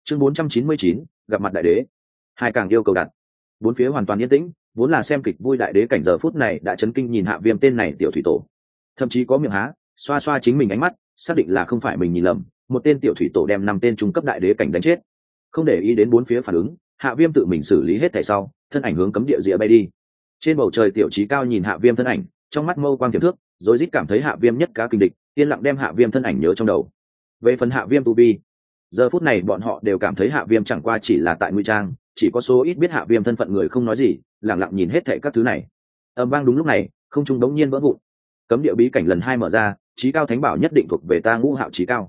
chương 499, gặp mặt đại đế. Hai càng yêu cầu đặt. Bốn phía hoàn toàn yên tĩnh, vốn là xem kịch vui đại đế cảnh giờ phút này đã chấn kinh nhìn Hạ Viêm tên này tiểu thủy tổ, thậm chí có miệng há xoa xoa chính mình ánh mắt, xác định là không phải mình nhìn lầm, một tên tiểu thủy tổ đem 5 tên trung cấp đại đế cảnh đánh chết. Không để ý đến bốn phía phản ứng, Hạ Viêm tự mình xử lý hết thảy sau, thân ảnh hướng cấm địa rìa bay đi. Trên bầu trời tiểu trí cao nhìn Hạ Viêm thân ảnh, trong mắt mâu quang tiềm thước, rối rít cảm thấy Hạ Viêm nhất cá kinh địch, yên lặng đem Hạ Viêm thân ảnh nhớ trong đầu. Về phần Hạ Viêm tu vi, giờ phút này bọn họ đều cảm thấy Hạ Viêm chẳng qua chỉ là tại ngụy trang, chỉ có số ít biết Hạ Viêm thân phận người không nói gì, lặng lặng nhìn hết thảy các thứ này. Âm vang đúng lúc này, không trung đống nhiên vỡ vụn. Cấm địa bí cảnh lần 2 mở ra, chí cao thánh bảo nhất định thuộc về ta Ngũ Hạo chí cao.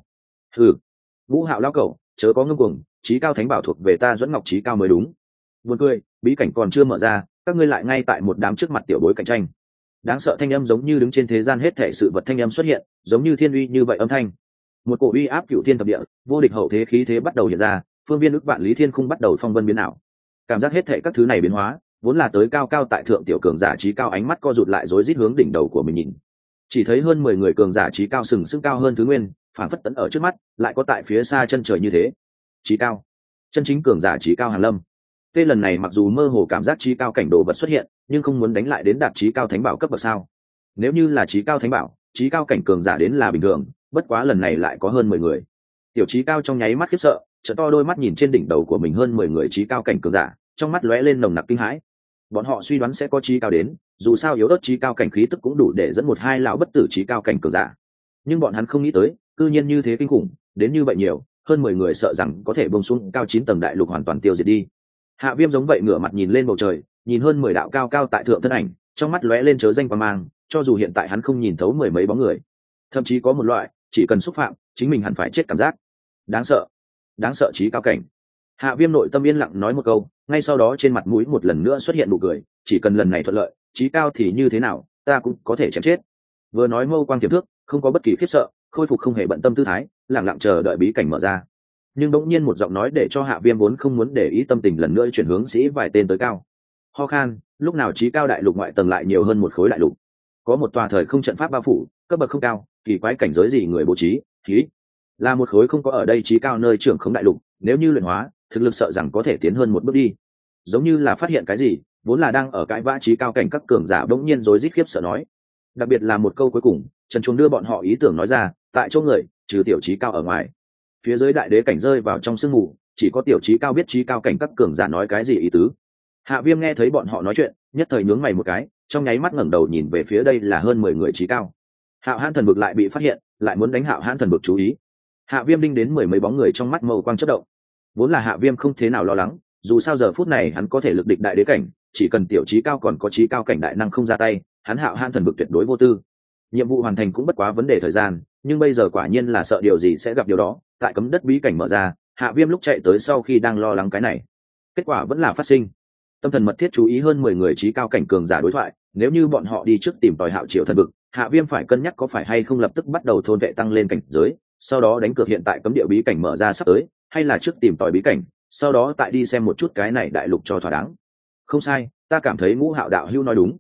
Ngũ Hạo lão cẩu, chớ có ngông cuồng, chí cao thánh bảo thuộc về ta Duẫn Ngọc chí cao mới đúng. Buồn cười, bí cảnh còn chưa mở ra, các ngươi lại ngay tại một đám trước mặt tiểu bối cạnh tranh. Đáng sợ thanh âm giống như đứng trên thế gian hết thảy sự vật thanh âm xuất hiện, giống như thiên uy như vậy âm thanh. Một cổ uy áp cửu thiên thập địa, vô địch hậu thế khí thế bắt đầu hiện ra, phương viên ức vạn lý thiên khung bắt đầu phong vân biến ảo. Cảm giác hết thảy các thứ này biến hóa, vốn là tới cao cao tại thượng tiểu cường giả chí cao ánh mắt co rụt lại rối rít hướng đỉnh đầu của mình nhìn. Chỉ thấy hơn 10 người cường giả chí cao sừng sững cao hơn thứ nguyên, phản phất tấn ở trước mắt, lại có tại phía xa chân trời như thế. Chí cao, chân chính cường giả chí cao Hàn Lâm. Tê lần này mặc dù mơ hồ cảm giác chí cao cảnh đồ vật xuất hiện, nhưng không muốn đánh lại đến đạt chí cao thánh bảo cấp bậc sao? Nếu như là chí cao thánh bảo, chí cao cảnh cường giả đến là bình thường, bất quá lần này lại có hơn 10 người. Tiểu chí cao trong nháy mắt khiếp sợ, trợ to đôi mắt nhìn trên đỉnh đầu của mình hơn 10 người chí cao cảnh cường giả, trong mắt lóe lên nồng nặc kinh hãi. Bọn họ suy đoán sẽ có chí cao đến, dù sao yếu ớt chí cao cảnh khí tức cũng đủ để dẫn một hai lão bất tử chí cao cảnh cường giả. Nhưng bọn hắn không nghĩ tới, cư nhiên như thế kinh khủng, đến như vậy nhiều, hơn 10 người sợ rằng có thể bông xuống cao 9 tầng đại lục hoàn toàn tiêu diệt đi. Hạ Viêm giống vậy ngửa mặt nhìn lên bầu trời, nhìn hơn 10 đạo cao cao tại thượng thân ảnh, trong mắt lóe lên chớ danh quang mang, cho dù hiện tại hắn không nhìn thấu mười mấy bóng người, thậm chí có một loại chỉ cần xúc phạm, chính mình hẳn phải chết cảm giác. Đáng sợ chí cao cảnh. Hạ Viêm nội tâm yên lặng nói một câu, ngay sau đó trên mặt mũi một lần nữa xuất hiện nụ cười, chỉ cần lần này thuận lợi, chí cao thì như thế nào, ta cũng có thể chém chết. Vừa nói mâu quang tiềm thước, không có bất kỳ khiếp sợ, khôi phục không hề bận tâm tư thái, lặng lặng chờ đợi bí cảnh mở ra. Nhưng bỗng nhiên một giọng nói để cho Hạ Viêm vốn không muốn để ý tâm tình lần nữa chuyển hướng sĩ vài tên tới cao. Ho khan, lúc nào chí cao đại lục ngoại tầng lại nhiều hơn một khối đại lục. Có một tòa thời không trận pháp bao phủ, cấp bậc không cao, kỳ quái cảnh giới gì người bố trí, khí là một khối không có ở đây chí cao nơi trưởng khống đại lục, nếu như luyện hóa, thực lực sợ rằng có thể tiến hơn một bước đi. Giống như là phát hiện cái gì, vốn là đang ở cãi vã chí cao cảnh các cường giả bỗng nhiên rối rít khiếp sợ nói. Đặc biệt là một câu cuối cùng, Trần Chuồng đưa bọn họ ý tưởng nói ra, tại chỗ người, trừ tiểu chí cao ở ngoài. Phía dưới đại đế cảnh rơi vào trong sương mù, chỉ có tiểu chí cao biết chí cao cảnh các cường giả nói cái gì ý tứ. Hạ Viêm nghe thấy bọn họ nói chuyện, nhất thời nhướng mày một cái, trong nháy mắt ngẩng đầu nhìn về phía đây là hơn 10 người chí cao. Hạo Hãn thần vực lại bị phát hiện, lại muốn đánh Hạo Hãn thần vực chú ý. Hạ Viêm đinh đến mười mấy bóng người trong mắt màu quang chớp động. Vốn là Hạ Viêm không thế nào lo lắng, dù sao giờ phút này hắn có thể lực địch đại đế cảnh, chỉ cần tiểu chí cao còn có chí cao cảnh đại năng không ra tay, hắn Hạo Hãn thần vực tuyệt đối vô tư. Nhiệm vụ hoàn thành cũng bất quá vấn đề thời gian, nhưng bây giờ quả nhiên là sợ điều gì sẽ gặp điều đó. Tại cấm đất bí cảnh mở ra, Hạ Viêm lúc chạy tới sau khi đang lo lắng cái này, kết quả vẫn là phát sinh. Tâm thần mật thiết chú ý hơn 10 người chí cao cảnh cường giả đối thoại, nếu như bọn họ đi trước tìm tòi Hạo Triều thần vực, Hạ Viêm phải cân nhắc có phải hay không lập tức bắt đầu thôn vệ tăng lên cảnh giới, sau đó đánh cược hiện tại cấm địa bí cảnh mở ra sắp tới, hay là trước tìm tòi bí cảnh, sau đó tại đi xem một chút cái này đại lục cho thỏa đáng. Không sai, ta cảm thấy Ngũ Hạo đạo hữu nói đúng.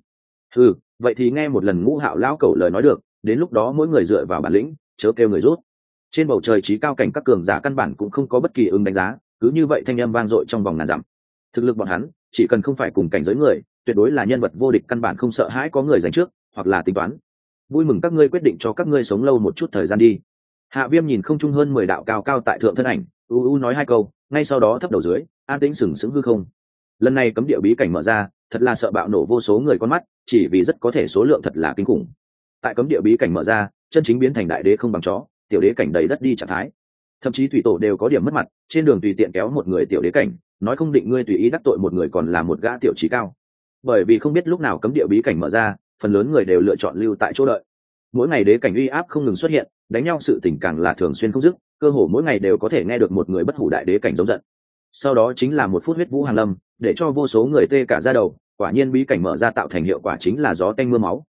Vậy thì nghe một lần Ngũ Hạo lão cẩu lời nói được, đến lúc đó mỗi người dựa vào bản lĩnh, chớ kêu người rút. Trên bầu trời chí cao cảnh các cường giả căn bản cũng không có bất kỳ ứng đánh giá, cứ như vậy thanh âm vang dội trong vòng ngàn dặm. Thực lực bọn hắn, chỉ cần không phải cùng cảnh giới người, tuyệt đối là nhân vật vô địch, căn bản không sợ hãi có người giành trước, hoặc là tính toán. Vui mừng các ngươi quyết định cho các ngươi sống lâu một chút thời gian đi. Hạ Viêm nhìn không trung hơn 10 đạo cao cao tại thượng thân ảnh, nói hai câu, ngay sau đó thấp đầu dưới, an tĩnh sừng sững hư không. Lần này cấm địa bí cảnh mở ra, thật là sợ bạo nổ vô số người con mắt, chỉ vì rất có thể số lượng thật là kinh khủng. Tại cấm địa bí cảnh mở ra, chân chính biến thành đại đế không bằng chó, tiểu đế cảnh đầy đất đi trạng thái. Thậm chí thủy tổ đều có điểm mất mặt, trên đường tùy tiện kéo một người tiểu đế cảnh, nói không định ngươi tùy ý đắc tội một người còn là một gã tiểu chí cao. Bởi vì không biết lúc nào cấm địa bí cảnh mở ra, phần lớn người đều lựa chọn lưu tại chỗ đợi. Mỗi ngày đế cảnh uy áp không ngừng xuất hiện, đánh nhau sự tình càng là thường xuyên không dứt, cơ hồ mỗi ngày đều có thể nghe được một người bất hủ đại đế cảnh giống giận. Sau đó chính là một phút huyết vũ hàng lâm, để cho vô số người tê cả da đầu. Quả nhiên bí cảnh mở ra tạo thành hiệu quả chính là gió tanh mưa máu.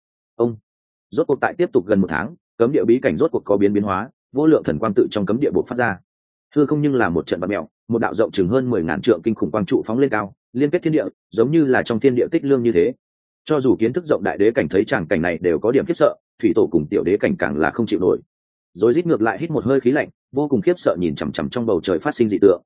Rốt cuộc tại tiếp tục gần 1 tháng, cấm địa bí cảnh rốt cuộc có biến hóa, vô lượng thần quang tự trong cấm địa bộc phát ra. Hư không nhưng là một trận bạt mèo, một đạo rộng chừng hơn 10.000 trượng kinh khủng quang trụ phóng lên cao, liên kết thiên địa, giống như là trong thiên địa tích lương như thế. Cho dù kiến thức rộng đại đế cảnh thấy tràng cảnh này đều có điểm khiếp sợ, thủy tổ cùng tiểu đế cảnh càng là không chịu nổi. Rồi rít ngược lại hít một hơi khí lạnh, vô cùng khiếp sợ nhìn chằm chằm trong bầu trời phát sinh dị tượng.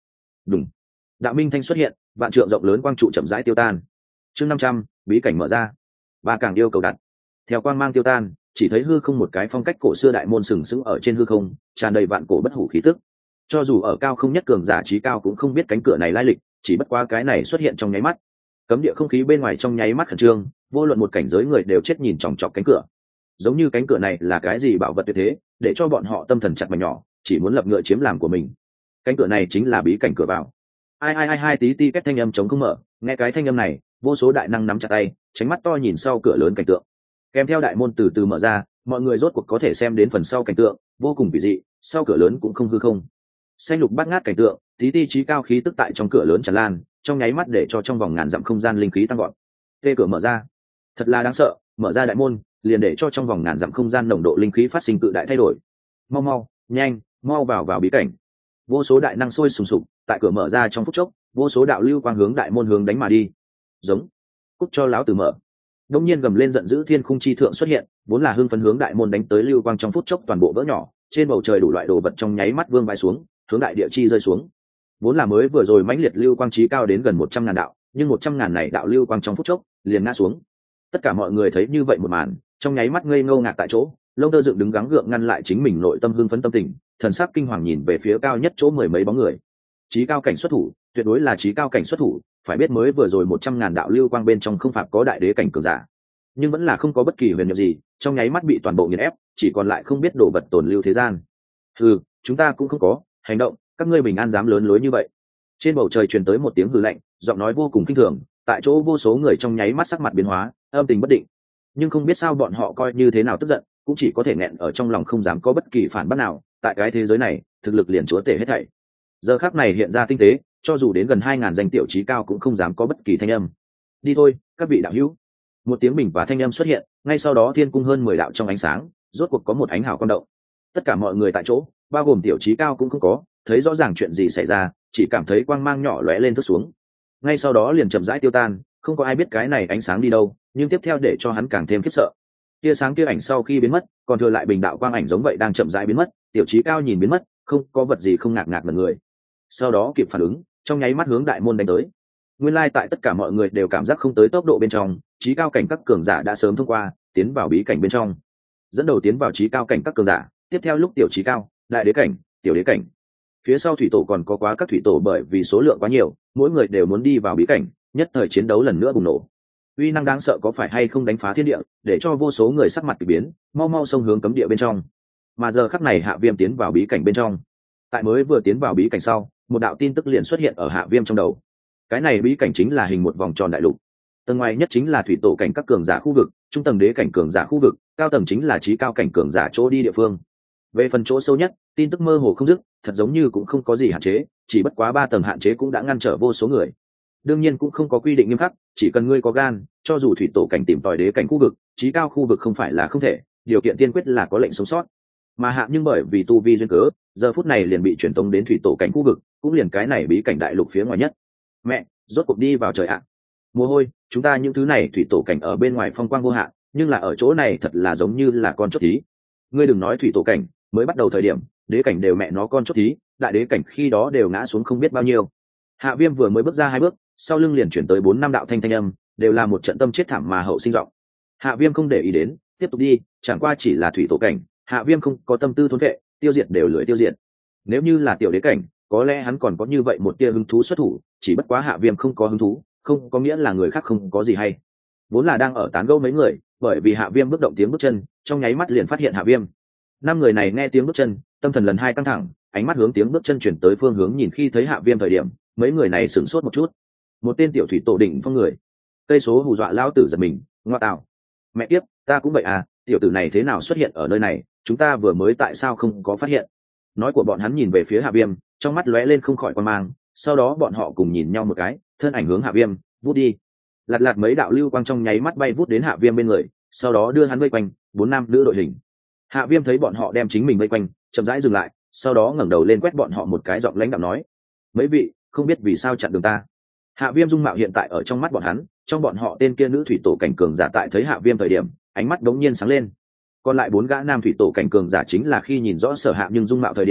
Đùng. Đạo minh thanh xuất hiện, vạn trượng rộng lớn quang trụ chậm rãi tiêu tan. Chương 500, bí cảnh mở ra. Và càng yêu cầu đặt. Theo quang mang tiêu tan, chỉ thấy hư không một cái phong cách cổ xưa đại môn sừng sững ở trên hư không, tràn đầy vạn cổ bất hủ khí tức. Cho dù ở cao không nhất cường giả trí cao cũng không biết cánh cửa này lai lịch, chỉ bất quá cái này xuất hiện trong nháy mắt. Cấm địa không khí bên ngoài trong nháy mắt khẩn trương, vô luận một cảnh giới người đều chết nhìn chòng chọc cánh cửa. Giống như cánh cửa này là cái gì bảo vật tuyệt thế, để cho bọn họ tâm thần chặt mà nhỏ, chỉ muốn lập ngựa chiếm làm của mình. Cánh cửa này chính là bí cảnh cửa vào. Ai hai tí ti két thanh âm chống không mở, nghe cái thanh âm này, vô số đại năng nắm chặt tay, tránh mắt to nhìn sau cửa lớn cảnh tượng. Kèm theo đại môn từ từ mở ra, mọi người rốt cuộc có thể xem đến phần sau cảnh tượng, vô cùng kỳ dị, sau cửa lớn cũng không hư không. Xanh lục bát ngát cảnh tượng, tí ti trí cao khí tức tại trong cửa lớn tràn lan, trong nháy mắt để cho trong vòng ngàn dặm không gian linh khí tăng gọn. Tê cửa mở ra, thật là đáng sợ, mở ra đại môn, liền để cho trong vòng ngàn dặm không gian nồng độ linh khí phát sinh cự đại thay đổi. Mau, nhanh, mau vào bí cảnh. Vô số đại năng sôi sùng sục, tại cửa mở ra trong phút chốc, vô số đạo lưu quang hướng đại môn hướng đánh mà đi. Giống, cút cho láo tử mở. Đông nhiên gầm lên giận dữ thiên khung chi thượng xuất hiện, vốn là hưng phấn hướng đại môn đánh tới lưu quang trong phút chốc toàn bộ vỡ nhỏ, trên bầu trời đủ loại đồ vật trong nháy mắt vương vãi xuống, hướng đại địa chi rơi xuống. Vốn là mới vừa rồi mãnh liệt lưu quang trí cao đến gần 100.000 đạo, nhưng 100.000 này đạo lưu quang trong phút chốc liền ngã xuống. Tất cả mọi người thấy như vậy một màn, trong nháy mắt ngây ngô ngạc tại chỗ, lông tơ dựng đứng gắng gượng ngăn lại chính mình nội tâm hưng phấn tâm tình, thần sắc kinh hoàng nhìn về phía cao nhất chỗ mười mấy bóng người. Chí cao cảnh xuất thủ, tuyệt đối là chí cao cảnh xuất thủ, phải biết mới vừa rồi 100.000 đạo lưu quang bên trong không phạm có đại đế cảnh cường giả, nhưng vẫn là không có bất kỳ huyền nhiệm gì, trong nháy mắt bị toàn bộ nghiền ép, chỉ còn lại không biết đồ vật tồn lưu thế gian. Chúng ta cũng không có hành động, các ngươi bình an dám lớn lối như vậy. Trên bầu trời truyền tới một tiếng hừ lạnh, giọng nói vô cùng kinh thường, tại chỗ vô số người trong nháy mắt sắc mặt biến hóa, âm tình bất định. Nhưng không biết sao bọn họ coi như thế nào tức giận, cũng chỉ có thể nghẹn ở trong lòng không dám có bất kỳ phản bác nào. Tại cái thế giới này, thực lực liền chúa tể hết thảy. Giờ khắc này hiện ra tinh tế, cho dù đến gần 2.000 danh tiểu trí cao cũng không dám có bất kỳ thanh âm. Đi thôi, các vị đạo hữu. Một tiếng bình và thanh âm xuất hiện, ngay sau đó thiên cung hơn 10 đạo trong ánh sáng, rốt cuộc có một ánh hào quang động. Tất cả mọi người tại chỗ, bao gồm tiểu trí cao cũng không có, thấy rõ ràng chuyện gì xảy ra, chỉ cảm thấy quang mang nhỏ lóe lên thức xuống. Ngay sau đó liền chậm rãi tiêu tan, không có ai biết cái này ánh sáng đi đâu, nhưng tiếp theo để cho hắn càng thêm khiếp sợ. Tia sáng kia ảnh sau khi biến mất, còn thừa lại bình đạo quang ảnh giống vậy đang chậm rãi biến mất, tiểu trí cao nhìn biến mất, không có vật gì không ngạc ngạc mọi người. Sau đó kịp phản ứng, trong nháy mắt hướng đại môn đánh tới. Nguyên lai tại tất cả mọi người đều cảm giác không tới tốc độ bên trong, trí cao cảnh các cường giả đã sớm thông qua, tiến vào bí cảnh bên trong. Dẫn đầu tiến vào trí cao cảnh các cường giả, tiếp theo lúc tiểu trí cao, đại đế cảnh, tiểu đế cảnh. Phía sau thủy tổ còn có quá các thủy tổ bởi vì số lượng quá nhiều, mỗi người đều muốn đi vào bí cảnh, nhất thời chiến đấu lần nữa bùng nổ. Uy năng đáng sợ có phải hay không đánh phá thiên địa, để cho vô số người sắc mặt kỳ biến, mau xông hướng cấm địa bên trong. Mà giờ khắc này Hạ Viêm tiến vào bí cảnh bên trong. Tại mới vừa tiến vào bí cảnh sau, một đạo tin tức liền xuất hiện ở Hạ Viêm trong đầu. Cái này bí cảnh chính là hình một vòng tròn đại lục. Tầng ngoài nhất chính là thủy tổ cảnh các cường giả khu vực, trung tầng đế cảnh cường giả khu vực, cao tầng chính là trí cao cảnh cường giả chỗ đi địa phương. Về phần chỗ sâu nhất, tin tức mơ hồ không dứt, thật giống như cũng không có gì hạn chế, chỉ bất quá 3 tầng hạn chế cũng đã ngăn trở vô số người. Đương nhiên cũng không có quy định nghiêm khắc, chỉ cần ngươi có gan, cho dù thủy tổ cảnh tìm tòi đế cảnh khu vực, trí cao khu vực không phải là không thể, điều kiện tiên quyết là có lệnh sống sót. Mà Hạ nhưng bởi vì tu vi duyên cớ, giờ phút này liền bị truyền tống đến thủy tổ cảnh khu vực, cũng liền cái này bí cảnh đại lục phía ngoài nhất. Mẹ, rốt cuộc đi vào trời ạ. Mồ hôi, chúng ta những thứ này thủy tổ cảnh ở bên ngoài phong quang vô hạn, nhưng là ở chỗ này thật là giống như là con chốt thí. Ngươi đừng nói thủy tổ cảnh, mới bắt đầu thời điểm, đế cảnh đều mẹ nó con chốt thí, đại đế cảnh khi đó đều ngã xuống không biết bao nhiêu. Hạ Viêm vừa mới bước ra 2 bước, sau lưng liền chuyển tới 4-5 đạo thanh âm, đều là một trận tâm chết thảm mà hậu sinh giọng. Hạ Viêm không để ý đến, tiếp tục đi, chẳng qua chỉ là thủy tổ cảnh, Hạ Viêm không có tâm tư thôn vệ, tiêu diệt đều lưỡi tiêu diệt. Nếu như là tiểu đế cảnh, có lẽ hắn còn có như vậy một tia hứng thú xuất thủ, chỉ bất quá Hạ Viêm không có hứng thú, không có nghĩa là người khác không có gì hay. Vốn là đang ở tán gẫu mấy người, bởi vì Hạ Viêm bước động tiếng bước chân, trong nháy mắt liền phát hiện Hạ Viêm. 5 người này nghe tiếng bước chân, tâm thần lần 2 căng thẳng, ánh mắt hướng tiếng bước chân chuyển tới phương hướng nhìn khi thấy Hạ Viêm thời điểm, mấy người này sửng sốt một chút. Một tên tiểu thủy tổ đỉnh phong người, cây số hù dọa lão tử giật mình, ngoa tạo. Mẹ kiếp, ta cũng vậy à, tiểu tử này thế nào xuất hiện ở nơi này, chúng ta vừa mới tại sao không có phát hiện. Nói của bọn hắn nhìn về phía Hạ Viêm, trong mắt lóe lên không khỏi quan mang, sau đó bọn họ cùng nhìn nhau một cái, thân ảnh hướng Hạ Viêm vút đi. Lạt lạt mấy đạo lưu quang trong nháy mắt bay vút đến Hạ Viêm bên người, sau đó đưa hắn vây quanh 4 nam nữ đội hình. Hạ Viêm thấy bọn họ đem chính mình vây quanh, chậm rãi dừng lại, sau đó ngẩng đầu lên quét bọn họ một cái, giọng lãnh đạm nói: mấy vị, không biết vì sao chặn đường ta. Hạ Viêm dung mạo hiện tại ở trong mắt bọn hắn, trong bọn họ tên kia nữ thủy tổ cảnh cường giả tại thấy Hạ Viêm thời điểm, ánh mắt đống nhiên sáng lên. Còn lại 4 gã nam thủy tổ cảnh cường giả chính là khi nhìn rõ Sở Hạ nhưng dung mạo thời điểm,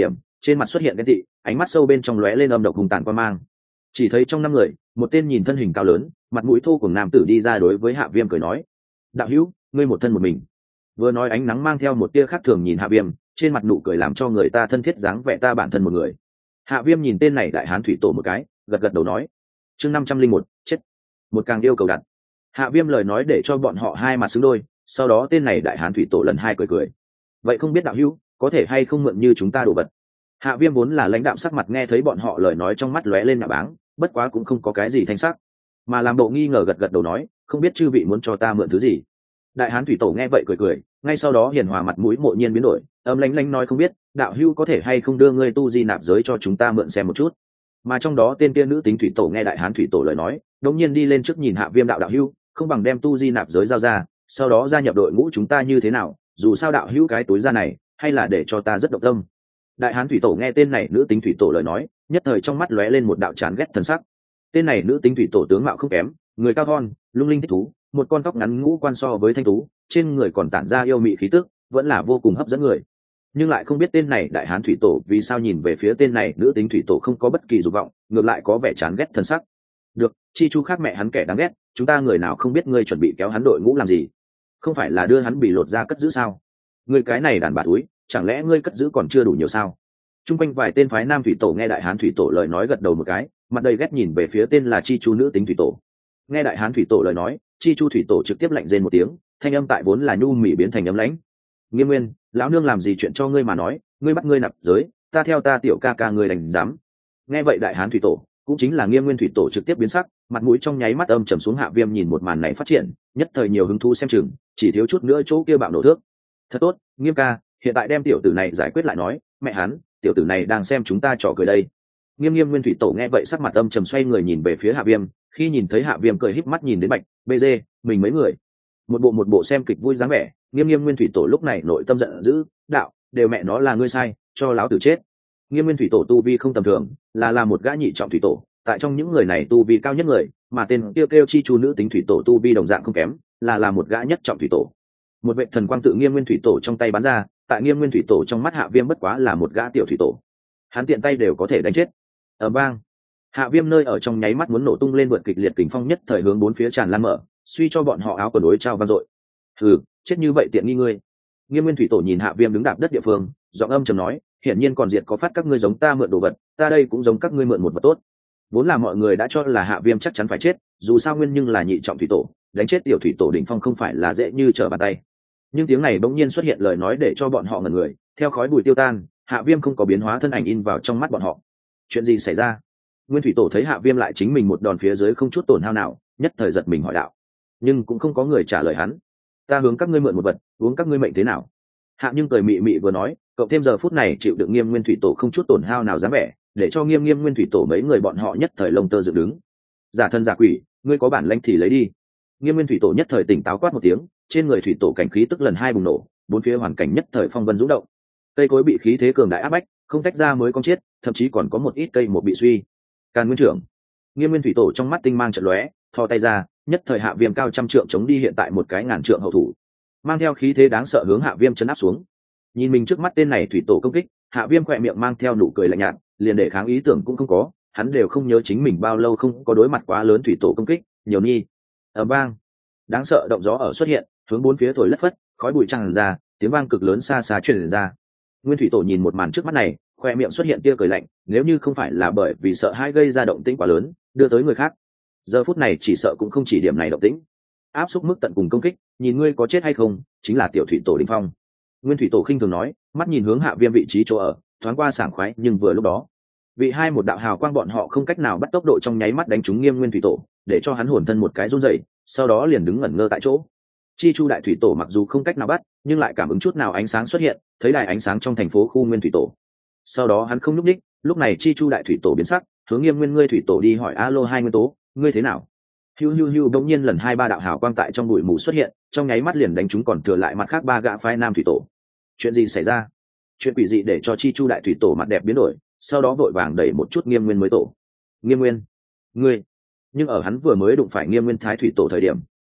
trên mặt xuất hiện ghen tị, ánh mắt sâu bên trong lóe lên âm độc hùng tàn quan mang. Chỉ thấy trong 5 người, một tên nhìn thân hình cao lớn, mặt mũi thô của nam tử đi ra đối với Hạ Viêm cười nói: đạo hữu, ngươi một thân một mình. Vừa nói ánh nắng mang theo một tia khác thường nhìn Hạ Viêm, trên mặt nụ cười làm cho người ta thân thiết dáng vẻ ta bản thân một người. Hạ Viêm nhìn tên này đại hán thủy tổ một cái, gật gật đầu nói: chương 501, chết. Một càng yêu cầu đặt. Hạ Viêm lời nói để cho bọn họ hai mặt xứng đôi, sau đó tên này đại hán thủy tổ lần hai cười cười. Vậy không biết đạo hữu có thể hay không mượn như chúng ta đồ vật. Hạ Viêm vốn là lãnh đạm sắc mặt, nghe thấy bọn họ lời nói trong mắt lóe lên nhạ báng, bất quá cũng không có cái gì thanh sắc, mà làm bộ nghi ngờ gật gật đầu nói: không biết chư vị muốn cho ta mượn thứ gì. Đại hán thủy tổ nghe vậy cười cười, ngay sau đó hiền hòa mặt mũi mộ nhiên biến đổi, âm lãnh lãnh nói: không biết đạo hữu có thể hay không đưa ngươi tu di nạp giới cho chúng ta mượn xem một chút. Mà trong đó tên kia nữ tính thủy tổ nghe đại hán thủy tổ lời nói, đột nhiên đi lên trước nhìn Hạ Viêm đạo hữu, không bằng đem tu di nạp giới giao ra, sau đó gia nhập đội ngũ chúng ta như thế nào, dù sao đạo hữu cái túi da này hay là để cho ta rất động tâm. Đại hán thủy tổ nghe tên này nữ tính thủy tổ lời nói, nhất thời trong mắt lóe lên một đạo chán ghét thần sắc. Tên này nữ tính thủy tổ tướng mạo không kém, người cao thon, lung linh thích thú, một con tóc ngắn ngũ quan so với thanh tú, trên người còn tản ra yêu mị khí tức, vẫn là vô cùng hấp dẫn người. Nhưng lại không biết tên này đại hán thủy tổ vì sao nhìn về phía tên này nữ tính thủy tổ không có bất kỳ dục vọng, ngược lại có vẻ chán ghét thần sắc. Được, chi chu khác mẹ hắn kẻ đáng ghét, chúng ta người nào không biết ngươi chuẩn bị kéo hắn đội ngũ làm gì? Không phải là đưa hắn bị lột ra cất giữ sao? Ngươi cái này đàn bà túi, chẳng lẽ ngươi cất giữ còn chưa đủ nhiều sao? Trung quanh vài tên phái nam thủy tổ nghe đại hán thủy tổ lời nói gật đầu một cái, mặt đầy ghét nhìn về phía tên là chi chu nữ tính thủy tổ. Nghe đại hán thủy tổ lời nói, chi chu thủy tổ trực tiếp lạnh rên một tiếng, thanh âm tại vốn là nhu mỉ biến thành ấm lãnh. Nghiêm Nguyên, lão nương làm gì chuyện cho ngươi mà nói, ngươi bắt ngươi nạp giới, ta theo ta tiểu ca ca ngươi đành dám. Nghe vậy đại hán thủy tổ, cũng chính là Nghiêm Nguyên thủy tổ trực tiếp biến sắc, mặt mũi trong nháy mắt âm trầm xuống. Hạ Viêm nhìn một màn này phát triển, nhất thời nhiều hứng thú xem chừng, chỉ thiếu chút nữa chỗ kia bạo nổ thước. Thật tốt, Nghiêm ca, hiện tại đem tiểu tử này giải quyết lại nói, mẹ hắn, tiểu tử này đang xem chúng ta trò cười đây. Nghiêm Nguyên thủy tổ nghe vậy sắc mặt âm trầm, xoay người nhìn về phía Hạ Viêm, khi nhìn thấy Hạ Viêm cười híp mắt nhìn đến Bạch, BG, mình mấy người, một bộ xem kịch vui dáng vẻ. Nghiêm Nguyên thủy tổ lúc này nội tâm giận dữ, đạo, đều mẹ nó là ngươi sai, cho láo tử chết. Nghiêm Nguyên thủy tổ tu vi không tầm thường, là một gã nhị trọng thủy tổ, tại trong những người này tu vi cao nhất người, mà tên kêu chi chu nữ tính thủy tổ tu vi đồng dạng không kém, là một gã nhất trọng thủy tổ. Một vệ thần quang tự Nghiêm Nguyên thủy tổ trong tay bắn ra, tại Nghiêm Nguyên thủy tổ trong mắt Hạ Viêm bất quá là một gã tiểu thủy tổ, hắn tiện tay đều có thể đánh chết. Ở bang, Hạ Viêm nơi ở trong nháy mắt muốn nổ tung lên, vượt kịch liệt kình phong nhất thời hướng bốn phía tràn lan mở, suy cho bọn họ áo quần đối trao vang dội. Hừ, chết như vậy tiện nghi ngươi. Nghiêm Nguyên thủy tổ nhìn Hạ Viêm đứng đạp đất địa phương, giọng âm trầm nói: hiển nhiên còn diệt có phát các ngươi giống ta mượn đồ vật, ta đây cũng giống các ngươi mượn một vật tốt. Vốn là mọi người đã cho là Hạ Viêm chắc chắn phải chết, dù sao nguyên nhưng là nhị trọng thủy tổ, đánh chết tiểu thủy tổ đỉnh phong không phải là dễ như trở bàn tay. Nhưng tiếng này bỗng nhiên xuất hiện lời nói để cho bọn họ ngẩn người, theo khói bụi tiêu tan, Hạ Viêm không có biến hóa thân ảnh in vào trong mắt bọn họ. Chuyện gì xảy ra? Nguyên thủy tổ thấy Hạ Viêm lại chính mình một đòn phía dưới không chút tổn hao nào, nhất thời giật mình hỏi đạo. Nhưng cũng không có người trả lời hắn. Ta hướng các ngươi mượn một vật, uống các ngươi mệnh thế nào? Hạ nhưng cười mị mị vừa nói, cộng thêm giờ phút này chịu đựng Nghiêm Nguyên thủy tổ không chút tổn hao nào dám vẻ, để cho Nghiêm Nguyên thủy tổ mấy người bọn họ nhất thời lông tơ dựng đứng. Giả thân giả quỷ, ngươi có bản lãnh thì lấy đi. Nghiêm Nguyên thủy tổ nhất thời tỉnh táo quát một tiếng, trên người thủy tổ cảnh khí tức lần hai bùng nổ, bốn phía hoàn cảnh nhất thời phong vân dũng động. Cây cối bị khí thế cường đại áp bách, không tách ra mới cong chết, thậm chí còn có một ít cây một bị suy. Càn Nguyên trưởng. Nghiêm Nguyên thủy tổ trong mắt tinh mang chợt lóe, thò tay ra, nhất thời Hạ Viêm cao trăm trượng chống đi hiện tại một cái ngàn trượng hậu thủ, mang theo khí thế đáng sợ hướng Hạ Viêm chấn áp xuống. Nhìn mình trước mắt tên này thủy tổ công kích, Hạ Viêm khỏe miệng mang theo nụ cười lạnh nhạt, liền để kháng ý tưởng cũng không có, hắn đều không nhớ chính mình bao lâu không có đối mặt quá lớn thủy tổ công kích, nhiều nhi. Ở bang, đáng sợ động gió ở xuất hiện, hướng bốn phía thổi lất phất, khói bụi tràn ra, tiếng vang cực lớn xa xa truyền ra. Nguyên thủy tổ nhìn một màn trước mắt này, khoe miệng xuất hiện tia cười lạnh, nếu như không phải là bởi vì sợ hãi gây ra động tĩnh quá lớn, đưa tới người khác, giờ phút này chỉ sợ cũng không chỉ điểm này động tĩnh. Áp xúc mức tận cùng công kích, nhìn ngươi có chết hay không, chính là tiểu thủy tổ đỉnh phong. Nguyên thủy tổ khinh thường nói, mắt nhìn hướng Hạ Viêm vị trí chỗ ở, thoáng qua sảng khoái, nhưng vừa lúc đó, vị hai một đạo hào quang bọn họ không cách nào bắt tốc độ trong nháy mắt đánh trúng Nghiêm Nguyên thủy tổ, để cho hắn hồn thân một cái run rẩy, sau đó liền đứng ngẩn ngơ tại chỗ. Chi chu đại thủy tổ mặc dù không cách nào bắt, nhưng lại cảm ứng chút nào ánh sáng xuất hiện, thấy đài ánh sáng trong thành phố khu Nguyên thủy tổ. Sau đó hắn không nhúc nhích, lúc này chi chu đại thủy tổ biến sắc, hướng Nghiêm Nguyên ngươi thủy tổ đi hỏi: alo hai nguyên tố, ngươi thế nào? Hiu đống nhiên lần hai ba đạo hào quang tại trong bụi mù xuất hiện, trong nháy mắt liền đánh chúng còn thừa lại mặt khác ba gã phái nam thủy tổ. Chuyện gì xảy ra? Chuyện quỷ dị để cho chi chu đại thủy tổ mặt đẹp biến đổi, sau đó vội vàng đẩy một chút Nghiêm Nguyên mới tổ. Nghiêm Nguyên, ngươi. Nhưng ở hắn vừa mới đụng phải Nghiêm Nguyên thái thủy tổ thời điểm,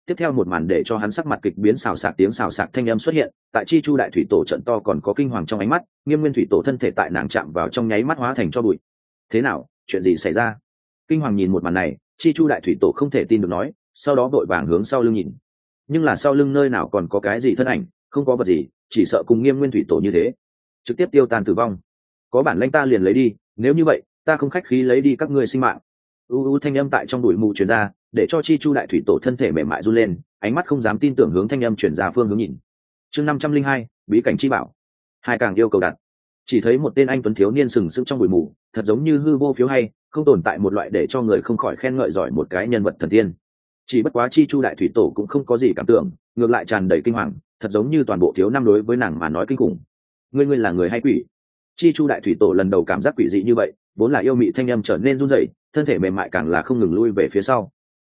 tiếp theo một màn để cho hắn sắc mặt kịch biến, xào xạc tiếng xào xạc thanh âm xuất hiện tại chi chu đại thủy tổ trận to, còn có kinh hoàng trong ánh mắt. Nghiêm nguyên thủy tổ thân thể tại nàng chạm vào trong nháy mắt hóa thành cho bụi. Thế nào, chuyện gì xảy ra? Kinh hoàng nhìn một màn này, chi chu đại thủy tổ không thể tin được nói, sau đó vội vàng hướng sau lưng nhìn. Nhưng là sau lưng nơi nào còn có cái gì thân ảnh, không có vật gì, chỉ sợ cùng Nghiêm nguyên thủy tổ như thế trực tiếp tiêu tan tử vong. Có bản lãnh ta liền lấy đi, nếu như vậy ta không khách khí lấy đi các ngươi sinh mạng. Thanh âm tại trong bụi mù truyền ra, để cho chi chu đại thủy tổ thân thể mềm mại run lên, ánh mắt không dám tin tưởng hướng thanh âm truyền ra phương hướng nhìn. Chương 502, bí cảnh chi bảo. Hai càng yêu cầu đặt. Chỉ thấy một tên anh tuấn thiếu niên sừng sững trong bụi mù, thật giống như hư vô phiếu hay, không tồn tại một loại để cho người không khỏi khen ngợi giỏi một cái nhân vật thần tiên. Chỉ bất quá chi chu đại thủy tổ cũng không có gì cảm tưởng, ngược lại tràn đầy kinh hoàng, thật giống như toàn bộ thiếu năm đối với nàng mà nói kinh khủng. Ngươi là người hay quỷ? Chi chu đại thủy tổ lần đầu cảm giác quỷ dị như vậy, vốn là yêu mị thanh âm trở nên run rẩy, thân thể mềm mại càng là không ngừng lui về phía sau.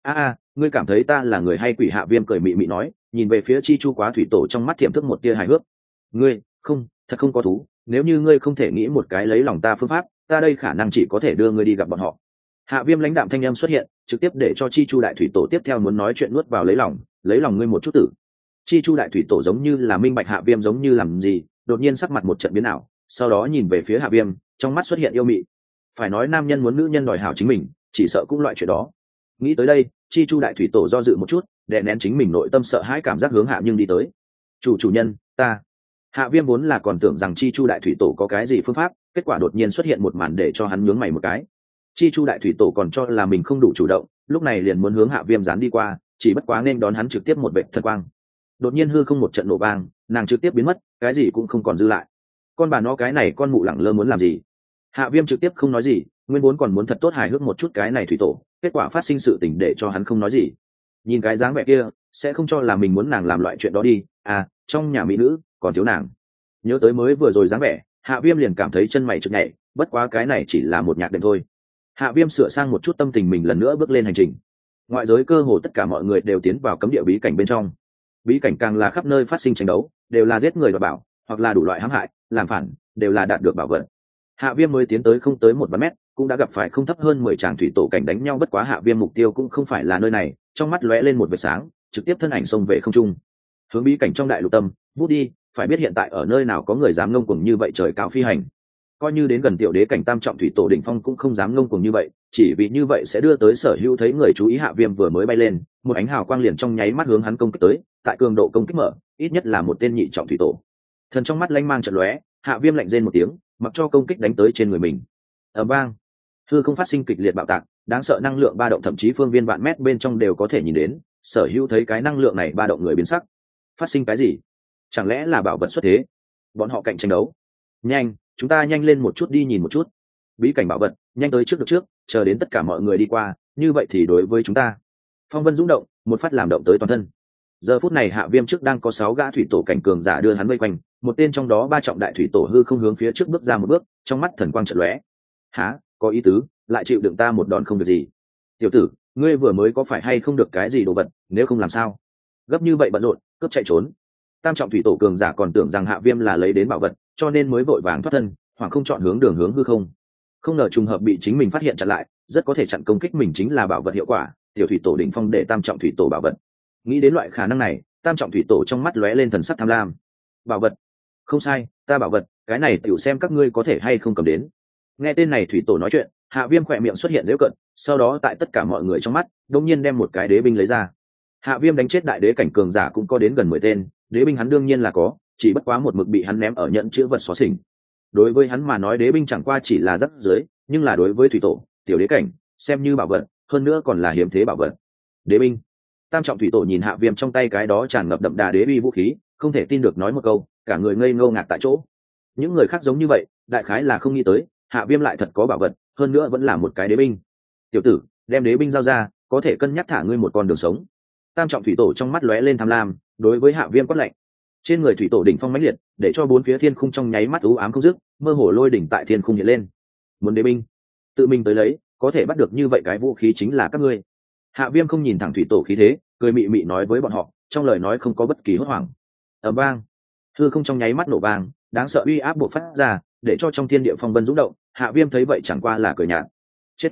Ngươi cảm thấy ta là người hay quỷ? Hạ Viêm cười mị mị nói, nhìn về phía chi chu quá thủy tổ, trong mắt thiểm thức một tia hài hước. Ngươi thật không có thú, nếu như ngươi không thể nghĩ một cái lấy lòng ta phương pháp, ta đây khả năng chỉ có thể đưa ngươi đi gặp bọn họ. Hạ Viêm lãnh đạm thanh âm xuất hiện, trực tiếp để cho chi chu đại thủy tổ tiếp theo muốn nói chuyện nuốt vào lấy lòng ngươi một chút tử. Chi chu đại thủy tổ giống như là minh bạch Hạ Viêm giống như làm gì, đột nhiên sắc mặt một trận biến ảo, sau đó nhìn về phía Hạ Viêm, trong mắt xuất hiện yêu mị. Phải nói nam nhân muốn nữ nhân đòi hảo chính mình, chỉ sợ cũng loại chuyện đó. Nghĩ tới đây, chi chu đại thủy tổ do dự một chút, đè nén chính mình nội tâm sợ hãi cảm giác hướng Hạ nhưng đi tới. Chủ nhân, ta. Hạ Viêm vốn là còn tưởng rằng chi chu đại thủy tổ có cái gì phương pháp, kết quả đột nhiên xuất hiện một màn để cho hắn nhướng mày một cái. Chi chu đại thủy tổ còn cho là mình không đủ chủ động, lúc này liền muốn hướng Hạ Viêm dán đi qua, chỉ bất quá nên đón hắn trực tiếp một vệt thần quang. Đột nhiên hư không một trận nổ vang, nàng trực tiếp biến mất, cái gì cũng không còn dư lại. Con bà nó cái này con mụ lẳng lơ muốn làm gì? Hạ Viêm trực tiếp không nói gì, nguyên vốn còn muốn thật tốt hài hước một chút cái này thủy tổ, kết quả phát sinh sự tình để cho hắn không nói gì. Nhìn cái dáng vẻ kia, sẽ không cho là mình muốn nàng làm loại chuyện đó đi. Trong nhà mỹ nữ còn thiếu nàng. Nhớ tới mới vừa rồi dáng vẻ, Hạ Viêm liền cảm thấy chân mày chực nhảy, bất quá cái này chỉ là một nhạc đệm thôi. Hạ Viêm sửa sang một chút tâm tình mình, lần nữa bước lên hành trình. Ngoại giới cơ hồ tất cả mọi người đều tiến vào cấm địa bí cảnh bên trong. Bí cảnh càng là khắp nơi phát sinh tranh đấu, đều là giết người đoạt bảo, hoặc là đủ loại hãm hại, làm phản, đều là đạt được bảo vật. Hạ Viêm mới tiến tới không tới 1 mét, cũng đã gặp phải không thấp hơn 10 tràng thủy tổ cảnh đánh nhau, bất quá Hạ Viêm mục tiêu cũng không phải là nơi này, trong mắt lóe lên một vệt sáng, trực tiếp thân ảnh xông về không trung. Hướng bí cảnh trong đại lục tâm, vút đi, phải biết hiện tại ở nơi nào có người dám ngông cuồng như vậy trời cao phi hành. Coi như đến gần tiểu đế cảnh tam trọng thủy tổ đỉnh phong cũng không dám ngông cuồng như vậy, chỉ vì như vậy sẽ đưa tới sở hữu thấy người chú ý. Hạ Viêm vừa mới bay lên, một ánh hào quang liền trong nháy mắt hướng hắn công kích tới, tại cường độ công kích mở, ít nhất là một tên nhị trọng thủy tổ. Thần trong mắt lanh mang chợt lóe, Hạ Viêm lạnh rên một tiếng, mặc cho công kích đánh tới trên người mình. Ầm vang, hư không phát sinh kịch liệt bạo tạc, đáng sợ năng lượng ba động thậm chí phương viên vạn mét bên trong đều có thể nhìn đến. Sở hữu thấy cái năng lượng này ba động người biến sắc. Phát sinh cái gì? Chẳng lẽ là bảo vật xuất thế? Bọn họ cạnh tranh đấu. Nhanh, chúng ta nhanh lên một chút đi nhìn một chút. Bí cảnh bảo vật, nhanh tới trước được trước, chờ đến tất cả mọi người đi qua, như vậy thì đối với chúng ta. Phong vân rung động, một phát làm động tới toàn thân. Giờ phút này Hạ Viêm trước đang có 6 gã thủy tổ cảnh cường giả đưa hắn vây quanh, một tên trong đó 3 trọng đại thủy tổ hư không hướng phía trước bước ra một bước, trong mắt thần quang chợt lóe. Hả, có ý tứ, lại chịu đựng ta một đòn không được gì. Tiểu tử, ngươi vừa mới có phải hay không được cái gì đồ vật, nếu không làm sao? Gấp như vậy bận rộn, cướp chạy trốn. Tam trọng thủy tổ cường giả còn tưởng rằng Hạ Viêm là lấy đến bảo vật, cho nên mới vội vàng thoát thân, hoặc không chọn hướng hư không. Không ngờ trùng hợp bị chính mình phát hiện chặn lại, rất có thể chặn công kích mình chính là bảo vật hiệu quả. Tiểu thủy tổ đỉnh phong để tam trọng thủy tổ bảo vật. Nghĩ đến loại khả năng này, tam trọng thủy tổ trong mắt lóe lên thần sắc tham lam. Bảo vật? Không sai, ta bảo vật, cái này tiểu xem các ngươi có thể hay không cầm đến. Nghe tên này thủy tổ nói chuyện, Hạ Viêm khỏe miệng xuất hiện giễu cận, sau đó tại tất cả mọi người trong mắt, đột nhiên đem một cái đế binh lấy ra. Hạ Viêm đánh chết đại đế cảnh cường giả cũng có đến gần 10 tên, đế binh hắn đương nhiên là có, chỉ bất quá một mực bị hắn ném ở nhận chứa vật xóa xỉnh. Đối với hắn mà nói đế binh chẳng qua chỉ là rắc dưới, nhưng là đối với thủy tổ, tiểu đế cảnh, xem như bảo vật, hơn nữa còn là hiếm thế bảo vật. Đế binh. Tam trọng thủy tổ nhìn Hạ Viêm trong tay cái đó tràn ngập đậm đà đế uy vũ khí, không thể tin được nói một câu, cả người ngây ngô ngạc tại chỗ. Những người khác giống như vậy, đại khái là không nghĩ tới, Hạ Viêm lại thật có bảo vật, hơn nữa vẫn là một cái đế binh. Tiểu tử, đem đế binh giao ra, có thể cân nhắc thả ngươi một con đường sống. Tam trọng thủy tổ trong mắt lóe lên tham lam, đối với Hạ Viêm quát lạnh. Trên người thủy tổ đỉnh phong mãnh liệt, để cho bốn phía thiên khung trong nháy mắt u ám không dứt, mơ hồ lôi đỉnh tại thiên khung hiện lên. Muốn đế binh, tự mình tới lấy, có thể bắt được như vậy cái vũ khí chính là các ngươi. Hạ Viêm không nhìn thẳng thủy tổ khí thế, cười mị mị nói với bọn họ, trong lời nói không có bất kỳ hốt hoảng. Ầm vang, hư không trong nháy mắt nổ vang, đáng sợ uy áp bộc phát ra, để cho trong thiên địa phong vân rung động. Hạ Viêm thấy vậy chẳng qua là cười nhạt. Chết.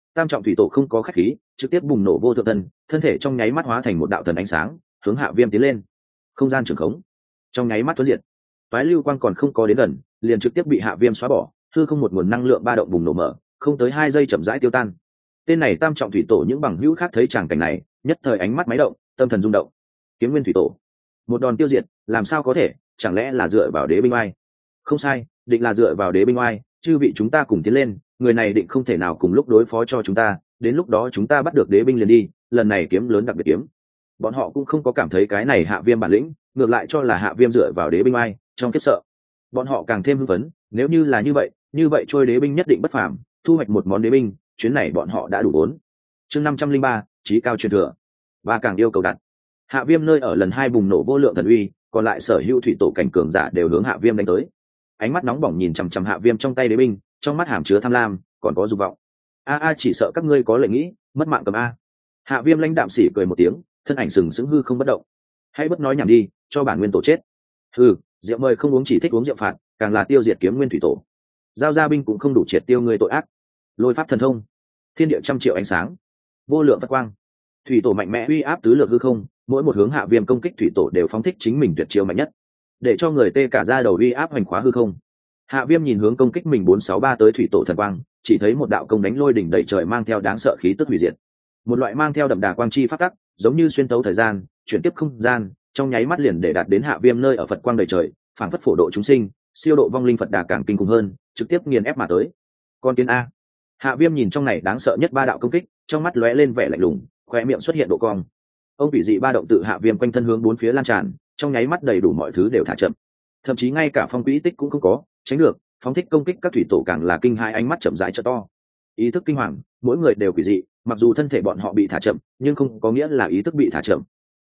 tam trọng thủy tổ không có khách khí, trực tiếp bùng nổ vô thượng thân, thân thể trong nháy mắt hóa thành một đạo thần ánh sáng, hướng Hạ Viêm tiến lên. Không gian trường khống, trong nháy mắt tuấn diệt. Toái lưu quang còn không có đến gần, liền trực tiếp bị Hạ Viêm xóa bỏ, hư không một nguồn năng lượng ba động bùng nổ mở, không tới 2 giây chậm rãi tiêu tan. Tên này tam trọng thủy tổ những bằng hữu khác thấy tràng cảnh này, nhất thời ánh mắt máy động, tâm thần rung động. Kiếm nguyên thủy tổ, một đòn tiêu diệt, làm sao có thể, chẳng lẽ là dựa vào đế binh oai? Không sai, định là dựa vào đế binh oai, chư vị chúng ta cùng tiến lên, người này định không thể nào cùng lúc đối phó cho chúng ta, đến lúc đó chúng ta bắt được đế binh liền đi, lần này kiếm lớn đặc biệt kiếm. Bọn họ cũng không có cảm thấy cái này Hạ Viêm bản lĩnh, ngược lại cho là Hạ Viêm dựa vào đế binh oai, trong kiếp sợ. Bọn họ càng thêm hưng phấn, nếu như là như vậy trôi đế binh nhất định bất phàm, thu hoạch một món đế binh, chuyến này bọn họ đã đủ vốn. Chương 503, chí cao truyền thừa. Và càng yêu cầu đặt. Hạ Viêm nơi ở lần 2 bùng nổ vô lượng thần uy, còn lại sở hữu thủy tổ cảnh cường giả đều hướng Hạ Viêm đánh tới. Ánh mắt nóng bỏng nhìn chằm chằm Hạ Viêm trong tay đế binh, trong mắt hàm chứa tham lam, còn có dục vọng. A chỉ sợ các ngươi có lệnh nghĩ, mất mạng cầm a. Hạ Viêm lãnh đạm sỉ cười một tiếng, thân ảnh sừng sững hư không bất động. Hãy bất nói nhảm đi, cho bản nguyên tổ chết. Hừ, rượu mời không uống chỉ thích uống rượu phạt, càng là tiêu diệt kiếm nguyên thủy tổ. Giao ra binh cũng không đủ triệt tiêu người tội ác. Lôi pháp thần thông, thiên địa trăm triệu ánh sáng, vô lượng phật quang. Thủy tổ mạnh mẽ uy áp tứ lược hư không, mỗi một hướng Hạ Viêm công kích thủy tổ đều phóng thích chính mình tuyệt chiêu mạnh nhất, để cho người tê cả da đầu uy áp hoành khóa hư không. Hạ Viêm nhìn hướng công kích mình 463 tới thủy tổ thần quang, chỉ thấy một đạo công đánh lôi đỉnh đầy trời mang theo đáng sợ khí tức hủy diệt. Một loại mang theo đậm đà quang chi pháp tắc, giống như xuyên tấu thời gian, chuyển tiếp không gian, trong nháy mắt liền để đạt đến Hạ Viêm nơi ở Phật quang đầy trời, phảng phất phổ độ chúng sinh, siêu độ vong linh Phật đà càng kinh khủng hơn, trực tiếp nghiền ép mà tới. Con kiến a. Hạ Viêm nhìn trong này đáng sợ nhất 3 đạo công kích, trong mắt lóe lên vẻ lạnh lùng, khóe miệng xuất hiện độ cong. Ông bị dị ba động tự Hạ Viêm quanh thân hướng 4 phía lan tràn, trong nháy mắt đầy đủ mọi thứ đều thả chậm. Thậm chí ngay cả phong quỹ tích cũng không có, tránh được, phóng thích công kích các thủy tổ càng là kinh hai, ánh mắt chậm rãi trợ to. Ý thức kinh hoàng, mỗi người đều quỷ dị, mặc dù thân thể bọn họ bị thả chậm, nhưng không có nghĩa là ý thức bị thả chậm.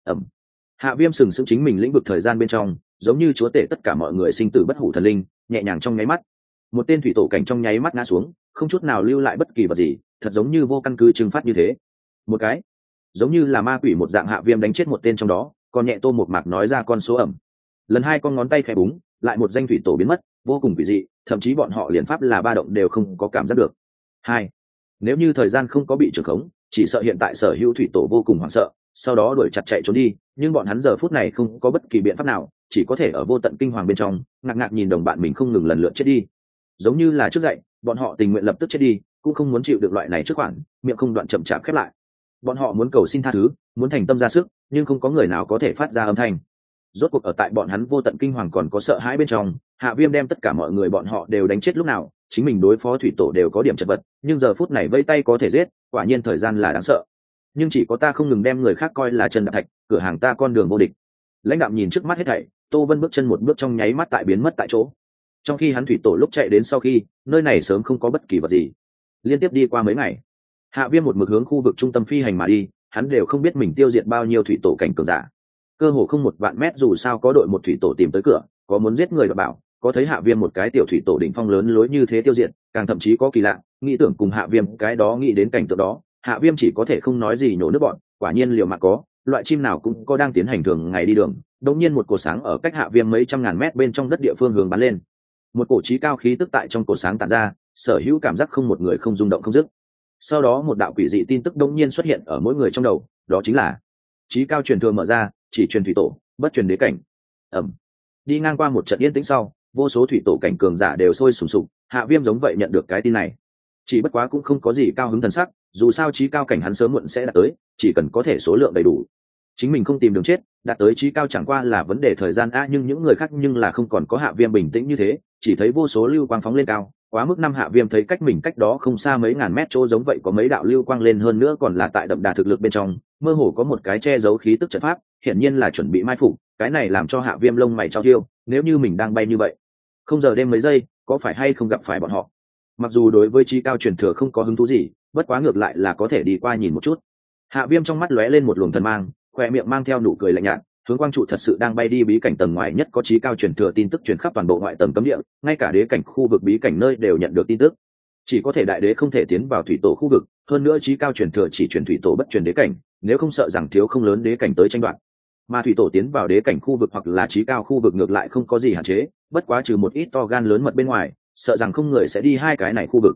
Hạ Viêm sừng sững chính mình lĩnh vực thời gian bên trong, giống như chúa tể tất cả mọi người sinh tử bất hủ thần linh, nhẹ nhàng trong nháy mắt. Một tên thủy tổ cảnh trong nháy mắt ngã xuống, không chút nào lưu lại bất kỳ vật gì, thật giống như vô căn cứ trừng phát như thế. Một cái, giống như là ma quỷ một dạng, Hạ Viêm đánh chết một tên trong đó, còn nhẹ tô một mạc nói ra con số ẩm. Lần 2 con ngón tay khẽ búng, lại một danh thủy tổ biến mất, vô cùng quỷ dị, thậm chí bọn họ liền pháp là ba động đều không có cảm giác được. 2. Nếu như thời gian không có bị trường khống, chỉ sợ hiện tại sở hữu thủy tổ vô cùng hoảng sợ, sau đó đuổi chặt chạy trốn đi, nhưng bọn hắn giờ phút này không có bất kỳ biện pháp nào, chỉ có thể ở vô tận kinh hoàng bên trong, ngạc ngạc nhìn đồng bạn mình không ngừng lần lượt chết đi. Giống như là trước dậy, bọn họ tình nguyện lập tức chết đi, cũng không muốn chịu được loại này trước khoản, miệng không đoạn chậm chạp khép lại. Bọn họ muốn cầu xin tha thứ, muốn thành tâm ra sức, nhưng không có người nào có thể phát ra âm thanh. Rốt cuộc ở tại bọn hắn vô tận kinh hoàng còn có sợ hãi bên trong, Hạ Viêm đem tất cả mọi người bọn họ đều đánh chết lúc nào, chính mình đối phó thủy tổ đều có điểm chật vật, nhưng giờ phút này vây tay có thể giết, quả nhiên thời gian là đáng sợ. Nhưng chỉ có ta không ngừng đem người khác coi là chân đạp thạch, cửa hàng ta con đường vô địch. Lãnh đạm nhìn trước mắt hết thảy, Tô Vân bước chân một bước trong nháy mắt tại biến mất tại chỗ. Trong khi hắn thủy tổ lúc chạy đến sau khi, nơi này sớm không có bất kỳ vật gì. Liên tiếp đi qua mấy ngày, Hạ Viêm một mực hướng khu vực trung tâm phi hành mà đi, hắn đều không biết mình tiêu diệt bao nhiêu thủy tổ cảnh cường giả. Cơ hồ không 1 vạn mét, dù sao có đội một thủy tổ tìm tới cửa, có muốn giết người đọc bảo, có thấy Hạ Viêm một cái tiểu thủy tổ đỉnh phong lớn lối như thế tiêu diệt, càng thậm chí có kỳ lạ, nghĩ tưởng cùng Hạ Viêm cái đó nghĩ đến cảnh tượng đó, Hạ Viêm chỉ có thể không nói gì nhổ nước bọn, quả nhiên liều mạng có, loại chim nào cũng có đang tiến hành thường ngày đi đường. Đột nhiên một cột sáng ở cách Hạ Viêm mấy trăm ngàn mét bên trong đất địa phương hướng bắn lên. Một cổ chí cao khí tức tại trong cột sáng tản ra, sở hữu cảm giác không một người không rung động không dứt. Sau đó một đạo quỷ dị tin tức đột nhiên xuất hiện ở mỗi người trong đầu, đó chính là chí cao truyền thừa mở ra, chỉ truyền thủy tổ, bất truyền đế cảnh. Đi ngang qua một trận yên tĩnh sau, vô số thủy tổ cảnh cường giả đều sôi sùng sục. Hạ Viêm giống vậy nhận được cái tin này, chỉ bất quá cũng không có gì cao hứng thần sắc, dù sao chí cao cảnh hắn sớm muộn sẽ đạt tới, chỉ cần có thể số lượng đầy đủ, chính mình không tìm đường chết, đạt tới chí cao chẳng qua là vấn đề thời gian a. Nhưng những người khác nhưng là không còn có Hạ Viêm bình tĩnh như thế, chỉ thấy vô số lưu quang phóng lên cao, quá mức. Hạ Viêm thấy cách mình cách đó không xa mấy ngàn mét chỗ giống vậy có mấy đạo lưu quang lên, hơn nữa còn là tại đậm đà thực lực bên trong, mơ hồ có một cái che giấu khí tức trận pháp, hiển nhiên là chuẩn bị mai phục. Cái này làm cho Hạ Viêm lông mày chau thiêu, nếu như mình đang bay như vậy, không giờ đêm mấy giây, có phải hay không gặp phải bọn họ. Mặc dù đối với chí cao truyền thừa không có hứng thú gì, bất quá ngược lại là có thể đi qua nhìn một chút. Hạ Viêm trong mắt lóe lên một luồng thần mang, khoe miệng mang theo nụ cười lạnh nhạt, hướng quang trụ thật sự đang bay đi bí cảnh tầng ngoài nhất có chí cao truyền thừa tin tức truyền khắp toàn bộ ngoại tầng cấm địa, ngay cả đế cảnh khu vực bí cảnh nơi đều nhận được tin tức. Chỉ có thể đại đế không thể tiến vào thủy tổ khu vực, hơn nữa chí cao truyền thừa chỉ truyền thủy tổ bất truyền đế cảnh, nếu không sợ rằng thiếu không lớn đế cảnh tới tranh đoạt. Mà thủy tổ tiến vào đế cảnh khu vực hoặc là chí cao khu vực ngược lại không có gì hạn chế, bất quá trừ một ít to gan lớn mật bên ngoài, sợ rằng không người sẽ đi 2 cái này khu vực.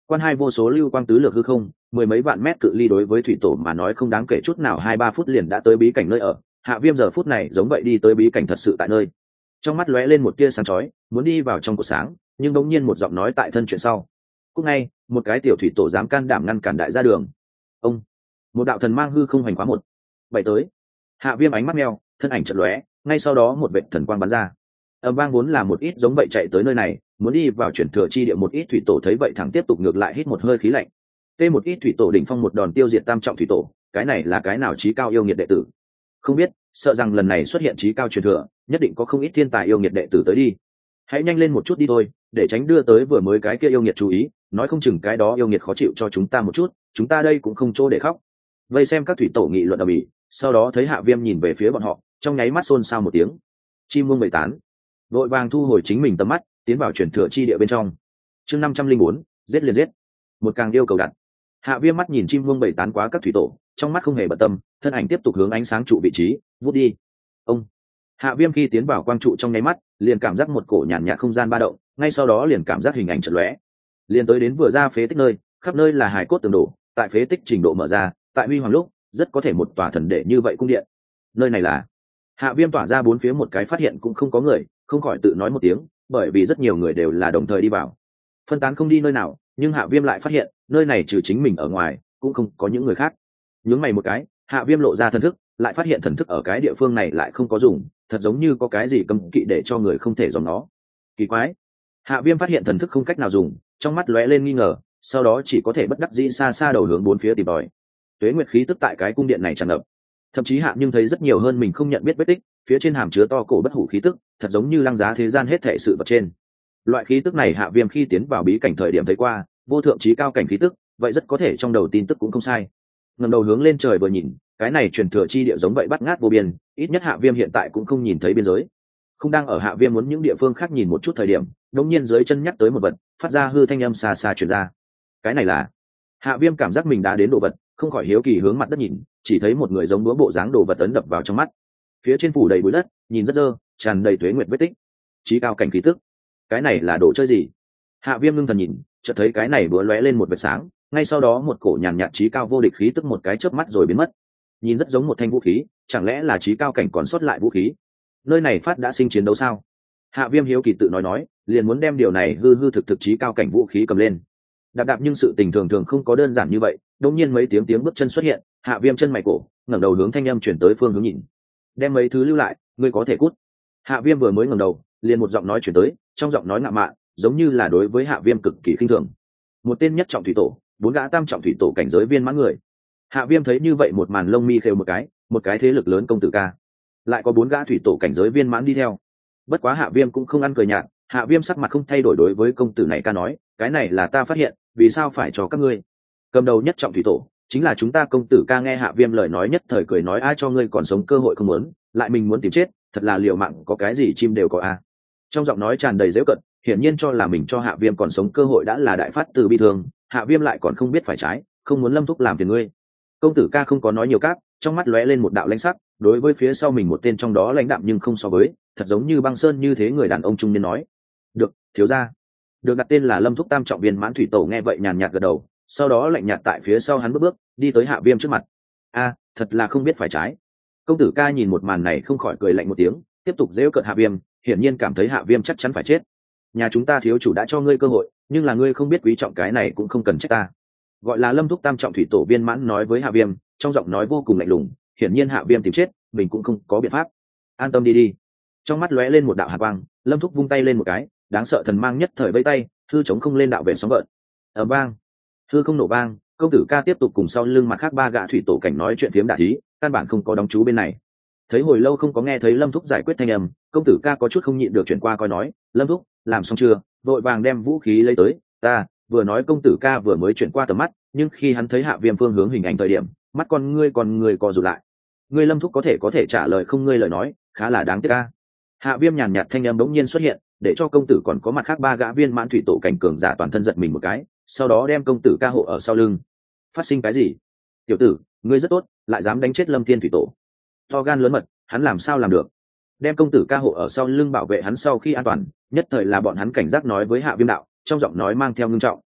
Quan hai vô số lưu quang tứ lược hư không, mười mấy vạn mét cự ly đối với thủy tổ mà nói không đáng kể chút nào, 2-3 phút liền đã tới bí cảnh nơi ở. Hạ Viêm giờ phút này giống vậy đi tới bí cảnh thật sự tại nơi. Trong mắt lóe lên một tia sáng chói, muốn đi vào trong cột sáng, nhưng đột nhiên một giọng nói tại thân chuyện sau. Cúc ngay, một cái tiểu thủy tổ dám can đảm ngăn cản đại gia đường. Ông, một đạo thần mang hư không hoành khóa một. Bảy tới. Hạ Viêm ánh mắt meo, thân ảnh chợt lóe, ngay sau đó một vệt thần quang bắn ra. Âm vang vốn là một ít giống vậy chạy tới nơi này, muốn đi vào chuyển thừa chi địa một ít thủy tổ thấy vậy thẳng tiếp tục ngược lại hít một hơi khí lạnh. Tê một ít thủy tổ đỉnh phong một đòn tiêu diệt tam trọng thủy tổ, cái này là cái nào chí cao yêu nghiệt đệ tử? Không biết, sợ rằng lần này xuất hiện chí cao truyền thừa, nhất định có không ít thiên tài yêu nghiệt đệ tử tới đi. Hãy nhanh lên một chút đi thôi, để tránh đưa tới vừa mới cái kia yêu nghiệt chú ý, nói không chừng cái đó yêu nghiệt khó chịu cho chúng ta một chút, chúng ta đây cũng không chỗ để khóc. Vây xem các thủy tổ nghị luận ầm ĩ, sau đó thấy Hạ Viêm nhìn về phía bọn họ, trong nháy mắt xôn xao một tiếng. Chim muông bầy tán, vội vàng thu hồi chính mình tầm mắt, tiến vào chuyển thừa chi địa bên trong. Chương 504, giết liền giết. Một càng yêu cầu đặt. Hạ Viêm mắt nhìn chim muông bầy tán quá các thủy tổ, trong mắt không hề bận tâm, thân ảnh tiếp tục hướng ánh sáng trụ vị trí, vút đi. Ông. Hạ Viêm khi tiến vào quang trụ trong nháy mắt, liền cảm giác một cổ nhàn nhạt không gian ba động, ngay sau đó liền cảm giác hình ảnh chợt lóe. Liền tới đến vừa ra phế tích nơi, khắp nơi là hài cốt tường đổ, tại phế tích trình độ mở ra, tại huy hoàng lúc, rất có thể một tòa thần đệ như vậy cung điện. Nơi này là. Hạ Viêm tỏa ra bốn phía một cái phát hiện cũng không có người, không khỏi tự nói một tiếng, bởi vì rất nhiều người đều là đồng thời đi vào. Phân tán không đi nơi nào, nhưng Hạ Viêm lại phát hiện, nơi này trừ chính mình ở ngoài, cũng không có những người khác. Nhướng mày một cái, Hạ Viêm lộ ra thần thức, lại phát hiện thần thức ở cái địa phương này lại không có dùng, thật giống như có cái gì cấm kỵ để cho người không thể dòm nó. Kỳ quái. Hạ Viêm phát hiện thần thức không cách nào dùng, trong mắt lóe lên nghi ngờ, sau đó chỉ có thể bất đắc dĩ xa xa đầu hướng bốn phía tìm tòi. Tuế nguyệt khí tức tại cái cung điện này tràn ngập, thậm chí Hạ nhưng thấy rất nhiều hơn mình không nhận biết vết tích, phía trên hàm chứa to cổ bất hủ khí tức, thật giống như lăng giá thế gian hết thảy sự vật trên. Loại khí tức này Hạ Viêm khi tiến vào bí cảnh thời điểm thấy qua, vô thượng chí cao cảnh khí tức, vậy rất có thể trong đầu tin tức cũng không sai. Ngẩng đầu hướng lên trời vừa nhìn, cái này truyền thừa chi địa giống vậy bắt ngát vô biên, ít nhất Hạ Viêm hiện tại cũng không nhìn thấy biên giới. Không đang ở Hạ Viêm muốn những địa phương khác nhìn một chút thời điểm, đột nhiên dưới chân nhắc tới một vật, phát ra hư thanh âm xa xa truyền ra. Cái này là. Hạ Viêm cảm giác mình đã đến đồ vật, không khỏi hiếu kỳ hướng mặt đất nhìn, chỉ thấy một người giống búa bộ dáng đồ vật ấn đập vào trong mắt. Phía trên phủ đầy bụi đất, nhìn rất dơ, tràn đầy tuế nguyệt vết tích. Chí cao cảnh khí tức. Cái này là đồ chơi gì? Hạ Viêm ngưng thần nhìn, chợt thấy cái này búa lóe lên một vệt sáng, ngay sau đó một cổ nhàn nhạt chí cao vô địch khí tức một cái chớp mắt rồi biến mất. Nhìn rất giống một thanh vũ khí, chẳng lẽ là chí cao cảnh còn sót lại vũ khí? Nơi này phát đã sinh chiến đấu sao? Hạ Viêm hiếu kỳ tự nói, liền muốn đem điều này hư hư thực thực chí cao cảnh vũ khí cầm lên. Đạp nhưng sự tình thường thường không có đơn giản như vậy, đột nhiên mấy tiếng bước chân xuất hiện, Hạ Viêm chân mày cổ, ngẩng đầu hướng thanh âm chuyển tới phương hướng nhìn. Đem mấy thứ lưu lại, ngươi có thể cút. Hạ Viêm vừa mới ngẩng đầu, liền một giọng nói chuyển tới, trong giọng nói ngạo mạn, giống như là đối với Hạ Viêm cực kỳ khinh thường. Một tên nhất trọng thủy tổ, bốn gã tam trọng thủy tổ cảnh giới viên mãn người. Hạ Viêm thấy như vậy một màn lông mi khều một cái thế lực lớn công tử ca, lại có bốn gã thủy tổ cảnh giới viên mãn đi theo. Bất quá Hạ Viêm cũng không ăn cười nhạt, Hạ Viêm sắc mặt không thay đổi đối với công tử này ca nói, cái này là ta phát hiện, vì sao phải cho các ngươi? Cầm đầu nhất trọng thủy tổ, chính là chúng ta. Công tử ca nghe Hạ Viêm lời nói nhất thời cười nói, ai cho ngươi còn sống cơ hội không muốn, lại mình muốn tìm chết, thật là liều mạng, có cái gì chim đều có a. Trong giọng nói tràn đầy giễu cợt, hiển nhiên cho là mình cho Hạ Viêm còn sống cơ hội đã là đại phát từ bi thương. Hạ Viêm lại còn không biết phải trái, không muốn Lâm Thúc làm phiền ngươi. Công tử ca không có nói nhiều cáp, trong mắt lóe lên một đạo lãnh sắc, đối với phía sau mình một tên trong đó lãnh đạm nhưng không so với, thật giống như băng sơn như thế người đàn ông trung niên nói. Được, thiếu gia. Được đặt tên là Lâm Thúc tam trọng viên mãn thủy tổ nghe vậy nhàn nhạt gật đầu, sau đó lạnh nhạt tại phía sau hắn bước đi tới Hạ Viêm trước mặt. A, thật là không biết phải trái. Công tử ca nhìn một màn này không khỏi cười lạnh một tiếng, tiếp tục giễu cợt Hạ Viêm, hiển nhiên cảm thấy Hạ Viêm chắc chắn phải chết. Nhà chúng ta thiếu chủ đã cho ngươi cơ hội, nhưng là ngươi không biết quý trọng cái này cũng không cần trách ta. Gọi là Lâm Thúc tam trọng thủy tổ viên mãn nói với Hạ Viêm, trong giọng nói vô cùng lạnh lùng, hiển nhiên Hạ Viêm tìm chết, mình cũng không có biện pháp. An tâm đi. Trong mắt lóe lên một đạo hàn quang, Lâm Thúc vung tay lên một cái, đáng sợ thần mang nhất thời vây tay, hư chống không lên đạo về sóng gợn. Ầm vang, hư không nổ vang, công tử ca tiếp tục cùng sau lưng mặt khác ba gã thủy tổ cảnh nói chuyện phiếm đả thí, căn bản không có đóng chú bên này. Thấy hồi lâu không có nghe thấy Lâm Thúc giải quyết thanh âm, công tử ca có chút không nhịn được chuyển qua coi nói, Lâm Thúc, làm xong chưa? Vội vàng đem vũ khí lấy tới. Ta vừa nói công tử ca vừa mới chuyển qua tầm mắt, nhưng khi hắn thấy Hạ Viêm phương hướng hình ảnh thời điểm, mắt con ngươi co rụt lại. Ngươi Lâm Thúc có thể trả lời không, ngươi lời nói khá là đáng tiếc ca. Hạ Viêm nhàn nhạt thanh âm bỗng nhiên xuất hiện, để cho công tử còn có mặt khác ba gã viên mãn thủy tổ cảnh cường giả toàn thân giật mình một cái, sau đó đem công tử ca hộ ở sau lưng. Phát sinh cái gì? Tiểu tử, ngươi rất tốt, lại dám đánh chết Lâm Thiên thủy tổ. To gan lớn mật, hắn làm sao làm được? Đem công tử ca hộ ở sau lưng bảo vệ hắn sau khi an toàn, nhất thời là bọn hắn cảnh giác nói với Hạ Viêm đạo, trong giọng nói mang theo ngưng trọng.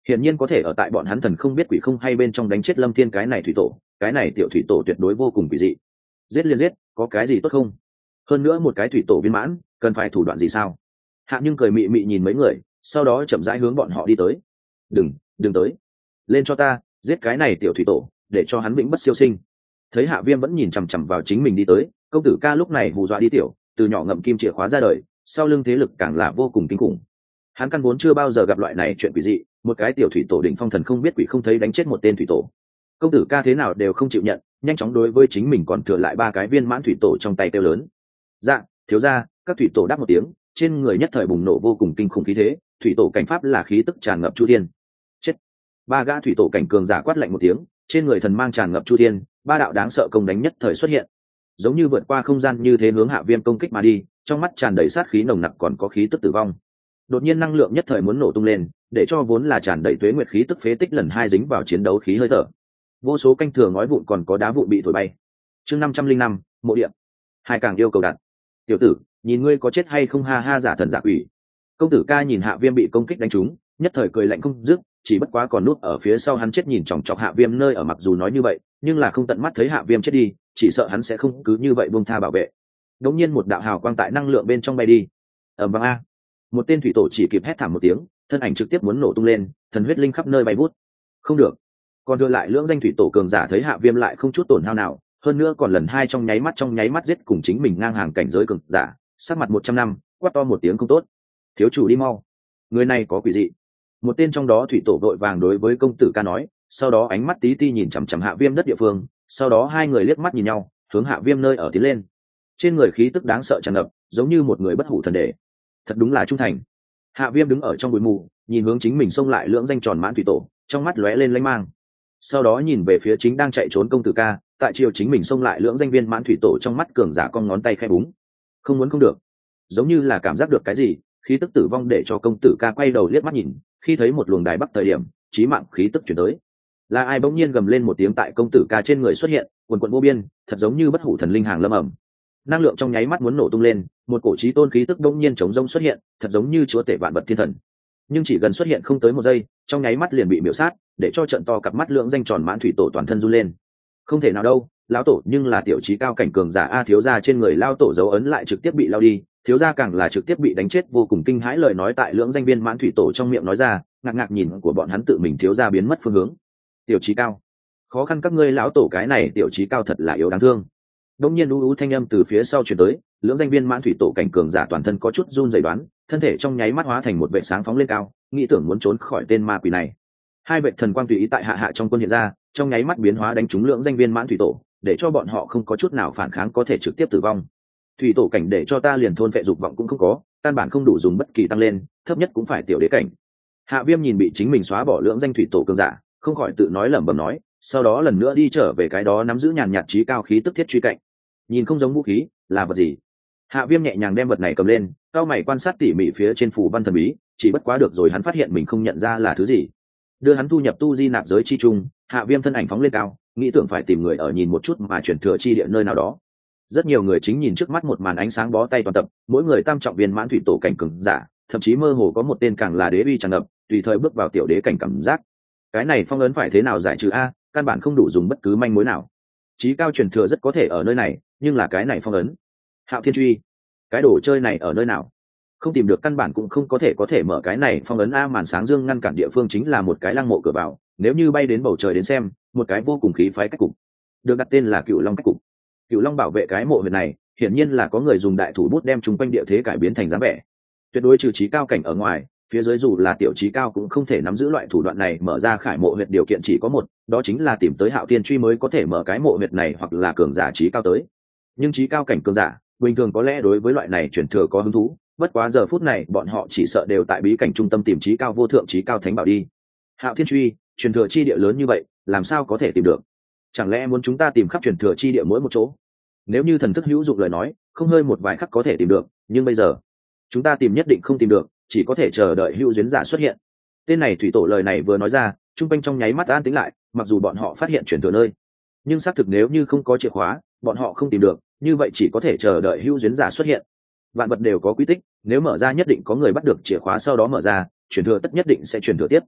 hiển nhiên có thể ở tại bọn hắn thần không biết quỷ không hay bên trong đánh chết Lâm Thiên cái này thủy tổ, cái này tiểu thủy tổ tuyệt đối vô cùng quỷ dị. Giết liền giết, có cái gì tốt không? Hơn nữa một cái thủy tổ viên mãn, cần phải thủ đoạn gì sao? Hạ Nhưng cười mị mị nhìn mấy người, sau đó chậm rãi hướng bọn họ đi tới. Đừng tới, lên cho ta, giết cái này tiểu thủy tổ, để cho hắn vĩnh bất siêu sinh. Thấy Hạ Viêm vẫn nhìn chằm chằm vào chính mình đi tới, công tử ca lúc này hù dọa đi tiểu, từ nhỏ ngậm kim chìa khóa ra đời, sau lưng thế lực càng là vô cùng kinh khủng. Hắn căn vốn chưa bao giờ gặp loại này chuyện quỷ dị, một cái tiểu thủy tổ đỉnh phong thần không biết quỷ không thấy đánh chết một tên thủy tổ. Công tử ca thế nào đều không chịu nhận, nhanh chóng đối với chính mình còn thừa lại 3 cái viên mãn thủy tổ trong tay kêu lớn. Dạ, thiếu gia, các thủy tổ đáp một tiếng, trên người nhất thời bùng nổ vô cùng kinh khủng khí thế, thủy tổ cảnh pháp là khí tức tràn ngập chu thiên. Chết. 3 gã thủy tổ cảnh cường giả quát lạnh một tiếng, trên người thần mang tràn ngập chu thiên, 3 đạo đáng sợ công đánh nhất thời xuất hiện, giống như vượt qua không gian như thế hướng Hạ Viêm công kích mà đi, trong mắt tràn đầy sát khí nồng nặc còn có khí tức tử vong. Đột nhiên năng lượng nhất thời muốn nổ tung lên, để cho vốn là tràn đầy tuế nguyệt khí tức phế tích lần 2 dính vào chiến đấu khí hơi thở. Vô số canh thừa ngói vụn còn có đá vụn bị thổi bay. Chương 505, mộ địa. Hai càng yêu cầu đặt. Tiểu tử, nhìn ngươi có chết hay không, ha ha, giả thần giả quỷ. Công tử ca nhìn Hạ Viêm bị công kích đánh trúng, nhất thời cười lạnh không dứt, chỉ bất quá còn núp ở phía sau hắn chết nhìn chòng chọc Hạ Viêm nơi ở, mặc dù nói như vậy, nhưng là không tận mắt thấy Hạ Viêm chết đi, chỉ sợ hắn sẽ không cứ như vậy buông tha bảo vệ. Đống nhiên một đạo hào quang tại năng lượng bên trong bay đi. Ầm vang a. Một tên thủy tổ chỉ kịp hét thảm một tiếng, thân ảnh trực tiếp muốn nổ tung lên, thần huyết linh khắp nơi bay vút. Không được. Còn đưa lại lưỡng danh thủy tổ cường giả thấy Hạ Viêm lại không chút tổn hao nào, hơn nữa còn lần 2 trong nháy mắt giết cùng chính mình ngang hàng cảnh giới cường giả, sắc mặt 100 năm, quát to một tiếng không tốt. Thiếu chủ đi mau. Người này có quỷ dị. Một tên trong đó thủy tổ vội vàng đối với công tử ca nói, sau đó ánh mắt tí ti nhìn chằm chằm Hạ Viêm đất địa phương, sau đó hai người liếc mắt nhìn nhau, hướng Hạ Viêm nơi ở tiến lên. Trên người khí tức đáng sợ tràn ngập, giống như một người bất hủ thần đệ. Thật đúng là trung thành. Hạ Viêm đứng ở trong bụi mù, nhìn hướng chính mình xông lại lưỡng danh tròn mãn thủy tổ, trong mắt lóe lên lanh mang. Sau đó nhìn về phía chính đang chạy trốn công tử ca, tại chiều chính mình xông lại lưỡng danh viên mãn thủy tổ, trong mắt cường giả cong ngón tay khẽ búng. Không muốn không được. Giống như là cảm giác được cái gì, khí tức tử vong để cho công tử ca quay đầu liếc mắt nhìn, khi thấy một luồng đài bắc thời điểm, chí mạng khí tức chuyển tới. Là ai bỗng nhiên gầm lên một tiếng tại công tử ca trên người xuất hiện, quần quần vô biên, thật giống như bất hủ thần linh hàng lâm ẩm. Năng lượng trong nháy mắt muốn nổ tung lên, một cổ chí tôn khí tức bỗng nhiên chống rông xuất hiện, thật giống như chúa tể vạn vật thiên thần. Nhưng chỉ gần xuất hiện không tới 1 giây, trong nháy mắt liền bị miểu sát, để cho trận to cặp mắt lượng danh tròn mãn thủy tổ toàn thân run lên. Không thể nào đâu, lão tổ nhưng là tiểu chí cao cảnh cường giả a, thiếu gia trên người lão tổ dấu ấn lại trực tiếp bị lao đi, thiếu gia càng là trực tiếp bị đánh chết, vô cùng kinh hãi lời nói tại lưỡng danh viên mãn thủy tổ trong miệng nói ra, ngạc ngạc nhìn của bọn hắn tự mình thiếu gia biến mất phương hướng. Tiểu chí cao, khó khăn các ngươi lão tổ cái này tiểu chí cao thật là yếu đáng thương. Đông nhiên u thanh âm từ phía sau truyền tới, lưỡng danh viên mãn thủy tổ cảnh cường giả toàn thân có chút run rẩy đoán, thân thể trong nháy mắt hóa thành một vệt sáng phóng lên cao, nghĩ tưởng muốn trốn khỏi tên ma quỷ này. Hai vệt thần quang tùy ý tại hạ trong quân hiện ra, trong nháy mắt biến hóa đánh trúng lưỡng danh viên mãn thủy tổ, để cho bọn họ không có chút nào phản kháng, có thể trực tiếp tử vong. Thủy tổ cảnh để cho ta liền thôn vệ dục vọng cũng không có, căn bản không đủ dùng bất kỳ tăng lên, thấp nhất cũng phải tiểu đế cảnh. Hạ Viêm nhìn bị chính mình xóa bỏ lưỡng danh thủy tổ cường giả, không khỏi tự nói lẩm bẩm nói, sau đó lần nữa đi trở về cái đó nắm giữ nhàn nhạt trí cao khí tức thiết truy cạnh. Nhìn không giống vũ khí, là vật gì? Hạ Viêm nhẹ nhàng đem vật này cầm lên, cao mày quan sát tỉ mỉ phía trên phù văn thần bí, chỉ bất quá được rồi hắn phát hiện mình không nhận ra là thứ gì. Đưa hắn thu nhập tu di nạp giới chi trung, Hạ Viêm thân ảnh phóng lên cao, nghĩ tưởng phải tìm người ở nhìn một chút mà chuyển thừa chi địa nơi nào đó. Rất nhiều người chính nhìn trước mắt một màn ánh sáng bó tay toàn tập, mỗi người tam trọng viên mãn thủy tổ cảnh cường giả, thậm chí mơ hồ có một tên càng là đế uy tràn ngập, tùy thời bước vào tiểu đế cảnh cảm giác. Cái này phong ấn phải thế nào giải trừ a? Căn bản không đủ dùng bất cứ manh mối nào. Chí cao truyền thừa rất có thể ở nơi này, nhưng là cái này phong ấn. Hạo Thiên truy, cái đồ chơi này ở nơi nào? Không tìm được căn bản cũng không có thể mở cái này phong ấn a. Màn sáng dương ngăn cản địa phương chính là một cái lăng mộ cửa vào, nếu như bay đến bầu trời đến xem, một cái vô cùng khí phái cách cục, được đặt tên là Cựu Long cách cục. Cựu Long bảo vệ cái mộ huyệt này, hiển nhiên là có người dùng đại thủ bút đem chúng quanh địa thế cải biến thành dáng vẻ. Tuyệt đối trừ chí cao cảnh ở ngoài, phía dưới dù là tiểu chí cao cũng không thể nắm giữ loại thủ đoạn này. Mở ra khải mộ huyệt điều kiện chỉ có một, đó chính là tìm tới Hạo Thiên truy mới có thể mở cái mộ huyệt này, hoặc là cường giả chí cao tới. Nhưng chí cao cảnh cường giả bình thường có lẽ đối với loại này truyền thừa có hứng thú, bất quá giờ phút này bọn họ chỉ sợ đều tại bí cảnh trung tâm tìm chí cao vô thượng chí cao thánh bảo đi. Hạo Thiên truy, truyền thừa chi địa lớn như vậy, làm sao có thể tìm được? Chẳng lẽ muốn chúng ta tìm khắp truyền thừa chi địa mỗi một chỗ? Nếu như thần thức hữu dụng lời nói, không hơi một vài khắc có thể tìm được, nhưng bây giờ chúng ta tìm nhất định không tìm được, chỉ có thể chờ đợi hữu duyên giả xuất hiện. Tên này thủy tổ lời này vừa nói ra, trung quanh trong nháy mắt an tĩnh lại, mặc dù bọn họ phát hiện truyền thừa nơi, nhưng xác thực nếu như không có chìa khóa, bọn họ không tìm được, như vậy chỉ có thể chờ đợi hữu duyên giả xuất hiện. Vạn vật đều có quy tích, nếu mở ra nhất định có người bắt được chìa khóa, sau đó mở ra, truyền thừa tất nhất định sẽ truyền thừa tiếp.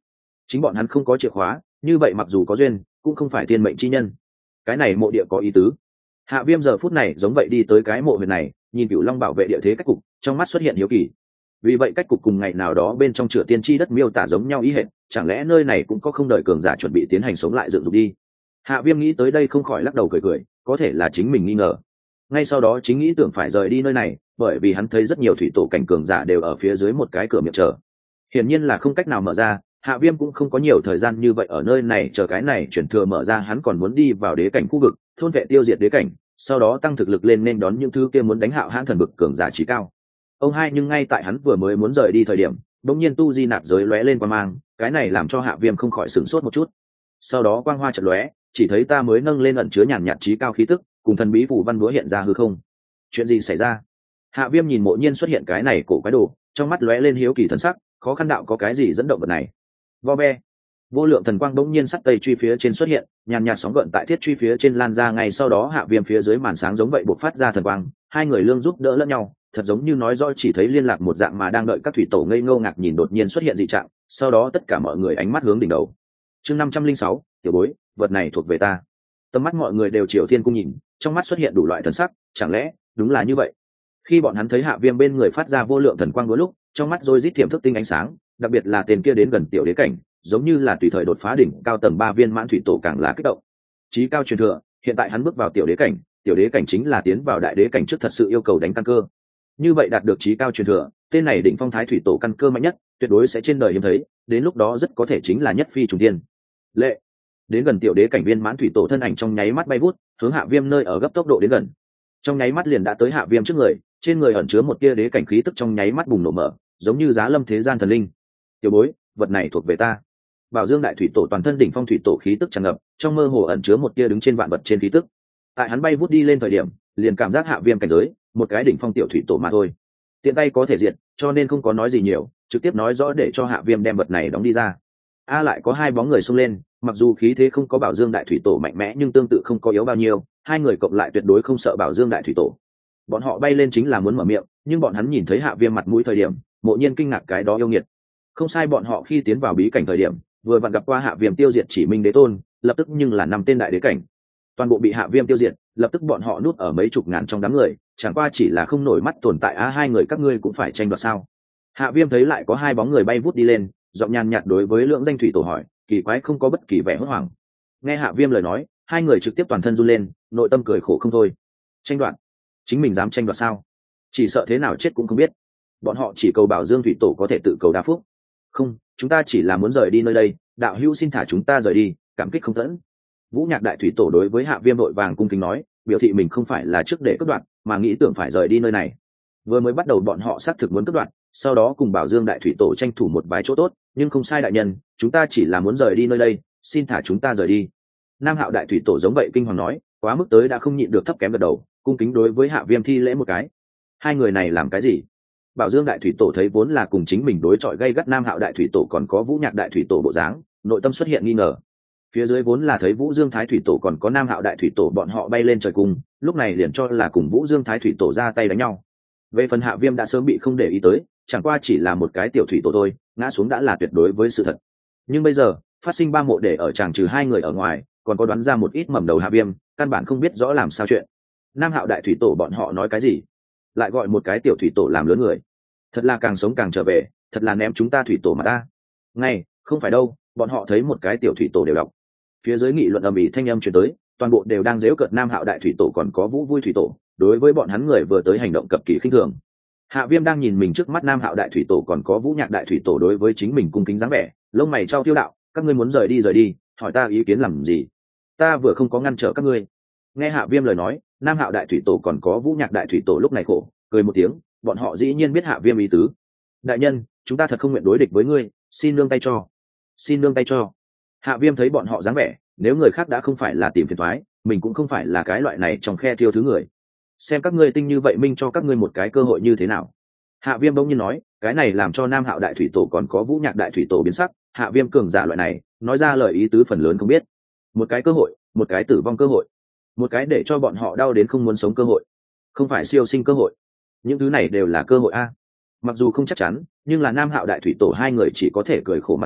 chính bọn hắn không có chìa khóa, như vậy mặc dù có duyên cũng không phải thiên mệnh chi nhân. Cái này mộ địa có ý tứ. Hạ Viêm giờ phút này giống vậy đi tới cái mộ huyệt này, nhìn Cửu Long bảo vệ địa thế cách cục, trong mắt xuất hiện hiếu kỳ. Vì vậy cách cục cùng ngày nào đó bên trong chửa tiên tri đất miêu tả giống nhau ý hệt, chẳng lẽ nơi này cũng có không đợi cường giả chuẩn bị tiến hành sống lại dựng dục đi. Hạ Viêm nghĩ tới đây không khỏi lắc đầu cười cười, có thể là chính mình nghi ngờ. Ngay sau đó chính nghĩ tưởng phải rời đi nơi này, bởi vì hắn thấy rất nhiều thủy tổ cảnh cường giả đều ở phía dưới một cái cửa miệng chờ. Hiển nhiên là không cách nào mở ra, Hạ Viêm cũng không có nhiều thời gian như vậy ở nơi này chờ cái này chuyển thừa mở ra, hắn còn muốn đi vào đế cảnh khu vực, thôn vệ tiêu diệt đế cảnh, sau đó tăng thực lực lên nên đón những thứ kia muốn đánh Hạo Hãn thần bực cường giả trí cao. Ông hai nhưng ngay tại hắn vừa mới muốn rời đi thời điểm, bỗng nhiên tu di nạp giới lóe lên quang mang, cái này làm cho Hạ Viêm không khỏi sửng sốt một chút. Sau đó quang hoa chợt lóe, chỉ thấy ta mới nâng lên ẩn chứa nhàn nhạt trí cao khí tức, cùng thần bí phù văn búa hiện ra hư không. Chuyện gì xảy ra? Hạ Viêm nhìn Mộ Nhiên xuất hiện cái này cổ quái đồ, trong mắt lóe lên hiếu kỳ thần sắc, khó khăn đạo có cái gì dẫn động vật này. Vo be, vô lượng thần quang bỗng nhiên sắt tây truy phía trên xuất hiện, nhàn nhạt sóng gợn tại thiết truy phía trên lan ra, ngay sau đó Hạ Viêm phía dưới màn sáng giống vậy bộc phát ra thần quang, hai người lương giúp đỡ lẫn nhau, thật giống như nói rõ chỉ thấy liên lạc một dạng mà đang đợi các thủy tổ ngây ngô ngạc nhìn đột nhiên xuất hiện dị trạng, sau đó tất cả mọi người ánh mắt hướng đỉnh đầu. Chương 506, tiểu bối, vật này thuộc về ta. Tầm mắt mọi người đều chiều thiên cung nhìn, trong mắt xuất hiện đủ loại thần sắc, chẳng lẽ đúng là như vậy? Khi bọn hắn thấy Hạ Viêm bên người phát ra vô lượng thần quang đôi lúc, trong mắt rồi rít thiểm thức tinh ánh sáng, đặc biệt là tên kia đến gần tiểu đế cảnh, giống như là tùy thời đột phá đỉnh cao tầng 3 viên mãn thủy tổ càng là kích động. Chí cao truyền thừa, hiện tại hắn bước vào tiểu đế cảnh chính là tiến vào đại đế cảnh trước thật sự yêu cầu đánh căn cơ. Như vậy đạt được chí cao truyền thừa, tên này đỉnh phong thái thủy tổ căn cơ mạnh nhất, tuyệt đối sẽ trên đời hiếm thấy, đến lúc đó rất có thể chính là nhất phi trùng thiên. Lệ, đến gần tiểu đế cảnh viên mãn thủy tổ thân ảnh trong nháy mắt bay vút, hướng Hạ Viêm nơi ở gấp tốc độ đến gần. Trong nháy mắt liền đã tới Hạ Viêm trước người, trên người ẩn chứa một tia đế cảnh khí tức trong nháy mắt bùng nổ mở, giống như giá lâm thế gian thần linh. Tiểu bối, vật này thuộc về ta. Bảo Dương đại thủy tổ toàn thân đỉnh phong thủy tổ khí tức tràn ngập, trong mơ hồ ẩn chứa một tia đứng trên vạn vật trên khí tức. Tại hắn bay vút đi lên thời điểm, liền cảm giác Hạ Viêm cảnh giới, một cái đỉnh phong tiểu thủy tổ mà thôi. Tiện tay có thể diệt, cho nên không có nói gì nhiều, trực tiếp nói rõ để cho Hạ Viêm đem vật này đóng đi ra. Lại có hai bóng người xông lên, mặc dù khí thế không có Bảo Dương đại thủy tổ mạnh mẽ nhưng tương tự không có yếu bao nhiêu, hai người cộng lại tuyệt đối không sợ Bảo Dương đại thủy tổ. Bọn họ bay lên chính là muốn mở miệng, nhưng bọn hắn nhìn thấy Hạ Viêm mặt mũi thời điểm, Mộ Nhiên kinh ngạc cái đó yêu nghiệt. Không sai, bọn họ khi tiến vào bí cảnh thời điểm, vừa vặn gặp qua Hạ Viêm tiêu diệt Chỉ Minh đế tôn, lập tức nhưng là 5 tên đại đế cảnh. Toàn bộ bị Hạ Viêm tiêu diệt, lập tức bọn họ núp ở mấy chục ngàn trong đám người, chẳng qua chỉ là không nổi mắt tồn tại. Hai người các ngươi cũng phải tranh đoạt sao? Hạ Viêm thấy lại có hai bóng người bay vút đi lên, giọng nhàn nhạt đối với Lượng Danh thủy tổ hỏi, kỳ quái không có bất kỳ vẻ hốt hoảng. Nghe Hạ Viêm lời nói, hai người trực tiếp toàn thân run lên, nội tâm cười khổ không thôi. Tranh đoạt? Chính mình dám tranh đoạt sao? Chỉ sợ thế nào chết cũng không biết. Bọn họ chỉ cầu Bảo Dương thủy tổ có thể tự cầu đa phúc. Không, chúng ta chỉ là muốn rời đi nơi đây, đạo hữu xin thả chúng ta rời đi, cảm kích không tẫn. Vũ Nhạc đại thủy tổ đối với Hạ Viêm đội vàng cung kính nói, biểu thị mình không phải là trước để cướp đoạt, mà nghĩ tưởng phải rời đi nơi này. Vừa mới bắt đầu bọn họ xác thực muốn cướp đoạt, sau đó cùng Bảo Dương đại thủy tổ tranh thủ một vài chỗ tốt, nhưng không sai đại nhân, chúng ta chỉ là muốn rời đi nơi đây, xin thả chúng ta rời đi. Nam Hạo đại thủy tổ giống vậy kinh hoàng nói, quá mức tới đã không nhịn được thấp kém gật đầu, cung kính đối với Hạ Viêm thi lễ một cái. Hai người này làm cái gì? Bảo Dương đại thủy tổ thấy vốn là cùng chính mình đối chọi gay gắt Nam Hạo đại thủy tổ còn có Vũ Nhạc đại thủy tổ bộ dáng, nội tâm xuất hiện nghi ngờ. Phía dưới vốn là thấy Vũ Dương thái thủy tổ còn có Nam Hạo đại thủy tổ bọn họ bay lên trời cùng, lúc này liền cho là cùng Vũ Dương thái thủy tổ ra tay đánh nhau. Về phần Hạ Viêm đã sớm bị không để ý tới, chẳng qua chỉ là một cái tiểu thủy tổ thôi, ngã xuống đã là tuyệt đối với sự thật. Nhưng bây giờ phát sinh 3 mộ để ở chàng trừ hai người ở ngoài, còn có đoán ra một ít mầm đầu Hạ Viêm, căn bản không biết rõ làm sao chuyện. Nam Hạo đại thủy tổ bọn họ nói cái gì, lại gọi một cái tiểu thủy tổ làm lớn người, thật là càng sống càng trở về, thật là ném chúng ta thủy tổ mà ta. Ngay, không phải đâu, bọn họ thấy một cái tiểu thủy tổ đều đọc. Phía dưới nghị luận ầm ĩ thanh âm truyền tới, toàn bộ đều đang giễu cợt Nam Hạo đại thủy tổ còn có Vũ Vui thủy tổ, đối với bọn hắn người vừa tới hành động cập kỳ khinh thường. Hạ Viêm đang nhìn mình trước mắt Nam Hạo đại thủy tổ còn có Vũ Nhạc đại thủy tổ đối với chính mình cung kính dáng vẻ, lông mày trao tiêu đạo, các ngươi muốn rời đi, hỏi ta ý kiến làm gì? Ta vừa không có ngăn trở các ngươi. Nghe Hạ Viêm lời nói, Nam Hạo đại thủy tổ còn có Vũ Nhạc đại thủy tổ lúc này khổ cười một tiếng, bọn họ dĩ nhiên biết Hạ Viêm ý tứ. Đại nhân, chúng ta thật không nguyện đối địch với ngươi, xin nương tay cho. Xin nương tay cho. Hạ Viêm thấy bọn họ dáng vẻ, nếu người khác đã không phải là tìm phiền toái, mình cũng không phải là cái loại này trong khe thiêu thứ người. Xem các ngươi tinh như vậy minh cho các ngươi một cái cơ hội như thế nào. Hạ Viêm bỗng nhiên nói, cái này làm cho Nam Hạo đại thủy tổ còn có Vũ Nhạc đại thủy tổ biến sắc. Hạ Viêm cường giả loại này, nói ra lời ý tứ phần lớn không biết. Một cái cơ hội, một cái tử vong cơ hội, một cái để cho bọn họ đau đến không muốn sống cơ hội, không phải siêu sinh cơ hội. Những thứ này đều là cơ hội a. Mặc dù không chắc chắn, nhưng là Nam Hạo đại thủy tổ hai người chỉ có thể cười khổ mà nói,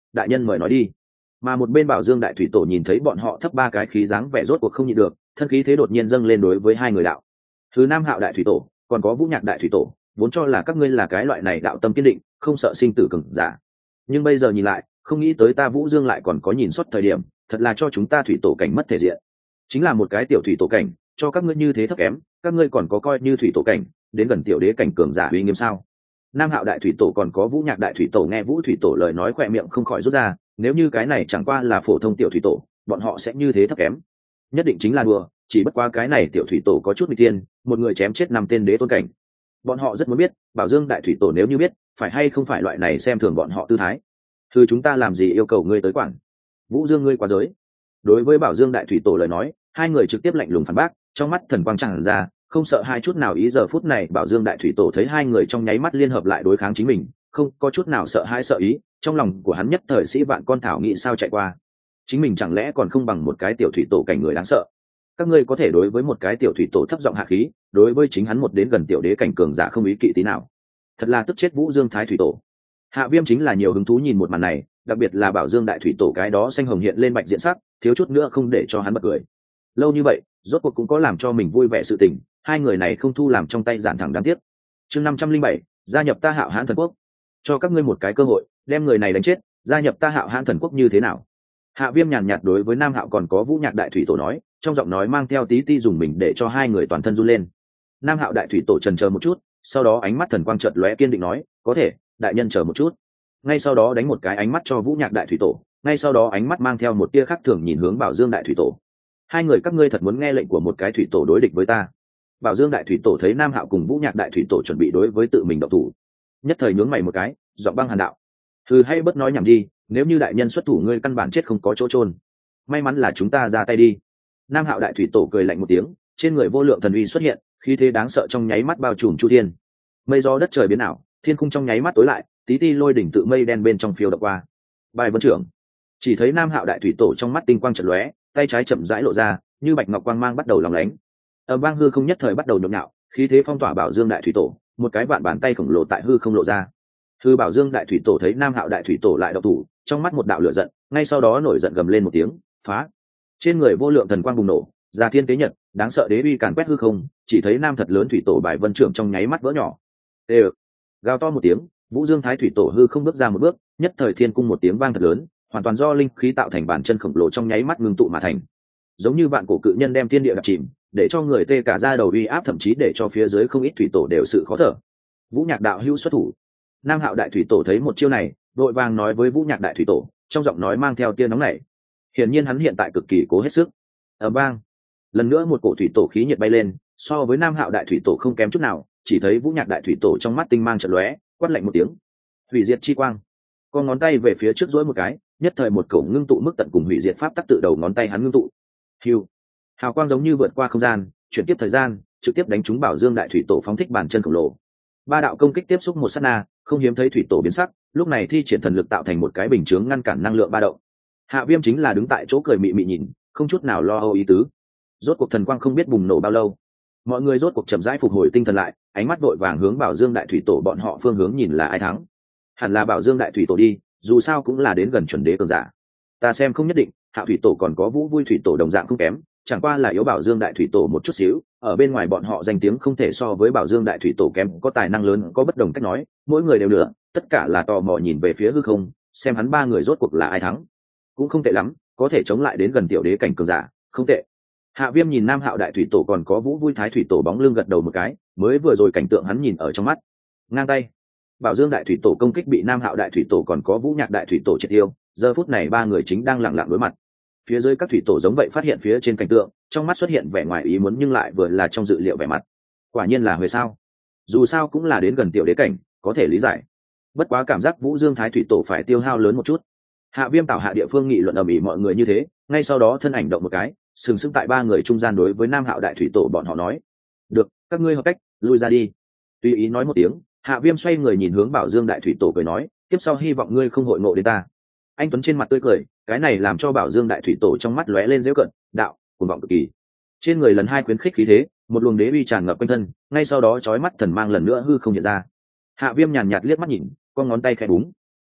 đại nhân mời nói đi. Mà một bên Bảo Dương đại thủy tổ nhìn thấy bọn họ thấp ba cái khí dáng vẻ rốt cuộc không nhịn được, thân khí thế đột nhiên dâng lên đối với hai người đạo. Thứ Nam Hạo đại thủy tổ, còn có Vũ Nhạc đại thủy tổ, vốn cho là các ngươi là cái loại này đạo tâm kiên định, không sợ sinh tử cường giả. Nhưng bây giờ nhìn lại, không nghĩ tới ta Vũ Dương lại còn có nhìn xuất thời điểm, thật là cho chúng ta thủy tổ cảnh mất thể diện. Chính là một cái tiểu thủy tổ cảnh, cho các ngươi như thế thấp kém, các ngươi còn có coi như thủy tổ cảnh, đến gần tiểu đế cảnh cường giả uy nghiêm sao? Nam Hạo đại thủy tổ còn có Vũ Nhạc đại thủy tổ nghe Vũ thủy tổ lời nói khỏe miệng không khỏi rút ra, nếu như cái này chẳng qua là phổ thông tiểu thủy tổ, bọn họ sẽ như thế thấp kém. Nhất định chính là đùa, chỉ bất qua cái này tiểu thủy tổ có chút nguy tiên, một người chém chết 5 tên đế tôn cảnh. Bọn họ rất muốn biết, Bảo Dương đại thủy tổ nếu như biết, phải hay không phải loại này xem thường bọn họ tư thái. Thư chúng ta làm gì yêu cầu ngươi tới quản? Vũ Dương ngươi quá giới. Đối với Bảo Dương đại thủy tổ lời nói, hai người trực tiếp lạnh lùng phản bác, trong mắt thần quang tràn ra, không sợ hai chút nào. Ý giờ phút này Bảo Dương đại thủy tổ thấy hai người trong nháy mắt liên hợp lại đối kháng chính mình, không có chút nào sợ hãi sợ ý, trong lòng của hắn nhất thời sĩ vạn con thảo nghĩ sao chạy qua. Chính mình chẳng lẽ còn không bằng một cái tiểu thủy tổ cảnh người đáng sợ? Các ngươi có thể đối với một cái tiểu thủy tổ thấp giọng hạ khí, đối với chính hắn một đến gần tiểu đế cảnh cường giả không ý kỵ tí nào. Thật là tức chết Vũ Dương thái thủy tổ. Hạ Viêm chính là nhiều hứng thú nhìn một màn này, đặc biệt là Bảo Dương đại thủy tổ cái đó xanh hồng hiện lên bạch diện sắc, thiếu chút nữa không để cho hắn bật cười. Lâu như vậy, rốt cuộc cũng có làm cho mình vui vẻ sự tình, hai người này không thu làm trong tay giản thẳng đáng tiếc. Chương 507, gia nhập ta Hạo Hãn thần quốc. Cho các ngươi một cái cơ hội, đem người này đánh chết, gia nhập ta Hạo Hãn thần quốc như thế nào? Hạ Viêm nhàn nhạt đối với Nam Hạo còn có Vũ Nhạc đại thủy tổ nói, trong giọng nói mang theo tí ti dùng mình để cho hai người toàn thân run lên. Nam Hạo đại thủy tổ chần chờ một chút, sau đó ánh mắt thần quang chợt lóe kiên định nói, có thể, đại nhân chờ một chút. Ngay sau đó đánh một cái ánh mắt cho Vũ Nhạc đại thủy tổ, ngay sau đó ánh mắt mang theo một tia khác thường nhìn hướng Bảo Dương đại thủy tổ. Hai người các ngươi thật muốn nghe lệnh của một cái thủy tổ đối địch với ta? Bảo Dương đại thủy tổ thấy Nam Hạo cùng Vũ Nhạc đại thủy tổ chuẩn bị đối với tự mình động thủ, nhất thời nhướng mày một cái, giọng băng hàn đạo: "Hừ, hay bất nói nhảm đi, nếu như đại nhân xuất thủ ngươi căn bản chết không có chỗ trôn. May mắn là chúng ta ra tay đi." Nam Hạo đại thủy tổ cười lạnh một tiếng, trên người vô lượng thần uy xuất hiện, khí thế đáng sợ trong nháy mắt bao trùm chu thiên. Mây gió đất trời biến ảo, thiên khung trong nháy mắt tối lại, tí ti lôi đỉnh tự mây đen bên trong phiêu độc qua. Bài vân trưởng. Chỉ thấy Nam Hạo đại thủy tổ trong mắt tinh quang chợt lóe, tay trái chậm rãi lộ ra, như bạch ngọc quang mang bắt đầu lóng lánh. Ở vang hư không nhất thời bắt đầu nhộn nhạo, khí thế phong tỏa Bảo Dương đại thủy tổ, một cái vạn bàn tay khổng lồ tại hư không lộ ra. Hư Bảo Dương đại thủy tổ thấy Nam Hạo đại thủy tổ lại động thủ, trong mắt một đạo lửa giận, ngay sau đó nổi giận gầm lên một tiếng, phá. Trên người vô lượng thần quang bùng nổ, ra thiên tế nhật, đáng sợ đế uy càn quét hư không, chỉ thấy nam thật lớn thủy tổ bài vân trưởng trong nháy mắt vỡ nhỏ. Ê, gào to một tiếng, Vũ Dương thái thủy tổ hư không bước ra một bước, nhất thời thiên cung một tiếng vang thật lớn, hoàn toàn do linh khí tạo thành bản chân khổng lồ trong nháy mắt ngưng tụ mà thành, giống như vạn cổ cự nhân đem thiên địa đập chìm, để cho người tê cả da đầu uy áp, thậm chí để cho phía dưới không ít thủy tổ đều sự khó thở. Vũ Nhạc đạo hữu xuất thủ. Nam Hạo đại thủy tổ thấy một chiêu này, vội vàng nói với Vũ Nhạc đại thủy tổ, trong giọng nói mang theo tia nóng nảy. Hiển nhiên hắn hiện tại cực kỳ cố hết sức. Ầm vang, lần nữa một cổ thủy tổ khí nhiệt bay lên, so với Nam Hạo đại thủy tổ không kém chút nào, chỉ thấy Vũ Nhạc đại thủy tổ trong mắt tinh mang chợt lóe, quát lạnh một tiếng, hủy diệt chi quang. Con ngón tay về phía trước duỗi một cái, nhất thời một cổ ngưng tụ mức tận cùng hủy diệt pháp tắc tự đầu ngón tay hắn ngưng tụ. Hưu, hào quang giống như vượt qua không gian, chuyển tiếp thời gian, trực tiếp đánh trúng Bảo Dương đại thủy tổ phóng thích bàn chân khổng lồ. Ba đạo công kích tiếp xúc một sát na, không hiếm thấy thủy tổ biến sắc, lúc này thi triển thần lực tạo thành một cái bình chướng ngăn cản năng lượng ba động. Hạ Viêm chính là đứng tại chỗ cười mị mị nhìn, không chút nào lo âu ý tứ. Rốt cuộc thần quang không biết bùng nổ bao lâu, mọi người rốt cuộc chậm rãi phục hồi tinh thần lại, ánh mắt vội vàng hướng Bảo Dương đại thủy tổ bọn họ phương hướng nhìn là ai thắng. Hẳn là Bảo Dương đại thủy tổ đi, dù sao cũng là đến gần chuẩn đế cường giả. Ta xem không nhất định, Hạo thủy tổ còn có Vũ Vui thủy tổ đồng dạng không kém, chẳng qua là yếu Bảo Dương đại thủy tổ một chút xíu, ở bên ngoài bọn họ danh tiếng không thể so với Bảo Dương đại thủy tổ kém, có tài năng lớn, có bất đồng cách nói, mỗi người đều nữa, tất cả là tò mò nhìn về phía hư không, xem hắn ba người rốt cuộc là ai thắng. Cũng không tệ lắm, có thể chống lại đến gần tiểu đế cảnh cường giả, không tệ. Hạ Viêm nhìn Nam Hạo đại thủy tổ còn có Vũ Vui thái thủy tổ bóng lưng gật đầu một cái, mới vừa rồi cảnh tượng hắn nhìn ở trong mắt. Ngang tay, Bảo Dương đại thủy tổ công kích bị Nam Hạo đại thủy tổ còn có Vũ Nhạc đại thủy tổ triệt tiêu, giờ phút này ba người chính đang lặng lặng đối mặt. Phía dưới các thủy tổ giống vậy phát hiện phía trên cảnh tượng, trong mắt xuất hiện vẻ ngoài ý muốn nhưng lại vừa là trong dự liệu vẻ mặt. Quả nhiên là Huệ sao? Dù sao cũng là đến gần tiểu đế cảnh, có thể lý giải. Bất quá cảm giác Vũ Dương thái thủy tổ phải tiêu hao lớn một chút. Hạ Viêm tạo hạ địa phương nghị luận ầm ĩ mọi người như thế, ngay sau đó thân ảnh động một cái, sừng sững tại ba người trung gian đối với Nam Hạo đại thủy tổ bọn họ nói: "Được, các ngươi hợp cách, lui ra đi." Tùy ý nói một tiếng, Hạ Viêm xoay người nhìn hướng Bảo Dương đại thủy tổ cười nói: "Tiếp sau hy vọng ngươi không hội ngộ đến ta." Anh tuấn trên mặt tươi cười, cái này làm cho Bảo Dương đại thủy tổ trong mắt lóe lên giễu cận, đạo, cuồng vọng cực kỳ. Trên người lần hai khuyến khích khí thế, một luồng đế uy tràn ngập quanh thân, ngay sau đó chói mắt thần mang lần nữa hư không hiện ra. Hạ Viêm nhàn nhạt liếc mắt nhìn, con ngón tay khẽ búng.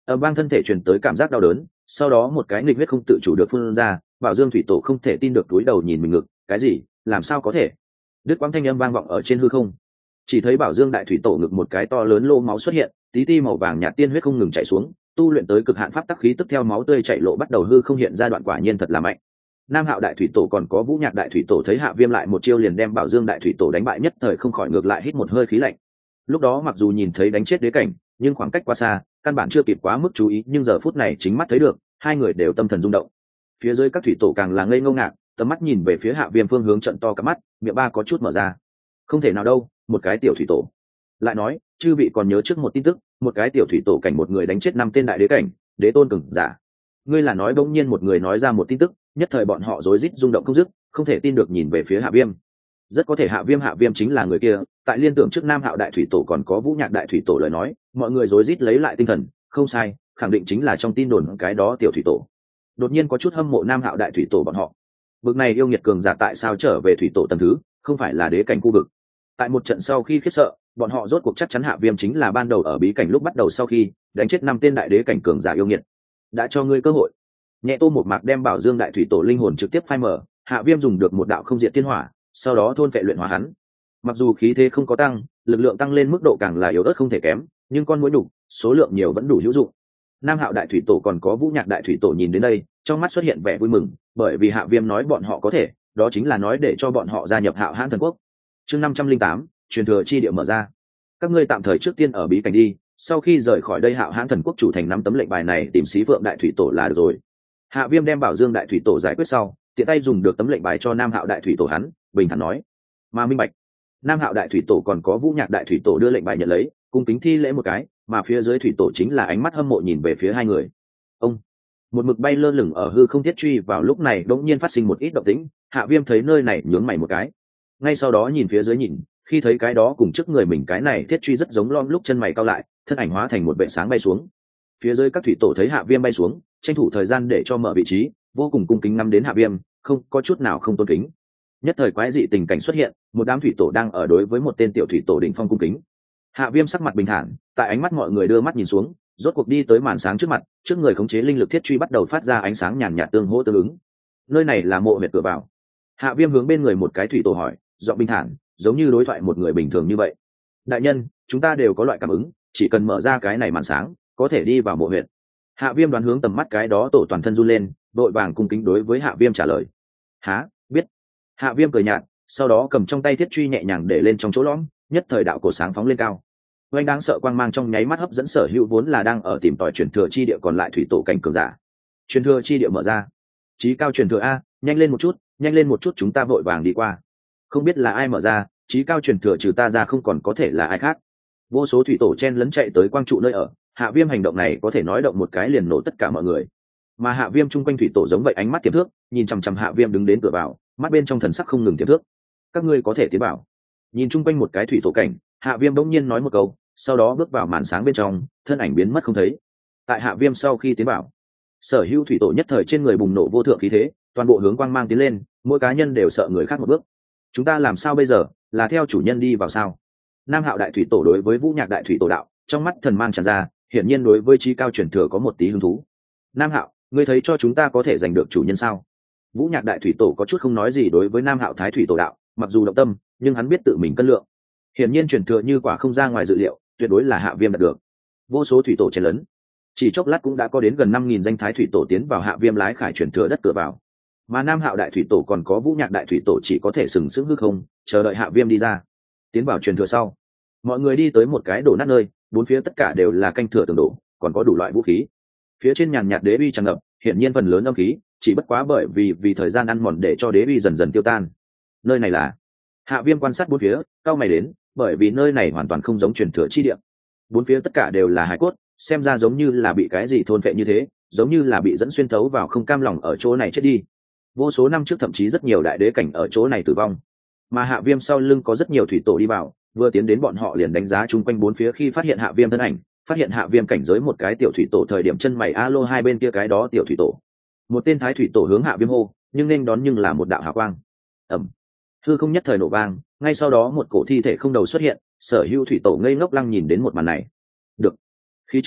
Ở bang thân thể truyền tới cảm giác đau đớn, sau đó một cái nghịch huyết không tự chủ được phun ra. Bảo Dương thủy tổ không thể tin được, túi đầu nhìn mình ngực, cái gì, làm sao có thể? Đứt quãng thanh âm vang vọng ở trên hư không. Chỉ thấy Bảo Dương đại thủy tổ ngực một cái to lớn lô máu xuất hiện, tí ti màu vàng nhạt tiên huyết không ngừng chảy xuống, tu luyện tới cực hạn pháp tắc khí tức theo máu tươi chảy lộ bắt đầu hư không hiện ra đoạn, quả nhiên thật là mạnh. Nam Hạo đại thủy tổ còn có Vũ Nhạc đại thủy tổ thấy Hạ Viêm lại một chiêu liền đem Bảo Dương đại thủy tổ đánh bại, nhất thời không khỏi ngược lại hít một hơi khí lạnh. Lúc đó mặc dù nhìn thấy đánh chết đế cảnh, nhưng khoảng cách quá xa, căn bản chưa kịp quá mức chú ý, nhưng giờ phút này chính mắt thấy được, hai người đều tâm thần rung động. Phía dưới các thủy tổ càng là ngây ngô ngạc, tầm mắt nhìn về phía Hạ Viêm phương hướng trận to cả mắt, miệng ba có chút mở ra. Không thể nào đâu, một cái tiểu thủy tổ. Lại nói, chư vị còn nhớ trước một tin tức, một cái tiểu thủy tổ cảnh một người đánh chết 5 tên đại đế cảnh, đế tôn cường giả. Ngươi là nói bỗng nhiên một người nói ra một tin tức, nhất thời bọn họ rối rít rung động không dứt, không thể tin được nhìn về phía Hạ Viêm. Rất có thể Hạ Viêm chính là người kia, tại liên tưởng trước Nam Hạo đại thủy tổ còn có Vũ Nhạc đại thủy tổ lời nói, mọi người rối rít lấy lại tinh thần, không sai, khẳng định chính là trong tin đồn cái đó tiểu thủy tổ. Đột nhiên có chút hâm mộ Nam Hạo đại thủy tổ bọn họ. Bực này yêu nghiệt cường giả tại sao trở về thủy tổ tầng thứ, không phải là đế cảnh khu vực. Tại một trận sau khi khiếp sợ, bọn họ rốt cuộc chắc chắn Hạ Viêm chính là ban đầu ở bí cảnh lúc bắt đầu sau khi đánh chết 5 tên đại đế cảnh cường giả yêu nghiệt. Đã cho ngươi cơ hội. Nhẹ Tô một mạc đem Bảo Dương đại thủy tổ linh hồn trực tiếp phai mở, Hạ Viêm dùng được một đạo không diệt thiên hỏa, sau đó thôn phệ luyện hóa hắn. Mặc dù khí thế không có tăng, lực lượng tăng lên mức độ càng là yếu ớt không thể kém, nhưng con muỗi đủ, số lượng nhiều vẫn đủ hữu dụng. Nam Hạo đại thủy tổ còn có Vũ Nhạc đại thủy tổ nhìn đến đây, trong mắt xuất hiện vẻ vui mừng, bởi vì Hạ Viêm nói bọn họ có thể, đó chính là nói để cho bọn họ gia nhập Hạo Hãn thần quốc. Chương 508, truyền thừa chi địa mở ra. Các ngươi tạm thời trước tiên ở bí cảnh đi, sau khi rời khỏi đây Hạo Hãn thần quốc chủ thành 5 tấm lệnh bài này tìm Xí Phượng đại thủy tổ là được rồi. Hạ Viêm đem Bảo Dương đại thủy tổ giải quyết sau, tiện tay dùng được tấm lệnh bài cho Nam Hạo đại thủy tổ hắn, bình thản nói: "Mà minh bạch." Nam Hạo đại thủy tổ còn có Vũ Nhạc đại thủy tổ đưa lệnh bài nhận lấy, cung kính thi lễ một cái, mà phía dưới thủy tổ chính là ánh mắt hâm mộ nhìn về phía hai người. Ông, một mực bay lơ lửng ở hư không thiết truy vào lúc này đột nhiên phát sinh một ít động tĩnh, Hạ Viêm thấy nơi này nhướng mày một cái. Ngay sau đó nhìn phía dưới nhìn, khi thấy cái đó cùng trước người mình cái này thiết truy rất giống lom lúc chân mày cau lại, thân ảnh hóa thành một vệ sáng bay xuống. Phía dưới các thủy tổ thấy Hạ Viêm bay xuống, tranh thủ thời gian để cho mở vị trí, vô cùng cung kính năm đến Hạ Viêm, không có chút nào không tôn kính. Nhất thời quái dị tình cảnh xuất hiện, một đám thủy tổ đang ở đối với một tên tiểu thủy tổ đỉnh phong cung kính. Hạ Viêm sắc mặt bình thản, tại ánh mắt mọi người đưa mắt nhìn xuống, rốt cuộc đi tới màn sáng trước mặt, trước người khống chế linh lực thiết truy bắt đầu phát ra ánh sáng nhàn nhạt tương hỗ tương ứng. Nơi này là mộ huyệt cửa vào. Hạ Viêm hướng bên người một cái thủy tổ hỏi, giọng bình thản, giống như đối thoại một người bình thường như vậy. Đại nhân, chúng ta đều có loại cảm ứng, chỉ cần mở ra cái này màn sáng, có thể đi vào mộ huyệt. Hạ Viêm đoán hướng tầm mắt cái đó tổ toàn thân run lên, đội vàng cung kính đối với Hạ Viêm trả lời. Há, biết. Hạ Viêm cười nhạt, sau đó cầm trong tay thiết truy nhẹ nhàng để lên trong chỗ lõm, nhất thời đạo cổ sáng phóng lên cao. Oanh đáng sợ quang mang trong nháy mắt hấp dẫn sở hữu vốn là đang ở tìm tòi truyền thừa chi địa còn lại thủy tổ cảnh cường giả. Truyền thừa chi địa mở ra. Chí cao truyền thừa a, nhanh lên một chút, chúng ta vội vàng đi qua. Không biết là ai mở ra, chí cao truyền thừa trừ ta ra không còn có thể là ai khác. Vô số thủy tổ chen lấn chạy tới quang trụ nơi ở, Hạ Viêm hành động này có thể nói động một cái liền nổ tất cả mọi người. Mà Hạ Viêm chung quanh thủy tổ giống vậy ánh mắt tiềm thước, nhìn chằm chằm Hạ Viêm đứng đến cửa vào, mắt bên trong thần sắc không ngừng tiềm thước. Các ngươi có thể tiến vào. Nhìn chung quanh một cái thủy tổ cảnh, Hạ Viêm bỗng nhiên nói một câu, sau đó bước vào màn sáng bên trong, thân ảnh biến mất không thấy. Tại Hạ Viêm sau khi tiến vào, sở hữu thủy tổ nhất thời trên người bùng nổ vô thượng khí thế, toàn bộ hướng quang mang tiến lên, mỗi cá nhân đều sợ người khác một bước. Chúng ta làm sao bây giờ, là theo chủ nhân đi vào sao? Nam Hạo đại thủy tổ đối với Vũ Nhạc đại thủy tổ đạo, trong mắt thần mang tràn ra, hiển nhiên đối với chí cao truyền thừa có một tí hứng thú. Nam Hạo, ngươi thấy cho chúng ta có thể giành được chủ nhân sao? Vũ Nhạc đại thủy tổ có chút không nói gì đối với Nam Hạo thái thủy tổ đạo, mặc dù động tâm, nhưng hắn biết tự mình cân lượng. Hiển nhiên truyền thừa như quả không ra ngoài dự liệu, tuyệt đối là Hạ Viêm đạt được. Vô số thủy tổ chen lớn, chỉ chốc lát cũng đã có đến gần 5.000 danh thái thủy tổ tiến vào Hạ Viêm lái khải truyền thừa đất cửa vào. Mà Nam Hạo đại thủy tổ còn có Vũ Nhạc đại thủy tổ chỉ có thể sừng sững hư không, chờ đợi Hạ Viêm đi ra. Tiến vào truyền thừa sau, mọi người đi tới một cái đổ nát nơi, bốn phía tất cả đều là canh thừa tường đổ, còn có đủ loại vũ khí. Phía trên nhàn nhạt đế uy tràn ngập, hiển nhiên phần lớn âm khí, chỉ bất quá bởi vì thời gian ăn mòn để cho đế uy dần dần tiêu tan. Nơi này là Hạ Viêm quan sát bốn phía, cao mày đến, bởi vì nơi này hoàn toàn không giống truyền thừa chi địa. Bốn phía tất cả đều là hải cốt, xem ra giống như là bị cái gì thôn phệ như thế, giống như là bị dẫn xuyên thấu vào, không cam lòng ở chỗ này chết đi. Vô số năm trước thậm chí rất nhiều đại đế cảnh ở chỗ này tử vong. Mà Hạ Viêm sau lưng có rất nhiều thủy tổ đi vào, vừa tiến đến bọn họ liền đánh giá chung quanh bốn phía, khi phát hiện Hạ Viêm thân ảnh, phát hiện Hạ Viêm cảnh giới một cái tiểu thủy tổ thời điểm chân mày alo hai bên kia cái đó tiểu thủy tổ. Một tên thái thủy tổ hướng Hạ Viêm hô, nhưng nên đón nhưng là một đạo hào quang. Ầm. Hư không nhất thời nổ vang, ngay sau đó một cổ thi thể không đầu xuất hiện, sở hữu thủy tổ ngây ngốc lăng nhìn đến một màn này. Được. Khí trương,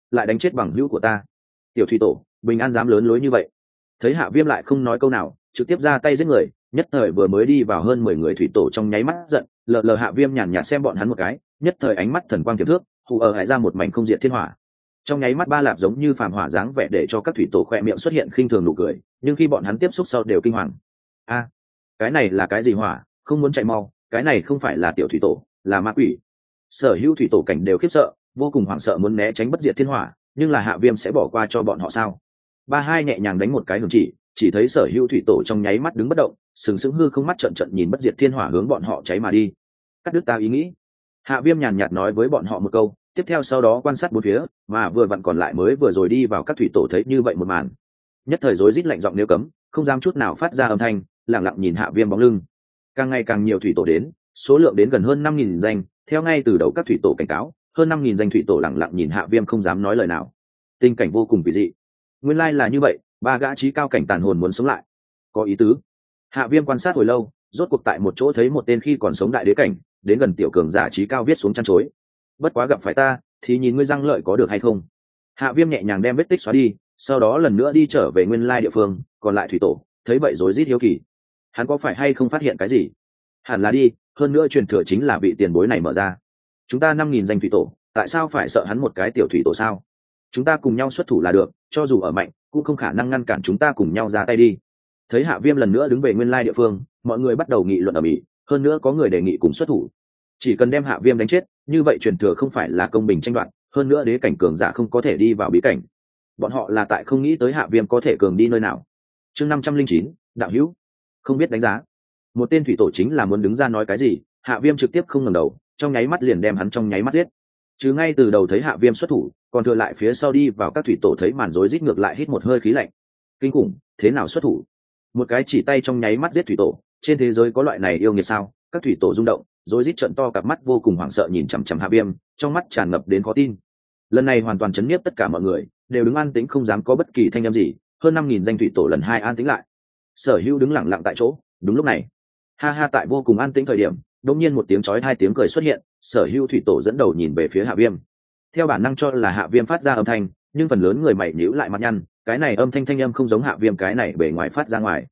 lại đánh chết bằng hữu của ta. Tiểu thủy tổ bình an dám lớn lối như vậy. Thấy Hạ Viêm lại không nói câu nào, trực tiếp ra tay giết người, nhất thời vừa mới đi vào hơn 10 người thủy tổ trong nháy mắt giận, lờ Hạ Viêm nhàn nhạt xem bọn hắn một cái, nhất thời ánh mắt thần quang tiềm thước, hù ở hải ra một mảnh không diệt thiên hỏa. Trong nháy mắt ba lạp giống như phàm hỏa dáng vẻ để cho các thủy tổ khoe miệng xuất hiện khinh thường nụ cười, nhưng khi bọn hắn tiếp xúc sau đều kinh hoàng. A, cái này là cái gì hỏa, không muốn chạy mau, cái này không phải là tiểu thủy tổ, là ma quỷ. Sở hữu thủy tổ cảnh đều khiếp sợ, vô cùng hoảng sợ muốn né tránh bất diệt thiên hỏa, nhưng là Hạ Viêm sẽ bỏ qua cho bọn họ sao? Ba hai nhẹ nhàng đánh một cái hướng chỉ thấy sở hữu thủy tổ trong nháy mắt đứng bất động, sừng sững hư không mắt trợn trợn nhìn bất diệt thiên hỏa hướng bọn họ cháy mà đi. Cắt đứt ta ý nghĩ. Hạ Viêm nhàn nhạt nói với bọn họ một câu, tiếp theo sau đó quan sát bốn phía, mà vừa vặn còn lại mới vừa rồi đi vào các thủy tổ thấy như vậy một màn, nhất thời rối rít lạnh giọng nếu cấm, không dám chút nào phát ra âm thanh, lặng lặng nhìn Hạ Viêm bóng lưng. Càng ngày càng nhiều thủy tổ đến, số lượng đến gần hơn 5.000 danh, theo ngay từ đầu các thủy tổ cảnh cáo, hơn 5.000 danh thủy tổ lặng lặng nhìn Hạ Viêm không dám nói lời nào. Tình cảnh vô cùng kỳ dị. Nguyên lai là như vậy, ba gã trí cao cảnh tàn hồn muốn sống lại. Có ý tứ. Hạ Viêm quan sát hồi lâu, rốt cuộc tại một chỗ thấy một tên khi còn sống đại đế cảnh, đến gần tiểu cường giả trí cao viết xuống chăn chối. Bất quá gặp phải ta, thì nhìn ngươi răng lợi có được hay không. Hạ Viêm nhẹ nhàng đem vết tích xóa đi, sau đó lần nữa đi trở về nguyên lai địa phương, còn lại thủy tổ, thấy vậy rối rít hiếu kỳ. Hắn có phải hay không phát hiện cái gì? Hẳn là đi, hơn nữa truyền thừa chính là vị tiền bối này mở ra. Chúng ta 5.000 danh thủy tổ, tại sao phải sợ hắn một cái tiểu thủy tổ sao? Chúng ta cùng nhau xuất thủ là được, cho dù ở mạnh, cũng không khả năng ngăn cản chúng ta cùng nhau ra tay đi. Thấy Hạ Viêm lần nữa đứng về nguyên lai địa phương, mọi người bắt đầu nghị luận ầm ĩ, hơn nữa có người đề nghị cùng xuất thủ. Chỉ cần đem Hạ Viêm đánh chết, như vậy truyền thừa không phải là công bình tranh đoạt, hơn nữa đế cảnh cường giả không có thể đi vào bí cảnh. Bọn họ là tại không nghĩ tới Hạ Viêm có thể cường đi nơi nào. Chương 509, đạo hữu, không biết đánh giá. Một tên thủy tổ chính là muốn đứng ra nói cái gì, Hạ Viêm trực tiếp không ngẩng đầu, trong nháy mắt liền đem hắn trong nháy mắt giết. Chứ ngay từ đầu thấy Hạ Viêm xuất thủ, còn thừa lại phía sau đi vào các thủy tổ thấy màn rối rít ngược lại hít một hơi khí lạnh. Kinh khủng, thế nào xuất thủ? Một cái chỉ tay trong nháy mắt giết thủy tổ, trên thế giới có loại này yêu nghiệt sao? Các thủy tổ rung động, rối rít trợn to cặp mắt vô cùng hoảng sợ nhìn chằm chằm Hạ Viêm, trong mắt tràn ngập đến khó tin. Lần này hoàn toàn chấn nhiếp tất cả mọi người, đều đứng an tĩnh không dám có bất kỳ thanh âm gì, hơn 5.000 danh thủy tổ lần hai an tĩnh lại. Sở Hữu đứng lặng lặng tại chỗ, đúng lúc này, ha ha tại vô cùng an tĩnh thời điểm, đột nhiên một tiếng chói hai tiếng cười xuất hiện, Sở Hữu thủy tổ dẫn đầu nhìn về phía Hạ Viêm. Theo bản năng cho là Hạ Viêm phát ra âm thanh, nhưng phần lớn người mày nhíu lại mặt nhăn, cái này âm thanh âm không giống Hạ Viêm cái này bề ngoài phát ra ngoài.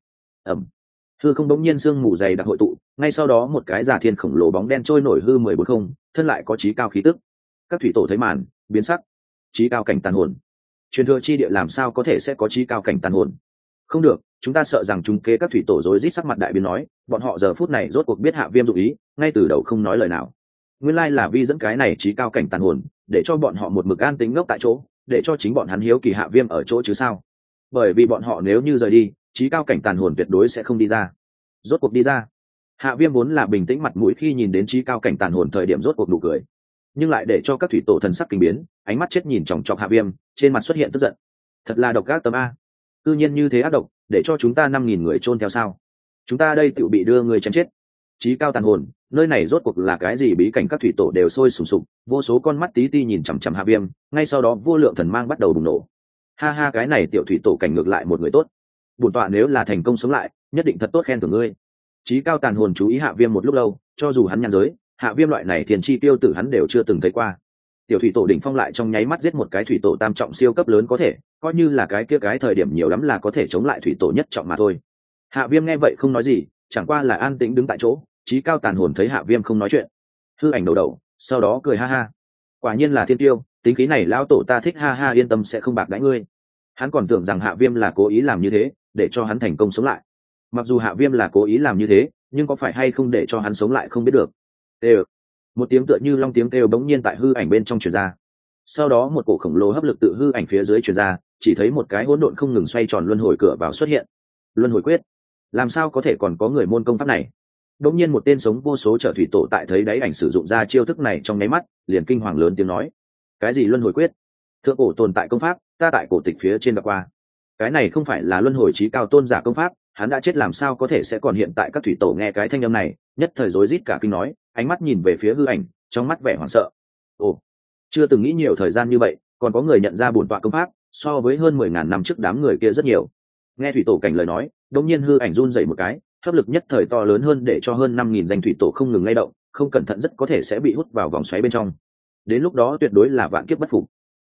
Hư không đống nhiên sương mù dày đặc hội tụ, ngay sau đó một cái giả thiên khổng lồ bóng đen trôi nổi hư 1040, thân lại có chí cao khí tức. Các thủy tổ thấy màn, biến sắc. Chí cao cảnh tàn hồn. Truyền thừa chi địa làm sao có thể sẽ có chí cao cảnh tàn hồn? Không được, chúng ta sợ rằng chúng kế các thủy tổ rối rít sắc mặt đại biến nói, bọn họ giờ phút này rốt cuộc biết Hạ Viêm dụng ý, ngay từ đầu không nói lời nào. Nguyên lai là vi dẫn cái này chí cao cảnh tàn hồn, để cho bọn họ một mực an tĩnh ngốc tại chỗ, để cho chính bọn hắn hiếu kỳ Hạ Viêm ở chỗ chứ sao? Bởi vì bọn họ nếu như rời đi, chí cao cảnh tàn hồn tuyệt đối sẽ không đi ra. Rốt cuộc đi ra. Hạ Viêm vốn là bình tĩnh mặt mũi khi nhìn đến chí cao cảnh tàn hồn thời điểm rốt cuộc nụ cười, nhưng lại để cho các thủy tổ thần sắc kinh biến, ánh mắt chết nhìn chòng chọc Hạ Viêm, trên mặt xuất hiện tức giận. Thật là độc ác tâm a. Tự nhiên như thế ác độc, để cho chúng ta 5.000 người chôn theo sao? Chúng ta đây tự bị đưa người chém chết. Chí cao tàn hồn, nơi này rốt cuộc là cái gì? Bí cảnh các thủy tổ đều sôi sùng sục, vô số con mắt tí ti nhìn chằm chằm Hạ Viêm, ngay sau đó vô lượng thần mang bắt đầu bùng nổ. Ha ha, cái này tiểu thủy tổ cảnh ngược lại một người tốt. Bổn tọa nếu là thành công sống lại, nhất định thật tốt khen thưởng ngươi. Chí cao tàn hồn chú ý Hạ Viêm một lúc lâu, cho dù hắn nhàn giới, Hạ Viêm loại này thiên chi tiêu tử hắn đều chưa từng thấy qua. Tiểu thủy tổ đỉnh phong lại trong nháy mắt giết một cái thủy tổ tam trọng siêu cấp lớn có thể, coi như là cái kia cái thời điểm nhiều lắm là có thể chống lại thủy tổ nhất trọng mà thôi. Hạ Viêm nghe vậy không nói gì, chẳng qua là an tĩnh đứng tại chỗ. Chí cao tàn hồn thấy Hạ Viêm không nói chuyện, hư ảnh đầu, sau đó cười ha ha. Quả nhiên là thiên tiêu, tính khí này lão tổ ta thích, ha ha, yên tâm sẽ không bạc đãi ngươi. Hắn còn tưởng rằng Hạ Viêm là cố ý làm như thế, để cho hắn thành công sống lại. Mặc dù Hạ Viêm là cố ý làm như thế, nhưng có phải hay không để cho hắn sống lại không biết được. Têu. Một tiếng tựa như long tiếng kêu bỗng nhiên tại hư ảnh bên trong truyền ra. Sau đó một cổ khổng lồ hấp lực tự hư ảnh phía dưới truyền ra, chỉ thấy một cái hỗn độn không ngừng xoay tròn luân hồi cửa vào xuất hiện. Luân hồi quyết. Làm sao có thể còn có người môn công pháp này? Đột nhiên một tên sống vô số trở thủy tổ tại thấy đáy ảnh sử dụng ra chiêu thức này trong nháy mắt, liền kinh hoàng lớn tiếng nói: cái gì luân hồi quyết? Thượng cổ tồn tại công pháp, ta tại cổ tịch phía trên đọc qua. Cái này không phải là luân hồi chí cao tôn giả công pháp, hắn đã chết làm sao có thể sẽ còn hiện tại? Các thủy tổ nghe cái thanh âm này, nhất thời rối rít cả kinh nói, ánh mắt nhìn về phía hư ảnh, trong mắt vẻ hoảng sợ. Ồ, chưa từng nghĩ nhiều thời gian như vậy, còn có người nhận ra bổn tọa công pháp, so với hơn 10.000 năm trước đám người kia rất nhiều. Nghe thủy tổ cảnh lời nói, đột nhiên hư ảnh run rẩy một cái, hấp lực nhất thời to lớn hơn để cho hơn 5.000 danh thủy tổ không ngừng lay động, không cẩn thận rất có thể sẽ bị hút vào vòng xoáy bên trong. Đến lúc đó tuyệt đối là vạn kiếp bất phục.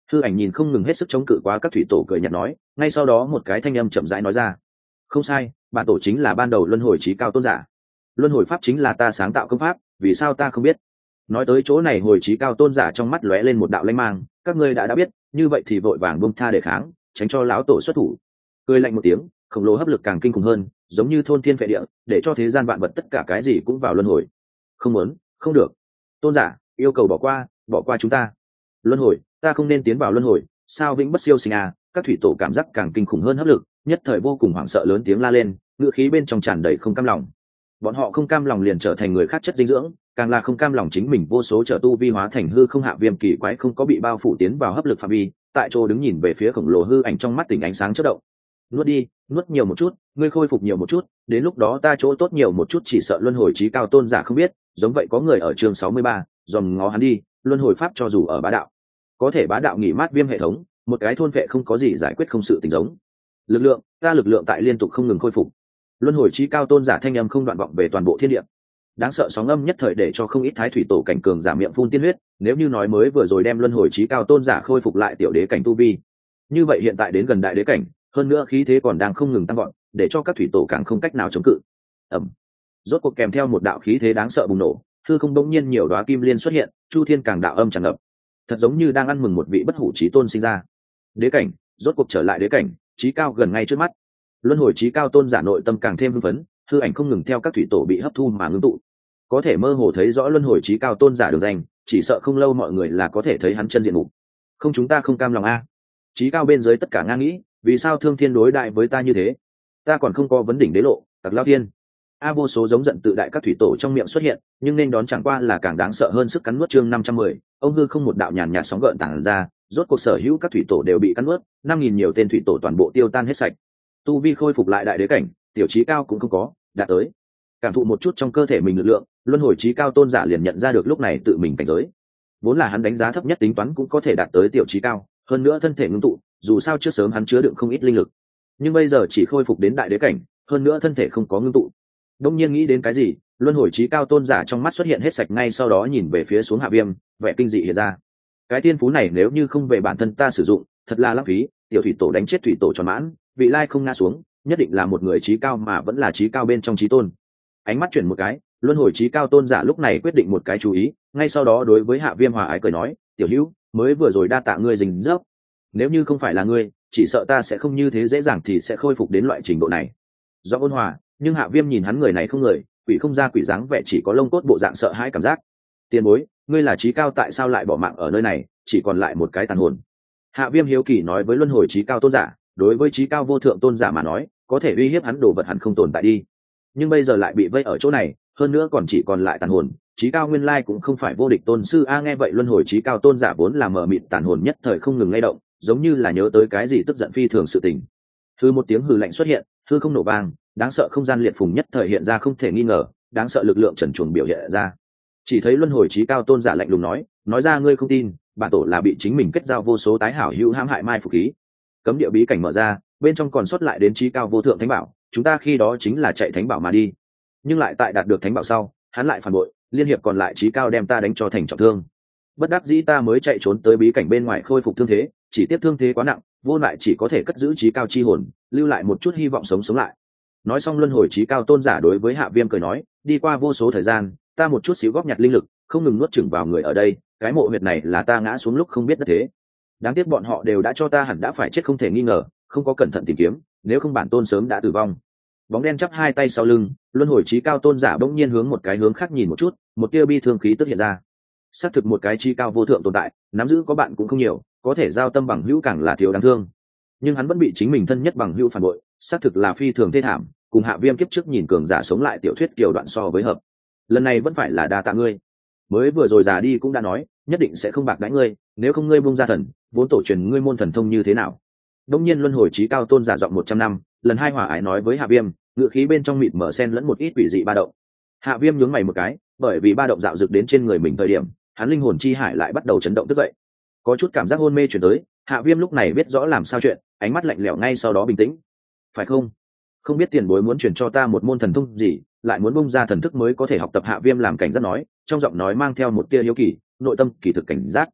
Hư ảnh nhìn không ngừng hết sức chống cự quá các thủy tổ cười nhạt nói, ngay sau đó một cái thanh âm chậm rãi nói ra, không sai, bản tổ chính là ban đầu luân hồi trí cao tôn giả, luân hồi pháp chính là ta sáng tạo công pháp, vì sao ta không biết. Nói tới chỗ này, hồi trí cao tôn giả trong mắt lóe lên một đạo lanh mang, các ngươi đã biết, như vậy thì vội vàng buông tha đề kháng, tránh cho lão tổ xuất thủ. Cười lạnh một tiếng, khổng lồ hấp lực càng kinh khủng hơn, giống như thôn thiên phệ địa, để cho thế gian vạn vật tất cả cái gì cũng vào luân hồi. Không muốn, không được. Tôn giả yêu cầu bỏ qua chúng ta. Luân hồi, ta không nên tiến vào luân hồi, sao vĩnh bất siêu sinh à? Các thủy tổ cảm giác càng kinh khủng hơn hấp lực, nhất thời vô cùng hoảng sợ, lớn tiếng la lên, ngựa khí bên trong tràn đầy không cam lòng. Bọn họ không cam lòng liền trở thành người khác chất dinh dưỡng, càng là không cam lòng chính mình vô số trở tu vi hóa thành hư không. Hạ Viêm kỳ quái không có bị bao phủ tiến vào hấp lực phạm vi, tại chỗ đứng nhìn về phía khổng lồ hư ảnh, trong mắt tình ánh sáng chớp động. Nuốt đi, nuốt nhiều một chút, ngươi khôi phục nhiều một chút, đến lúc đó ta chỗ tốt nhiều một chút, chỉ sợ luân hồi trí cao tôn giả không biết, giống vậy có người ở chương 63, dòm ngó hắn đi, luân hồi pháp cho dù ở bá đạo, có thể bá đạo nghỉ mát viêm hệ thống, một cái thôn vệ không có gì giải quyết không sự tình giống. Lực lượng, ta lực lượng tại liên tục không ngừng khôi phục. Luân hồi trí cao tôn giả thanh âm không đoạn vọng về toàn bộ thiên địa. Đáng sợ sóng âm nhất thời để cho không ít thái thủy tổ cảnh cường giả miệng phun tiên huyết, nếu như nói mới vừa rồi đem luân hồi trí cao tôn giả khôi phục lại tiểu đế cảnh tu vi, như vậy hiện tại đến gần đại đế cảnh, hơn nữa khí thế còn đang không ngừng tăng vọt, để cho các thủy tổ càng không cách nào chống cự. Rốt cuộc kèm theo một đạo khí thế đáng sợ bùng nổ, hư không bỗng nhiên nhiều đóa kim liên xuất hiện, chu thiên càng đạo âm tràn ngập, thật giống như đang ăn mừng một vị bất hủ chí tôn sinh ra. Đế cảnh, rốt cuộc trở lại đế cảnh, chí cao gần ngay trước mắt. Luân hồi chí cao tôn giả nội tâm càng thêm hưng phấn, hư ảnh không ngừng theo các thủy tổ bị hấp thu mà ngưng tụ, có thể mơ hồ thấy rõ luân hồi chí cao tôn giả được danh, chỉ sợ không lâu mọi người là có thể thấy hắn chân diện mục. Không, chúng ta không cam lòng a. Chí cao bên dưới tất cả ngang nghĩ, vì sao thương thiên đối đại với ta như thế? Ta còn không có vấn đỉnh đế lộ, tặc lao thiên. Vô số giống giận tự đại các thủy tổ trong miệng xuất hiện, nhưng nên đón chẳng qua là càng đáng sợ hơn sức cắn nuốt. Chương 510, ông hư không một đạo nhàn nhạt sóng gợn tản ra, rốt cuộc sở hữu các thủy tổ đều bị cắn nuốt, 5.000 nhiều tên thủy tổ toàn bộ tiêu tan hết sạch. Tu vi khôi phục lại đại đế cảnh, tiểu chí cao cũng không có đạt tới. Cảm thụ một chút trong cơ thể mình lực lượng, luân hồi chí cao tôn giả liền nhận ra được lúc này tự mình cảnh giới. Vốn là hắn đánh giá thấp nhất tính toán cũng có thể đạt tới tiểu chí cao, hơn nữa thân thể ngưng tụ, dù sao trước sớm hắn chứa đựng không ít linh lực, nhưng bây giờ chỉ khôi phục đến đại đế cảnh, hơn nữa thân thể không có ngưng tụ. Đông nhiên nghĩ đến cái gì, luân hồi chí cao tôn giả trong mắt xuất hiện hết sạch, ngay sau đó nhìn về phía xuống Hạ Viêm, vẻ kinh dị hiện ra. Cái tiên phú này nếu như không về bản thân ta sử dụng, thật là lãng phí. Tiểu thủy tổ đánh chết thủy tổ tròn mãn, vị lai không ngã xuống, nhất định là một người chí cao mà vẫn là chí cao bên trong chí tôn. Ánh mắt chuyển một cái, luân hồi chí cao tôn giả lúc này quyết định một cái chú ý, ngay sau đó đối với Hạ Viêm hòa ái cười nói, tiểu hữu, mới vừa rồi đa tạ ngươi rình rớp, nếu như không phải là ngươi, chỉ sợ ta sẽ không như thế dễ dàng thì sẽ khôi phục đến loại trình độ này. Do ôn hòa, nhưng Hạ Viêm nhìn hắn người này không người, quỷ không ra quỷ dáng vẻ, chỉ có lông cốt bộ dạng sợ hãi cảm giác. Tiền bối, ngươi là chí cao tại sao lại bỏ mạng ở nơi này, chỉ còn lại một cái tàn hồn? Hạ Viêm hiếu kỳ nói với luân hồi chí cao tôn giả, đối với chí cao vô thượng tôn giả mà nói, có thể uy hiếp hắn đồ vật hẳn không tồn tại đi, nhưng bây giờ lại bị vây ở chỗ này, hơn nữa còn chỉ còn lại tàn hồn. Chí cao nguyên lai cũng không phải vô địch tôn sư a. Nghe vậy luân hồi chí cao tôn giả vốn là mờ mịt tàn hồn nhất thời không ngừng lay động, giống như là nhớ tới cái gì tức giận phi thường sự tình. Hư một tiếng hư lạnh xuất hiện, hư không nổ vang, đáng sợ không gian liệt phùng nhất thời hiện ra, không thể nghi ngờ, đáng sợ lực lượng trần truồng biểu hiện ra. Chỉ thấy luân hồi chí cao tôn giả lạnh lùng nói ra, ngươi không tin, bản tổ là bị chính mình kết giao vô số tái hảo hữu hãm hại mai phục khí. Cấm địa bí cảnh mở ra, bên trong còn sót lại đến chí cao vô thượng thánh bảo, chúng ta khi đó chính là chạy thánh bảo mà đi, nhưng lại tại đạt được thánh bảo sau, hắn lại phản bội, liên hiệp còn lại chí cao đem ta đánh cho thành trọng thương. Bất đắc dĩ ta mới chạy trốn tới bí cảnh bên ngoài khôi phục thương thế, chỉ tiếp thương thế quá nặng, vô lại chỉ có thể cất giữ chí cao chi hồn, lưu lại một chút hy vọng sống lại. Nói xong luân hồi chí cao tôn giả đối với Hạ Viêm cười nói, đi qua vô số thời gian, ta một chút xíu góp nhặt linh lực, không ngừng nuốt chửng vào người ở đây, cái mộ huyệt này là ta ngã xuống lúc không biết đất thế. Đáng tiếc bọn họ đều đã cho ta hẳn đã phải chết không thể nghi ngờ, không có cẩn thận tìm kiếm, nếu không bản tôn sớm đã tử vong. Bóng đen chắp hai tay sau lưng, luân hồi chí cao tôn giả bỗng nhiên hướng một cái hướng khác nhìn một chút, một tia bi thương khí tức hiện ra. Xác thực một cái chí cao vô thượng tồn tại, nắm giữ có bạn cũng không nhiều, có thể giao tâm bằng hữu càng là thiếu đáng thương. Nhưng hắn vẫn bị chính mình thân nhất bằng hữu phản bội, xác thực là phi thường thê thảm, cùng Hạ Viêm kiếp trước nhìn cường giả sống lại tiểu thuyết kiều đoạn so với hợp. Lần này vẫn phải là đa tạ ngươi. Mới vừa rồi già đi cũng đã nói, nhất định sẽ không bạc đãi ngươi, nếu không ngươi buông ra thần, vốn tổ truyền ngươi môn thần thông như thế nào? Đông nhiên luân hồi chí cao tôn giả giọng 100 năm, lần hai hòa ái nói với Hạ Viêm, ngựa khí bên trong mịt mở xen lẫn một ít quỷ dị ba động. Hạ Viêm nhướng mày một cái, bởi vì ba động dạo dực đến trên người mình thời điểm, hắn linh hồn chi hải lại bắt đầu chấn động tức dậy, có chút cảm giác hôn mê chuyển tới. Hạ Viêm lúc này biết rõ làm sao chuyện, ánh mắt lạnh lẽo ngay sau đó bình tĩnh. Phải không? Không biết tiền bối muốn truyền cho ta một môn thần thông gì, lại muốn bung ra thần thức mới có thể học tập. Hạ Viêm làm cảnh giác nói, trong giọng nói mang theo một tia hiếu kỳ, nội tâm kỳ thực cảnh giác.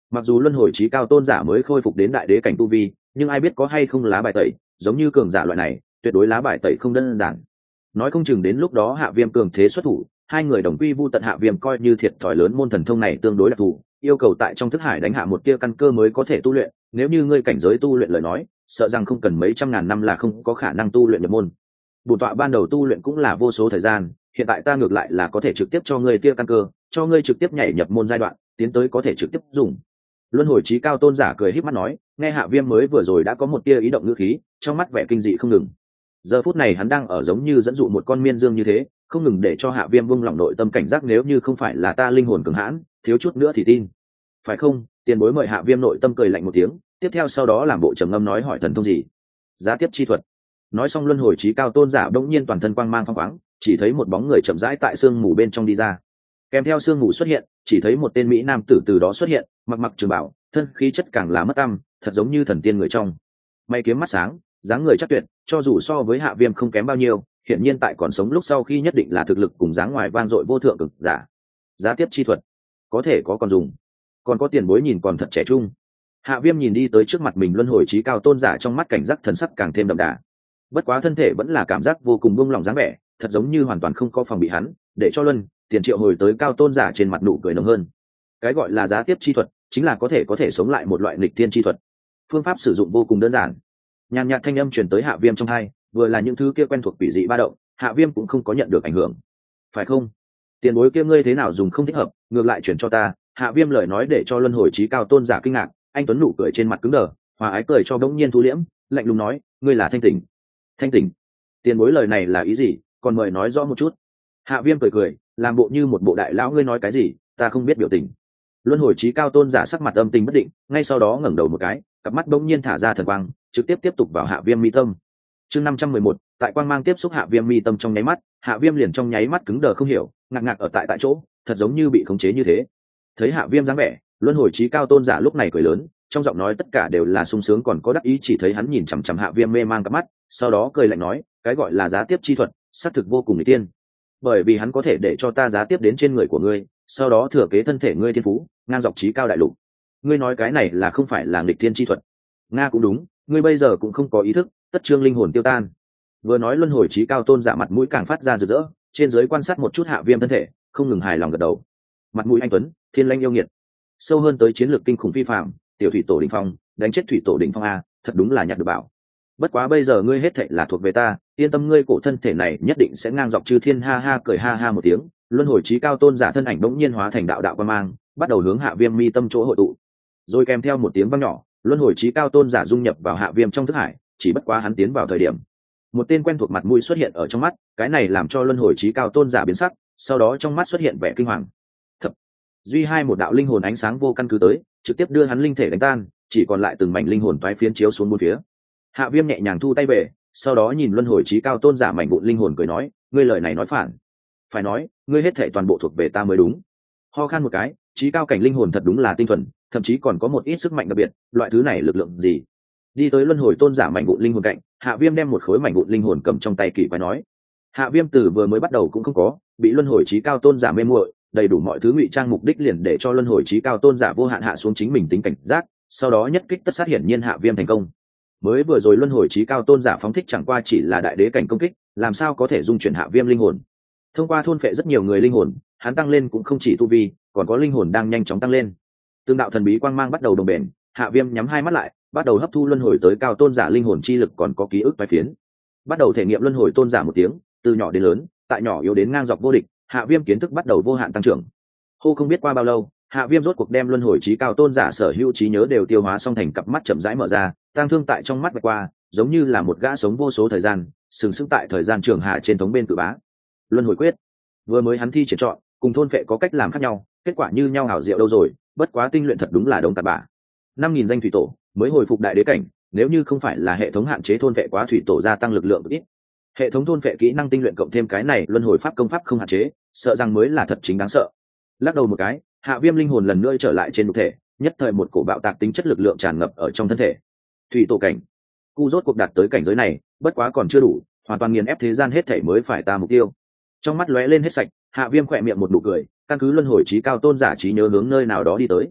Mặc dù luân hồi trí cao tôn giả mới khôi phục đến đại đế cảnh tu vi, nhưng ai biết có hay không lá bài tẩy, giống như cường giả loại này tuyệt đối lá bài tẩy không đơn giản. Nói không chừng đến lúc đó Hạ Viêm cường thế xuất thủ, hai người đồng quy vu tận. Hạ Viêm coi như thiệt thòi lớn, môn thần thông này tương đối đặc thù, yêu cầu tại trong thức hải đánh hạ một tia căn cơ mới có thể tu luyện, nếu như ngươi cảnh giới tu luyện lời nói, sợ rằng không cần mấy trăm ngàn năm là không có khả năng tu luyện nhập môn. Bổn tọa ban đầu tu luyện cũng là vô số thời gian, hiện tại ta ngược lại là có thể trực tiếp cho ngươi tia căn cơ, cho ngươi trực tiếp nhảy nhập môn giai đoạn, tiến tới có thể trực tiếp dùng. Luân hồi trí cao tôn giả cười híp mắt nói, nghe Hạ Viêm mới vừa rồi đã có một tia ý động ngữ khí, trong mắt vẻ kinh dị không ngừng. Giờ phút này hắn đang ở giống như dẫn dụ một con miên dương như thế, không ngừng để cho Hạ Viêm buông lỏng nội tâm cảnh giác, nếu như không phải là ta linh hồn cường hãn, thiếu chút nữa thì tin. Phải không? Tiền bối. Mời. Hạ Viêm nội tâm cười lạnh một tiếng, tiếp theo sau đó làm bộ trầm ngâm nói, hỏi thần thông gì? Giá tiếp chi thuật. Nói xong luân hồi trí cao tôn giả bỗng nhiên toàn thân quang mang phăng khoáng, chỉ thấy một bóng người chậm rãi tại sương mù bên trong đi ra. Kèm theo sương mù xuất hiện, chỉ thấy một tên mỹ nam tử từ đó xuất hiện, mặc trường bảo, thân khí chất càng là mất tăm, thật giống như thần tiên người trong. Mày kiếm mắt sáng, dáng người chắc tuyệt, cho dù so với Hạ Viêm không kém bao nhiêu, hiển nhiên tại còn sống lúc sau khi nhất định là thực lực cùng dáng ngoài vang dội vô thượng cực giả. Giá tiếp chi thuật, có thể có còn dùng. Còn có tiền bối nhìn còn thật trẻ trung. Hạ Viêm nhìn đi tới trước mặt mình luân hồi trí cao tôn giả, trong mắt cảnh giác thần sắc càng thêm đậm đà. Bất quá thân thể vẫn là cảm giác vô cùng buông lỏng dáng vẻ, thật giống như hoàn toàn không có phòng bị hắn, để cho luân tiền triệu hồi tới cao tôn giả trên mặt nụ cười nồng hơn. Cái gọi là giá tiếp chi thuật chính là có thể sống lại một loại nghịch thiên chi thuật. Phương pháp sử dụng vô cùng đơn giản. Nhàn nhạt thanh âm truyền tới Hạ Viêm trong tai, vừa là những thứ kia quen thuộc quỷ dị ba động, Hạ Viêm cũng không có nhận được ảnh hưởng. Phải không? Tiền bối kia ngươi thế nào dùng không thích hợp, ngược lại chuyển cho ta. Hạ Viêm lời nói để cho luân hồi trí cao tôn giả kinh ngạc, anh tuấn nụ cười trên mặt cứng đờ, hòa ái cười cho bỗng nhiên thu liễm, lạnh lùng nói, ngươi là thanh tỉnh. Thanh tỉnh? Tiền bối lời này là ý gì, còn mời nói rõ một chút. Hạ Viêm cười cười, làm bộ như một bộ đại lão, ngươi nói cái gì, ta không biết biểu tình. Luân hồi trí cao tôn giả sắc mặt âm tình bất định, ngay sau đó ngẩng đầu một cái, cặp mắt bỗng nhiên thả ra thần quang, trực tiếp tục vào Hạ Viêm mi tâm. Chương 511, tại quang mang tiếp xúc Hạ Viêm mi tâm trong nháy mắt, Hạ Viêm liền trong nháy mắt cứng đờ không hiểu, ngạc ở tại chỗ, thật giống như bị khống chế như thế. Thấy Hạ Viêm dáng vẻ, luân hồi trí cao tôn giả lúc này cười lớn, trong giọng nói tất cả đều là sung sướng còn có đắc ý, chỉ thấy hắn nhìn chằm chằm Hạ Viêm mê mang cặp mắt, sau đó cười lạnh nói, cái gọi là giá tiếp chi thuật, xác thực vô cùng nghịch tiên. Bởi vì hắn có thể để cho ta giá tiếp đến trên người của ngươi, sau đó thừa kế thân thể ngươi thiên phú, ngang dọc trí cao đại lục. Ngươi nói cái này là không phải là nghịch thiên chi thuật? Nga cũng đúng, ngươi bây giờ cũng không có ý thức, tất trương linh hồn tiêu tan. Vừa nói luân hồi trí cao tôn giả mặt mũi càng phát ra rực rỡ, trên dưới quan sát một chút Hạ Viêm thân thể, không ngừng hài lòng gật đầu. Mặt mũi anh tuấn, thiên lanh yêu nghiệt, sâu hơn tới chiến lược kinh khủng phi phạm, tiểu thủy tổ đỉnh phong, đánh chết thủy tổ đỉnh phong a, thật đúng là nhặt được bảo. Bất quá bây giờ ngươi hết thệ là thuộc về ta, yên tâm, ngươi cổ thân thể này nhất định sẽ ngang dọc chư thiên. Ha ha, cười ha ha một tiếng, luân hồi trí cao tôn giả thân ảnh bỗng nhiên hóa thành đạo đạo quang mang, bắt đầu hướng Hạ Viêm mi tâm chỗ hội tụ. Rồi kèm theo một tiếng vang nhỏ, luân hồi trí cao tôn giả dung nhập vào Hạ Viêm trong thức hải, chỉ bất quá hắn tiến vào thời điểm, một tên quen thuộc mặt mũi xuất hiện ở trong mắt, cái này làm cho luân hồi trí cao tôn giả biến sắc, sau đó trong mắt xuất hiện vẻ kinh hoàng. Thập duy hai một đạo linh hồn ánh sáng vô căn cứ tới, trực tiếp đưa hắn linh thể đánh tan, chỉ còn lại từng mảnh linh hồn toái phiến chiếu xuống bốn phía. Hạ Viêm nhẹ nhàng thu tay về, sau đó nhìn luân hồi trí cao tôn giả mảnh vụn linh hồn cười nói, ngươi lời này nói phản. Phải nói, ngươi hết thảy toàn bộ thuộc về ta mới đúng. Ho khan một cái, trí cao cảnh linh hồn thật đúng là tinh thuần, thậm chí còn có một ít sức mạnh đặc biệt, loại thứ này lực lượng gì? Đi tới luân hồi tôn giả mảnh vụn linh hồn cạnh, Hạ Viêm đem một khối mảnh vụn linh hồn cầm trong tay kỳ quái nói. Hạ Viêm từ vừa mới bắt đầu cũng không có bị luân hồi trí cao tôn giả mê muội, đầy đủ mọi thứ ngụy trang mục đích liền để cho luân hồi trí cao tôn giả vô hạn hạ xuống chính mình tính cảnh giác, sau đó nhất kích tất sát, hiển nhiên Hạ Viêm thành công. Mới vừa rồi luân hồi trí cao tôn giả phóng thích chẳng qua chỉ là đại đế cảnh công kích, làm sao có thể dung chuyển Hạ Viêm linh hồn. Thông qua thôn phệ rất nhiều người linh hồn, hắn tăng lên cũng không chỉ tu vi, còn có linh hồn đang nhanh chóng tăng lên. Tương đạo thần bí quang mang bắt đầu đồng bền, Hạ Viêm nhắm hai mắt lại, bắt đầu hấp thu luân hồi tới cao tôn giả linh hồn chi lực, còn có ký ức toái phiến. Bắt đầu thể nghiệm luân hồi tôn giả một tiếng, từ nhỏ đến lớn, tại nhỏ yếu đến ngang dọc vô địch, Hạ Viêm kiến thức bắt đầu vô hạn tăng trưởng. Hô không biết qua bao lâu, Hạ Viêm rốt cuộc đem luân hồi trí cao tôn giả sở hữu trí nhớ đều tiêu hóa xong, thành cặp mắt chậm rãi mở ra, tang thương tại trong mắt vạch qua, giống như là một gã sống vô số thời gian, sừng sững tại thời gian trường hạ trên thống bên cử bá. Luân hồi quyết, vừa mới hắn thi triển chọn, cùng thôn phệ có cách làm khác nhau, kết quả như nhau hảo diệu đâu rồi, bất quá tinh luyện thật đúng là đống tạt bã. 5000 danh thủy tổ mới hồi phục đại đế cảnh, nếu như không phải là hệ thống hạn chế thôn phệ quá thủy tổ gia tăng lực lượng ít, hệ thống thôn phệ kỹ năng tinh luyện cộng thêm cái này luân hồi pháp công pháp không hạn chế, sợ rằng mới là thật chính đáng sợ. Lắc đầu một cái, Hạ Viêm linh hồn lần nữa trở lại trên nhục thể, nhất thời một cổ bạo tạc tính chất lực lượng tràn ngập ở trong thân thể. Thủy tổ cảnh, cu rốt cuộc đạt tới cảnh giới này, bất quá còn chưa đủ, hoàn toàn nghiền ép thế gian hết thể mới phải ta mục tiêu. Trong mắt lóe lên hết sạch, Hạ Viêm khỏe miệng một nụ cười, căn cứ luân hồi trí cao tôn giả trí nhớ hướng nơi nào đó đi tới.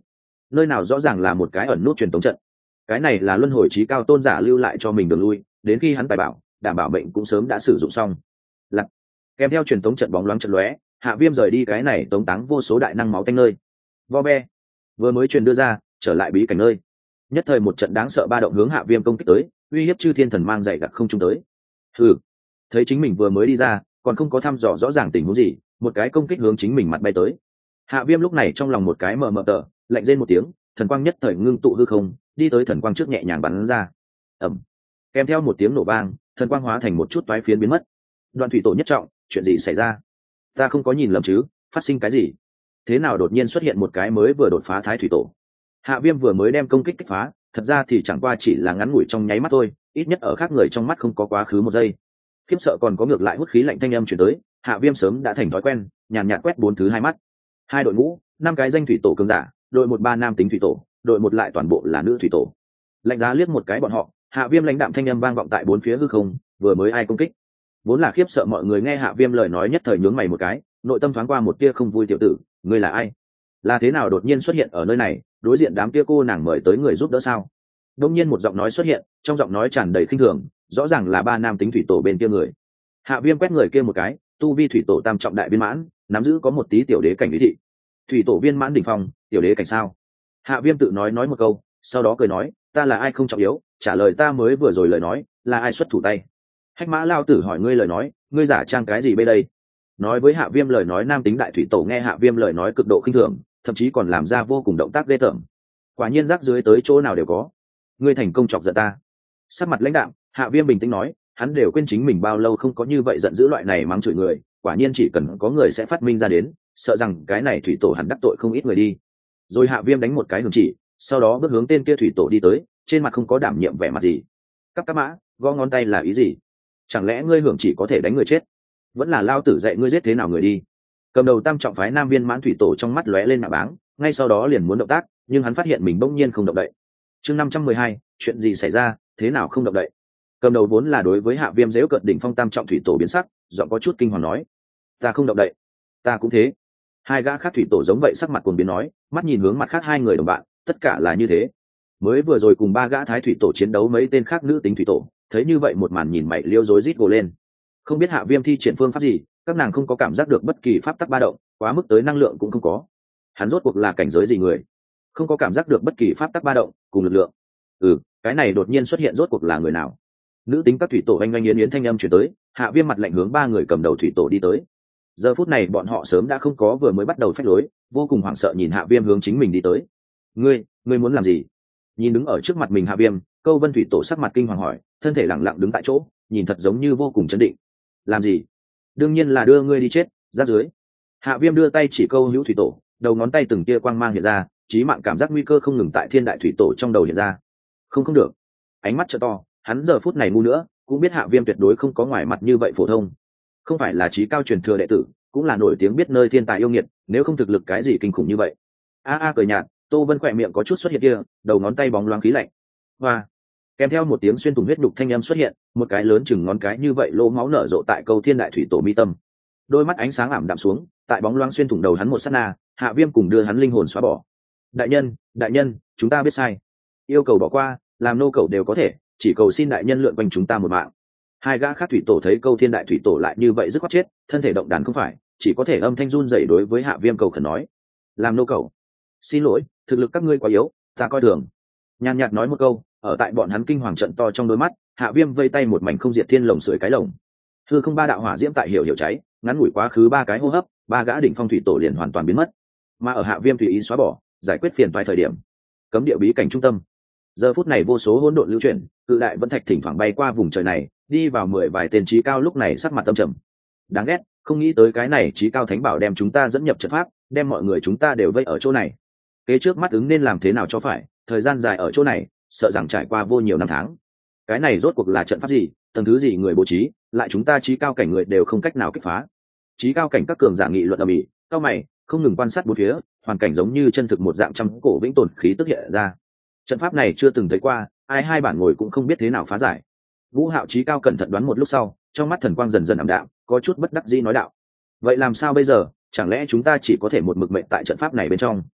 nơi nào rõ ràng là một cái ẩn nút truyền tống trận. Cái này là luân hồi trí cao tôn giả lưu lại cho mình đường lui, đến khi hắn tài bảo đảm bảo bệnh cũng sớm đã sử dụng xong. Lặc, kèm theo truyền tống trận bóng loáng trận lóe, Hạ Viêm rời đi cái này tống táng vô số đại năng máu tanh nơi. Vo be vừa mới truyền đưa ra, trở lại bí cảnh nơi, nhất thời một trận đáng sợ ba động hướng Hạ Viêm công kích tới, uy hiếp chư thiên thần mang dày đặc không trung tới. Hừ, thấy chính mình vừa mới đi ra, còn không có thăm dò rõ ràng tình huống gì, một cái công kích hướng chính mình mặt bay tới. Hạ Viêm lúc này trong lòng một cái mờ mờ tờ, lạnh rên một tiếng, thần quang nhất thời ngưng tụ hư không, đi tới thần quang trước nhẹ nhàng bắn ra. Ầm, kèm theo một tiếng nổ vang, thần quang hóa thành một chút toái phiến biến mất. Đoạn thủy tổ nhất trọng, chuyện gì xảy ra? Ta không có nhìn lầm chứ? Phát sinh cái gì? Thế nào đột nhiên xuất hiện một cái mới vừa đột phá thái thủy tổ? Hạ Viêm vừa mới đem công kích kích phá, thật ra thì chẳng qua chỉ là ngắn ngủi trong nháy mắt thôi, ít nhất ở khác người trong mắt không có quá khứ một giây. Khiếp sợ còn có ngược lại hút khí lạnh thanh âm truyền tới, Hạ Viêm sớm đã thành thói quen, nhàn nhạt quét bốn thứ hai mắt. Hai đội ngũ, năm cái danh thủy tổ cường giả, đội một ba nam tính thủy tổ, đội một lại toàn bộ là nữ thủy tổ. Lạnh giá liếc một cái bọn họ, Hạ Viêm lãnh đạm thanh âm vang vọng tại bốn phía hư không, vừa mới ai công kích? Vốn là khiếp sợ mọi người nghe Hạ Viêm lời nói nhất thời nhướng mày một cái, nội tâm thoáng qua một tia không vui. Tiểu tử, ngươi là ai? Là thế nào đột nhiên xuất hiện ở nơi này, đối diện đám kia cô nàng mời tới người giúp đỡ sao? Đông nhiên một giọng nói xuất hiện, trong giọng nói tràn đầy khinh thường, rõ ràng là ba nam tính thủy tổ bên kia người. Hạ Viêm quét người kia một cái, tu vi thủy tổ tam trọng đại viên mãn, nắm giữ có một tí tiểu đế cảnh ý thị. Thủy tổ viên mãn đỉnh phong, tiểu đế cảnh sao? Hạ Viêm tự nói một câu, sau đó cười nói, ta là ai không trọng yếu, trả lời ta mới vừa rồi lời nói, là ai xuất thủ tay. Hách Mã Lao Tử hỏi ngươi lời nói, ngươi giả trang cái gì bây đây? Nói với Hạ Viêm lời nói nam tính đại thủy tổ nghe Hạ Viêm lời nói cực độ khinh thường, thậm chí còn làm ra vô cùng động tác ghê tởm. Quả nhiên rác dưới tới chỗ nào đều có. Ngươi thành công chọc giận ta. Sắc mặt lãnh đạm, Hạ Viêm bình tĩnh nói, hắn đều quên chính mình bao lâu không có như vậy giận dữ loại này mắng chửi người, quả nhiên chỉ cần có người sẽ phát minh ra đến, sợ rằng cái này thủy tổ hẳn đắc tội không ít người đi. Rồi Hạ Viêm đánh một cái hưởng chỉ, sau đó bước hướng tên kia thủy tổ đi tới, trên mặt không có đảm nhiệm vẻ mặt gì. Các mã, gõ ngón tay là ý gì? Chẳng lẽ ngươi hưởng chỉ có thể đánh người chết? Vẫn là lao tử dạy ngươi giết thế nào người đi? Cầm đầu tam trọng phái nam viên mãn thủy tổ trong mắt lóe lên nạ báng, ngay sau đó liền muốn động tác, nhưng hắn phát hiện mình bỗng nhiên không động đậy. Chương 512, chuyện gì xảy ra, thế nào không động đậy? Cầm đầu vốn là đối với Hạ Viêm giễu cợt đỉnh phong tam trọng thủy tổ biến sắc, giọng có chút kinh hoàng nói, ta không động đậy. Ta cũng thế. Hai gã khác thủy tổ giống vậy sắc mặt cuồng biến nói, mắt nhìn hướng mặt khác hai người đồng bạn, tất cả là như thế. Mới vừa rồi cùng ba gã thái thủy tổ chiến đấu mấy tên khác nữ tính thủy tổ, thấy như vậy một màn nhìn mày liêu rối rít gồ lên. Không biết Hạ Viêm thi triển phương pháp gì, các nàng không có cảm giác được bất kỳ pháp tắc ba động, quá mức tới năng lượng cũng không có. Hắn rốt cuộc là cảnh giới gì người? Không có cảm giác được bất kỳ pháp tắc ba động cùng lực lượng. Cái này đột nhiên xuất hiện rốt cuộc là người nào? Nữ tính các thủy tổ anh yến yến thanh âm truyền tới, Hạ Viêm mặt lạnh hướng ba người cầm đầu thủy tổ đi tới. Giờ phút này bọn họ sớm đã không có vừa mới bắt đầu phách lối, vô cùng hoảng sợ nhìn Hạ Viêm hướng chính mình đi tới. Ngươi muốn làm gì? Nhìn đứng ở trước mặt mình Hạ Viêm, Câu Vân thủy tổ sắc mặt kinh hoàng hỏi, thân thể lặng lặng đứng tại chỗ, nhìn thật giống như vô cùng chấn định. Làm gì? Đương nhiên là đưa ngươi đi chết, giáp dưới. Hạ Viêm đưa tay chỉ Câu Hữu thủy tổ, đầu ngón tay từng tia quang mang hiện ra, chí mạng cảm giác nguy cơ không ngừng tại thiên đại thủy tổ trong đầu hiện ra. Không được. Ánh mắt trợ to, hắn giờ phút này ngu nữa, cũng biết Hạ Viêm tuyệt đối không có ngoài mặt như vậy phổ thông. Không phải là chí cao truyền thừa đệ tử, cũng là nổi tiếng biết nơi thiên tài yêu nghiệt, nếu không thực lực cái gì kinh khủng như vậy. Cười nhạt, Tô Vân khỏe miệng có chút xuất hiện kia, đầu ngón tay bóng loáng khí lạnh. Và kèm theo một tiếng xuyên thủng huyết đục thanh âm xuất hiện, một cái lớn chừng ngón cái như vậy lỗ máu nở rộ tại Câu Thiên đại thủy tổ mi tâm. Đôi mắt ánh sáng ảm đạm xuống, tại bóng loáng xuyên thủng đầu hắn một sát na, Hạ Viêm cùng đưa hắn linh hồn xóa bỏ. Đại nhân, chúng ta biết sai. Yêu cầu bỏ qua, làm nô cầu đều có thể, chỉ cầu xin đại nhân lượn quanh chúng ta một mạng. Hai gã khác thủy tổ thấy Câu Thiên đại thủy tổ lại như vậy dứt khoát chết, thân thể động đàn không phải, chỉ có thể âm thanh run rẩy đối với Hạ Viêm cầu khẩn nói, làm nô cầu. Xin lỗi, thực lực các ngươi quá yếu, ta coi thường. Nhàn nhạt nói một câu, ở tại bọn hắn kinh hoàng trận to trong đôi mắt, Hạ Viêm vây tay một mảnh không diệt thiên lồng sưởi cái lồng. Hư không ba đạo hỏa diễm tại hiểu cháy, ngắn ngủi quá khứ ba cái hô hấp, ba gã đỉnh phong thủy tổ liền hoàn toàn biến mất. Mà ở Hạ Viêm tùy ý xóa bỏ, giải quyết phiền toái thời điểm, cấm địa bí cảnh trung tâm. Giờ phút này vô số hỗn độn lưu chuyển, cự đại vẫn thạch thỉnh thoảng bay qua vùng trời này, đi vào 10 vài tên trí cao lúc này sắc mặt tâm trầm. Đáng ghét, không nghĩ tới cái này trí cao thánh bảo đem chúng ta dẫn nhập trận pháp, đem mọi người chúng ta đều vây ở chỗ này. Kế trước mắt ứng nên làm thế nào cho phải, thời gian dài ở chỗ này, sợ rằng trải qua vô nhiều năm tháng. Cái này rốt cuộc là trận pháp gì, tầng thứ gì người bố trí, lại chúng ta trí cao cảnh người đều không cách nào kích phá. Trí cao cảnh các cường giả nghị luận ầm ĩ, cao mày, không ngừng quan sát bốn phía, hoàn cảnh giống như chân thực một dạng trăm cổ vĩnh tồn khí tức hiện ra. Trận pháp này chưa từng thấy qua, ai hai bản ngồi cũng không biết thế nào phá giải. Vũ Hạo trí cao cẩn thận đoán một lúc sau, trong mắt thần quang dần dần ảm đạm, có chút bất đắc dĩ nói đạo: vậy làm sao bây giờ, chẳng lẽ chúng ta chỉ có thể một mực mệnh tại trận pháp này bên trong?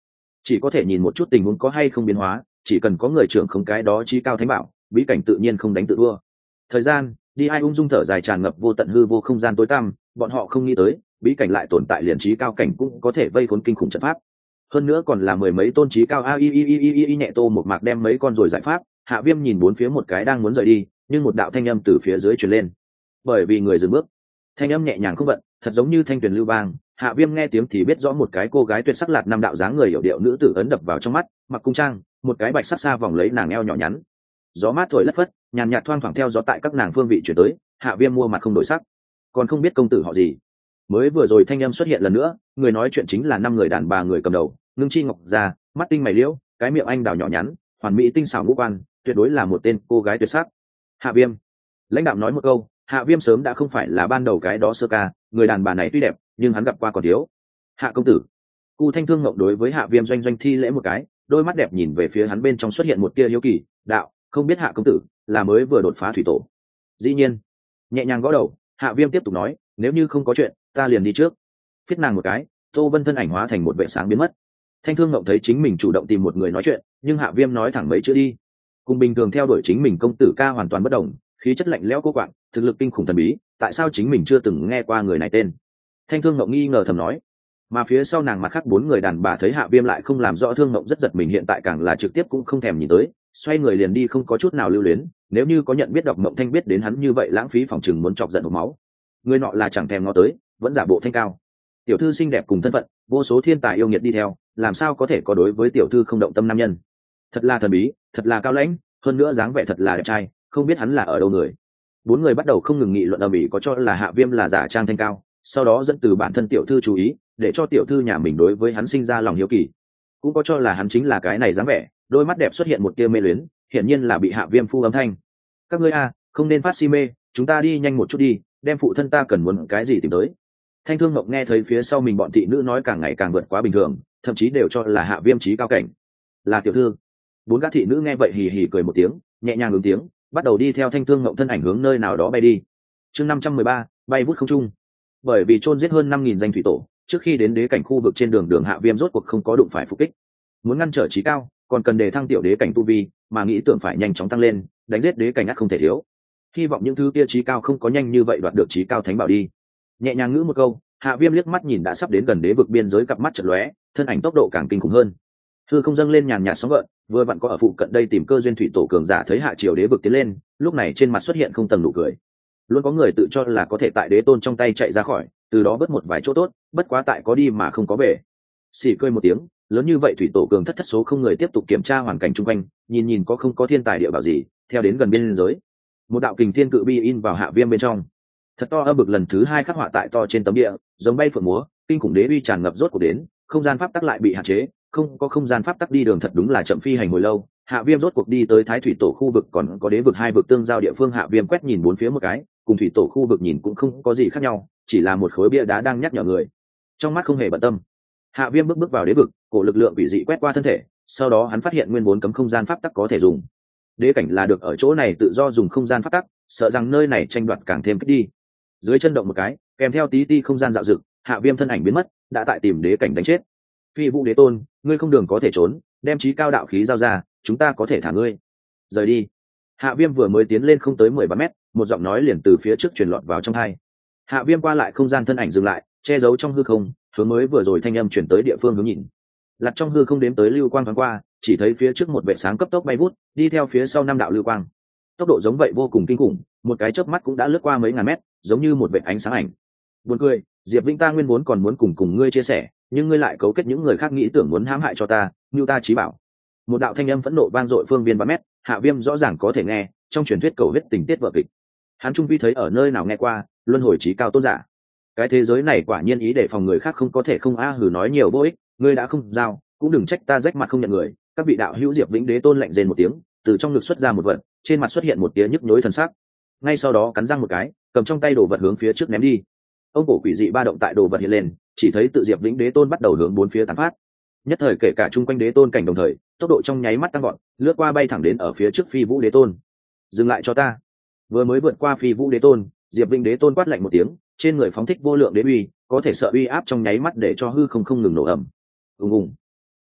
chỉ có thể nhìn một chút tình huống có hay không biến hóa, chỉ cần có người trưởng không cái đó chí cao thánh bảo, bí cảnh tự nhiên không đánh tự thua. Thời gian đi, ai ung dung thở dài, tràn ngập vô tận hư vô không gian tối tăm, bọn họ không nghĩ tới bí cảnh lại tồn tại liền chí cao cảnh cũng có thể vây khốn kinh khủng trận pháp, hơn nữa còn là mười mấy tôn chí cao. Nhẹ Tô một mạc đem mấy con rồi giải pháp. Hạ Viêm nhìn bốn phía một cái đang muốn rời đi, nhưng một đạo thanh âm từ phía dưới truyền lên. Bởi vì người dừng bước, thanh âm nhẹ nhàng không vận, thật giống như thanh tuyền lưu vang. Hạ Viêm nghe tiếng thì biết rõ một cái cô gái tuyệt sắc lạt năm đạo dáng người hiểu điệu nữ tử ấn đập vào trong mắt, mặc cung trang, một cái bạch sắc xa vòng lấy nàng eo nhỏ nhắn. Gió mát thổi lất phất, nhàn nhạt thoang thoảng theo gió tại các nàng phương vị chuyển tới. Hạ Viêm mua mặt không đổi sắc, còn không biết công tử họ gì. Mới vừa rồi thanh âm xuất hiện lần nữa, người nói chuyện chính là năm người đàn bà người cầm đầu, ngưng chi ngọc già, mắt tinh mày liễu, cái miệng anh đào nhỏ nhắn, hoàn mỹ tinh xảo ngũ quan, tuyệt đối là một tên cô gái tuyệt sắc. Hạ Viêm lãnh đạm nói một câu. Hạ Viêm sớm đã không phải là ban đầu cái đó sơ ca, người đàn bà này tuy đẹp nhưng hắn gặp qua còn thiếu. Hạ công tử. Cu Thanh Thương ngộng đối với Hạ Viêm doanh doanh thi lễ một cái, đôi mắt đẹp nhìn về phía hắn, bên trong xuất hiện một tia hiếu kỳ. Đạo, không biết Hạ công tử là mới vừa đột phá thủy tổ? Dĩ nhiên. Nhẹ nhàng gõ đầu, Hạ Viêm tiếp tục nói, nếu như không có chuyện ta liền đi trước. Phiết nàng một cái, Tô Vân thân ảnh hóa thành một vệ sáng biến mất. Thanh Thương ngộng thấy chính mình chủ động tìm một người nói chuyện, nhưng Hạ Viêm nói thẳng mấy chữ đi, cùng bình thường theo đuổi chính mình công tử ca hoàn toàn bất đồng, khí chất lạnh lẽo cô quạng, thực lực kinh khủng thần bí, tại sao chính mình chưa từng nghe qua người này tên? Thanh Thương ngộng nghi ngờ thầm nói. Mà phía sau nàng mặt khác bốn người đàn bà thấy Hạ Viêm lại không làm rõ, Thương ngộng rất giật mình, hiện tại càng là trực tiếp cũng không thèm nhìn tới, xoay người liền đi, không có chút nào lưu luyến. Nếu như có nhận biết đọc Mộng Thanh biết đến hắn như vậy lãng phí, phòng chừng muốn chọc giận hộc máu. Người nọ là chẳng thèm ngó tới, vẫn giả bộ thanh cao. Tiểu thư xinh đẹp cùng thân phận, vô số thiên tài yêu nghiệt đi theo, làm sao có thể có đối với tiểu thư không động tâm nam nhân? Thật là thần bí, thật là cao lãnh, hơn nữa dáng vẻ thật là đẹp trai, không biết hắn là ở đâu người. Bốn người bắt đầu không ngừng nghị luận ầm ĩ, có cho là Hạ Viêm là giả trang thanh cao, sau đó dẫn từ bản thân tiểu thư chú ý, để cho tiểu thư nhà mình đối với hắn sinh ra lòng hiếu kỳ. Cũng có cho là hắn chính là cái này dáng vẻ, đôi mắt đẹp xuất hiện một tia mê luyến, hiển nhiên là bị Hạ Viêm phu âm thanh. Các ngươi a, không nên phát si mê, chúng ta đi nhanh một chút đi, đem phụ thân ta cần muốn cái gì tìm tới. Thanh Thương Mộng nghe thấy phía sau mình bọn thị nữ nói càng ngày càng vượt quá bình thường, thậm chí đều cho là Hạ Viêm trí cao cảnh. Là tiểu thư. Bốn gã thị nữ nghe vậy hì hì cười một tiếng, nhẹ nhàng ứng tiếng, bắt đầu đi theo Thanh Thương Mộng thân ảnh hướng nơi nào đó bay đi. Chương 513, bay vút không trung. Bởi vì chôn giết hơn 5000 danh thủy tổ, trước khi đến đế cảnh khu vực trên đường Hạ Viêm rốt cuộc không có đụng phải phục kích. Muốn ngăn trở trí cao, còn cần đề thăng tiểu đế cảnh tu vi, mà nghĩ tưởng phải nhanh chóng tăng lên, đánh giết đế cảnh ắt không thể thiếu. Hy vọng những thứ kia trí cao không có nhanh như vậy đoạt được trí cao thánh bảo đi. Nhẹ nhàng ngữ một câu, Hạ Viêm liếc mắt nhìn đã sắp đến gần đế vực biên giới, cặp mắt chợt lóe, thân ảnh tốc độ càng kinh khủng hơn. Hư không dâng lên nhàn nhạt sóng gợn, vừa vặn có ở phụ cận đây tìm cơ duyên thủy tổ cường giả thấy Hạ triều đế vực tiến lên, lúc này trên mặt xuất hiện không tầng nụ cười. Luôn có người tự cho là có thể tại đế tôn trong tay chạy ra khỏi, từ đó bớt một vài chỗ tốt, bất quá tại có đi mà không có về. Xì cười một tiếng, lớn như vậy thủy tổ cường thất số không, người tiếp tục kiểm tra hoàn cảnh xung quanh, nhìn có không có thiên tài địa bảo gì, theo đến gần biên giới. Một đạo kình thiên cự bi in vào Hạ Viêm bên trong. Thật to âm bực lần thứ hai khắc họa tại to trên tấm địa, giống bay phượng múa, kinh khủng đế uy tràn ngập rốt cuộc đến, không gian pháp tắc lại bị hạn chế, không có không gian pháp tắc đi đường thật đúng là chậm phi hành hồi lâu. Hạ Viêm rốt cuộc đi tới Thái thủy tổ khu vực, còn có đế vực hai vực tương giao địa phương. Hạ Viêm quét nhìn bốn phía một cái, cùng thủy tổ khu vực nhìn cũng không có gì khác nhau, chỉ là một khối bia đá đang nhắc nhở người. Trong mắt không hề bận tâm, Hạ Viêm bước vào đế vực, cổ lực lượng bị dị quét qua thân thể, sau đó hắn phát hiện nguyên vốn cấm không gian pháp tắc có thể dùng. Đế cảnh là được ở chỗ này tự do dùng không gian pháp tắc, sợ rằng nơi này tranh đoạt càng thêm kích đi. Dưới chân động một cái, kèm theo tí ti không gian dạo dực, Hạ Viêm thân ảnh biến mất, đã tại tìm đế cảnh đánh chết. Phi Vũ đế tôn, ngươi không đường có thể trốn, đem chí cao đạo khí giao ra, chúng ta có thể thả ngươi. Rời đi. Hạ Viêm vừa mới tiến lên không tới 13 mét, một giọng nói liền từ phía trước truyền lọt vào trong tai. Hạ Viêm qua lại không gian, thân ảnh dừng lại, che giấu trong hư không, hướng mới vừa rồi thanh âm chuyển tới địa phương hướng nhìn. Lặt trong hư không đếm tới lưu quang thoáng qua, chỉ thấy phía trước một vệ sáng cấp tốc bay vút, đi theo phía sau năm đạo lưu quang. Tốc độ giống vậy vô cùng kinh khủng, một cái chớp mắt cũng đã lướt qua mấy ngàn mét, giống như một vệt ánh sáng ảnh. Buồn cười, Diệp Vĩnh ta nguyên vốn còn muốn cùng ngươi chia sẻ, nhưng ngươi lại cấu kết những người khác nghĩ tưởng muốn hãm hại cho ta, như ta chí bảo. Một đạo thanh âm phẫn nộ vang dội phương viên 3 mét, Hạ Viêm rõ ràng có thể nghe, trong truyền thuyết cầu huyết tình tiết vở kịch. Hắn trung vi thấy ở nơi nào nghe qua, luân hồi chí cao tôn giả. Cái thế giới này quả nhiên ý để phòng người khác không có thể không hử nói nhiều vô ích, ngươi đã không giao, cũng đừng trách ta rách mặt không nhận người. Các vị đạo hữu. Diệp Vĩnh đế tôn lạnh rên một tiếng, từ trong ngực xuất ra một vật, trên mặt xuất hiện một tia nhức nhối thần sắc. Ngay sau đó cắn răng một cái, cầm trong tay đồ vật hướng phía trước ném đi. Ông cổ quỷ dị ba động tại đồ vật hiện lên, chỉ thấy tự Diệp Vĩnh đế tôn bắt đầu hướng bốn phía tán phát. Nhất thời kể cả chung quanh đế tôn cảnh đồng thời, tốc độ trong nháy mắt tăng vọt, lướt qua bay thẳng đến ở phía trước Phi Vũ đế tôn. Dừng lại cho ta. Vừa mới vượt qua Phi Vũ đế tôn, Diệp Vĩnh đế tôn quát lạnh một tiếng, trên người phóng thích vô lượng đế uy, có thể sợ uy áp trong nháy mắt để cho hư không ngừng nổ ầm. Ùng ùng.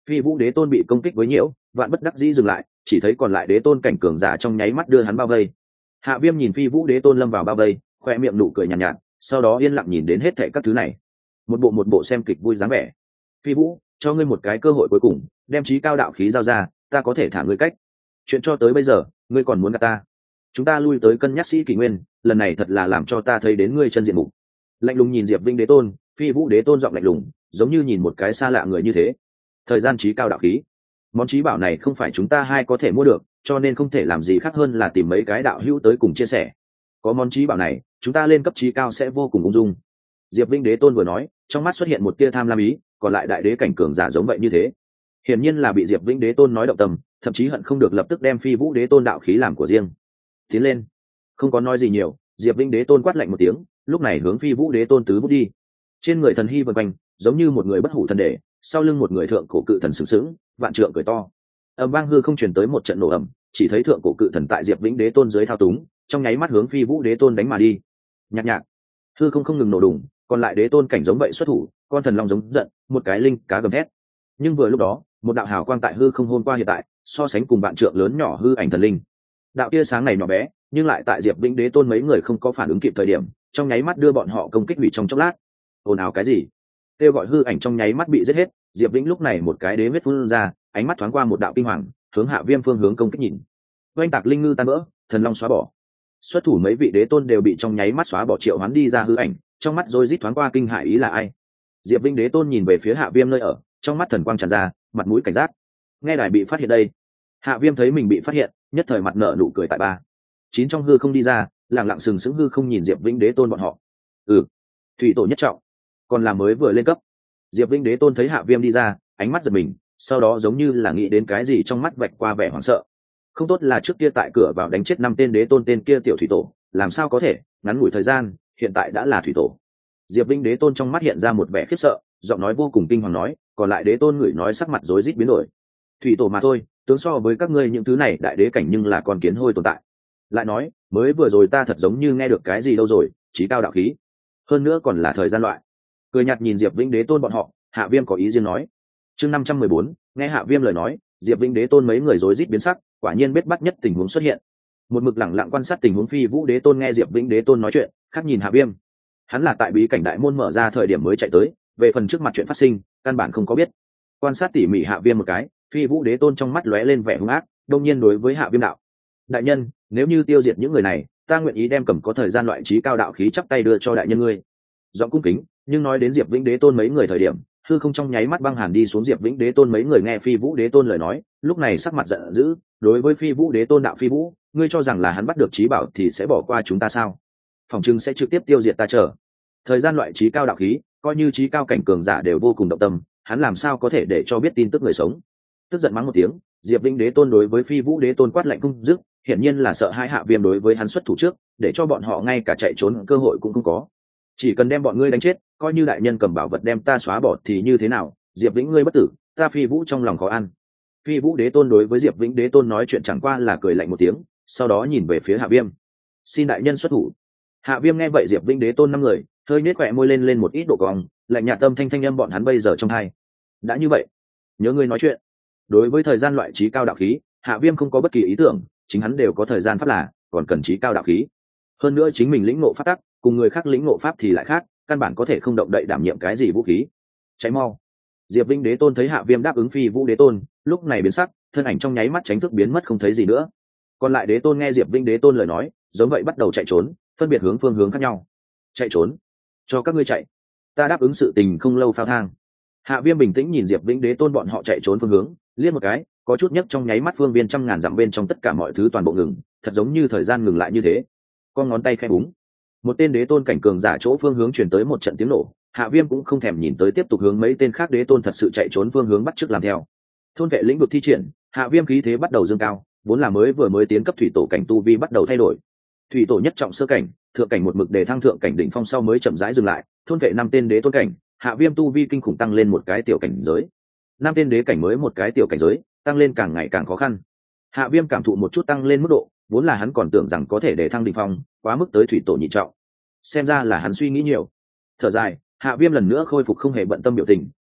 Phi Vũ Đế Tôn bị công kích với nhiễu, vạn bất đắc dĩ dừng lại, chỉ thấy còn lại đế tôn cảnh cường giả trong nháy mắt đưa hắn bao vây. Hạ Viêm nhìn Phi Vũ Đế Tôn lâm vào bao vây, khoe miệng nụ cười nhàn nhạt, sau đó yên lặng nhìn đến hết thảy các thứ này, một bộ xem kịch vui dáng vẻ. Phi Vũ, cho ngươi một cái cơ hội cuối cùng, đem chí cao đạo khí giao ra, ta có thể thả ngươi cách. Chuyện cho tới bây giờ, ngươi còn muốn gạt ta? Chúng ta lui tới cân nhắc sĩ kỷ nguyên, lần này thật là làm cho ta thấy đến ngươi chân diện mục. Lạnh lùng nhìn Diệp Vinh Đế Tôn, Phi Vũ Đế Tôn giọng lạnh lùng, giống như nhìn một cái xa lạ người như thế. Thời gian chí cao đạo khí, món chí bảo này không phải chúng ta hai có thể mua được, cho nên không thể làm gì khác hơn là tìm mấy cái đạo hữu tới cùng chia sẻ. Có món chí bảo này, chúng ta lên cấp chí cao sẽ vô cùng ung dung. Diệp Vinh Đế Tôn vừa nói, trong mắt xuất hiện một tia tham lam ý, còn lại đại đế cảnh cường giả giống vậy như thế. Hiển nhiên là bị Diệp Vinh Đế Tôn nói động tâm, thậm chí hận không được lập tức đem Phi Vũ Đế Tôn đạo khí làm của riêng. Tiến lên. Không có nói gì nhiều, Diệp Vinh Đế Tôn quát lạnh một tiếng, lúc này hướng Phi Vũ Đế Tôn tứ bước đi. Trên người thần hy vần quanh, giống như một người bất hủ thần đệ, sau lưng một người thượng cổ cự thần sừng sững, vạn trượng cười to. Ầm vang hư không truyền tới một trận nổ ầm, chỉ thấy thượng cổ cự thần tại Diệp Vinh Đế Tôn dưới thao túng, trong nháy mắt hướng Phi Vũ Đế Tôn đánh mà đi. Nhạc nhạc, hư không ngừng nổ đùng, còn lại đế tôn cảnh giống vậy xuất thủ, con thần long giống giận, một cái linh cá gầm thét. Nhưng vừa lúc đó, một đạo hào quang tại hư không hôn qua hiện tại, so sánh cùng vạn trượng lớn nhỏ hư ảnh thần linh. Đạo tia sáng này nhỏ bé, nhưng lại tại Diệp Vinh Đế Tôn mấy người không có phản ứng kịp thời điểm, trong nháy mắt đưa bọn họ công kích hủy trong chốc lát. Ồn ào cái gì? Kêu gọi hư ảnh trong nháy mắt bị giết hết, Diệp Vinh lúc này một cái đế huyết phun ra, ánh mắt thoáng qua một đạo kinh hoàng, hướng Hạ Viêm phương hướng công kích nhìn. Oanh tạc linh ngư tan vỡ, thần long xóa bỏ. Xuất thủ mấy vị đế tôn đều bị trong nháy mắt xóa bỏ, triệu hoán đi ra hư ảnh, trong mắt rồi rít thoáng qua kinh hãi ý là ai. Diệp Vinh Đế Tôn nhìn về phía Hạ Viêm nơi ở, trong mắt thần quang tràn ra, mặt mũi cảnh giác. Nghe đài bị phát hiện đây. Hạ Viêm thấy mình bị phát hiện, nhất thời mặt nở nụ cười tại ba. Chín trong hư không đi ra, lặng lặng sừng sững hư không nhìn Diệp Vinh Đế Tôn bọn họ. Thủy tổ nhất trọng, còn là mới vừa lên cấp. Diệp Vinh Đế Tôn thấy Hạ Viêm đi ra, ánh mắt giật mình, sau đó giống như là nghĩ đến cái gì trong mắt vạch qua vẻ hoảng sợ. Không tốt là trước kia tại cửa vào đánh chết 5 tên đế tôn tên kia tiểu thủy tổ, làm sao có thể, ngắn ngủi thời gian, hiện tại đã là thủy tổ. Diệp Vinh Đế Tôn trong mắt hiện ra một vẻ khiếp sợ, giọng nói vô cùng kinh hoàng nói, còn lại đế tôn ngửi nói sắc mặt rối rít biến đổi. Thủy tổ mà thôi, tướng so với các ngươi những thứ này đại đế cảnh nhưng là con kiến hôi tồn tại. Lại nói, mới vừa rồi ta thật giống như nghe được cái gì đâu rồi, chí cao đạo khí. Hơn nữa còn là thời gian loại. Cười nhạt nhìn Diệp Vinh Đế Tôn bọn họ, Hạ Viêm có ý riêng nói. Chương 514, nghe Hạ Viêm lời nói, Diệp Vinh Đế Tôn mấy người rối rít biến sắc, quả nhiên biết bắt nhất tình huống xuất hiện. Một mực lẳng lặng quan sát tình huống Phi Vũ Đế Tôn nghe Diệp Vinh Đế Tôn nói chuyện, khác nhìn Hạ Viêm. Hắn là tại bí cảnh đại môn mở ra thời điểm mới chạy tới, về phần trước mặt chuyện phát sinh, căn bản không có biết. Quan sát tỉ mỉ Hạ Viêm một cái, Phi Vũ Đế Tôn trong mắt lóe lên vẻ hung ác, đông nhiên đối với Hạ Viêm đạo: đại nhân, nếu như tiêu diệt những người này, ta nguyện ý đem cầm có thời gian loại trí cao đạo khí chắp tay đưa cho đại nhân ngươi. Giọng cung kính, nhưng nói đến Diệp Vĩnh Đế Tôn mấy người thời điểm, hư không trong nháy mắt băng hàn đi xuống. Diệp Vĩnh Đế Tôn mấy người nghe Phi Vũ Đế Tôn lời nói, lúc này sắc mặt giận dữ, đối với Phi Vũ Đế Tôn đạo: Phi Vũ, ngươi cho rằng là hắn bắt được trí bảo thì sẽ bỏ qua chúng ta sao? Phòng trưng sẽ trực tiếp tiêu diệt ta chờ. Thời gian loại trí cao đạo khí, coi như trí cao cảnh cường giả đều vô cùng động tâm, hắn làm sao có thể để cho biết tin tức người sống? Tức giận mắng một tiếng, Diệp Vĩnh Đế Tôn đối với Phi Vũ Đế Tôn quát lạnh không dứt, hiển nhiên là sợ hai Hạ Viêm đối với hắn xuất thủ trước, để cho bọn họ ngay cả chạy trốn cơ hội cũng không có. Chỉ cần đem bọn ngươi đánh chết, coi như đại nhân cầm bảo vật đem ta xóa bỏ thì như thế nào? Diệp Vĩnh ngươi bất tử, ta Phi Vũ trong lòng khó ăn. Phi Vũ Đế Tôn đối với Diệp Vĩnh Đế Tôn nói chuyện chẳng qua là cười lạnh một tiếng, sau đó nhìn về phía Hạ Viêm. Xin đại nhân xuất thủ. Hạ Viêm nghe vậy Diệp Vĩnh Đế Tôn 5 người, hơi nhếch khóe môi lên một ít độ cong, lạnh nhạt tâm thanh âm bọn hắn bây giờ trong tai. Đã như vậy, nhớ ngươi nói chuyện. Đối với thời gian loại trí cao đạo khí, Hạ Viêm không có bất kỳ ý tưởng, chính hắn đều có thời gian pháp là, còn cần trí cao đạo khí. Hơn nữa chính mình lĩnh ngộ pháp tắc, cùng người khác lĩnh ngộ pháp thì lại khác, căn bản có thể không động đậy đảm nhiệm cái gì vũ khí. Cháy mau. Diệp Vinh Đế Tôn thấy Hạ Viêm đáp ứng Phi Vũ Đế Tôn, lúc này biến sắc, thân ảnh trong nháy mắt tránh thức biến mất không thấy gì nữa. Còn lại đế tôn nghe Diệp Vinh Đế Tôn lời nói, giống vậy bắt đầu chạy trốn, phân biệt hướng phương hướng khác nhau. Chạy trốn? Cho các ngươi chạy. Ta đáp ứng sự tình không lâu phao thang. Hạ Viêm bình tĩnh nhìn Diệp Vinh Đế Tôn bọn họ chạy trốn phương hướng, liếc một cái, có chút nhấc trong nháy mắt phương viên trăm ngàn dặm bên trong tất cả mọi thứ toàn bộ ngừng, thật giống như thời gian ngừng lại như thế. Con ngón tay khẽ búng, một tên đế tôn cảnh cường giả chỗ phương hướng truyền tới một trận tiếng nổ. Hạ Viêm cũng không thèm nhìn tới, tiếp tục hướng mấy tên khác đế tôn thật sự chạy trốn phương hướng bắt chước làm theo. Thôn vệ lĩnh vực thi triển, Hạ Viêm khí thế bắt đầu dâng cao, vốn là vừa mới tiến cấp thủy tổ cảnh tu vi bắt đầu thay đổi. Thủy tổ nhất trọng sơ cảnh, thượng cảnh một mực đề thăng thượng cảnh đỉnh phong sau mới chậm rãi dừng lại, thôn vệ 5 tên đế tôn cảnh, Hạ Viêm tu vi kinh khủng tăng lên một cái tiểu cảnh giới. 5 tên đế cảnh mới một cái tiểu cảnh giới, tăng lên càng ngày càng khó khăn. Hạ Viêm cảm thụ một chút tăng lên mức độ, vốn là hắn còn tưởng rằng có thể đề thăng đỉnh phong, quá mức tới thủy tổ nhị trọng. Xem ra là hắn suy nghĩ nhiều. Thở dài, Hạ Viêm lần nữa khôi phục không hề bận tâm biểu tình,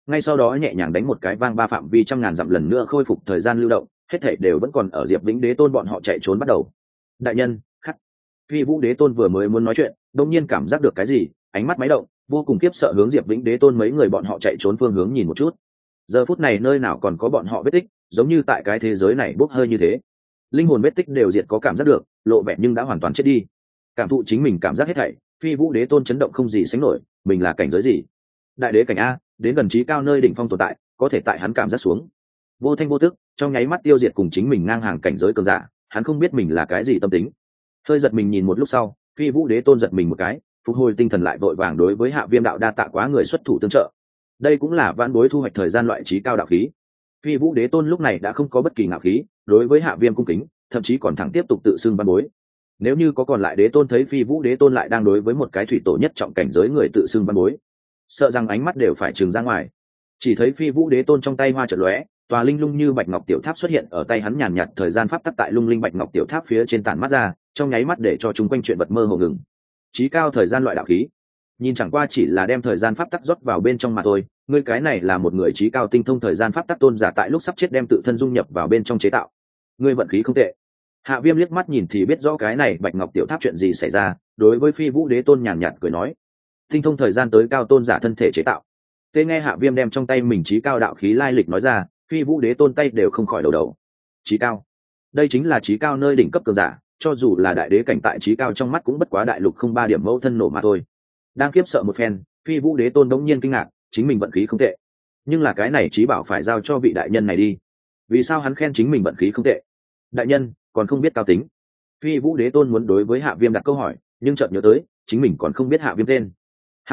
ngay sau đó nhẹ nhàng đánh một cái vang ba phạm vi trăm ngàn dặm lần nữa khôi phục thời gian lưu động, hết thảy đều vẫn còn ở Diệp Vĩnh Đế Tôn bọn họ chạy trốn bắt đầu. Đại nhân, khắc. Phi Vũ Đế Tôn vừa mới muốn nói chuyện, đột nhiên cảm giác được cái gì, ánh mắt máy động, vô cùng khiếp sợ hướng Diệp Vĩnh Đế Tôn mấy người bọn họ chạy trốn phương hướng nhìn một chút. Giờ phút này nơi nào còn có bọn họ vết tích, giống như tại cái thế giới này bốc hơi như thế. Linh hồn vết tích đều diệt, có cảm giác được, lộ vẻ nhưng đã hoàn toàn chết đi. Cảm thụ chính mình cảm giác hết thảy, Phi Vũ Đế Tôn chấn động không gì sánh nổi, mình là cảnh giới gì? Đại đế cảnh a, đến gần chí cao nơi đỉnh phong tồn tại, có thể tại hắn cảm giác xuống vô thanh vô tức, trong nháy mắt tiêu diệt cùng chính mình ngang hàng cảnh giới cường giả, hắn không biết mình là cái gì tâm tính. Hơi giật mình nhìn một lúc sau, Phi Vũ Đế Tôn giật mình một cái, phục hồi tinh thần lại vội vàng đối với Hạ Viêm đạo đa tạ quá người xuất thủ tương trợ. Đây cũng là vãn bối thu hoạch thời gian loại trí cao đạo khí. Phi Vũ Đế Tôn lúc này đã không có bất kỳ ngạo khí, đối với Hạ Viêm cung kính, thậm chí còn thẳng tiếp tục tự xưng vãn bối. Nếu như có còn lại đế tôn thấy Phi Vũ Đế Tôn lại đang đối với một cái thủy tổ nhất trọng cảnh giới người tự xưng vãn bối, sợ rằng ánh mắt đều phải trừng ra ngoài. Chỉ thấy Phi Vũ Đế Tôn trong tay hoa chợt lóe, tòa linh lung như bạch ngọc tiểu tháp xuất hiện ở tay hắn, nhàn nhạt thời gian pháp tắc tại lung linh bạch ngọc tiểu tháp phía trên tản mắt ra, trong nháy mắt để cho chúng quanh chuyện vật mơ hồ ngừng. Chí cao thời gian loại đạo khí, nhìn chẳng qua chỉ là đem thời gian pháp tắc rót vào bên trong mà thôi, ngươi cái này là một người chí cao tinh thông thời gian pháp tắc tôn giả tại lúc sắp chết đem tự thân dung nhập vào bên trong chế tạo. Ngươi vận khí không tệ. Hạ Viêm liếc mắt nhìn thì biết rõ cái này bạch ngọc tiểu tháp chuyện gì xảy ra, đối với Phi Vũ Đế Tôn nhàn nhạt cười nói, tinh thông thời gian tới cao tôn giả thân thể chế tạo. Tê nghe Hạ Viêm đem trong tay mình chí cao đạo khí lai lịch nói ra, Phi Vũ Đế Tôn tay đều không khỏi đầu. Chí cao, đây chính là chí cao nơi đỉnh cấp cường giả, cho dù là đại đế cảnh tại chí cao trong mắt cũng bất quá đại lục không ba điểm mẫu thân nổ mà thôi. Đang kiếp sợ một phen, Phi Vũ Đế Tôn đống nhiên kinh ngạc, chính mình vận khí không tệ, nhưng là cái này chí bảo phải giao cho vị đại nhân này đi. Vì sao hắn khen chính mình vận khí không tệ? Đại nhân còn không biết cao tính. Phi Vũ Đế Tôn muốn đối với Hạ Viêm đặt câu hỏi, nhưng chợt nhớ tới chính mình còn không biết Hạ Viêm tên. Hạ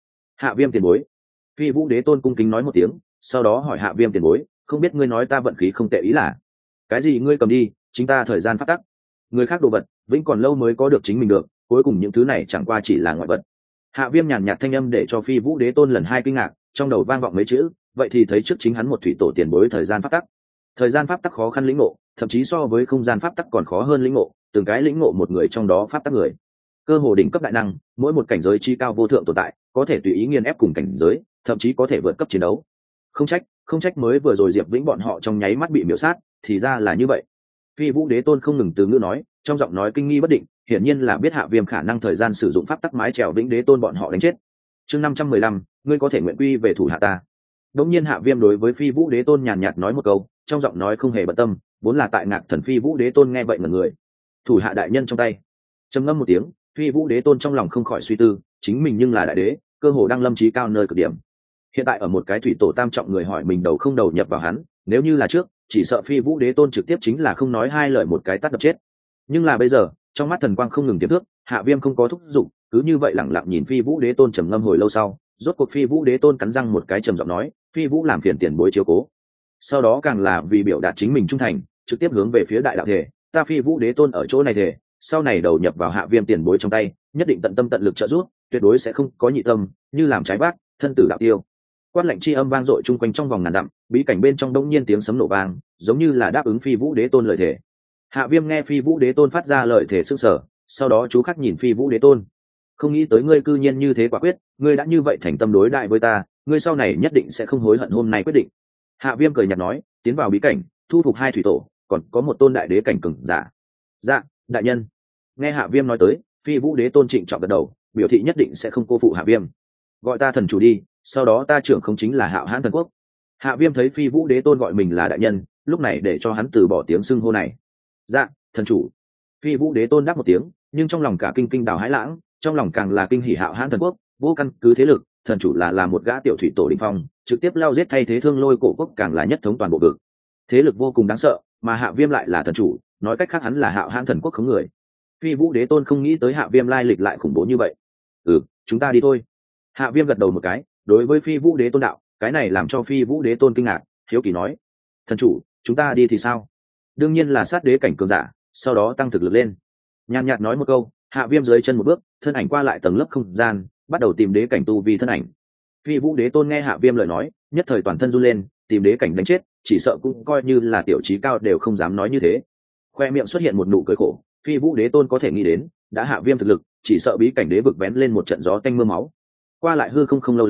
Viêm tiền bối. Phi Vũ Đế Tôn cung kính nói một tiếng, sau đó hỏi Hạ Viêm tiền bối, không biết ngươi nói ta vận khí không tệ ý là cái gì? Ngươi cầm đi, chính ta thời gian phát tắc, người khác đồ vật vĩnh còn lâu mới có được chính mình được, cuối cùng những thứ này chẳng qua chỉ là ngoại vật. Hạ Viêm nhàn nhạt thanh âm để cho Phi Vũ Đế Tôn lần hai kinh ngạc, trong đầu vang vọng mấy chữ, vậy thì thấy trước chính hắn một thủy tổ tiền bối thời gian pháp tắc. Thời gian pháp tắc khó khăn lĩnh ngộ, thậm chí so với không gian pháp tắc còn khó hơn lĩnh ngộ, từng cái lĩnh ngộ một người trong đó pháp tắc người. Cơ hồ đỉnh cấp đại năng, mỗi một cảnh giới chi cao vô thượng tồn tại, có thể tùy ý nghiền ép cùng cảnh giới, thậm chí có thể vượt cấp chiến đấu. Không trách mới vừa rồi Diệp Vĩnh bọn họ trong nháy mắt bị miểu sát, thì ra là như vậy. Phi Vũ Đế Tôn không ngừng từ ngữ nói, trong giọng nói kinh nghi bất định, hiển nhiên là biết Hạ Viêm khả năng thời gian sử dụng pháp tắc mái chèo Vĩnh Đế Tôn bọn họ đánh chết. Chương 515, ngươi có thể nguyện quy về thủ hạ ta. Đống nhiên Hạ Viêm đối với Phi Vũ Đế Tôn nhàn nhạt nói một câu, trong giọng nói không hề bận tâm, vốn là tại ngạc thần Phi Vũ Đế Tôn nghe vậy ngẩn người. Thủ hạ đại nhân trong tay. Trầm ngâm một tiếng, Phi Vũ Đế Tôn trong lòng không khỏi suy tư, chính mình nhưng là đại đế, cơ hồ đang lâm chí cao nơi cực điểm. Hiện tại ở một cái thủy tổ tam trọng người hỏi mình đầu không đầu nhập vào hắn, nếu như là trước, chỉ sợ Phi Vũ Đế Tôn trực tiếp chính là không nói hai lời một cái tát đập chết. Nhưng là bây giờ, trong mắt thần quang không ngừng tiềm thước, Hạ Viêm không có thúc giục, cứ như vậy lẳng lặng nhìn Phi Vũ Đế Tôn trầm ngâm hồi lâu sau, rốt cuộc Phi Vũ Đế Tôn cắn răng một cái trầm giọng nói, Phi Vũ làm phiền tiền bối chiếu cố. Sau đó càng là vì biểu đạt chính mình trung thành, trực tiếp hướng về phía đại đạo thể, ta Phi Vũ Đế Tôn ở chỗ này thể, sau này đầu nhập vào Hạ Viêm tiền bối trong tay, nhất định tận tâm tận lực trợ giúp, tuyệt đối sẽ không có nhị tâm, như làm trái vác, thân tử đạo tiêu. Quát lệnh chi âm vang dội chung quanh trong vòng ngàn dặm, bí cảnh bên trong đông nhiên tiếng sấm nổ vang, giống như là đáp ứng Phi Vũ Đế Tôn lời thể. Hạ Viêm nghe Phi Vũ Đế Tôn phát ra lời thể sững sờ, sau đó chú khắc nhìn Phi Vũ Đế Tôn, không nghĩ tới ngươi cư nhiên như thế quả quyết, ngươi đã như vậy thành tâm đối đại với ta, ngươi sau này nhất định sẽ không hối hận hôm nay quyết định. Hạ Viêm cười nhạt nói, tiến vào bí cảnh, thu phục hai thủy tổ, còn có một tôn đại đế cảnh cường giả. Dạ, đại nhân. Nghe Hạ Viêm nói tới, Phi Vũ Đế Tôn trịnh trọng gật đầu, biểu thị nhất định sẽ không cô phụ Hạ Viêm. Gọi ta thần chủ đi, sau đó ta trưởng không chính là Hạo Hãn Thần Quốc. Hạ Viêm thấy Phi Vũ Đế Tôn gọi mình là đại nhân, lúc này để cho hắn từ bỏ tiếng xưng hô này. Dạ, thần chủ. Phi Vũ Đế Tôn đáp một tiếng, nhưng trong lòng cả kinh đào hãi lãng, trong lòng càng là kinh hỉ Hạo Hãn Thần Quốc, vô căn cứ thế lực, thần chủ là một gã tiểu thủy tổ đỉnh phong, trực tiếp lao giết thay thế Thương Lôi cổ quốc, càng là nhất thống toàn bộ vực. Thế lực vô cùng đáng sợ, mà Hạ Viêm lại là thần chủ, nói cách khác hắn là Hạo Hãn Thần Quốc khống người. Phi Vũ Đế Tôn không nghĩ tới Hạ Viêm lai lịch lại khủng bố như vậy. Chúng ta đi thôi. Hạ Viêm gật đầu một cái, đối với Phi Vũ Đế Tôn đạo, cái này làm cho Phi Vũ Đế Tôn kinh ngạc, hiếu kỳ nói, thần chủ, chúng ta đi thì sao? Đương nhiên là sát đế cảnh cường giả, sau đó tăng thực lực lên. Nhàn nhạt nói một câu, Hạ Viêm dưới chân một bước, thân ảnh qua lại tầng lớp không gian, bắt đầu tìm đế cảnh tu vi thân ảnh. Phi Vũ Đế Tôn nghe Hạ Viêm lời nói, nhất thời toàn thân run lên, tìm đế cảnh đánh chết, chỉ sợ cũng coi như là tiểu trí cao đều không dám nói như thế. Khoe miệng xuất hiện một nụ cười khổ, Phi Vũ Đế Tôn có thể nghĩ đến, đã Hạ Viêm thực lực, chỉ sợ bí cảnh đế vực vén lên một trận gió tanh mưa máu. Qua lại hư không lâu lắm,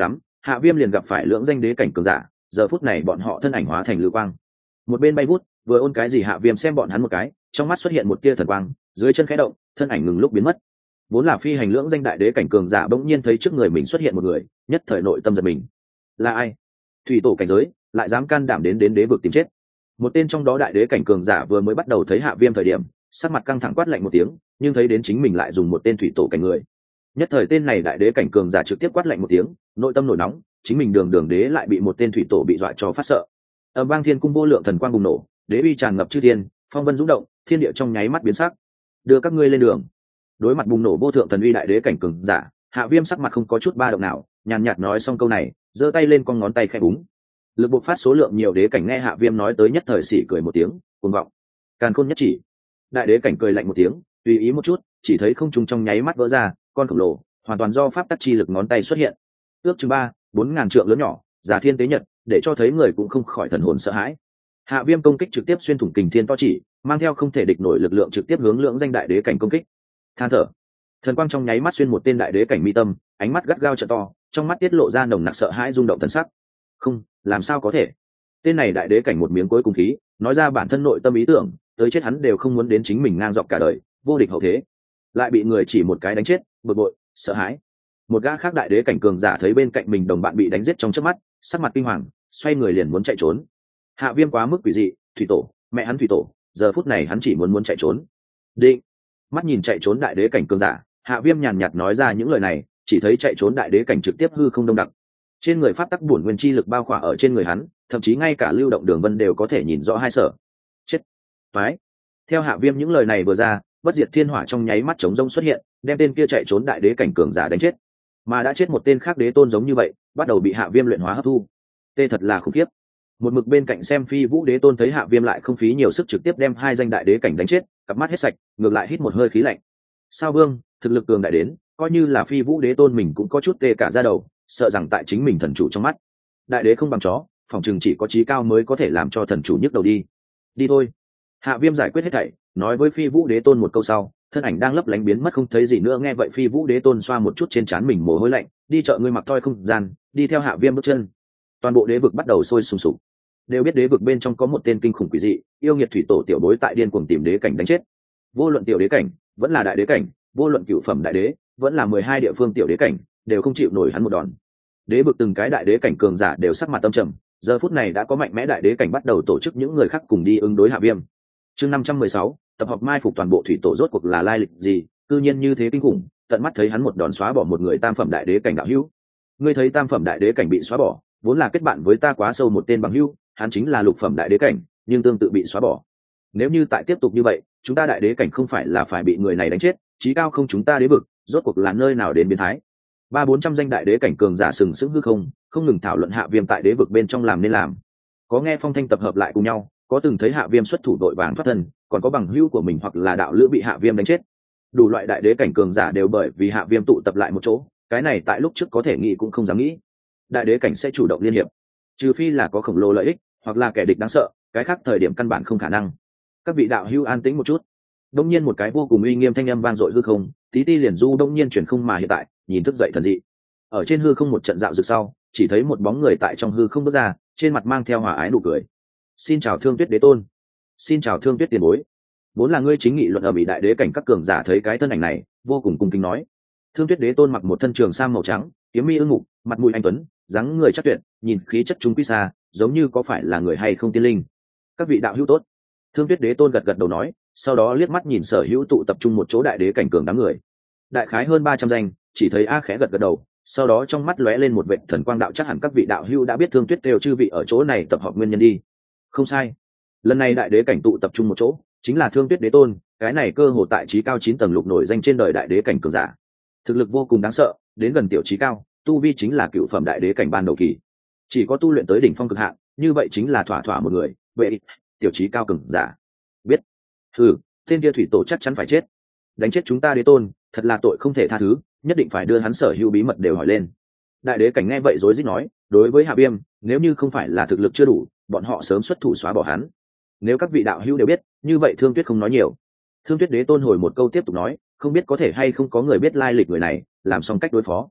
Hạ Viêm liền gặp phải lưỡng danh đế cảnh cường giả, giờ phút này bọn họ thân ảnh hóa thành lưu quang, một bên bay vút vừa ôn cái gì. Hạ Viêm xem bọn hắn một cái, trong mắt xuất hiện một tia thần quang, dưới chân khẽ động, thân ảnh ngừng lúc biến mất. Vốn là phi hành lưỡng danh đại đế cảnh cường giả bỗng nhiên thấy trước người mình xuất hiện một người, nhất thời nội tâm giật mình. Là ai? Thủy tổ cảnh giới, lại dám can đảm đến đế vực tìm chết. Một tên trong đó đại đế cảnh cường giả vừa mới bắt đầu thấy Hạ Viêm thời điểm, sắc mặt căng thẳng quát lạnh một tiếng, nhưng thấy đến chính mình lại dùng một tên thủy tổ cảnh người. Nhất thời tên này đại đế cảnh cường giả trực tiếp quát lạnh một tiếng, nội tâm nổi nóng, chính mình đường đế lại bị một tên thủy tổ bị dọa cho phát sợ. Ở bang thiên cung vô lượng thần quang bùng nổ, đế uy tràn ngập chư thiên, phong vân rung động, thiên địa trong nháy mắt biến sắc. Đưa các ngươi lên đường. Đối mặt bùng nổ vô thượng thần uy đại đế cảnh cường giả, Hạ Viêm sắc mặt không có chút ba động nào, nhàn nhạt nói xong câu này, giơ tay lên con ngón tay khẽ búng. Lực bộc phát số lượng nhiều đế cảnh nghe Hạ Viêm nói tới nhất thời sỉ cười một tiếng, cuồng vọng. Càn khôn nhất chỉ. Đại đế cảnh cười lạnh một tiếng, tùy ý một chút, chỉ thấy không trung trong nháy mắt vỡ ra, con khổng lồ, hoàn toàn do pháp tắc chi lực ngón tay xuất hiện. Ước chừng 3-4 ngàn trượng lớn nhỏ, giả thiên tế nhật, để cho thấy người cũng không khỏi thần hồn sợ hãi. Hạ Viêm công kích trực tiếp xuyên thủng kình thiên to chỉ, mang theo không thể địch nổi lực lượng trực tiếp hướng lưỡng danh đại đế cảnh công kích. Than thở. Thần quang trong nháy mắt xuyên một tên đại đế cảnh mi tâm, ánh mắt gắt gao trợ to, trong mắt tiết lộ ra nồng nặc sợ hãi rung động thần sắc. Không, làm sao có thể? Tên này đại đế cảnh một miếng cuối cùng khí, nói ra bản thân nội tâm ý tưởng, tới chết hắn đều không muốn đến chính mình ngang dọc cả đời, vô địch hậu thế, lại bị người chỉ một cái đánh chết, bực bội, sợ hãi. Một gã khác đại đế cảnh cường giả thấy bên cạnh mình đồng bạn bị đánh giết trong chớp mắt, sắc mặt kinh hoàng, xoay người liền muốn chạy trốn. Hạ Viêm quá mức quỷ dị, thủy tổ, mẹ hắn thủy tổ, giờ phút này hắn chỉ muốn chạy trốn. Định. Mắt nhìn chạy trốn đại đế cảnh cường giả, Hạ Viêm nhàn nhạt nói ra những lời này, chỉ thấy chạy trốn đại đế cảnh trực tiếp hư không đông đặc. Trên người pháp tắc bổn nguyên chi lực bao khỏa ở trên người hắn, thậm chí ngay cả lưu động đường vân đều có thể nhìn rõ hai sở. Chết. Phái. Theo Hạ Viêm những lời này vừa ra, bất diệt thiên hỏa trong nháy mắt chống rông xuất hiện, đem tên kia chạy trốn đại đế cảnh cường giả đánh chết. Mà đã chết một tên khác đế tôn giống như vậy, bắt đầu bị Hạ Viêm luyện hóa hấp thu. Tê thật là khủng khiếp. Một mực bên cạnh xem Phi Vũ đế tôn thấy Hạ Viêm lại không phí nhiều sức trực tiếp đem hai danh đại đế cảnh đánh chết, cặp mắt hết sạch, ngược lại hít một hơi khí lạnh. Sao Vương, thực lực cường đại đến, coi như là Phi Vũ đế tôn mình cũng có chút tê cả da đầu, sợ rằng tại chính mình thần chủ trong mắt, đại đế không bằng chó, phòng chừng chỉ có chí cao mới có thể làm cho thần chủ nhức đầu đi. Đi thôi. Hạ Viêm giải quyết hết thảy, nói với Phi Vũ đế tôn một câu sau, thân ảnh đang lấp lánh biến mất không thấy gì nữa. Nghe vậy Phi Vũ đế tôn xoa một chút trên trán mình mồ hôi lạnh, đi chợ ngươi mặc thoi không gian, đi theo Hạ Viêm bước chân. Toàn bộ đế vực bắt đầu sôi sùng sục. Đều biết đế vực bên trong có một tên kinh khủng quỷ dị, yêu nghiệt thủy tổ tiểu bối tại điên cuồng tìm đế cảnh đánh chết. Vô luận tiểu đế cảnh, vẫn là đại đế cảnh, vô luận cửu phẩm đại đế, vẫn là 12 địa phương tiểu đế cảnh, đều không chịu nổi hắn một đòn. Đế vực từng cái đại đế cảnh cường giả đều sắc mặt tâm trầm, giờ phút này đã có mạnh mẽ đại đế cảnh bắt đầu tổ chức những người khác cùng đi ứng đối Hạ Viêm. Chương 516, tập hợp mai phục toàn bộ thủy tổ rốt cuộc là lai lịch gì, cư nhiên như thế kinh khủng, tận mắt thấy hắn một đòn xóa bỏ một người tam phẩm đại đế cảnh đạo hữu. Ngươi thấy tam phẩm đại đế cảnh bị xóa bỏ, vốn là kết bạn với ta quá sâu một tên bằng hữu, hắn chính là lục phẩm đại đế cảnh, nhưng tương tự bị xóa bỏ. Nếu như tại tiếp tục như vậy, chúng ta đại đế cảnh không phải là phải bị người này đánh chết, chí cao không chúng ta đế vực, rốt cuộc là nơi nào đến biến thái. 300-400 danh đại đế cảnh cường giả sừng sững hư không ngừng thảo luận Hạ Viêm tại đế vực bên trong làm nên làm. Có nghe phong thanh tập hợp lại cùng nhau, có từng thấy Hạ Viêm xuất thủ đội vàng thoát thân, còn có bằng hữu của mình hoặc là đạo lữ bị Hạ Viêm đánh chết. Đủ loại đại đế cảnh cường giả đều bởi vì Hạ Viêm tụ tập lại một chỗ, cái này tại lúc trước có thể nghĩ cũng không dám nghĩ. Đại đế cảnh sẽ chủ động liên hiệp, trừ phi là có khổng lồ lợi ích, hoặc là kẻ địch đáng sợ, cái khác thời điểm căn bản không khả năng. Các vị đạo hữu an tĩnh một chút. Đông nhiên một cái vô cùng uy nghiêm thanh âm vang dội hư không, tí ti liền du đông nhiên chuyển không mà hiện tại, nhìn thức dậy thần dị. Ở trên hư không một trận dạo rực sau, chỉ thấy một bóng người tại trong hư không bước ra, trên mặt mang theo hòa ái nụ cười. Xin chào Thương Tuyết đế tôn. Xin chào Thương Tuyết tiền bối. Vốn là ngươi chính nghị luận ở bị đại đế cảnh các cường giả thấy cái thân ảnh này, vô cùng cung kính nói. Thương Tuyết đế tôn mặc một thân trường sam màu trắng, kiếm mi ưng mục, mặt mũi anh tuấn, dáng người chắc tuyệt, nhìn khí chất trung quý xa, giống như có phải là người hay không tiên linh. Các vị đạo hữu tốt. Thương Tuyết đế tôn gật gật đầu nói, sau đó liếc mắt nhìn sở hữu tụ tập trung một chỗ đại đế cảnh cường đám người. Đại khái hơn 300 danh, chỉ thấy A khẽ gật gật đầu, sau đó trong mắt lóe lên một vệt thần quang đạo, chắc hẳn các vị đạo hữu đã biết Thương Tuyết đều chư vị ở chỗ này tập hợp nguyên nhân đi. Không sai, lần này đại đế cảnh tụ tập trung một chỗ, chính là Thương Tuyết đế tôn, cái này cơ hồ tại chí cao 9 tầng lục nổi danh trên đời đại đế cảnh cường giả. Thực lực vô cùng đáng sợ, đến gần tiểu chí cao, tu vi chính là cựu phẩm đại đế cảnh ban đầu kỳ. Chỉ có tu luyện tới đỉnh phong cực hạn, như vậy chính là thỏa thỏa một người, vậy tiểu chí cao cường giả. Biết. Tên kia thủy tổ chắc chắn phải chết. Đánh chết chúng ta đế tôn, thật là tội không thể tha thứ, nhất định phải đưa hắn sở hữu bí mật đều hỏi lên. Đại đế cảnh nghe vậy rối rít nói, đối với Hạ Viêm, nếu như không phải là thực lực chưa đủ, bọn họ sớm xuất thủ xóa bỏ hắn. Nếu các vị đạo hữu đều biết, như vậy Thương Tuyết không nói nhiều. Thương Tuyết đế tôn hồi một câu tiếp tục nói, không biết có thể hay không có người biết lai lịch người này, làm xong cách đối phó.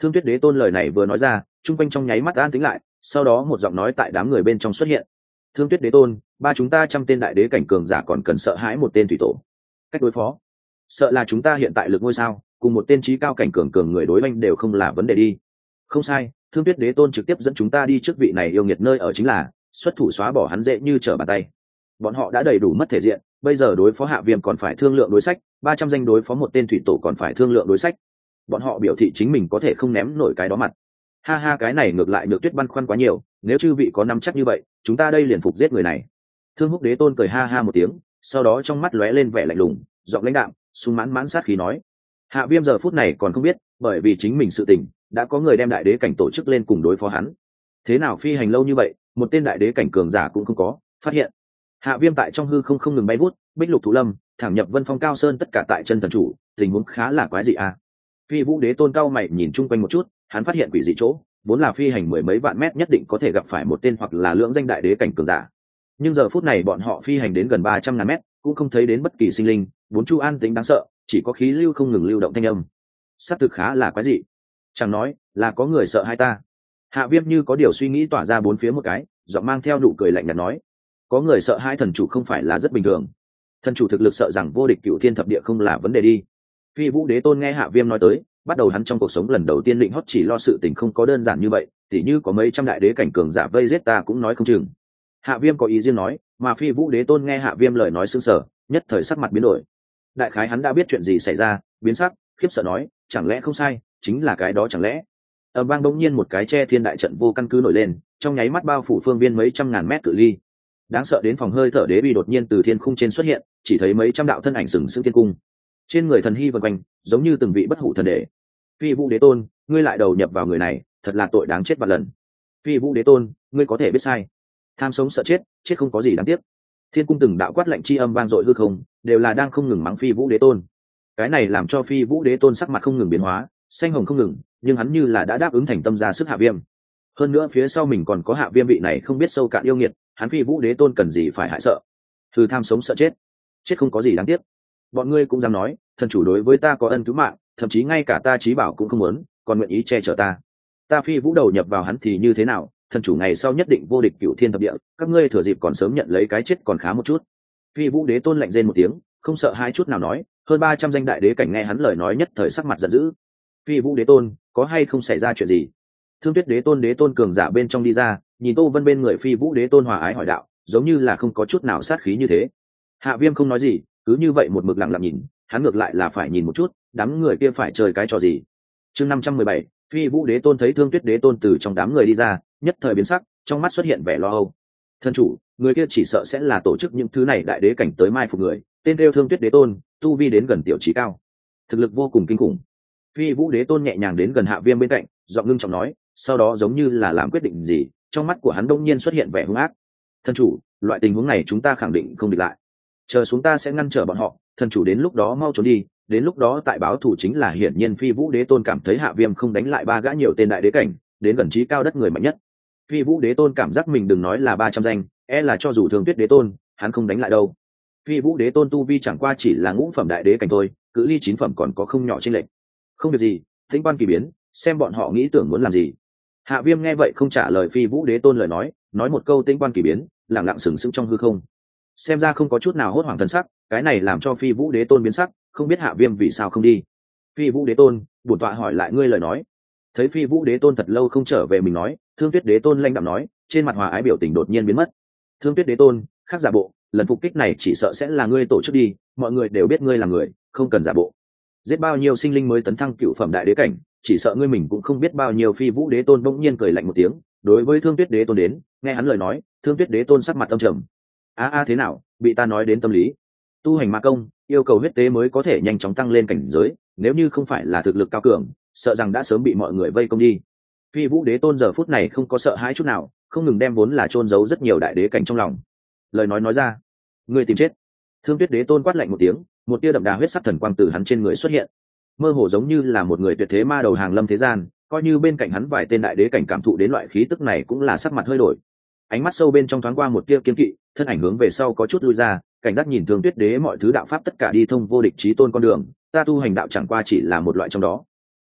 Thương Tuyết Đế Tôn lời này vừa nói ra, chung quanh trong nháy mắt an tĩnh lại, sau đó một giọng nói tại đám người bên trong xuất hiện. Thương Tuyết Đế Tôn, ba chúng ta 100 tên đại đế cảnh cường giả còn cần sợ hãi một tên thủy tổ. Cách đối phó, sợ là chúng ta hiện tại lực ngôi sao, cùng một tên trí cao cảnh cường người đối oanh đều không là vấn đề đi. Không sai, Thương Tuyết Đế Tôn trực tiếp dẫn chúng ta đi trước vị này yêu nghiệt nơi ở chính là, xuất thủ xóa bỏ hắn dễ như trở bàn tay. Bọn họ đã đầy đủ mất thể diện, bây giờ đối phó Hạ Viêm còn phải thương lượng đối sách, 300 danh đối phó một tên thủy tổ còn phải thương lượng đối sách. Bọn họ biểu thị chính mình có thể không ném nổi cái đó mặt. Ha ha, cái này ngược lại Nhược Tuyết băn khoăn quá nhiều, nếu chư vị có nắm chắc như vậy, chúng ta đây liền phục giết người này. Thương Húc Đế Tôn cười ha ha một tiếng, sau đó trong mắt lóe lên vẻ lạnh lùng, giọng lãnh đạm, sung mãn mãn sát khí nói: Hạ Viêm giờ phút này còn không biết, bởi vì chính mình sự tình, đã có người đem đại đế cảnh tổ chức lên cùng đối phó hắn. Thế nào phi hành lâu như vậy, một tên đại đế cảnh cường giả cũng không có phát hiện. Hạ Viêm tại trong hư không ngừng bay vút, bích lục thú lâm, thẳng nhập Vân Phong Cao Sơn, tất cả tại chân thần chủ, tình huống khá là quái dị à. Phi Vũ Đế Tôn cao mày nhìn chung quanh một chút, hắn phát hiện quỷ dị chỗ, vốn là phi hành mười mấy vạn mét nhất định có thể gặp phải một tên hoặc là lưỡng danh đại đế cảnh cường giả. Nhưng giờ phút này bọn họ phi hành đến gần 300.000 mét, cũng không thấy đến bất kỳ sinh linh, bốn chu an tĩnh đáng sợ, chỉ có khí lưu không ngừng lưu động thanh âm. Sát thực khá là quái dị. Chẳng nói, là có người sợ hai ta. Hạ Viêm như có điều suy nghĩ tỏa ra bốn phía một cái, giọng mang theo nụ cười lạnh nhạt nói: có người sợ hai thần chủ không phải là rất bình thường. Thần chủ thực lực sợ rằng vô địch cửu thiên thập địa không là vấn đề đi. Phi Vũ Đế Tôn nghe Hạ Viêm nói tới, bắt đầu hắn trong cuộc sống lần đầu tiên định hót chỉ lo sự tình không có đơn giản như vậy, tỉ như có mấy trăm đại đế cảnh cường giả vây giết ta cũng nói không chừng. Hạ Viêm có ý riêng nói, mà Phi Vũ Đế Tôn nghe Hạ Viêm lời nói sững sờ, nhất thời sắc mặt biến đổi. Đại khái hắn đã biết chuyện gì xảy ra, biến sắc, khiếp sợ nói: chẳng lẽ không sai, chính là cái đó chẳng lẽ? Ở bang bỗng nhiên một cái che thiên đại trận vô căn cứ nổi lên, trong nháy mắt bao phủ phương viên mấy trăm ngàn mét cự ly. Đáng sợ đến phòng hơi thở đế bi đột nhiên từ thiên khung trên xuất hiện, chỉ thấy mấy trăm đạo thân ảnh sừng sững thiên cung. Trên người thần hy vần quanh, giống như từng vị bất hủ thần đế. Phi Vũ Đế Tôn, ngươi lại đầu nhập vào người này, thật là tội đáng chết vạn lần. Phi Vũ Đế Tôn, ngươi có thể biết sai. Tham sống sợ chết, chết không có gì đáng tiếc. Thiên cung từng đạo quát lạnh chi âm vang dội hư không, đều là đang không ngừng mắng Phi Vũ Đế Tôn. Cái này làm cho Phi Vũ Đế Tôn sắc mặt không ngừng biến hóa, xanh hồng không ngừng, nhưng hắn như là đã đáp ứng thành tâm ra sức Hạ Viêm. Hơn nữa phía sau mình còn có Hạ Viêm vị này không biết sâu cạn yêu nghiệt, hắn Phi Vũ Đế Tôn cần gì phải hại sợ. Thử tham sống sợ chết, chết không có gì đáng tiếc. Bọn ngươi cũng dám nói, thần chủ đối với ta có ân cứu mạng, thậm chí ngay cả ta chí bảo cũng không muốn, còn nguyện ý che chở ta. Ta Phi Vũ đầu nhập vào hắn thì như thế nào, thần chủ ngày sau nhất định vô địch cửu thiên thập địa, các ngươi thừa dịp còn sớm nhận lấy cái chết còn khá một chút. Phi Vũ Đế Tôn lạnh rên một tiếng, không sợ hai chút nào nói, hơn 300 danh đại đế cảnh nghe hắn lời nói nhất thời sắc mặt giận dữ. Phi Vũ Đế Tôn, có hay không xảy ra chuyện gì? Thương Tuyết Đế Tôn cường giả bên trong đi ra, nhìn Tô Vân bên người Phi Vũ Đế Tôn hòa ái hỏi đạo, giống như là không có chút nào sát khí như thế. Hạ Viêm không nói gì, cứ như vậy một mực lặng lặng nhìn, hắn ngược lại là phải nhìn một chút, đám người kia phải chơi cái trò gì. Chương 517, Phi Vũ Đế Tôn thấy Thương Tuyết Đế Tôn từ trong đám người đi ra, nhất thời biến sắc, trong mắt xuất hiện vẻ lo âu. Thân chủ, người kia chỉ sợ sẽ là tổ chức những thứ này đại đế cảnh tới mai phục người, tên kêu Thương Tuyết Đế Tôn, tu vi đến gần tiểu chí cao, thực lực vô cùng kinh khủng. Phi Vũ Đế Tôn nhẹ nhàng đến gần Hạ Viêm bên cạnh, giọng ngưng trọng nói, sau đó giống như là làm quyết định gì, trong mắt của hắn đông nhiên xuất hiện vẻ hung ác. Thân chủ, loại tình huống này chúng ta khẳng định không địch lại, chờ xuống ta sẽ ngăn trở bọn họ, thần chủ đến lúc đó mau trốn đi, đến lúc đó tại báo thủ chính là. Hiển nhiên Phi Vũ Đế Tôn cảm thấy Hạ Viêm không đánh lại ba gã nhiều tên đại đế cảnh, đến gần chí cao đất người mạnh nhất. Phi Vũ Đế Tôn cảm giác mình đừng nói là 300 danh, là cho dù Thương Tuyết Đế Tôn, hắn không đánh lại đâu. Phi Vũ Đế Tôn tu vi chẳng qua chỉ là ngũ phẩm đại đế cảnh thôi, cự ly 9 phẩm còn có không nhỏ chênh lệch. Không việc gì, Tĩnh Quan kỳ biến, xem bọn họ nghĩ tưởng muốn làm gì. Hạ Viêm nghe vậy không trả lời Phi Vũ Đế Tôn lời nói một câu Tĩnh Quan kỳ biến, lặng lặng sừng sững trong hư không. Xem ra không có chút nào hốt hoảng thần sắc, cái này làm cho Phi Vũ Đế Tôn biến sắc, không biết Hạ Viêm vì sao không đi. Phi Vũ Đế Tôn, bổn tọa hỏi lại ngươi lời nói. Thấy Phi Vũ Đế Tôn thật lâu không trở về mình nói, Thương Tuyết Đế Tôn lanh đạm nói, trên mặt hòa ái biểu tình đột nhiên biến mất. Thương Tuyết Đế Tôn, khác giả bộ, lần phục kích này chỉ sợ sẽ là ngươi tổ chức đi, mọi người đều biết ngươi là người, không cần giả bộ. Giết bao nhiêu sinh linh mới tấn thăng cựu phẩm đại đế cảnh, chỉ sợ ngươi mình cũng không biết bao nhiêu. Phi Vũ Đế Tôn bỗng nhiên cười lạnh một tiếng, đối với Thương Tuyết Đế Tôn đến, nghe hắn lời nói, Thương Tuyết Đế Tôn sắc mặt âm trầm. Thế nào, bị ta nói đến tâm lý. Tu hành ma công, yêu cầu huyết tế mới có thể nhanh chóng tăng lên cảnh giới, nếu như không phải là thực lực cao cường, sợ rằng đã sớm bị mọi người vây công đi. Phi Vũ Đế Tôn giờ phút này không có sợ hãi chút nào, không ngừng đem vốn là chôn giấu rất nhiều đại đế cảnh trong lòng. Lời nói ra, ngươi tìm chết. Thương Tuyết Đế Tôn quát lạnh một tiếng, một tia đậm đà huyết sắc thần quang từ hắn trên người xuất hiện, mơ hồ giống như là một người tuyệt thế ma đầu hàng lâm thế gian. Coi như bên cạnh hắn vài tên đại đế cảnh cảm thụ đến loại khí tức này cũng là sắc mặt hơi đổi, ánh mắt sâu bên trong thoáng qua một tia kiên kỵ, thân ảnh hướng về sau có chút lui ra, cảnh giác nhìn Thương Tuyết Đế mọi thứ đạo pháp tất cả đi thông vô địch chí tôn con đường, ta tu hành đạo chẳng qua chỉ là một loại trong đó.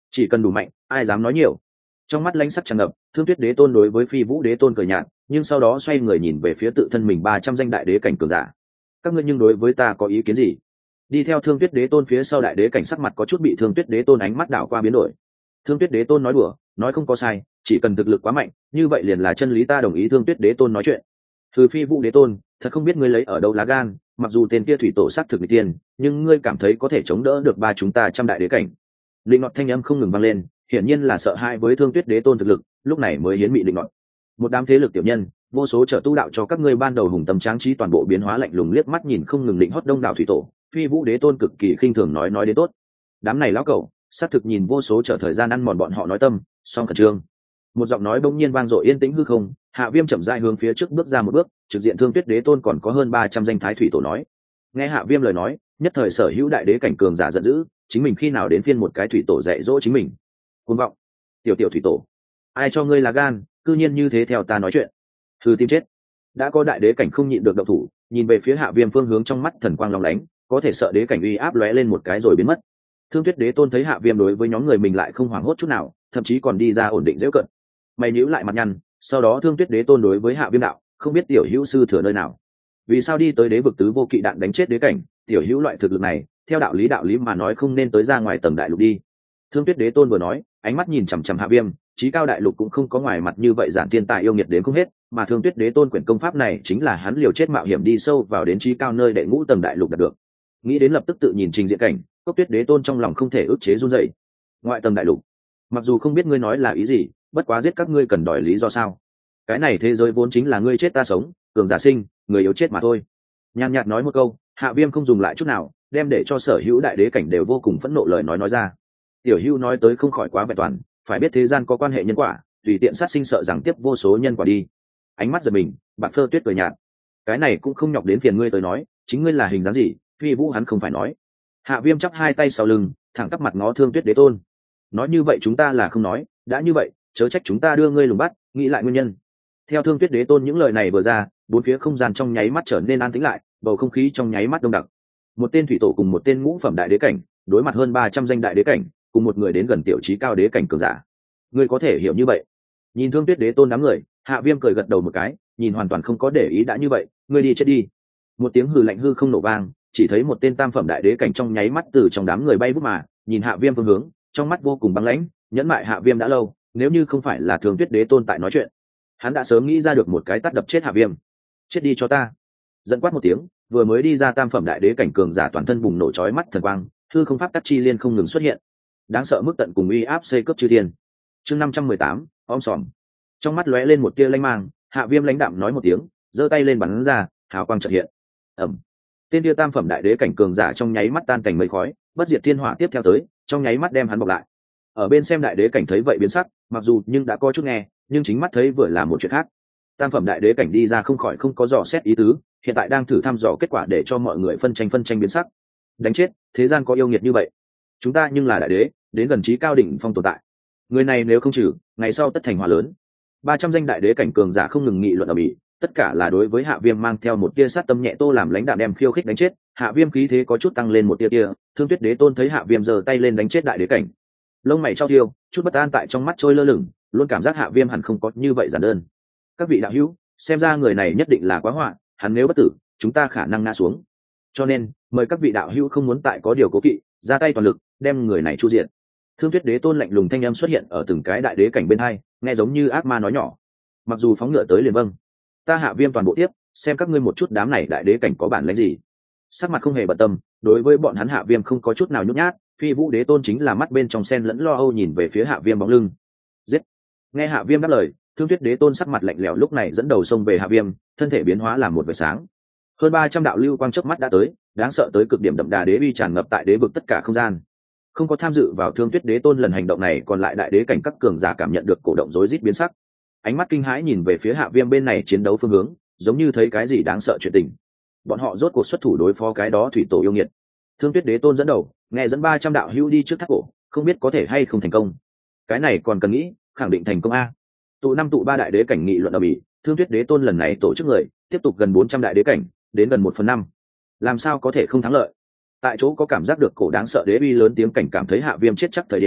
chỉ cần đủ mạnh ai dám nói nhiều. Trong mắt lãnh sắc tràn ngập, Thương Tuyết Đế Tôn đối với Phi Vũ Đế Tôn cười nhạt, nhưng sau đó xoay người nhìn về phía tự thân mình 300 danh đại đế cảnh cường giả. Các ngươi nhưng đối với ta có ý kiến gì? Đi theo Thương Tuyết Đế Tôn phía sau đại đế cảnh sắc mặt có chút bị Thương Tuyết Đế Tôn ánh mắt đảo qua biến đổi. Thương Tuyết Đế Tôn nói đùa, nói không có sai, chỉ cần thực lực quá mạnh, như vậy liền là chân lý, ta đồng ý. Thương Tuyết Đế Tôn nói chuyện. Từ Phi Vũ Đế Tôn, thật không biết ngươi lấy ở đâu lá gan, mặc dù tên kia thủy tổ sát thực nghịch tiên, nhưng ngươi cảm thấy có thể chống đỡ được ba chúng ta trăm đại đế cảnh? Linh ngọt thanh âm không ngừng vang lên, hiển nhiên là sợ hãi với Thương Tuyết Đế Tôn thực lực, lúc này mới hiến mị định ngọt. Một đám thế lực tiểu nhân, vô số trợ tu đạo cho các ngươi ban đầu hùng tâm tráng trí toàn bộ biến hóa, lạnh lùng liếc mắt nhìn không ngừng định hót đông đảo thủy tổ. Phi Vũ Đế Tôn cực kỳ khinh thường nói đến tốt. Đám này lão cẩu, sát thực nhìn vô số trở thời gian ăn mòn bọn họ nói tâm, song khẩn trương. Một giọng nói bỗng nhiên vang dội yên tĩnh hư không, Hạ Viêm chậm rãi hướng phía trước bước ra một bước, trực diện Thương Tuyết Đế Tôn còn có hơn 300 danh thái thủy tổ nói. Nghe Hạ Viêm lời nói, nhất thời sở hữu đại đế cảnh cường giả giận dữ, chính mình khi nào đến phiên một cái thủy tổ dạy dỗ chính mình? Cuồng vọng, tiểu thủy tổ, ai cho ngươi là gan, cư nhiên như thế theo ta nói chuyện? Hừ, tim chết. Đã có đại đế cảnh không nhịn được động thủ, nhìn về phía Hạ Viêm phương hướng, trong mắt thần quang long lánh, có thể sợ đế cảnh uy áp lóe lên một cái rồi biến mất. Thương Tuyết Đế Tôn thấy Hạ Viêm đối với nhóm người mình lại không hoảng hốt chút nào, thậm chí còn đi ra ổn định giễu cận. Mày nhíu lại mặt nhăn, sau đó Thương Tuyết Đế Tôn đối với Hạ Viêm đạo, không biết tiểu hữu sư thừa nơi nào, vì sao đi tới đế vực tứ vô kỵ đạn đánh chết đế cảnh? Tiểu hữu loại thực lực này, theo đạo lý mà nói không nên tới ra ngoài tầng đại lục đi. Thương Tuyết Đế Tôn vừa nói, ánh mắt nhìn chằm chằm Hạ Viêm, chí cao đại lục cũng không có ngoài mặt như vậy giản thiên tài yêu nghiệt đến không hết, mà Thương Tuyết Đế Tôn quyển công pháp này chính là hắn liều chết mạo hiểm đi sâu vào đến chí cao nơi đệ ngũ tầng đại lục đạt được. Nghĩ đến lập tức tự nhìn trình diện cảnh, Cốc Tuyết Đế Tôn trong lòng không thể ức chế run rẩy. Ngoại tầng đại lục, mặc dù không biết ngươi nói là ý gì, bất quá giết các ngươi cần đòi lý do sao? Cái này thế giới vốn chính là ngươi chết ta sống, cường giả sinh, người yếu chết mà thôi. Nhàn nhạt nói một câu, Hạ Viêm không dùng lại chút nào, đem để cho sở hữu đại đế cảnh đều vô cùng phẫn nộ lời nói ra. Tiểu hữu nói tới không khỏi quá vẹn toàn, phải biết thế gian có quan hệ nhân quả, tùy tiện sát sinh sợ rằng tiếp vô số nhân quả đi. Ánh mắt giật mình, Bạc Phơ Tuyết cười nhạt, cái này cũng không nhọc đến phiền ngươi tới nói, chính ngươi là hình dáng gì, Phi Vũ hắn không phải nói. Hạ Viêm chắp hai tay sau lưng, thẳng tắp mặt ngó Thương Tuyết Đế Tôn. Nói như vậy chúng ta là không nói, đã như vậy, chớ trách chúng ta đưa ngươi lùng bắt, nghĩ lại nguyên nhân. Theo Thương Tuyết Đế Tôn những lời này vừa ra, bốn phía không gian trong nháy mắt trở nên an tĩnh lại, bầu không khí trong nháy mắt đông đặc. Một tên thủy tổ cùng một tên ngũ phẩm đại đế cảnh, đối mặt hơn 300 danh đại đế cảnh, cùng một người đến gần tiểu chí cao đế cảnh cường giả. Ngươi có thể hiểu như vậy? Nhìn Thương Tuyết Đế Tôn đám người, Hạ Viêm cười gật đầu một cái, nhìn hoàn toàn không có để ý, đã như vậy, ngươi đi chết đi. Một tiếng hừ lạnh hư không nổ vang, chỉ thấy một tên tam phẩm đại đế cảnh trong nháy mắt từ trong đám người bay vút mà, nhìn Hạ Viêm phương hướng, trong mắt vô cùng băng lãnh, nhẫn mại Hạ Viêm đã lâu, nếu như không phải là Thương Tuyết Đế Tôn tại nói chuyện, hắn đã sớm nghĩ ra được một cái tát đập chết Hạ Viêm. Chết đi cho ta! Dẫn quát một tiếng, vừa mới đi ra tam phẩm đại đế cảnh cường giả toàn thân bùng nổ chói mắt thần quang, hư không pháp tắc chi liên không ngừng xuất hiện, đáng sợ mức tận cùng uy áp xây cấp chư thiên. Chương 518, om sòm. Trong mắt lóe lên một tia lanh mang, Hạ Viêm lãnh đạm nói một tiếng, giơ tay lên bắn ra, hào quang chợt hiện. Ầm. Tên tia tam phẩm đại đế cảnh cường giả trong nháy mắt tan thành mây khói, bất diệt thiên hỏa tiếp theo tới, trong nháy mắt đem hắn bọc lại. Ở bên xem đại đế cảnh thấy vậy biến sắc, mặc dù nhưng đã có chút nghe, nhưng chính mắt thấy vừa là một chuyện khác. Tam phẩm đại đế cảnh đi ra không khỏi không có dò xét ý tứ, hiện tại đang thử thăm dò kết quả để cho mọi người phân tranh biến sắc. Đánh chết, thế gian có yêu nghiệt như vậy. Chúng ta nhưng là đại đế, đến gần chí cao đỉnh phong tồn tại. Người này nếu không trừ, ngày sau tất thành hỏa lớn. 300 danh đại đế cảnh cường giả không ngừng nghị luận ở mỹ, tất cả là đối với Hạ Viêm mang theo một tia sát tâm nhẹ, Tô làm lãnh đạo đem khiêu khích đánh chết. Hạ Viêm khí thế có chút tăng lên một tia tia, Thương Tuyết Đế Tôn thấy Hạ Viêm giơ tay lên đánh chết đại đế cảnh, lông mày trao tiêu, chút bất an tại trong mắt trôi lơ lửng, luôn cảm giác Hạ Viêm hẳn không có như vậy giản đơn. Các vị đạo hữu, xem ra người này nhất định là quá họa, hắn nếu bất tử, chúng ta khả năng ngã xuống. Cho nên, mời các vị đạo hữu không muốn tại có điều cố kỵ, ra tay toàn lực, đem người này chu diện. Thương Tuyết Đế Tôn lạnh lùng thanh âm xuất hiện ở từng cái đại đế cảnh bên hai, nghe giống như ác ma nói nhỏ. Mặc dù phóng ngựa tới liền vâng, ta Hạ Viêm toàn bộ tiếp, xem các ngươi một chút đám này đại đế cảnh có bản lĩnh gì. Sắc mặt không hề bận tâm, đối với bọn hắn Hạ Viêm không có chút nào nhút nhát. Phi Vũ Đế Tôn chính là mắt bên trong sen lẫn lo âu nhìn về phía Hạ Viêm bóng lưng. Giết! Nghe Hạ Viêm đáp lời, Thương Tuyết Đế Tôn sắc mặt lạnh lẽo lúc này dẫn đầu xông về Hạ Viêm, thân thể biến hóa làm một vệt sáng. Hơn 300 đạo lưu quang chớp mắt đã tới, đáng sợ tới cực điểm, đậm đà đế uy tràn ngập tại đế vực tất cả không gian. Không có tham dự vào Thương Tuyết Đế Tôn lần hành động này, còn lại đại đế cảnh các cường giả cảm nhận được cổ động rối rít biến sắc. Ánh mắt kinh hãi nhìn về phía Hạ Viêm bên này chiến đấu phương hướng, giống như thấy cái gì đáng sợ chuyện tình. Bọn họ rốt cuộc xuất thủ đối phó cái đó thủy tổ yêu nghiệt. Thương Tuyết Đế Tôn dẫn đầu, nghe dẫn 300 đạo hữu đi trước thác cổ, không biết có thể hay không thành công. Cái này còn cần nghĩ, khẳng định thành công a. Tụ ba đại đế cảnh nghị luận ở mỹ, Thương Tuyết Đế Tôn lần này tổ chức người, tiếp tục gần 400 đại đế cảnh, đến gần 1/5. Làm sao có thể không thắng lợi? Tại chỗ có cảm giác được cổ đáng sợ đế uy lớn tiếng cảnh, cảm thấy Hạ Viêm chết chắc thời điểm,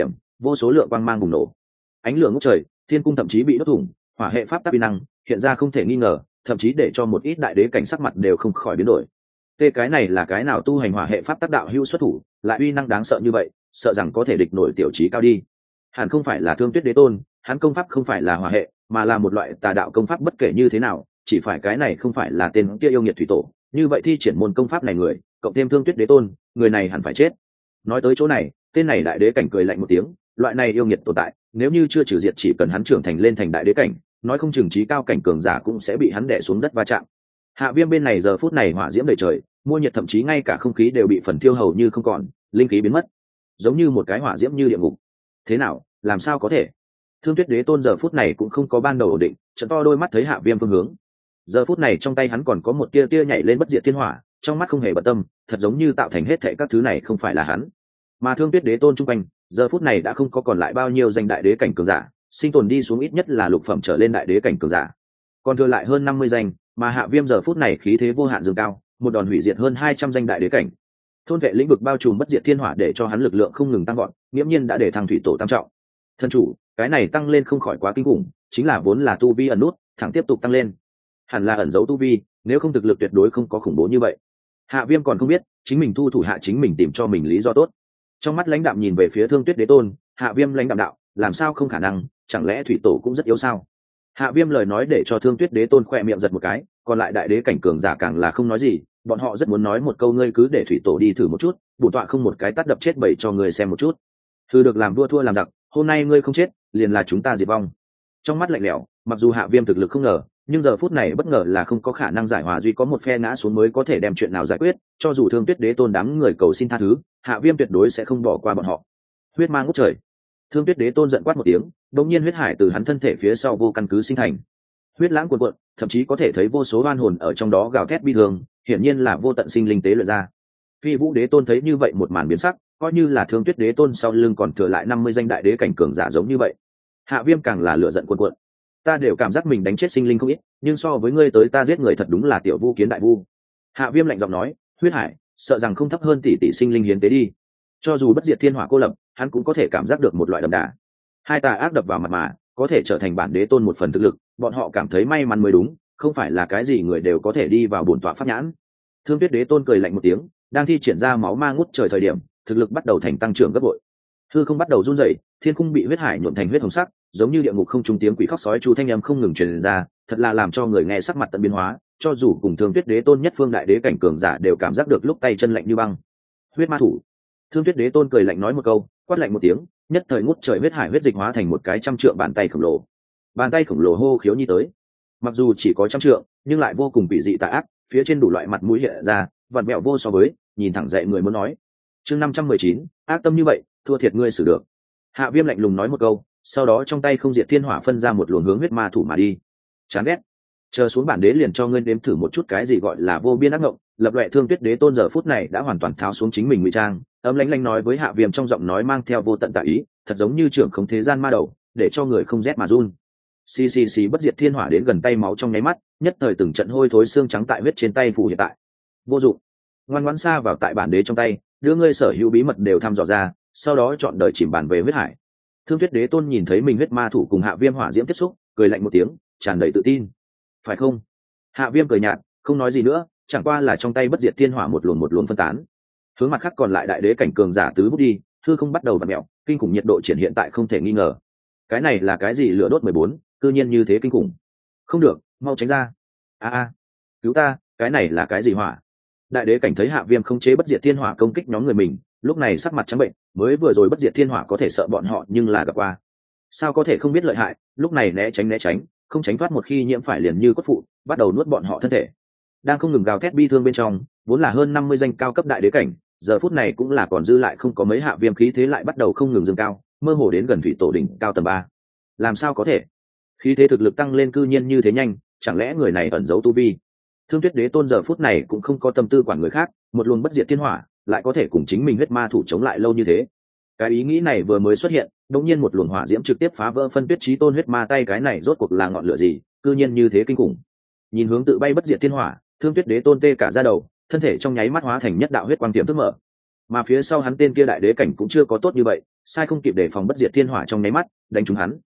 vô số lượng quang mang bùng nổ, ánh lửa ngút trời, thiên cung thậm chí bị đốt thủng, hỏa hệ pháp tắc uy năng hiện ra không thể nghi ngờ, thậm chí để cho một ít đại đế cảnh sắc mặt đều không khỏi biến đổi. Cái này là cái nào tu hành hỏa hệ pháp tắc đạo hữu xuất thủ, lại uy năng đáng sợ như vậy, sợ rằng có thể địch nổi tiểu trí cao đi. Hẳn không phải là Thương Tuyết Đế Tôn, hắn công pháp không phải là hỏa hệ, mà là một loại tà đạo công pháp, bất kể như thế nào, chỉ phải cái này không phải là tên kia yêu nghiệt thủy tổ, như vậy thi triển môn công pháp này người, cộng thêm Thương Tuyết Đế Tôn, người này hẳn phải chết. Nói tới chỗ này, tên này đại đế cảnh cười lạnh một tiếng, loại này yêu nghiệt tồn tại, nếu như chưa trừ diệt, chỉ cần hắn trưởng thành lên thành đại đế cảnh, nói không chừng trí cao cảnh cường giả cũng sẽ bị hắn đè xuống đất va chạm. Hạ Viêm bên này giờ phút này hỏa diễm đầy trời, mua nhiệt, thậm chí ngay cả không khí đều bị phần thiêu hầu như không còn, linh khí biến mất, giống như một cái hỏa diễm như địa ngục. Thế nào, làm sao có thể? Thương Tuyết Đế Tôn giờ phút này cũng không có ban đầu ổn định, trợn to đôi mắt thấy Hạ Viêm phương hướng. Giờ phút này trong tay hắn còn có một tia tia nhảy lên bất diệt thiên hỏa, trong mắt không hề bận tâm, thật giống như tạo thành hết thảy các thứ này không phải là hắn. Mà Thương Tuyết Đế Tôn trung quanh, giờ phút này đã không có còn lại bao nhiêu danh đại đế cảnh cường giả, sinh tồn đi xuống ít nhất là lục phẩm trở lên đại đế cảnh cường giả. Còn thừa lại hơn 50 danh, mà Hạ Viêm giờ phút này khí thế vô hạn dâng cao, một đòn hủy diệt hơn 200 danh đại đế cảnh. Thôn vệ lĩnh vực bao trùm bất diệt thiên hỏa để cho hắn lực lượng không ngừng tăng vọt, nghiễm nhiên đã để thăng thủy tổ tam trọng. Thân chủ, cái này tăng lên không khỏi quá kinh khủng, chính là vốn là tu vi ẩn nút, thẳng tiếp tục tăng lên. Hẳn là ẩn giấu tu vi, nếu không thực lực tuyệt đối không có khủng bố như vậy. Hạ Viêm còn không biết, chính mình thu thủ hạ chính mình tìm cho mình lý do tốt. Trong mắt lãnh đạm nhìn về phía Thương Tuyết Đế Tôn, Hạ Viêm lãnh đạm đạo, làm sao không khả năng, chẳng lẽ thủy tổ cũng rất yếu sao? Hạ Viêm lời nói để cho Thương Tuyết Đế Tôn khỏe miệng giật một cái, còn lại đại đế cảnh cường giả càng là không nói gì, bọn họ rất muốn nói một câu ngươi cứ để thủy tổ đi thử một chút, bổn tọa không một cái tát đập chết bầy cho ngươi xem một chút. Thư được làm vua thua làm giặc, hôm nay ngươi không chết, liền là chúng ta diệt vong. Trong mắt lạnh lẽo, mặc dù Hạ Viêm thực lực không ngờ, nhưng giờ phút này bất ngờ là không có khả năng giải hòa, duy có một phe ngã xuống mới có thể đem chuyện nào giải quyết, cho dù Thương Tuyết Đế Tôn đám người cầu xin tha thứ, Hạ Viêm tuyệt đối sẽ không bỏ qua bọn họ. Huyết mang ngút trời. Thương Tuyết Đế Tôn giận quát một tiếng, đột nhiên huyết hải từ hắn thân thể phía sau vô căn cứ sinh thành. Huyết lãng cuồn cuộn, thậm chí có thể thấy vô số oan hồn ở trong đó gào thét bi thương, hiển nhiên là vô tận sinh linh tế luyện ra. Phi Vũ Đế Tôn thấy như vậy một màn biến sắc, coi như là Thương Tuyết Đế Tôn sau lưng còn thừa lại 50 danh đại đế cảnh cường giả giống như vậy. Hạ Viêm càng là lửa giận cuồn cuộn. Ta đều cảm giác mình đánh chết sinh linh không ít, nhưng so với ngươi tới ta giết người thật đúng là tiểu vu kiến đại vu. Hạ Viêm lạnh giọng nói, huyết hải, sợ rằng không thấp hơn tỷ tỷ sinh linh hiến tế đi. Cho dù bất diệt thiên hỏa cô lập, hắn cũng có thể cảm giác được một loại đậm đà. Hai tà ác đập vào mặt mà, có thể trở thành bản đế tôn một phần thực lực, bọn họ cảm thấy may mắn mới đúng, không phải là cái gì người đều có thể đi vào bổn tọa pháp nhãn. Thương Tuyết Đế Tôn cười lạnh một tiếng, đang thi triển ra máu ma ngút trời thời điểm, thực lực bắt đầu thành tăng trưởng gấp bội. Hư không bắt đầu run rẩy, thiên cung bị huyết hải nhuộm thành huyết hồng sắc, giống như địa ngục không trung tiếng quỷ khóc sói chu thanh âm không ngừng truyền ra, thật là làm cho người nghe sắc mặt tận biến hóa, cho dù cùng Thương Tuyết Đế Tôn nhất phương đại đế cảnh cường giả đều cảm giác được lúc tay chân lạnh như băng. Huyết ma thủ. Thương Tuyết Đế Tôn cười lạnh nói một câu, quát lạnh một tiếng, nhất thời ngút trời huyết hải huyết dịch hóa thành một cái 100 trượng bàn tay khổng lồ. Bàn tay khổng lồ hô khiếu nhi tới, mặc dù chỉ có 100 trượng, nhưng lại vô cùng bị dị tà ác, phía trên đủ loại mặt mũi hiện ra, vặn vẹo vô so với, nhìn thẳng dậy người muốn nói. Chương 519, ác tâm như vậy, thua thiệt ngươi xử được. Hạ Viêm lạnh lùng nói một câu, sau đó trong tay không diệt thiên hỏa phân ra một luồng hướng huyết ma thủ mà đi. Chán ghét, chờ xuống bản đế liền cho ngươi nếm thử một chút cái gì gọi là vô biên ác ngộng. Lập loè Thương Tuyết Đế Tôn giờ phút này đã hoàn toàn tháo xuống chính mình ngụy trang, âm lãnh lãnh nói với Hạ Viêm trong giọng nói mang theo vô tận tà ý, thật giống như trưởng không thế gian ma đầu, để cho người không rét mà run. Xì xì xì, bất diệt thiên hỏa đến gần tay máu trong nháy mắt, nhất thời từng trận hôi thối xương trắng tại huyết trên tay phủ hiện tại. Vô dụng, ngoan ngoãn xa vào tại bản đế trong tay, đưa ngươi sở hữu bí mật đều thăm dò ra, sau đó chọn đời chìm bàn về huyết hải. Thương Tuyết Đế Tôn nhìn thấy mình huyết ma thủ cùng Hạ Viêm hỏa diễm tiếp xúc, cười lạnh một tiếng, tràn đầy tự tin. Phải không? Hạ Viêm cười nhạt, không nói gì nữa, chẳng qua là trong tay bất diệt thiên hỏa một luồng phân tán. Hướng mặt khác còn lại đại đế cảnh cường giả tứ bước đi, hư không bắt đầu vặn mèo, kinh khủng nhiệt độ triển hiện tại không thể nghi ngờ. Cái này là cái gì lửa đốt 14, cư nhiên như thế kinh khủng. Không được, mau tránh ra. Cứu ta, cái này là cái gì hỏa? Đại đế cảnh thấy Hạ Viêm không chế bất diệt thiên hỏa công kích nhóm người mình, lúc này sắc mặt trắng bệnh, mới vừa rồi bất diệt thiên hỏa có thể sợ bọn họ nhưng là gặp qua. Sao có thể không biết lợi hại, lúc này né tránh, không tránh thoát một khi nhiễm phải liền như cốt phụ, bắt đầu nuốt bọn họ thân thể. Đang không ngừng gào thét bi thương bên trong, vốn là hơn 50 danh cao cấp đại đế cảnh, giờ phút này cũng là còn dư lại không có mấy Hạ Viêm khí thế lại bắt đầu không ngừng dâng cao, mơ hồ đến gần thủy tổ đỉnh cao tầng 3. Làm sao có thể? Khí thế thực lực tăng lên cư nhiên như thế nhanh, chẳng lẽ người này ẩn giấu tu vi? Thương Tuyết Đế Tôn giờ phút này cũng không có tâm tư quản người khác, một luồng bất diệt thiên hỏa lại có thể cùng chính mình huyết ma thủ chống lại lâu như thế. Cái ý nghĩ này vừa mới xuất hiện, đột nhiên một luồng hỏa diễm trực tiếp phá vỡ phân Tuyết Chí Tôn huyết ma tay, cái này rốt cuộc là ngọn lửa gì, cư nhiên như thế kinh khủng. Nhìn hướng tự bay bất diệt thiên hỏa, Thương Tuyết Đế Tôn tê cả da đầu, thân thể trong nháy mắt hóa thành nhất đạo huyết quang tiềm thức mở. Mà phía sau hắn tên kia đại đế cảnh cũng chưa có tốt như vậy, sai không kịp để phòng bất diệt thiên hỏa trong nháy mắt đánh trúng hắn.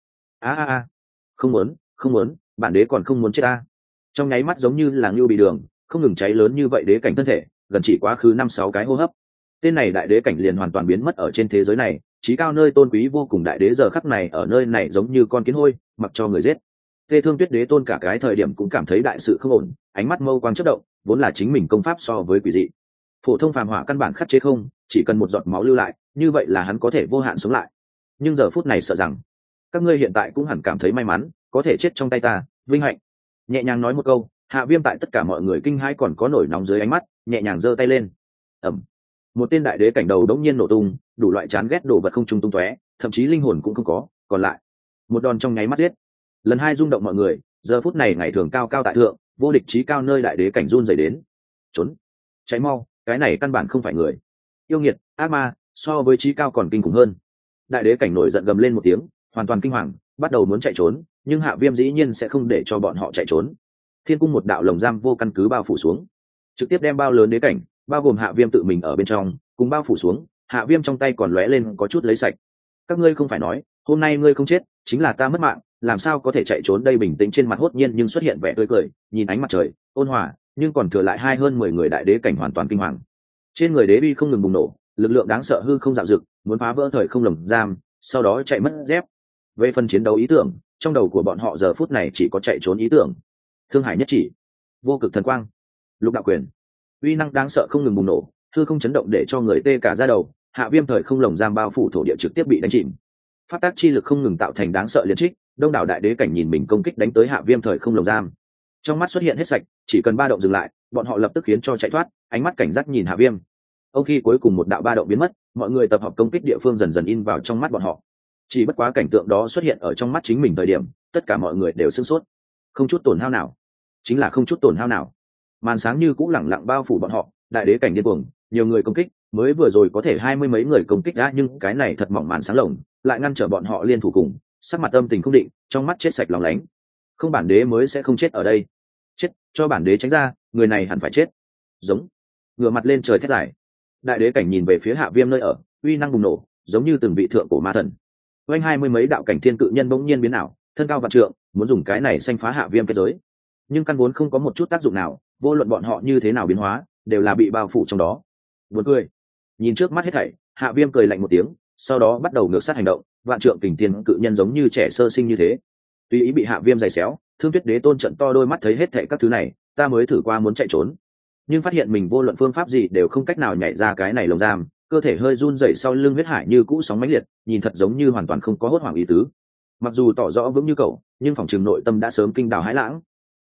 Không muốn, không muốn, bản đế còn không muốn chết ta. Trong nháy mắt giống như là ngưu bị đường, không ngừng cháy lớn như vậy đế cảnh thân thể, gần chỉ quá khứ 5-6 cái hô hấp, tên này đại đế cảnh liền hoàn toàn biến mất ở trên thế giới này. Chí cao nơi tôn quý vô cùng đại đế giờ khắc này ở nơi này giống như con kiến hôi, mặc cho người giết. Tê Thương Tuyết Đế Tôn cả cái thời điểm cũng cảm thấy đại sự không ổn, ánh mắt mâu quang chớp động, vốn là chính mình công pháp so với quỷ dị, phổ thông phàm hỏa căn bản khắc chế không, chỉ cần một giọt máu lưu lại, như vậy là hắn có thể vô hạn sống lại. Nhưng giờ phút này sợ rằng các ngươi hiện tại cũng hẳn cảm thấy may mắn, có thể chết trong tay ta, vinh hạnh. Nhẹ nhàng nói một câu, Hạ Viêm tại tất cả mọi người kinh hãi còn có nổi nóng dưới ánh mắt, nhẹ nhàng giơ tay lên. Ầm. Một tên đại đế cảnh đầu đống nhiên nổ tung, đủ loại chán ghét đổ vật không trung tung tóe, thậm chí linh hồn cũng không có, còn lại một đòn trong nháy mắt giết. Lần hai rung động mọi người, giờ phút này ngày thường cao cao tại thượng, vô địch chí cao nơi đại đế cảnh run rẩy đến. Trốn, cháy mau, cái này căn bản không phải người. Yêu nghiệt, ác ma, so với chí cao còn kinh khủng hơn. Đại đế cảnh nổi giận gầm lên một tiếng, hoàn toàn kinh hoàng, bắt đầu muốn chạy trốn, nhưng Hạ Viêm dĩ nhiên sẽ không để cho bọn họ chạy trốn. Thiên cung một đạo lồng giam vô căn cứ bao phủ xuống, trực tiếp đem bao lớn đế cảnh, bao gồm Hạ Viêm tự mình ở bên trong, cùng bao phủ xuống. Hạ Viêm trong tay còn lóe lên có chút lấy sạch. Các ngươi không phải nói, hôm nay ngươi không chết, chính là ta mất mạng, làm sao có thể chạy trốn đây? Bình tĩnh trên mặt hốt nhiên nhưng xuất hiện vẻ tươi cười, nhìn ánh mặt trời ôn hòa, nhưng còn thừa lại hơn 10 người đại đế cảnh hoàn toàn kinh hoàng. Trên người đế uy không ngừng bùng nổ, lực lượng đáng sợ hư không dạo dực, muốn phá vỡ thời không lồng giam, sau đó chạy mất dép. Về phần chiến đấu ý tưởng, trong đầu của bọn họ giờ phút này chỉ có chạy trốn ý tưởng. Thương hải nhất chỉ, vô cực thần quang, lục đạo quyền, uy năng đáng sợ không ngừng bùng nổ, hư không chấn động để cho người tê cả da đầu. Hạ Viêm thời không lồng giam bao phủ thổ địa trực tiếp bị đánh chìm, pháp tác chi lực không ngừng tạo thành đáng sợ liên trích. Đông đảo đại đế cảnh nhìn mình công kích đánh tới Hạ Viêm thời không lồng giam, trong mắt xuất hiện hết sạch, chỉ cần ba động dừng lại, bọn họ lập tức khiến cho chạy thoát, ánh mắt cảnh giác nhìn Hạ Viêm. Ông khi cuối cùng một đạo ba động biến mất, mọi người tập hợp công kích địa phương dần dần in vào trong mắt bọn họ. Chỉ bất quá cảnh tượng đó xuất hiện ở trong mắt chính mình thời điểm, tất cả mọi người đều sửng sốt. Không chút tổn hao nào, chính là không chút tổn hao nào. Màn sáng như cũ lẳng lặng bao phủ bọn họ, đại đế cảnh điên cuồng, nhiều người công kích, mới vừa rồi có thể 20 mấy người công kích đã, nhưng cái này thật mỏng màn sáng lồng, lại ngăn trở bọn họ liên thủ cùng, sắc mặt âm tình không định, trong mắt chết sạch lòng lánh. Không, bản đế mới sẽ không chết ở đây. Chết, cho bản đế tránh ra, người này hẳn phải chết. Giống, ngửa mặt lên trời thét dài. Đại đế cảnh nhìn về phía Hạ Viêm nơi ở, uy năng bùng nổ, giống như từng vị thượng cổ ma thần. Oanh 20 mấy đạo cảnh thiên cự nhân bỗng nhiên biến ảo, thân cao vạn trượng, muốn dùng cái này xanh phá Hạ Viêm kết giới. Nhưng căn vốn không có một chút tác dụng nào, vô luận bọn họ như thế nào biến hóa, đều là bị bao phủ trong đó. Buồn cười. Nhìn trước mắt hết thảy, Hạ Viêm cười lạnh một tiếng, sau đó bắt đầu ngược sát hành động. Vạn trượng kình thiên cự nhân giống như trẻ sơ sinh như thế, tùy ý bị Hạ Viêm giày xéo. Thương Tuyết Đế Tôn trận to đôi mắt thấy hết thảy các thứ này, ta mới thử qua muốn chạy trốn, nhưng phát hiện mình vô luận phương pháp gì đều không cách nào nhảy ra cái này lồng giam, cơ thể hơi run rẩy, sau lưng huyết hải như cũ sóng mãnh liệt, nhìn thật giống như hoàn toàn không có hốt hoảng ý tứ. Mặc dù tỏ rõ vững như cậu, nhưng phòng trường nội tâm đã sớm kinh đào hãi lãng.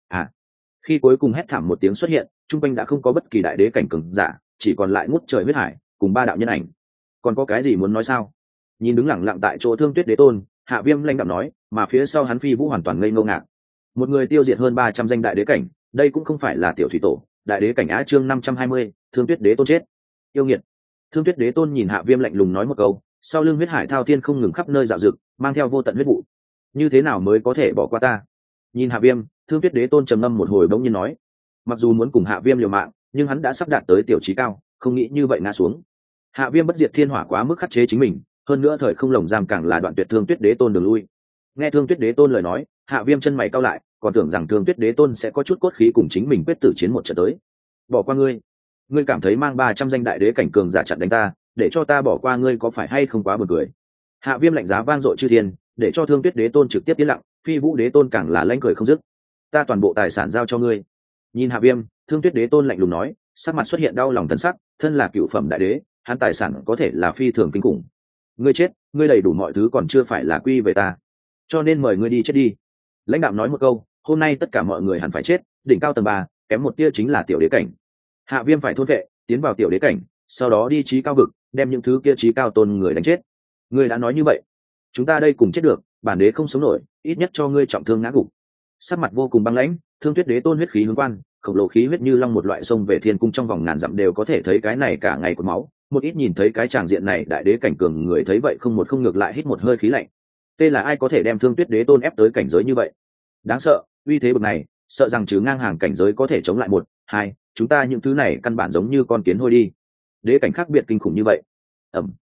Khi cuối cùng hét thảm một tiếng xuất hiện, trung quanh đã không có bất kỳ đại đế cảnh cường giả, chỉ còn lại ngút trời huyết hải cùng ba đạo nhân ảnh. Còn có cái gì muốn nói sao? Nhìn đứng lặng lặng tại chỗ Thương Tuyết Đế Tôn, Hạ Viêm lãnh đạm nói, mà phía sau hắn Phi Vũ hoàn toàn ngây ngô ngạc. Một người tiêu diệt hơn 300 danh đại đế cảnh, đây cũng không phải là tiểu thủy tổ. Đại đế cảnh Á chương 520, Thương Tuyết Đế Tôn chết. Yêu nghiệt. Thương Tuyết Đế Tôn nhìn Hạ Viêm lạnh lùng nói một câu, sau lưng huyết hải thao thiên không ngừng khắp nơi dạo dực, mang theo vô tận huyết vụ. Như thế nào mới có thể bỏ qua ta? Nhìn Hạ Viêm, Thương Tuyết Đế Tôn trầm ngâm một hồi bỗng nhiên nói, mặc dù muốn cùng Hạ Viêm liều mạng, nhưng hắn đã sắp đạt tới tiểu chí cao, không nghĩ như vậy ngã xuống. Hạ Viêm bất diệt thiên hỏa quá mức khắc chế chính mình, hơn nữa thời không lồng giam càng là đoạn tuyệt Thương Tuyết Đế Tôn đường lui. Nghe Thương Tuyết Đế Tôn lời nói, Hạ Viêm chân mày cau lại, còn tưởng rằng Thương Tuyết Đế Tôn sẽ có chút cốt khí cùng chính mình quyết tử chiến một trận tới. Bỏ qua ngươi? Ngươi cảm thấy mang 300 danh đại đế cảnh cường giả chặn đánh ta, để cho ta bỏ qua ngươi có phải hay không quá buồn cười? Hạ Viêm lạnh giá vang dội chư thiên, để cho Thương Tuyết Đế Tôn trực tiếp yên lặng, Phi Vũ Đế Tôn càng là lãnh cười không dứt. Ta toàn bộ tài sản giao cho ngươi. Nhìn Hạ Viêm, Thương Tuyết Đế Tôn lạnh lùng nói, sắc mặt xuất hiện đau lòng thần sắc, thân là cựu phẩm đại đế, hắn tài sản có thể là phi thường kinh khủng. Ngươi chết, ngươi đầy đủ mọi thứ còn chưa phải là quy về ta, cho nên mời ngươi đi chết đi. Lãnh đạo nói một câu, hôm nay tất cả mọi người hẳn phải chết, đỉnh cao tầng 3, kém một tia chính là tiểu đế cảnh. Hạ Viêm phải thôn vệ, tiến vào tiểu đế cảnh, sau đó đi chí cao vực, đem những thứ kia chí cao tôn người đánh chết. Ngươi đã nói như vậy, chúng ta đây cùng chết được, bản đế không sống nổi, ít nhất cho ngươi trọng thương ngã gục. Sắc mặt vô cùng băng lãnh, Thương Tuyết Đế Tôn huyết khí hướng quan, khổng lồ khí huyết như long một loại sông về thiên cung, trong vòng ngàn dặm đều có thể thấy cái này cả ngày của máu. Một ít nhìn thấy cái tràng diện này, đại đế cảnh cường người thấy vậy không một không ngược lại hít một hơi khí lạnh. Tê là ai có thể đem Thương Tuyết Đế Tôn ép tới cảnh giới như vậy? Đáng sợ, uy thế bậc này, sợ rằng trừ ngang hàng cảnh giới có thể chống lại 1, 2, chúng ta những thứ này căn bản giống như con kiến hôi đi. Đế cảnh khác biệt kinh khủng như vậy.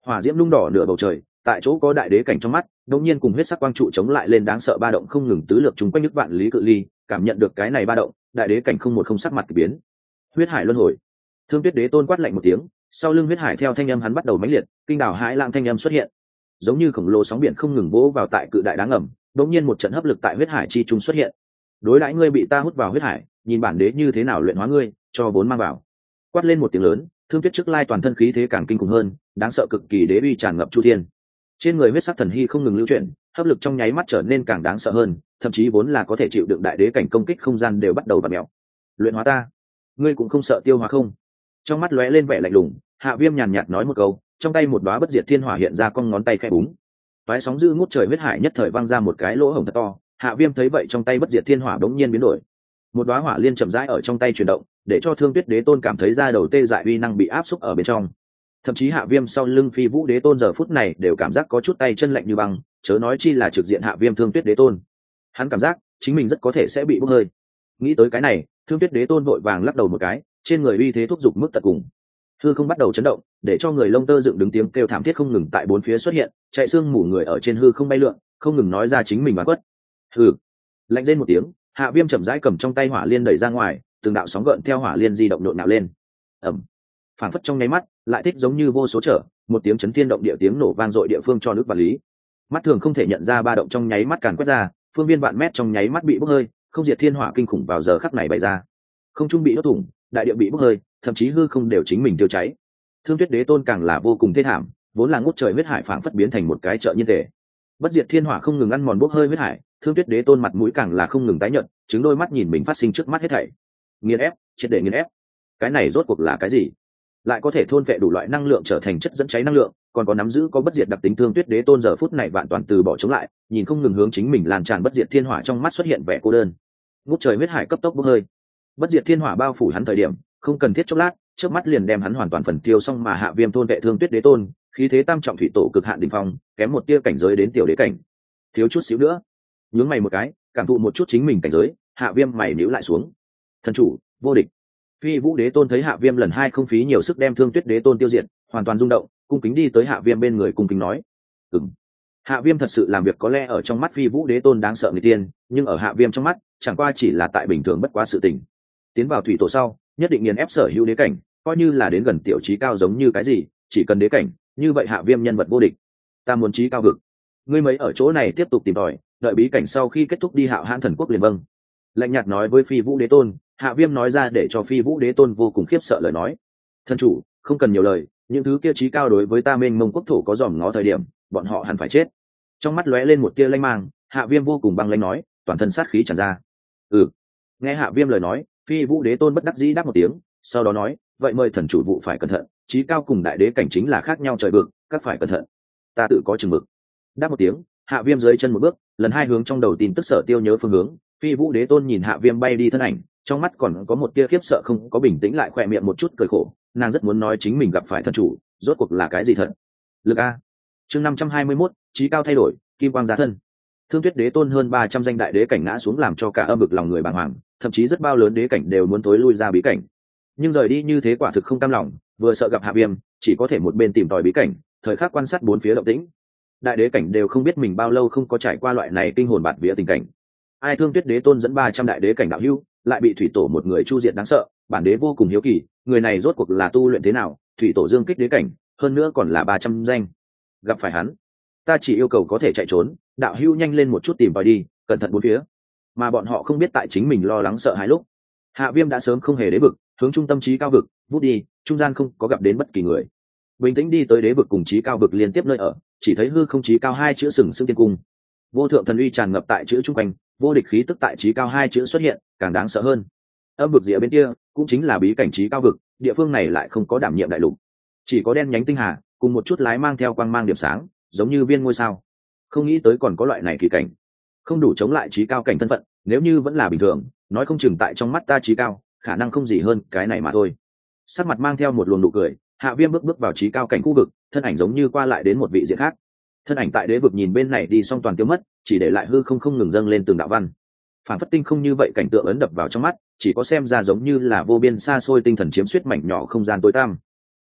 hỏa diễm lung đỏ nửa bầu trời, tại chỗ có đại đế cảnh trong mắt đột nhiên cùng huyết sắc quang trụ chống lại lên đáng sợ ba động không ngừng tứ lược chúng quanh nước vạn lý cự ly, cảm nhận được cái này ba động, đại đế cảnh không một không sắc mặt kỳ biến. Huyết hải luân hồi. Thương Tuyết Đế Tôn quát lạnh một tiếng, sau lưng huyết hải theo thanh âm hắn bắt đầu mãnh liệt, kinh đảo hải lang thanh âm xuất hiện, giống như khổng lồ sóng biển không ngừng vỗ vào tại cự đại đá ngầm, đột nhiên một trận hấp lực tại huyết hải chi trung xuất hiện. Đối đãi ngươi bị ta hút vào huyết hải, nhìn bản đế như thế nào luyện hóa ngươi, cho vốn mang vào. Quát lên một tiếng lớn, Thương Tuyết trước lai toàn thân khí thế càng kinh khủng hơn, đáng sợ cực kỳ đế uy tràn ngập chu thiên. Trên người huyết sắc thần hy không ngừng lưu chuyển, hấp lực trong nháy mắt trở nên càng đáng sợ hơn, thậm chí vốn là có thể chịu đựng đại đế cảnh công kích không gian đều bắt đầu bạt mèo. Luyện hóa ta, ngươi cũng không sợ tiêu hóa không? Trong mắt lóe lên vẻ lạnh lùng, Hạ Viêm nhàn nhạt nói một câu, trong tay một đóa bất diệt thiên hỏa hiện ra, cong ngón tay khẽ búng. Toái sóng dữ ngút trời huyết hải nhất thời văng ra một cái lỗ hổng thật to, Hạ Viêm thấy vậy trong tay bất diệt thiên hỏa đống nhiên biến đổi. Một đóa hỏa liên chậm rãi ở trong tay chuyển động, để cho Thương Tuyết Đế Tôn cảm thấy da đầu tê dại, uy năng bị áp xúc ở bên trong. Thậm chí Hạ Viêm sau lưng Phi Vũ Đế Tôn giờ phút này đều cảm giác có chút tay chân lạnh như băng, chớ nói chi là trực diện Hạ Viêm Thương Tuyết Đế Tôn. Hắn cảm giác chính mình rất có thể sẽ bị bốc hơi. Nghĩ tới cái này, Thương Tuyết Đế Tôn vội vàng lắc đầu một cái, trên người uy thế thúc giục mức tận cùng. Hư không bắt đầu chấn động, để cho người lông tơ dựng đứng tiếng kêu thảm thiết không ngừng tại bốn phía xuất hiện, chạy xương mù người ở trên hư không bay lượn, không ngừng nói ra chính mình oán quất. Hừ. Lạnh rên một tiếng, Hạ Viêm chậm rãi cầm trong tay hỏa liên đẩy ra ngoài, từng đạo sóng gợn theo hỏa liên di động nhộn nhạo lên. Ầm. Phản phất trong nháy mắt, lại thích giống như vô số trở, một tiếng chấn thiên động địa tiếng nổ vang dội địa phương cho nước và lý. Mắt thường không thể nhận ra ba động trong nháy mắt càn quét ra, phương viên vạn mét trong nháy mắt bị bốc hơi, không diệt thiên hỏa kinh khủng vào giờ khắc này bày ra. Không trung bị đốt thủng, đại địa bị bốc hơi, thậm chí hư không đều chính mình tiêu cháy. Thương Tuyết Đế Tôn càng là vô cùng thê thảm, vốn là ngút trời huyết hải phảng phất biến thành một cái chợ nhiên tề. Bất diệt thiên hỏa không ngừng ăn mòn bốc hơi huyết hải, Thương Tuyết Đế Tôn mặt mũi càng là không ngừng tái nhợt, chứng đôi mắt nhìn mình phát sinh trước mắt hết thảy. Nghiền ép, triệt để nghiền ép. Cái này rốt cuộc là cái gì? Lại có thể thôn phệ đủ loại năng lượng trở thành chất dẫn cháy năng lượng, còn có nắm giữ có bất diệt đặc tính. Thương Tuyết Đế Tôn giờ phút này vạn toàn từ bỏ chống lại, nhìn không ngừng hướng chính mình lan tràn bất diệt thiên hỏa, trong mắt xuất hiện vẻ cô đơn. Ngút trời huyết hải cấp tốc bốc hơi. Bất diệt thiên hỏa bao phủ hắn thời điểm, không cần thiết chốc lát, trước mắt liền đem hắn hoàn toàn phần tiêu xong. Mà Hạ Viêm thôn vệ Thương Tuyết Đế Tôn, khí thế tam trọng thủy tổ cực hạn đỉnh phong, kém một tia cảnh giới đến tiểu đế cảnh, thiếu chút xíu nữa. Nhướng mày một cái, cảm thụ một chút chính mình cảnh giới, Hạ Viêm mày nhíu lại xuống. Thần chủ vô địch. Phi Vũ Đế Tôn thấy Hạ Viêm lần hai không phí nhiều sức đem Thương Tuyết Đế Tôn tiêu diệt, hoàn toàn rung động, cung kính đi tới Hạ Viêm bên người cung kính nói: Hạ Viêm thật sự làm việc có lẽ ở trong mắt Phi Vũ Đế Tôn đáng sợ người tiên, nhưng ở Hạ Viêm trong mắt, chẳng qua chỉ là tại bình thường bất quá sự tình. Tiến vào thủy tổ sau, nhất định nghiền ép sở hữu đế cảnh, coi như là đến gần tiểu trí cao giống như cái gì, chỉ cần đế cảnh, như vậy Hạ Viêm nhân vật vô địch. Ta muốn trí cao vực. Ngươi mấy ở chỗ này tiếp tục tìm tòi, đợi bí cảnh sau khi kết thúc đi Hạo Hãn Thần Quốc liền vâng. Lạnh nhạt nói với Phi Vũ Đế Tôn. Hạ Viêm nói ra để cho Phi Vũ Đế Tôn vô cùng khiếp sợ lời nói: Thần chủ, không cần nhiều lời, những thứ kia trí cao đối với ta mênh mông quốc thổ có dòm ngó thời điểm, bọn họ hẳn phải chết. Trong mắt lóe lên một tia lanh mang, Hạ Viêm vô cùng băng lãnh nói, toàn thân sát khí tràn ra. Nghe Hạ Viêm lời nói, Phi Vũ Đế Tôn bất đắc dĩ đáp một tiếng, sau đó nói: vậy mời thần chủ vụ phải cẩn thận, trí cao cùng đại đế cảnh chính là khác nhau trời vực, các phải cẩn thận. Ta tự có chừng mực. Đáp một tiếng, Hạ Viêm dưới chân một bước, lần hai hướng trong đầu tin tức sở tiêu nhớ phương hướng. Phi Vũ Đế Tôn nhìn Hạ Viêm bay đi thân ảnh, trong mắt còn có một tia khiếp sợ, không có bình tĩnh lại khỏe miệng một chút cười khổ. Nàng rất muốn nói chính mình gặp phải thần chủ, rốt cuộc là cái gì thật. Lực a. Chương 521, trí cao thay đổi, kim quang giá thân. Thương Tuyết Đế Tôn hơn 300 danh đại đế cảnh ngã xuống làm cho cả âm vực lòng người bàng hoàng, thậm chí rất bao lớn đế cảnh đều muốn tối lui ra bí cảnh. Nhưng rời đi như thế quả thực không cam lòng, vừa sợ gặp Hạ Viêm, chỉ có thể một bên tìm tòi bí cảnh, thời khắc quan sát bốn phía động tĩnh. Đại đế cảnh đều không biết mình bao lâu không có trải qua loại này kinh hồn bạt vía tình cảnh. Ai Thương Tuyết Đế Tôn dẫn 300 đại đế cảnh đạo hữu, lại bị thủy tổ một người chu diệt đáng sợ, bản đế vô cùng hiếu kỳ, người này rốt cuộc là tu luyện thế nào, thủy tổ dương kích đế cảnh, hơn nữa còn là 300 danh. Gặp phải hắn, ta chỉ yêu cầu có thể chạy trốn, đạo hữu nhanh lên một chút tìm tòi đi, cẩn thận bốn phía. Mà bọn họ không biết tại chính mình lo lắng sợ hãi lúc, Hạ Viêm đã sớm không hề đế vực, hướng trung tâm trí cao vực, vút đi, trung gian không có gặp đến bất kỳ người. Bình tĩnh đi tới đế vực cùng trí cao vực liên tiếp nơi ở, chỉ thấy hư không trí cao hai chữ sừng sững tiên cung. Vô thượng thần uy tràn ngập tại chữ trung quanh, vô địch khí tức tại trí cao hai chữ xuất hiện, càng đáng sợ hơn. Âm vực rìa bên kia, cũng chính là bí cảnh trí cao vực, địa phương này lại không có đảm nhiệm đại lục, chỉ có đen nhánh tinh hà, cùng một chút lái mang theo quang mang điểm sáng, giống như viên ngôi sao. Không nghĩ tới còn có loại này kỳ cảnh, không đủ chống lại trí cao cảnh thân phận, nếu như vẫn là bình thường, nói không chừng tại trong mắt ta trí cao, khả năng không gì hơn cái này mà thôi. Sắc mặt mang theo một luồng nụ cười, Hạ Viêm bước vào trí cao cảnh khu vực, thân ảnh giống như qua lại đến một vị diện khác. Thân ảnh tại đế vực nhìn bên này đi xong toàn tiêu mất, chỉ để lại hư không ngừng dâng lên từng đạo văn. Phản phất tinh không như vậy cảnh tượng ấn đập vào trong mắt, chỉ có xem ra giống như là vô biên xa xôi tinh thần chiếm suýt mảnh nhỏ không gian tối tăm.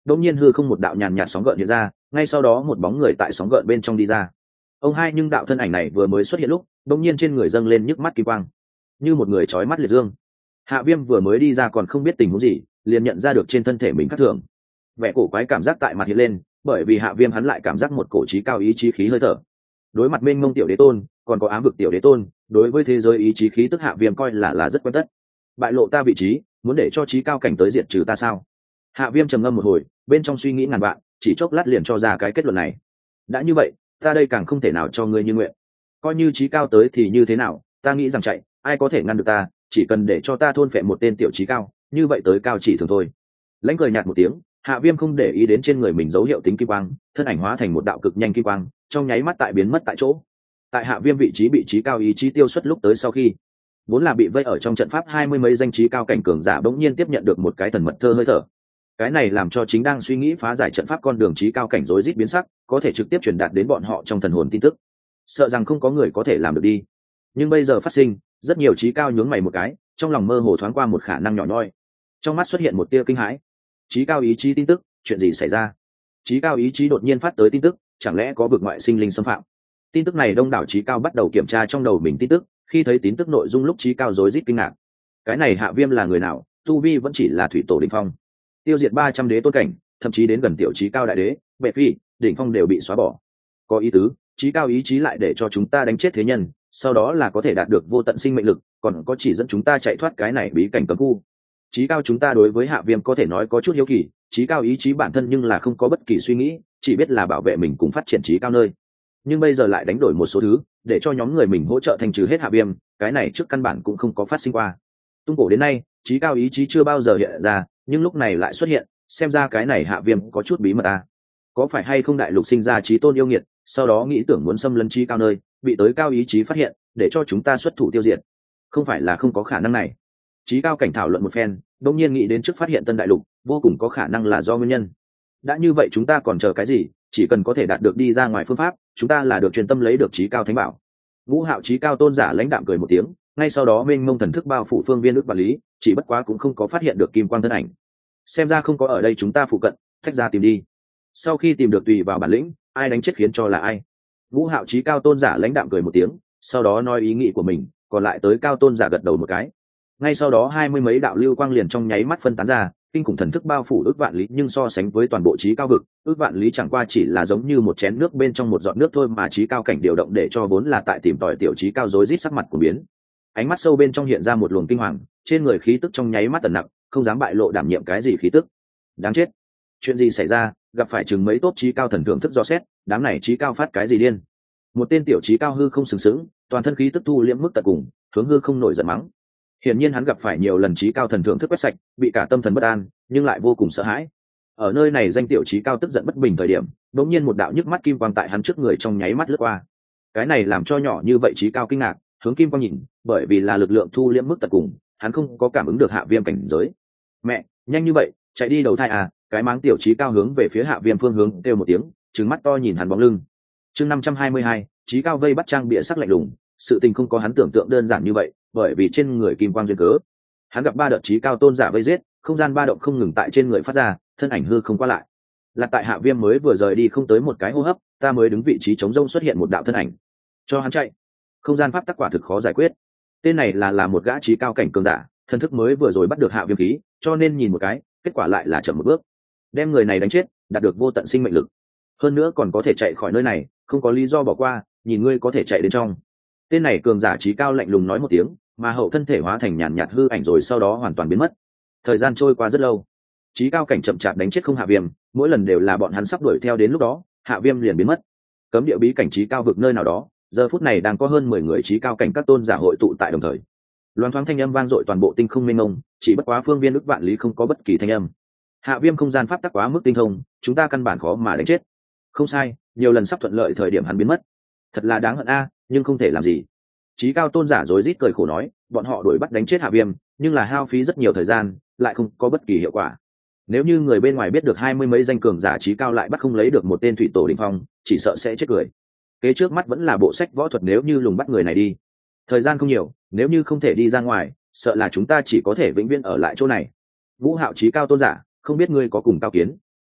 đột nhiên hư không một đạo nhàn nhạt sóng gợn hiện ra, ngay sau đó một bóng người tại sóng gợn bên trong đi ra. Ông hai, nhưng đạo thân ảnh này vừa mới xuất hiện lúc, đột nhiên trên người dâng lên nhức mắt kỳ quang, như một người chói mắt liệt dương. Hạ Viêm vừa mới đi ra còn không biết tình huống gì, liền nhận ra được trên thân thể mình khác thường. Vẻ cổ quái cảm giác tại mặt hiện lên, bởi vì Hạ Viêm hắn lại cảm giác một cổ chí cao ý chí khí hơi thở. Đối mặt mênh mông tiểu đế tôn, còn có ám vực tiểu đế tôn, đối với thế giới ý chí khí tức Hạ Viêm coi là rất quen tất. Bại lộ ta vị trí, muốn để cho chí cao cảnh tới diệt trừ ta sao? Hạ Viêm trầm ngâm một hồi, bên trong suy nghĩ ngàn vạn, chỉ chốc lát liền cho ra cái kết luận này. Đã như vậy, ta đây càng không thể nào cho ngươi như nguyện. Coi như chí cao tới thì như thế nào, ta nghĩ rằng chạy, ai có thể ngăn được ta, chỉ cần để cho ta thôn phệ một tên tiểu chí cao, như vậy tới cao chỉ thường thôi. Lãnh cười nhạt một tiếng, Hạ Viêm không để ý đến trên người mình dấu hiệu tính kim quang, thân ảnh hóa thành một đạo cực nhanh kim quang, trong nháy mắt tại biến mất tại chỗ. Tại Hạ Viêm vị trí bị chí cao ý chí tiêu xuất lúc tới sau khi, vốn là bị vây ở trong trận pháp 20 mấy danh chí cao cảnh cường giả bỗng nhiên tiếp nhận được một cái thần mật thơ hơi thở. Cái này làm cho chính đang suy nghĩ phá giải trận pháp con đường chí cao cảnh rối rít biến sắc, có thể trực tiếp truyền đạt đến bọn họ trong thần hồn tin tức. Sợ rằng không có người có thể làm được đi. Nhưng bây giờ phát sinh, rất nhiều chí cao nhướng mày một cái, trong lòng mơ hồ thoáng qua một khả năng nhỏ nhoi. Trong mắt xuất hiện một tia kinh hãi. Chí cao ý chí tin tức, chuyện gì xảy ra? Chí cao ý chí đột nhiên phát tới tin tức, chẳng lẽ có vực ngoại sinh linh xâm phạm? Tin tức này đông đảo chí cao bắt đầu kiểm tra trong đầu mình tin tức, khi thấy tin tức nội dung lúc chí cao rối rít kinh ngạc. Cái này Hạ Viêm là người nào? Tu vi vẫn chỉ là thủy tổ đỉnh phong. Tiêu diệt 300 đế tôn cảnh, thậm chí đến gần tiểu chí cao đại đế, bệ phi, đỉnh phong đều bị xóa bỏ. Có ý tứ, chí cao ý chí lại để cho chúng ta đánh chết thế nhân, sau đó là có thể đạt được vô tận sinh mệnh lực, còn có chỉ dẫn chúng ta chạy thoát cái này bí cảnh cấm khu. Chí cao chúng ta đối với Hạ Viêm có thể nói có chút hiếu kỳ, chí cao ý chí bản thân nhưng là không có bất kỳ suy nghĩ, chỉ biết là bảo vệ mình cùng phát triển chí cao nơi. Nhưng bây giờ lại đánh đổi một số thứ, để cho nhóm người mình hỗ trợ thanh trừ hết Hạ Viêm, cái này trước căn bản cũng không có phát sinh qua. Tung cổ đến nay, chí cao ý chí chưa bao giờ hiện ra, nhưng lúc này lại xuất hiện, xem ra cái này Hạ Viêm có chút bí mật à. Có phải hay không đại lục sinh ra chí tôn yêu nghiệt, sau đó nghĩ tưởng muốn xâm lấn chí cao nơi, bị tới cao ý chí phát hiện, để cho chúng ta xuất thủ tiêu diệt? Không phải là không có khả năng này. Chí cao cảnh thảo luận một phen, đột nhiên nghĩ đến trước phát hiện tân đại lục, vô cùng có khả năng là do nguyên nhân. Đã như vậy chúng ta còn chờ cái gì, chỉ cần có thể đạt được đi ra ngoài phương pháp, chúng ta là được truyền tâm lấy được chí cao thánh bảo. Ngũ Hạo chí cao tôn giả lãnh đạm cười một tiếng, ngay sau đó mênh mông thần thức bao phủ phương viên ước và lý, chỉ bất quá cũng không có phát hiện được kim quang thân ảnh. Xem ra không có ở đây chúng ta phụ cận, thách ra tìm đi. Sau khi tìm được tùy vào bản lĩnh, ai đánh chết khiến cho là ai. Ngũ Hạo chí cao tôn giả lãnh đạm cười một tiếng, sau đó nói ý nghĩ của mình, còn lại tới cao tôn giả gật đầu một cái. Ngay sau đó 20 mấy đạo lưu quang liền trong nháy mắt phân tán ra, kinh khủng thần thức bao phủ ước vạn lý, nhưng so sánh với toàn bộ chí cao vực, ước vạn lý chẳng qua chỉ là giống như một chén nước bên trong một giọt nước thôi, mà chí cao cảnh điều động để cho vốn là tại tìm tòi tiểu chí cao rối rít sắc mặt của biến. Ánh mắt sâu bên trong hiện ra một luồng kinh hoàng, trên người khí tức trong nháy mắt tận nặng, không dám bại lộ đảm nhiệm cái gì khí tức. Đáng chết, chuyện gì xảy ra? Gặp phải chừng mấy tốt chí cao thần thượng thức do xét, đám này chí cao phát cái gì điên? Một tên tiểu chí cao hư không sừng sững, toàn thân khí tức thu liễm mức tận cùng, hướng hư không nổi giận mắng. Hiển nhiên hắn gặp phải nhiều lần chí cao thần thượng thức quét sạch, bị cả tâm thần bất an, nhưng lại vô cùng sợ hãi. Ở nơi này danh tiểu chí cao tức giận bất bình thời điểm, đột nhiên một đạo nhức mắt kim quang tại hắn trước người trong nháy mắt lướt qua. Cái này làm cho nhỏ như vậy chí cao kinh ngạc, hướng kim quang nhìn, bởi vì là lực lượng thu liễm mức tận cùng, hắn không có cảm ứng được Hạ Viêm cảnh giới. Mẹ, nhanh như vậy, chạy đi đầu thai à? Cái máng tiểu chí cao hướng về phía Hạ Viêm phương hướng kêu một tiếng, trừng mắt to nhìn hắn bóng lưng. Chương 522, chí cao vây bắt trang bịa sắc lạnh lùng, sự tình không có hắn tưởng tượng đơn giản như vậy, bởi vì trên người kim quang duyên cớ, hắn gặp 3 đợt chí cao tôn giả vây giết, không gian ba động không ngừng tại trên người phát ra, thân ảnh hư không qua lại. Là tại Hạ Viêm mới vừa rời đi không tới một cái hô hấp, ta mới đứng vị trí trống rông xuất hiện một đạo thân ảnh, cho hắn chạy. Không gian pháp tắc quả thực khó giải quyết. Tên này là một gã chí cao cảnh cường giả, thân thức mới vừa rồi bắt được Hạ Viêm khí, cho nên nhìn một cái, kết quả lại là chậm một bước, đem người này đánh chết, đạt được vô tận sinh mệnh lực. Hơn nữa còn có thể chạy khỏi nơi này, không có lý do bỏ qua, nhìn ngươi có thể chạy đến trong. Tên này cường giả chí cao lạnh lùng nói một tiếng, mà hậu thân thể hóa thành nhàn nhạt hư ảnh rồi sau đó hoàn toàn biến mất. Thời gian trôi qua rất lâu, chí cao cảnh chậm chạp đánh chết không Hạ Viêm, mỗi lần đều là bọn hắn sắp đuổi theo đến lúc đó, Hạ Viêm liền biến mất. Cấm địa bí cảnh chí cao vực nơi nào đó, giờ phút này đang có hơn 10 người chí cao cảnh các tôn giả hội tụ tại đồng thời. Loan thoáng thanh âm vang dội toàn bộ tinh không mênh mông, chỉ bất quá phương viên ức vạn lý không có bất kỳ thanh âm. Hạ Viêm không gian pháp tắc quá mức tinh thông, chúng ta căn bản khó mà đánh chết. Không sai, nhiều lần sắp thuận lợi thời điểm hắn biến mất. Thật là đáng hận a, nhưng không thể làm gì. Chí cao tôn giả rối rít cười khổ nói, bọn họ đuổi bắt đánh chết Hạ Viêm, nhưng là hao phí rất nhiều thời gian, lại không có bất kỳ hiệu quả. Nếu như người bên ngoài biết được 20 mấy danh cường giả chí cao lại bắt không lấy được một tên thủy tổ đỉnh phong, chỉ sợ sẽ chết cười. Kế trước mắt vẫn là bộ sách võ thuật, nếu như lùng bắt người này đi. Thời gian không nhiều, nếu như không thể đi ra ngoài, sợ là chúng ta chỉ có thể vĩnh viễn ở lại chỗ này. Vũ Hạo chí cao tôn giả, không biết ngươi có cùng cao kiến.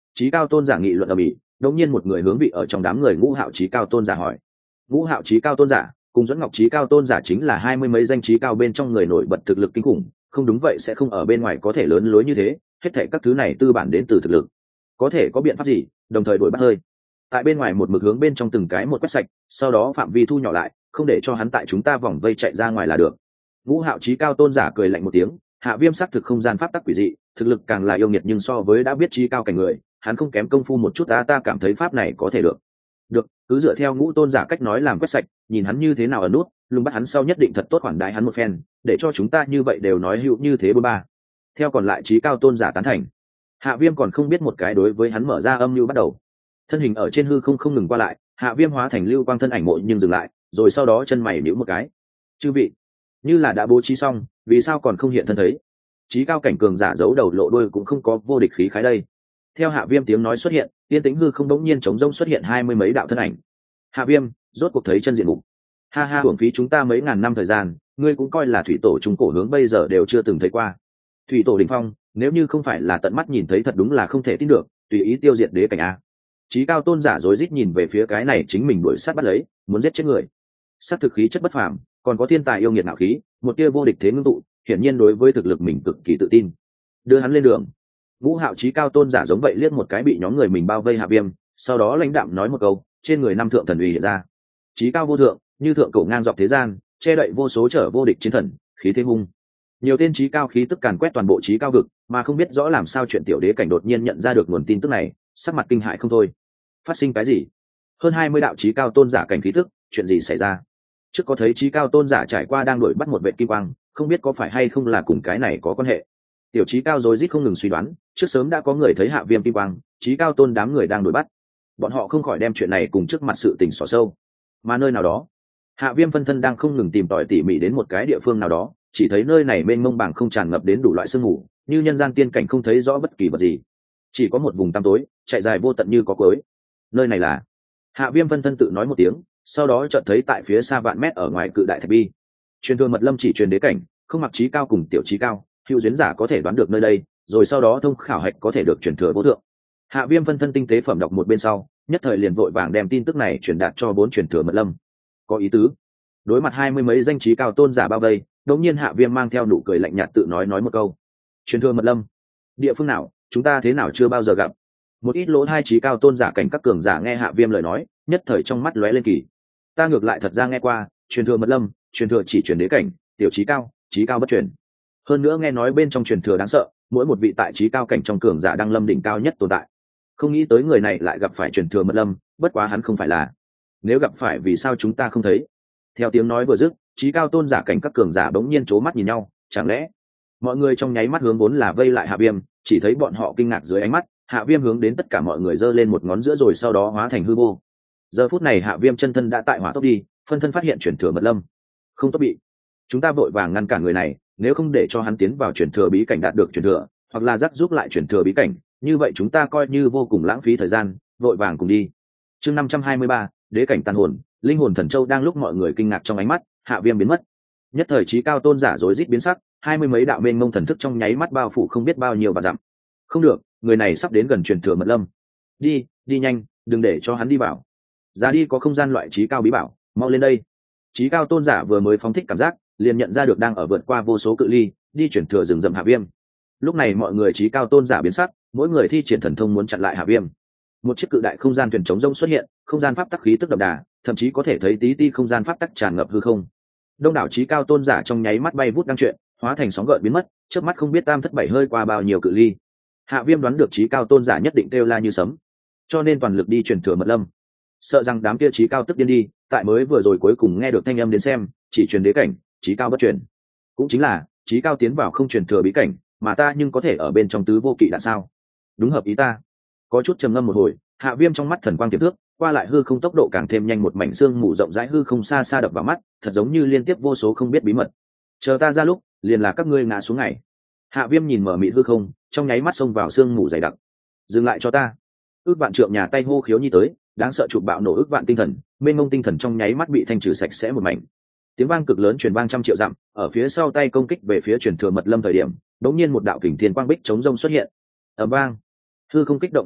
Chí cao tôn giả nghị luận ở mỹ, đột nhiên một người hướng vị ở trong đám người Ngũ Hạo Chí cao tôn giả hỏi. Ngũ Hạo Chí cao tôn giả cùng Dẫn Ngọc Chí cao tôn giả chính là 20 mấy danh chí cao bên trong người nổi bật thực lực kinh khủng, không đúng vậy sẽ không ở bên ngoài có thể lớn lối như thế, hết thảy các thứ này tư bản đến từ thực lực. Có thể có biện pháp gì? Đồng thời đuổi bắt hơi. Tại bên ngoài một mực hướng bên trong từng cái một quét sạch, sau đó phạm vi thu nhỏ lại, không để cho hắn tại chúng ta vòng vây chạy ra ngoài là được. Ngũ Hạo Chí cao tôn giả cười lạnh một tiếng, Hạ Viêm xác thực không gian pháp tắc quỷ dị, thực lực càng là yêu nghiệt nhưng so với đã biết chí cao cảnh người, hắn không kém công phu một chút, ta cảm thấy pháp này có thể được. Được, cứ dựa theo Ngũ tôn giả cách nói làm quét sạch, nhìn hắn như thế nào ở nút, lùng bắt hắn sau nhất định thật tốt khoản đái hắn một phen, để cho chúng ta như vậy đều nói hữu như thế bôn ba. Theo còn lại chí cao tôn giả tán thành. Hạ Viêm còn không biết một cái đối với hắn mở ra âm mưu bắt đầu. Thân hình ở trên hư không ngừng qua lại, Hạ Viêm hóa thành lưu quang thân ảnh mộ nhưng dừng lại, rồi sau đó chân mày nhíu một cái. Chư vị, như là đã bố trí xong, vì sao còn không hiện thân thấy? Chí cao cảnh cường giả giấu đầu lộ đuôi cũng không có vô địch khí khái đây. Theo Hạ Viêm tiếng nói xuất hiện, yên tĩnh hư không đống nhiên trống rỗng xuất hiện 20 mấy đạo thân ảnh. Hạ Viêm, rốt cuộc thấy chân diện mục. Ha ha, uổng phí chúng ta mấy ngàn năm thời gian, ngươi cũng coi là thủy tổ trung cổ hướng bây giờ đều chưa từng thấy qua. Thủy tổ đỉnh phong, nếu như không phải là tận mắt nhìn thấy thật đúng là không thể tin được, tùy ý tiêu diệt đế cảnh a. Chí cao tôn giả rối rít nhìn về phía cái này chính mình đuổi sát bắt lấy, muốn giết chết người. Sát thực khí chất bất phàm, còn có thiên tài yêu nghiệt nạo khí, một tia vô địch thế ngưng tụ, hiển nhiên đối với thực lực mình cực kỳ tự tin. Đưa hắn lên đường. Ngũ Hạo Chí cao tôn giả giống vậy liếc một cái bị nhóm người mình bao vây Hạ Viêm, sau đó lãnh đạm nói một câu, trên người năm thượng thần uy hiện ra. Chí cao vô thượng, như thượng cổ ngang dọc thế gian, che đậy vô số trở vô địch chiến thần, khí thế hung. Nhiều tên chí cao khí tức càn quét toàn bộ chí cao vực, mà không biết rõ làm sao chuyện tiểu đế cảnh đột nhiên nhận ra được nguồn tin tức này, sắc mặt kinh hại không thôi. Phát sinh cái gì? Hơn 20 đạo chí cao tôn giả cảnh khí tức, chuyện gì xảy ra? Trước có thấy chí cao tôn giả trải qua đang đuổi bắt một vệ kim quang, không biết có phải hay không là cùng cái này có quan hệ. Tiểu chí cao rối rít không ngừng suy đoán, trước sớm đã có người thấy Hạ Viêm kim quang, chí cao tôn đám người đang đuổi bắt. Bọn họ không khỏi đem chuyện này cùng trước mặt sự tình xỏ sâu. Mà nơi nào đó, Hạ Viêm phân thân đang không ngừng tìm tòi tỉ mỉ đến một cái địa phương nào đó, chỉ thấy nơi này mênh mông bảng không tràn ngập đến đủ loại sương mù, như nhân gian tiên cảnh không thấy rõ bất kỳ vật gì, chỉ có một vùng tăm tối chạy dài vô tận như có cuối. Nơi này là... Hạ Viêm phân thân tự nói một tiếng, sau đó chợt thấy tại phía xa vạn mét ở ngoài cự đại thạch bi. Truyền thừa mật lâm chỉ truyền đế cảnh, không mặc chí cao cùng tiểu chí cao, hữu duyên giả có thể đoán được nơi đây, rồi sau đó thông khảo hạch có thể được truyền thừa vô thượng. Hạ Viêm phân thân tinh tế phẩm đọc một bên sau, nhất thời liền vội vàng đem tin tức này truyền đạt cho 4 truyền thừa mật lâm. Có ý tứ. Đối mặt 20 mấy danh chí cao tôn giả bao vây, đột nhiên Hạ Viêm mang theo nụ cười lạnh nhạt tự nói một câu. Truyền thừa mật lâm? Địa phương nào, chúng ta thế nào chưa bao giờ gặp? Một ít lỗ hai chí cao tôn giả cảnh các cường giả nghe Hạ Viêm lời nói, nhất thời trong mắt lóe lên kỳ. Ta ngược lại thật ra nghe qua, truyền thừa mật lâm, truyền thừa chỉ truyền đế cảnh, tiểu chí cao bất truyền. Hơn nữa nghe nói bên trong truyền thừa đáng sợ, mỗi một vị tại chí cao cảnh trong cường giả đang lâm đỉnh cao nhất tồn tại. Không nghĩ tới người này lại gặp phải truyền thừa mật lâm, bất quá hắn không phải là. Nếu gặp phải vì sao chúng ta không thấy? Theo tiếng nói vừa dứt, chí cao tôn giả cảnh các cường giả bỗng nhiên trố mắt nhìn nhau, chẳng lẽ mọi người trong nháy mắt hướng vốn là vây lại Hạ Viêm, chỉ thấy bọn họ kinh ngạc dưới ánh mắt, Hạ Viêm hướng đến tất cả mọi người giơ lên một ngón giữa rồi sau đó hóa thành hư vô. Giờ phút này Hạ Viêm chân thân đã tại hỏa tốc đi, phân thân phát hiện truyền thừa mật lâm. Không tốt bị. Chúng ta vội vàng ngăn cản người này, nếu không để cho hắn tiến vào truyền thừa bí cảnh đạt được truyền thừa, hoặc là dắt giúp lại truyền thừa bí cảnh, như vậy chúng ta coi như vô cùng lãng phí thời gian, vội vàng cùng đi. Chương 523, đế cảnh tàn hồn, linh hồn thần châu. Đang lúc mọi người kinh ngạc trong ánh mắt, Hạ Viêm biến mất. Nhất thời chí cao tôn giả rối rít biến sắc, 20 mấy đạo mênh mông thần thức trong nháy mắt bao phủ không biết bao nhiêu vạn dặm. Không được, người này sắp đến gần truyền thừa mật lâm. Đi nhanh, đừng để cho hắn đi vào. Ra đi có không gian loại chí cao bí bảo, mau lên đây. Chí cao tôn giả vừa mới phóng thích cảm giác, liền nhận ra được đang ở vượt qua vô số cự ly, đi chuyển thừa rừng rậm Hạ Viêm. Lúc này mọi người chí cao tôn giả biến sắc, mỗi người thi triển thần thông muốn chặn lại Hạ Viêm. Một chiếc cự đại không gian thuyền chống rông xuất hiện, không gian pháp tắc khí tức đậm đà, thậm chí có thể thấy tí ti không gian pháp tắc tràn ngập hư không. Đông đảo chí cao tôn giả trong nháy mắt bay vút đăng chuyện, hóa thành sóng gợn biến mất, chớp mắt không biết tam thất bảy hơi qua bao nhiêu cự ly. Hạ Viêm đoán được chí cao tôn giả nhất định kêu la như sấm, cho nên toàn lực đi truyền thừa mật lâm. Sợ rằng đám kia chí cao tức điên đi, tại mới vừa rồi cuối cùng nghe được thanh âm đến xem, chỉ truyền đế cảnh, chí cao bất truyền. Cũng chính là chí cao tiến vào không truyền thừa bí cảnh, mà ta nhưng có thể ở bên trong tứ vô kỵ đã sao? Đúng hợp ý ta. Có chút trầm ngâm một hồi, Hạ Viêm trong mắt thần quang tiềm thước, qua lại hư không tốc độ càng thêm nhanh, một mảnh xương mù rộng rãi hư không xa xa đập vào mắt, thật giống như liên tiếp vô số không biết bí mật. Chờ ta ra lúc, liền là các ngươi ngã xuống ngày. Hạ Viêm nhìn mở mịt hư không, trong nháy mắt xông vào xương mù dày đặc. Dừng lại cho ta. Ước vạn trượng nhà tay hô khiếu nhi tới, đáng sợ chụp bạo nổ ước vạn tinh thần, mênh mông tinh thần trong nháy mắt bị thanh trừ sạch sẽ một mảnh. Tiếng vang cực lớn truyền vang trăm triệu dặm, ở phía sau tay công kích về phía truyền thừa mật lâm thời điểm, đột nhiên một đạo kình thiên quang bích chống rông xuất hiện. Ầm vang, hư không kích động không dứt,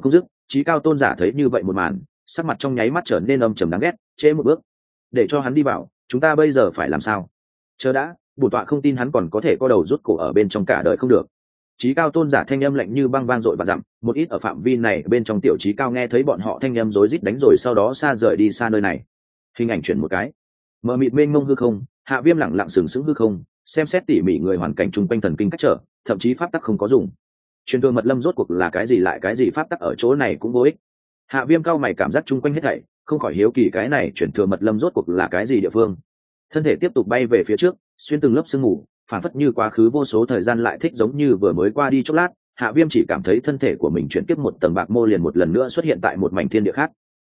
Chí cao tôn giả thấy như vậy một màn, sắc mặt trong nháy mắt trở nên âm trầm đáng ghét, trễ một bước. Để cho hắn đi vào, chúng ta bây giờ phải làm sao? Chờ đã, bổn tọa không tin hắn còn có thể có đầu rút cổ ở bên trong cả đời không được. Chí cao tôn giả thanh âm lạnh như băng vang dội và dặm, một ít ở phạm vi này bên trong tiểu chí cao nghe thấy bọn họ thanh âm rối rít đánh rồi sau đó xa rời đi xa nơi này. Hình ảnh chuyển một cái, mờ mịt mênh mông hư không, Hạ Viêm lặng lặng sừng sững hư không, xem xét tỉ mỉ người hoàn cảnh chung quanh thần kinh cách trở, thậm chí pháp tắc không có dùng. Truyền thừa mật lâm rốt cuộc là cái gì lại cái gì pháp tắc ở chỗ này cũng vô ích. Hạ Viêm cao mày cảm giác chung quanh hết thảy, không khỏi hiếu kỳ cái này truyền thừa mật lâm rốt cuộc là cái gì địa phương. Thân thể tiếp tục bay về phía trước, xuyên từng lớp sương mù, phản phất như quá khứ vô số thời gian lại thích giống như vừa mới qua đi chốc lát. Hạ Viêm chỉ cảm thấy thân thể của mình chuyển tiếp một tầng bạc mô liền một lần nữa xuất hiện tại một mảnh thiên địa khác.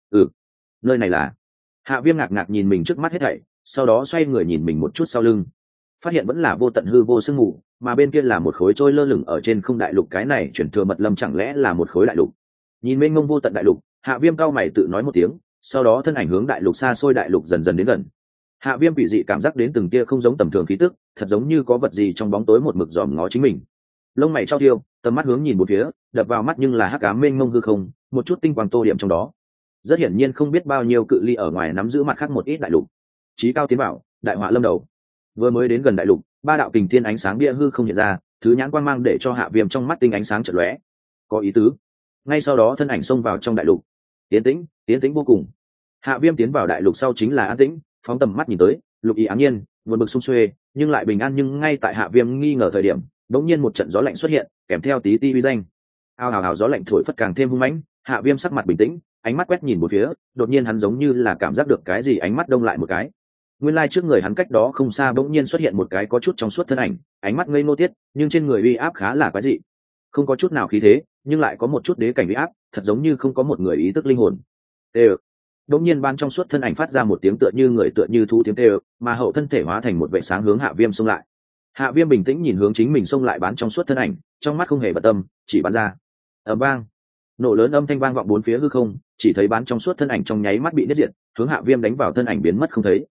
Nơi này là... Hạ Viêm ngạc ngạc nhìn mình trước mắt hết thảy, sau đó xoay người nhìn mình một chút sau lưng, phát hiện vẫn là vô tận hư vô sương mù, mà bên kia là một khối trôi lơ lửng ở trên không đại lục. Cái này chuyển thừa mật lâm chẳng lẽ là một khối đại lục? Nhìn mênh mông vô tận đại lục, Hạ Viêm cao mày tự nói một tiếng, sau đó thân ảnh hướng đại lục xa xôi đại lục dần dần đến gần. Hạ Viêm bị dị cảm giác đến từng tia không giống tầm thường khí tức, thật giống như có vật gì trong bóng tối một mực dòm ngó chính mình. Lông mày trao tiêu, tầm mắt hướng nhìn một phía, đập vào mắt nhưng là hắc ám mênh mông hư không, một chút tinh quang tô điểm trong đó. Rất hiển nhiên không biết bao nhiêu cự ly ở ngoài nắm giữ mặt khác một ít đại lục. Chí cao tiến bảo, đại họa lâm đầu. Vừa mới đến gần đại lục, ba đạo kình thiên ánh sáng bia hư không hiện ra, thứ nhãn quang mang để cho Hạ Viêm trong mắt tinh ánh sáng chợt lóe. Có ý tứ. Ngay sau đó thân ảnh xông vào trong đại lục. Tiến tĩnh vô cùng. Hạ Viêm tiến vào đại lục sau chính là an tĩnh, phóng tầm mắt nhìn tới, lục ý áng nhiên, buồn bực sung xuê, nhưng lại bình an. Nhưng ngay tại Hạ Viêm nghi ngờ thời điểm, đống nhiên một trận gió lạnh xuất hiện, kèm theo tí ti uy danh. Ao hào hào gió lạnh thổi phất càng thêm hung mãnh. Hạ Viêm sắc mặt bình tĩnh, ánh mắt quét nhìn một phía, đột nhiên hắn giống như là cảm giác được cái gì, ánh mắt đông lại một cái. Nguyên lai trước người hắn cách đó không xa bỗng nhiên xuất hiện một cái có chút trong suốt thân ảnh, ánh mắt ngây ngô tiết, nhưng trên người uy áp khá là quái dị, không có chút nào khí thế, nhưng lại có một chút đế cảnh uy áp, thật giống như không có một người ý thức linh hồn. Bỗng nhiên ban trong suốt thân ảnh phát ra một tiếng tựa như người tựa như thú tiếng kêu, mà hậu thân thể hóa thành một vệ sáng hướng Hạ Viêm xông lại. Hạ Viêm bình tĩnh nhìn hướng chính mình xông lại bán trong suốt thân ảnh, trong mắt không hề bận tâm, chỉ bắn ra. Ầm vang, nổ lớn âm thanh vang vọng bốn phía hư không, chỉ thấy bán trong suốt thân ảnh trong nháy mắt bị đứt diệt, hướng Hạ Viêm đánh vào thân ảnh biến mất không thấy.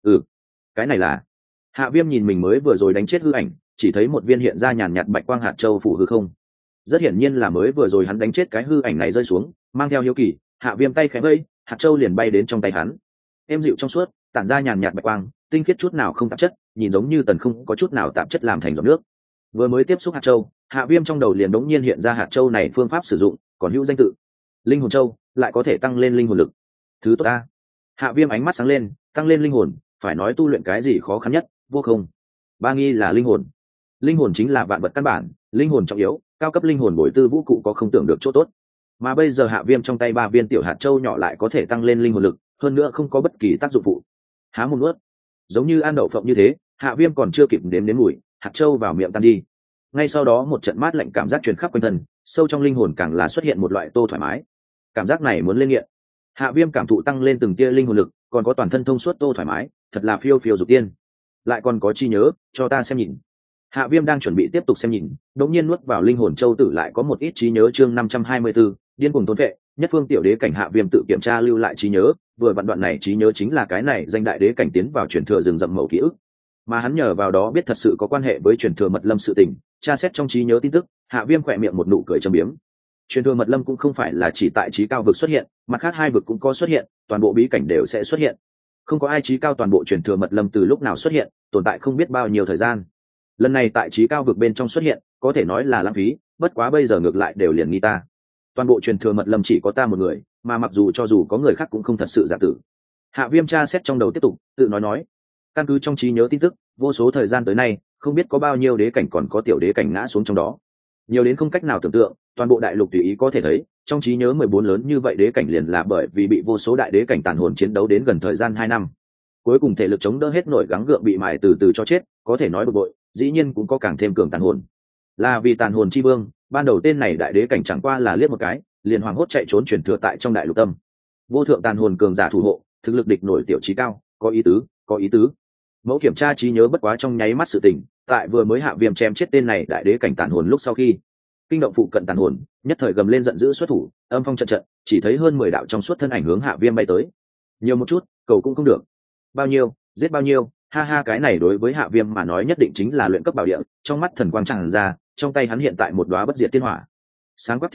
Cái này là... Hạ Viêm nhìn mình mới vừa rồi đánh chết hư ảnh, chỉ thấy một viên hiện ra nhàn nhạt bạch quang hạt châu phủ hư không. Rất hiển nhiên là mới vừa rồi hắn đánh chết cái hư ảnh này rơi xuống, mang theo hiếu kỳ, Hạ Viêm tay khẽ vẫy, hạt châu liền bay đến trong tay hắn. Êm dịu trong suốt, tản ra nhàn nhạt bạch quang, tinh khiết chút nào không tạp chất, nhìn giống như tần không có chút nào tạp chất làm thành giọt nước. Vừa mới tiếp xúc hạt châu, Hạ Viêm trong đầu liền đống nhiên hiện ra hạt châu này phương pháp sử dụng, còn hữu danh tự linh hồn châu, lại có thể tăng lên linh hồn lực. Thứ tốt ta. Hạ Viêm ánh mắt sáng lên, tăng lên linh hồn, phải nói tu luyện cái gì khó khăn nhất, vô không. Ba nghi là linh hồn. Linh hồn chính là vạn vật căn bản, linh hồn trọng yếu, cao cấp linh hồn bồi tư vũ cụ có không tưởng được chỗ tốt. Mà bây giờ Hạ Viêm trong tay 3 viên tiểu hạt châu nhỏ lại có thể tăng lên linh hồn lực, hơn nữa không có bất kỳ tác dụng phụ. Há mồm nuốt, giống như ăn đậu phộng như thế, Hạ Viêm còn chưa kịp nếm mùi, hạt châu vào miệng tan đi. Ngay sau đó một trận mát lạnh cảm giác truyền khắp quanh thân, sâu trong linh hồn càng là xuất hiện một loại tô thoải mái. Cảm giác này muốn lên nghiện. Hạ Viêm cảm thụ tăng lên từng tia linh hồn lực, còn có toàn thân thông suốt tô thoải mái, thật là phiêu phiêu dục tiên. Lại còn có trí nhớ, cho ta xem nhìn. Hạ Viêm đang chuẩn bị tiếp tục xem nhìn, đột nhiên nuốt vào linh hồn châu tử lại có một ít trí nhớ. Chương 524, điên cuồng thôn vệ, nhất phương tiểu đế cảnh. Hạ Viêm tự kiểm tra lưu lại trí nhớ, vừa vặn đoạn này trí nhớ chính là cái này danh đại đế cảnh tiến vào truyền thừa rừng rậm mẩu ký ức, mà hắn nhờ vào đó biết thật sự có quan hệ với truyền thừa mật lâm sự tình. Tra xét trong trí nhớ tin tức, Hạ Viêm khỏe miệng một nụ cười châm biếm. Truyền thừa mật lâm cũng không phải là chỉ tại trí cao vực xuất hiện, mặt khác 2 vực cũng có xuất hiện, toàn bộ bí cảnh đều sẽ xuất hiện. Không có ai trí cao toàn bộ truyền thừa mật lâm từ lúc nào xuất hiện, tồn tại không biết bao nhiêu thời gian. Lần này tại trí cao vực bên trong xuất hiện, có thể nói là lãng phí, bất quá bây giờ ngược lại đều liền nghi ta. Toàn bộ truyền thừa mật lâm chỉ có ta một người, mà mặc dù cho dù có người khác cũng không thật sự giả tử. Hạ Viêm tra xét trong đầu tiếp tục, tự nói, căn cứ trong trí nhớ tin tức, vô số thời gian tới nay, không biết có bao nhiêu đế cảnh còn có tiểu đế cảnh ngã xuống trong đó. Nhiều đến không cách nào tưởng tượng, toàn bộ đại lục tùy ý có thể thấy, trong trí nhớ 14 lớn như vậy đế cảnh liền là bởi vì bị vô số đại đế cảnh tàn hồn chiến đấu đến gần thời gian 2 năm. Cuối cùng thể lực chống đỡ hết nổi gắng gượng bị mài từ từ cho chết, có thể nói bực bội, dĩ nhiên cũng có càng thêm cường tàn hồn. Là vì tàn hồn chi vương, ban đầu tên này đại đế cảnh chẳng qua là liếc một cái, liền hoảng hốt chạy trốn truyền thừa tại trong đại lục tâm. Vô thượng tàn hồn cường giả thủ hộ, thực lực địch nổi tiểu trí cao, có ý tứ. Mẫu kiểm tra trí nhớ bất quá trong nháy mắt sự tình, tại vừa mới Hạ Viêm chém chết tên này đại đế cảnh tàn hồn lúc sau khi kinh động phụ cận tàn hồn, nhất thời gầm lên giận dữ xuất thủ, âm phong trận trận, chỉ thấy hơn 10 đạo trong suốt thân ảnh hướng Hạ Viêm bay tới. Nhiều một chút, cầu cũng không được. Bao nhiêu, giết bao nhiêu, ha ha, cái này đối với Hạ Viêm mà nói nhất định chính là luyện cấp bảo địa. Trong mắt thần quang tràn ra, trong tay hắn hiện tại một đóa bất diệt tiên hỏa, sáng quắc thiếu đốt,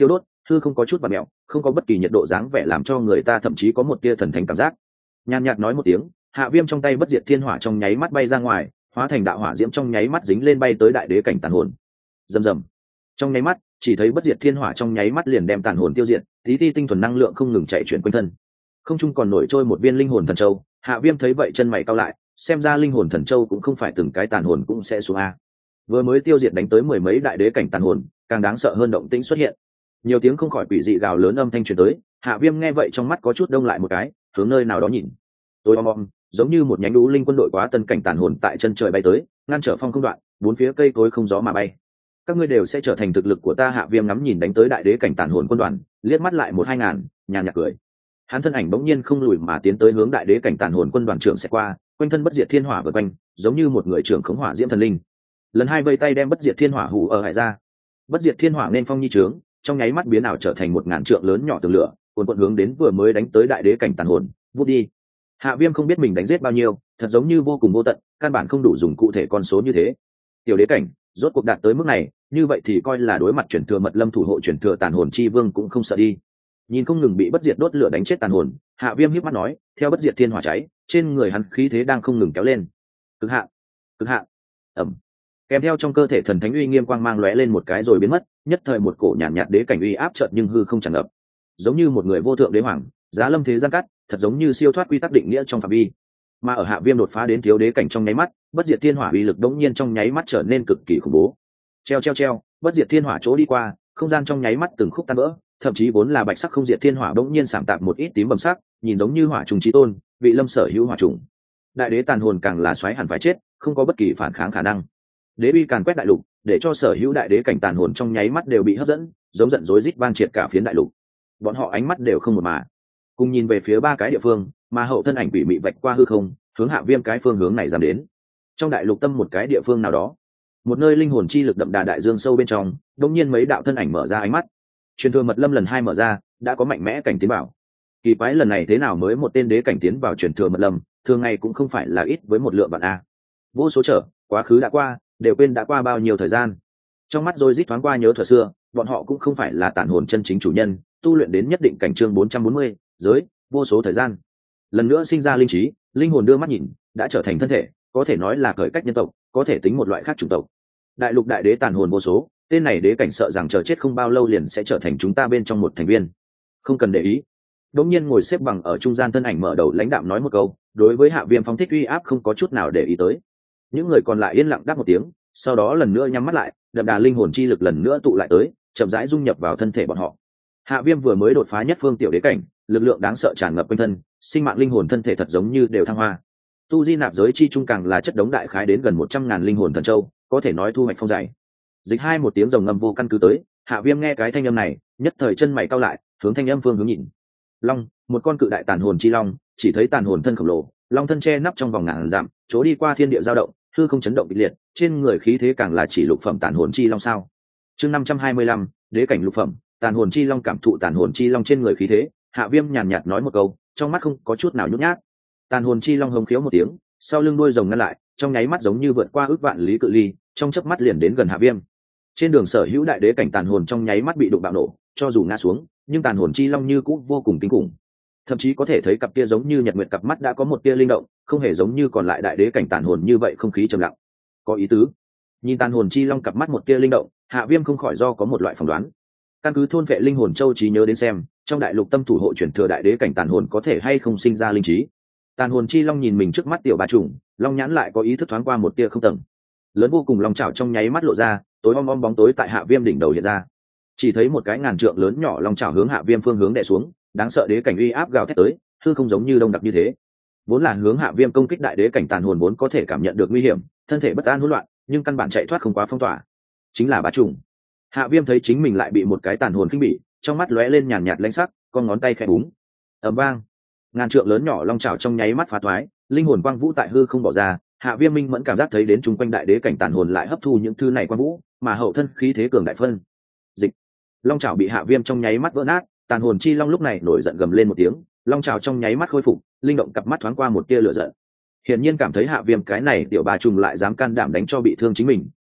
hư không có chút và mẹo, không có bất kỳ nhiệt độ dáng vẻ làm cho người ta thậm chí có một tia thần thánh cảm giác. Nhàn nhạt nói một tiếng, Hạ Viêm trong tay bất diệt thiên hỏa trong nháy mắt bay ra ngoài, hóa thành đạo hỏa diễm trong nháy mắt dính lên bay tới đại đế cảnh tàn hồn. Rầm rầm. Trong nháy mắt, chỉ thấy bất diệt thiên hỏa trong nháy mắt liền đem tàn hồn tiêu diệt, tí ti tinh thuần năng lượng không ngừng chạy chuyển quanh thân. Không trung còn nổi trôi một viên linh hồn thần châu, Hạ Viêm thấy vậy chân mày cau lại, xem ra linh hồn thần châu cũng không phải từng cái tàn hồn cũng sẽ xuống a. Vừa mới tiêu diệt đánh tới mười mấy đại đế cảnh tàn hồn, càng đáng sợ hơn động tĩnh xuất hiện. Nhiều tiếng không khỏi quỷ dị gào lớn âm thanh truyền tới, Hạ Viêm nghe vậy trong mắt có chút đông lại một cái, hướng nơi nào đó nhìn. Tối om, giống như một nhánh đũ linh quân đội quá tân cảnh tàn hồn tại chân trời bay tới, ngăn trở phong không đoạn, bốn phía cây cối không gió mà bay. Các ngươi đều sẽ trở thành thực lực của ta. Hạ Viêm ngắm nhìn đánh tới đại đế cảnh tàn hồn quân đoàn, liếc mắt lại 1-2 ngàn, nhàn nhạt cười. Hắn thân ảnh bỗng nhiên không lùi mà tiến tới hướng đại đế cảnh tàn hồn quân đoàn trưởng sẽ qua, quanh thân bất diệt thiên hỏa vượt quanh, giống như một người trưởng khống hỏa diễm thần linh. Lần hai vây tay đem bất diệt thiên hỏa hủ ở hải ra. Bất diệt thiên hỏa nên phong nhi trướng, trong nháy mắt biến ảo trở thành 1000 trượng lớn nhỏ tường lửa, cuồn cuộn hướng đến vừa mới đánh tới đại đế cảnh tàn hồn, vút đi. Hạ Viêm không biết mình đánh giết bao nhiêu, thật giống như vô cùng vô tận, căn bản không đủ dùng cụ thể con số như thế. Tiểu đế cảnh, rốt cuộc đạt tới mức này, như vậy thì coi là đối mặt chuyển thừa mật lâm thủ hộ chuyển thừa tàn hồn chi vương cũng không sợ đi. Nhìn không ngừng bị bất diệt đốt lửa đánh chết tàn hồn, Hạ Viêm híp mắt nói, theo bất diệt thiên hỏa cháy, trên người hắn khí thế đang không ngừng kéo lên. Cực hạn, cực hạn. Ầm. Kèm theo trong cơ thể thần thánh uy nghiêm quang mang lóe lên một cái rồi biến mất, nhất thời một cổ nhàn nhạt đế cảnh uy áp chợt nhưng hư không tràn ngập. Giống như một người vô thượng đế hoàng, giá lâm thế gian cắt, thật giống như siêu thoát quy tắc định nghĩa trong phạm vi. Mà ở Hạ Viêm đột phá đến thiếu đế cảnh trong nháy mắt, bất diệt thiên hỏa uy lực đống nhiên trong nháy mắt trở nên cực kỳ khủng bố. Treo, bất diệt thiên hỏa chỗ đi qua, không gian trong nháy mắt từng khúc tan vỡ, thậm chí vốn là bạch sắc không diệt thiên hỏa đống nhiên sảm tạp một ít tím bầm sắc, nhìn giống như hỏa trùng chí tôn, vị lâm sở hữu hỏa trùng. Đại đế tàn hồn càng là xoáy hẳn phải chết, không có bất kỳ phản kháng khả năng. Đế uy càn quét đại lục, để cho sở hữu đại đế cảnh tàn hồn trong nháy mắt đều bị hấp dẫn, giống giận rối rít vang triệt cả phiến đại lục. Bọn họ ánh mắt đều không một mà, cùng nhìn về phía ba cái địa phương, mà hậu thân ảnh quỷ mị vạch qua hư không, hướng Hạ Viêm cái phương hướng này dám đến. Trong đại lục tâm một cái địa phương nào đó, một nơi linh hồn chi lực đậm đà đại dương sâu bên trong, đột nhiên mấy đạo thân ảnh mở ra ánh mắt. Truyền thừa mật lâm lần 2 mở ra, đã có mạnh mẽ cảnh tiến bảo. Kỳ quái lần này thế nào mới một tên đế cảnh tiến vào truyền thừa mật lâm, thường ngày cũng không phải là ít với một lượng bạn a. Vô số trở, quá khứ đã qua, đều quên đã qua bao nhiêu thời gian. Trong mắt rồi rít thoáng qua nhớ thuở xưa, bọn họ cũng không phải là tàn hồn chân chính chủ nhân, tu luyện đến nhất định cảnh chương 440, giới, vô số thời gian. Lần nữa sinh ra linh trí, linh hồn đưa mắt nhìn, đã trở thành thân thể, có thể nói là cởi cách nhân tộc, có thể tính một loại khác chủng tộc. Đại lục đại đế tàn hồn vô số, tên này đế cảnh sợ rằng chờ chết không bao lâu liền sẽ trở thành chúng ta bên trong một thành viên. Không cần để ý. Đống nhiên ngồi xếp bằng ở trung gian thân ảnh mở đầu lãnh đạm nói một câu, đối với Hạ Viêm phóng thích uy áp không có chút nào để ý tới. Những người còn lại yên lặng đáp một tiếng, sau đó lần nữa nhắm mắt lại, đậm đà linh hồn chi lực lần nữa tụ lại tới, chậm rãi dung nhập vào thân thể bọn họ. Hạ Viêm vừa mới đột phá nhất phương tiểu đế cảnh, lực lượng đáng sợ tràn ngập quanh thân, sinh mạng linh hồn thân thể thật giống như đều thăng hoa. Tu di nạp giới chi trung càng là chất đống đại khái đến gần 100.000 linh hồn thần châu, có thể nói thu hoạch phong dày. Dịch hai một tiếng rồng ngâm vô căn cứ tới, Hạ Viêm nghe cái thanh âm này, nhất thời chân mày cau lại, hướng thanh âm phương hướng nhìn. Long, một con cự đại tàn hồn chi long, chỉ thấy tàn hồn thân khổng lồ, long thân che nắp trong vòng ngàn dặm, chỗ đi qua thiên địa dao động, hư không chấn động kịch liệt, trên người khí thế càng là chỉ lục phẩm tàn hồn chi long sao? Chương 525, đế cảnh lục phẩm, tàn hồn chi long cảm thụ tàn hồn chi long trên người khí thế, Hạ Viêm nhàn nhạt nói một câu, trong mắt không có chút nào nhút nhát. Tàn hồn chi long hống khiếu một tiếng, sau lưng đuôi rồng ngăn lại, trong nháy mắt giống như vượt qua ước vạn lý cự ly, trong chớp mắt liền đến gần Hạ Viêm. Trên đường sở hữu đại đế cảnh tàn hồn trong nháy mắt bị đụng bạo nổ, cho dù ngã xuống, nhưng tàn hồn chi long như cũ vô cùng kinh khủng. Thậm chí có thể thấy cặp kia giống như nhật nguyệt cặp mắt đã có một tia linh động, không hề giống như còn lại đại đế cảnh tàn hồn như vậy không khí trầm lặng. Có ý tứ. Nhìn tàn hồn chi long cặp mắt một tia linh động, Hạ Viêm không khỏi do có một loại phỏng đoán. Căn cứ thôn vệ linh hồn châu trí nhớ đến xem, trong đại lục tâm thủ hộ chuyển thừa đại đế cảnh tàn hồn có thể hay không sinh ra linh trí. Tàn hồn chi long nhìn mình trước mắt tiểu bà trùng, long nhãn lại có ý thức thoáng qua một tia không tầng. Lớn vô cùng long chảo trong nháy mắt lộ ra, tối om om bóng tối tại Hạ Viêm đỉnh đầu hiện ra. Chỉ thấy một cái ngàn trượng lớn nhỏ long chảo hướng Hạ Viêm phương hướng đè xuống, đáng sợ đế cảnh uy áp gào thét tới, hư không giống như đông đặc như thế. Vốn là hướng Hạ Viêm công kích đại đế cảnh tàn hồn vốn có thể cảm nhận được nguy hiểm, thân thể bất an hỗn loạn, nhưng căn bản chạy thoát không quá phong tỏa. Chính là bá trùng. Hạ Viêm thấy chính mình lại bị một cái tàn hồn khinh bỉ, trong mắt lóe lên nhàn nhạt lãnh sắc, con ngón tay khẽ búng. Ầm vang, ngàn trượng lớn nhỏ long chảo trong nháy mắt phá thoái, linh hồn quang vũ tại hư không bỏ ra. Hạ Viêm minh mẫn cảm giác thấy đến chung quanh đại đế cảnh tàn hồn lại hấp thu những thứ này quang vũ, mà hậu thân khí thế cường đại phân. Dịch. Long chảo bị Hạ Viêm trong nháy mắt vỡ nát, tàn hồn chi long lúc này nổi giận gầm lên một tiếng, long chảo trong nháy mắt khôi phục, linh động cặp mắt thoáng qua một tia lửa giận. Hiển nhiên cảm thấy Hạ Viêm cái này tiểu bà trùng lại dám can đảm đánh cho bị thương chính mình,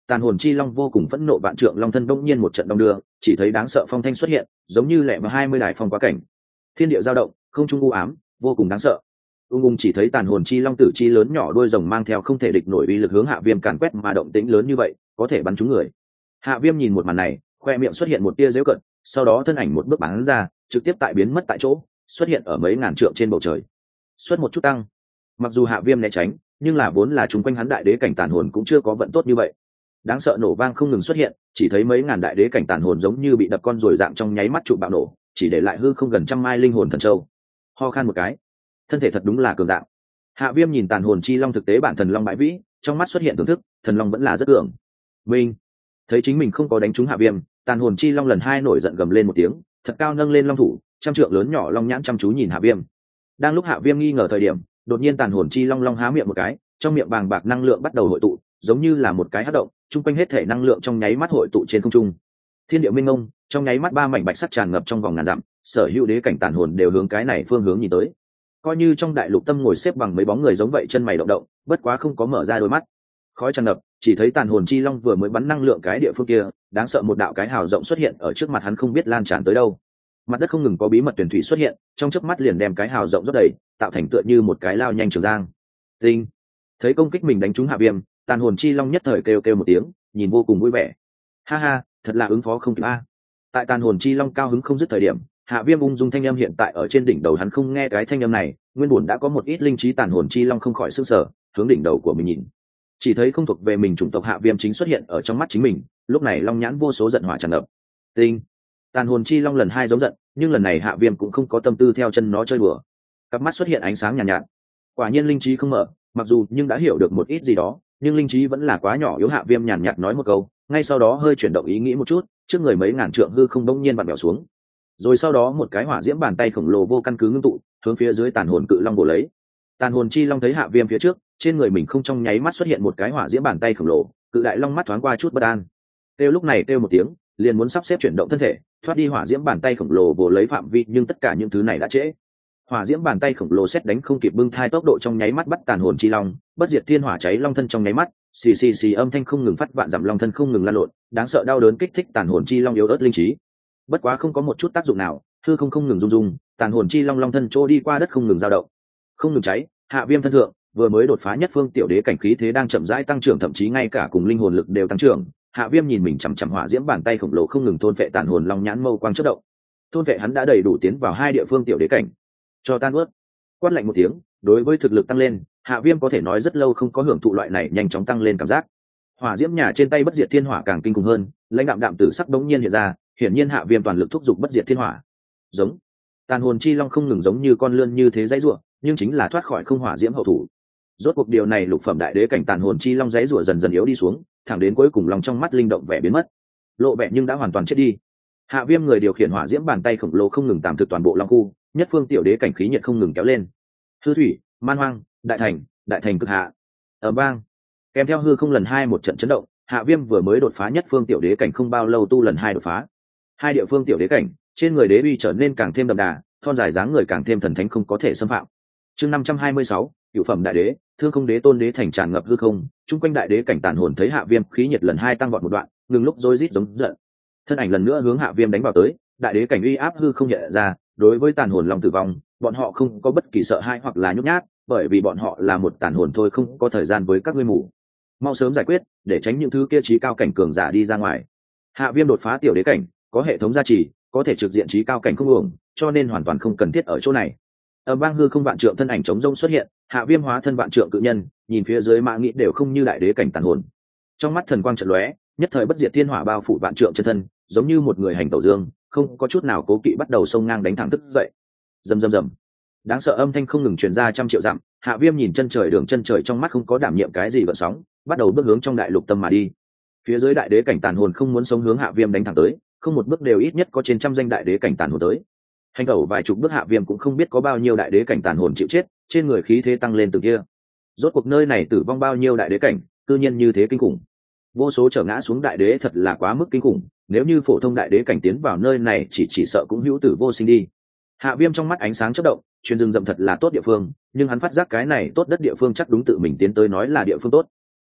tàn hồn chi long vô cùng phẫn nộ, vạn trượng long thân bỗng nhiên một trận đông đưa, chỉ thấy đáng sợ phong thanh xuất hiện, giống như lẹ vào 20 đài phong quá cảnh, thiên địa dao động, không trung u ám, vô cùng đáng sợ. Chỉ thấy tàn hồn chi long tử chi lớn nhỏ đuôi rồng mang theo không thể địch nổi uy lực hướng Hạ Viêm càn quét, mà động tĩnh lớn như vậy có thể bắn trúng người. Hạ Viêm nhìn một màn này, khoe miệng xuất hiện một tia giễu cận, sau đó thân ảnh một bước bắn ra, trực tiếp tại biến mất tại chỗ, xuất hiện ở mấy ngàn trượng trên bầu trời. Xuất một chút tăng. Mặc dù Hạ Viêm né tránh, nhưng là vốn là chúng quanh hắn đại đế cảnh tàn hồn cũng chưa có vận tốt như vậy. Đáng sợ nổ vang không ngừng xuất hiện, chỉ thấy mấy ngàn đại đế cảnh tàn hồn giống như bị đập con rồi dạng trong nháy mắt trụ bạo nổ, chỉ để lại hư không gần trăm mai linh hồn thần châu. Ho khan một cái, thân thể thật đúng là cường dạng. Hạ Viêm nhìn tàn hồn chi long thực tế bản thần long bãi vĩ, trong mắt xuất hiện thưởng thức, thần long vẫn là rất cường. Minh thấy chính mình không có đánh trúng Hạ Viêm, tàn hồn chi long lần hai nổi giận gầm lên một tiếng, thật cao nâng lên long thủ, trăm trượng lớn nhỏ long nhãn chăm chú nhìn Hạ Viêm. Đang lúc Hạ Viêm nghi ngờ thời điểm, đột nhiên tàn hồn chi long long há miệng một cái, trong miệng bàng bạc năng lượng bắt đầu hội tụ, giống như là một cái hắc động, chung quanh hết thể năng lượng trong nháy mắt hội tụ trên không trung. Thiên địa minh mông, trong nháy mắt ba mảnh bạch sắc tràn ngập trong vòng ngàn dặm, sở hữu đế cảnh tàn hồn đều hướng cái này phương hướng nhìn tới. Coi như trong đại lục tâm ngồi xếp bằng mấy bóng người giống vậy, chân mày động động, bất quá không có mở ra đôi mắt. Khói tràn ngập, chỉ thấy tàn hồn chi long vừa mới bắn năng lượng cái địa phương kia, đáng sợ một đạo cái hào rộng xuất hiện ở trước mặt hắn, không biết lan tràn tới đâu. Mặt đất không ngừng có bí mật tuyển thủy xuất hiện, trong chớp mắt liền đem cái hào rộng rất đầy, tạo thành tựa như một cái lao nhanh trường giang. Tinh thấy công kích mình đánh trúng Hạ Viêm, tàn hồn chi long nhất thời kêu kêu một tiếng, nhìn vô cùng vui vẻ. Ha ha, thật là ứng phó không kịp a. Tại tàn hồn chi long cao hứng không dứt thời điểm, Hạ Viêm ung dung thanh âm hiện tại ở trên đỉnh đầu hắn, không nghe cái thanh âm này, nguyên bản đã có một ít linh trí tàn hồn chi long không khỏi sửng sở, hướng đỉnh đầu của mình nhìn. Chỉ thấy không thuộc về mình chủng tộc Hạ Viêm chính xuất hiện ở trong mắt chính mình, lúc này long nhãn vô số giận hỏa tràn ngập. Tinh tàn hồn chi long lần hai giống giận, nhưng lần này Hạ Viêm cũng không có tâm tư theo chân nó chơi đùa. Cặp mắt xuất hiện ánh sáng nhàn nhạt, nhạt. Quả nhiên linh trí không mở, mặc dù nhưng đã hiểu được một ít gì đó, nhưng linh trí vẫn là quá nhỏ yếu. Hạ Viêm nhàn nhạt nói một câu, ngay sau đó hơi chuyển động ý nghĩ một chút, trước người mấy ngàn trượng hư không bỗng nhiên vặn vẹo xuống, rồi sau đó một cái hỏa diễm bàn tay khổng lồ vô căn cứ ngưng tụ, hướng phía dưới tàn hồn cự long bổ lấy. Tàn hồn chi long thấy Hạ Viêm phía trước, trên người mình không trong nháy mắt xuất hiện một cái hỏa diễm bàn tay khổng lồ, cự đại long mắt thoáng qua chút bất an. Kêu lúc này kêu một tiếng, liền muốn sắp xếp chuyển động thân thể, thoát đi hỏa diễm bàn tay khổng lồ bổ lấy phạm vi, nhưng tất cả những thứ này đã trễ. Hỏa diễm bàn tay khổng lồ xét đánh không kịp bưng thai, tốc độ trong nháy mắt bắt tàn hồn chi long, bất diệt thiên hỏa cháy long thân trong nháy mắt, xì xì xì âm thanh không ngừng phát, vạn dặm long thân không ngừng lan lộn, đáng sợ đau đớn kích thích tàn hồn chi long yếu ớt linh trí. Bất quá không có một chút tác dụng nào, hư không ngừng rung rung, tàn hồn chi long long thân trôi đi qua đất không ngừng dao động, không ngừng cháy. Hạ Viêm thân thượng vừa mới đột phá nhất phương tiểu đế cảnh, khí thế đang chậm rãi tăng trưởng, thậm chí ngay cả cùng linh hồn lực đều tăng trưởng. Hạ Viêm nhìn mình chằm chằm hỏa diễm bàn tay khổng lồ không ngừng thôn vệ tàn hồn long nhãn mâu quang chớp động, thôn vệ hắn đã đầy đủ tiến vào hai địa phương tiểu đế cảnh. Cho tan ướt. Quát lạnh một tiếng, đối với thực lực tăng lên, Hạ Viêm có thể nói rất lâu không có hưởng thụ loại này nhanh chóng tăng lên cảm giác. Hỏa diễm nhà trên tay bất diệt thiên hỏa càng kinh khủng hơn, lãnh đạm đạm tử sắc đống nhiên hiện ra, hiển nhiên Hạ Viêm toàn lực thúc giục bất diệt thiên hỏa. Giống tàn hồn chi long không ngừng giống như con lươn như thế dãy rủa, nhưng chính là thoát khỏi không hỏa diễm hậu thủ. Rốt cuộc điều này lục phẩm đại đế cảnh tàn hồn chi long dãy rủa dần dần yếu đi xuống, thẳng đến cuối cùng lòng trong mắt linh động vẻ biến mất, lộ vẻ nhưng đã hoàn toàn chết đi. Hạ Viêm người điều khiển hỏa diễm bàn tay khổng lồ không ngừng tạm thực toàn bộ long khu, nhất phương tiểu đế cảnh khí nhiệt không ngừng kéo lên. Hư thủy, man hoang, đại thành cực hạ. Ở bang kèm theo hư không lần hai một trận chấn động, Hạ Viêm vừa mới đột phá nhất phương tiểu đế cảnh không bao lâu, tu lần hai đột phá. Hai địa phương tiểu đế cảnh, trên người đế uy trở nên càng thêm đậm đà, thon dài dáng người càng thêm thần thánh không có thể xâm phạm. Chương 526, cửu phẩm đại đế, thương không đế tôn đế thành tràn ngập hư không, chung quanh đại đế cảnh tàn hồn thấy Hạ Viêm khí nhiệt lần hai tăng vọt một đoạn, ngừng lúc rối rít giống giận. Thân ảnh lần nữa hướng Hạ Viêm đánh vào tới, đại đế cảnh uy áp hư không hiện ra, đối với tàn hồn long tử vong, bọn họ không có bất kỳ sợ hãi hoặc là nhút nhát, bởi vì bọn họ là một tàn hồn thôi, không có thời gian với các ngươi mù. Mau sớm giải quyết, để tránh những thứ kia trí cao cảnh cường giả đi ra ngoài. Hạ Viêm đột phá tiểu đế cảnh, có hệ thống gia trì, có thể trực diện trí cao cảnh không uổng, cho nên hoàn toàn không cần thiết ở chỗ này. Ở bang hư không vạn trượng thân ảnh chống rông xuất hiện, Hạ Viêm hóa thân vạn trượng cự nhân, nhìn phía dưới mã nghĩ đều không như đại đế cảnh tàn hồn. Trong mắt thần quang chợt lóe, nhất thời bất diệt thiên hỏa bao phủ vạn trượng chân thân, giống như một người hành tẩu dương, không có chút nào cố kỵ bắt đầu xông ngang đánh thẳng tức dậy. Rầm rầm rầm. Đáng sợ âm thanh không ngừng truyền ra trăm triệu dặm, Hạ Viêm nhìn chân trời, đường chân trời trong mắt không có đảm nhiệm cái gì gợn sóng, bắt đầu bước hướng trong đại lục tâm mà đi. Phía dưới đại đế cảnh tàn hồn không muốn sống hướng Hạ Viêm đánh thẳng tới, không một bước đều ít nhất có trên trăm danh đại đế cảnh tàn hồn tới. Hành tẩu vài chục bước, Hạ Viêm cũng không biết có bao nhiêu đại đế cảnh tàn hồn chịu chết, trên người khí thế tăng lên từng kia. Rốt cuộc nơi này tử vong bao nhiêu đại đế cảnh, cư nhiên như thế kinh khủng. Vô số trở ngã xuống đại đế thật là quá mức kinh khủng, nếu như phổ thông đại đế cảnh tiến vào nơi này chỉ sợ cũng hữu tử vô sinh đi. Hạ Viêm trong mắt ánh sáng chớp động, truyền rừng rậm thật là tốt địa phương, nhưng hắn phát giác cái này tốt đất địa phương chắc đúng tự mình tiến tới nói là địa phương tốt.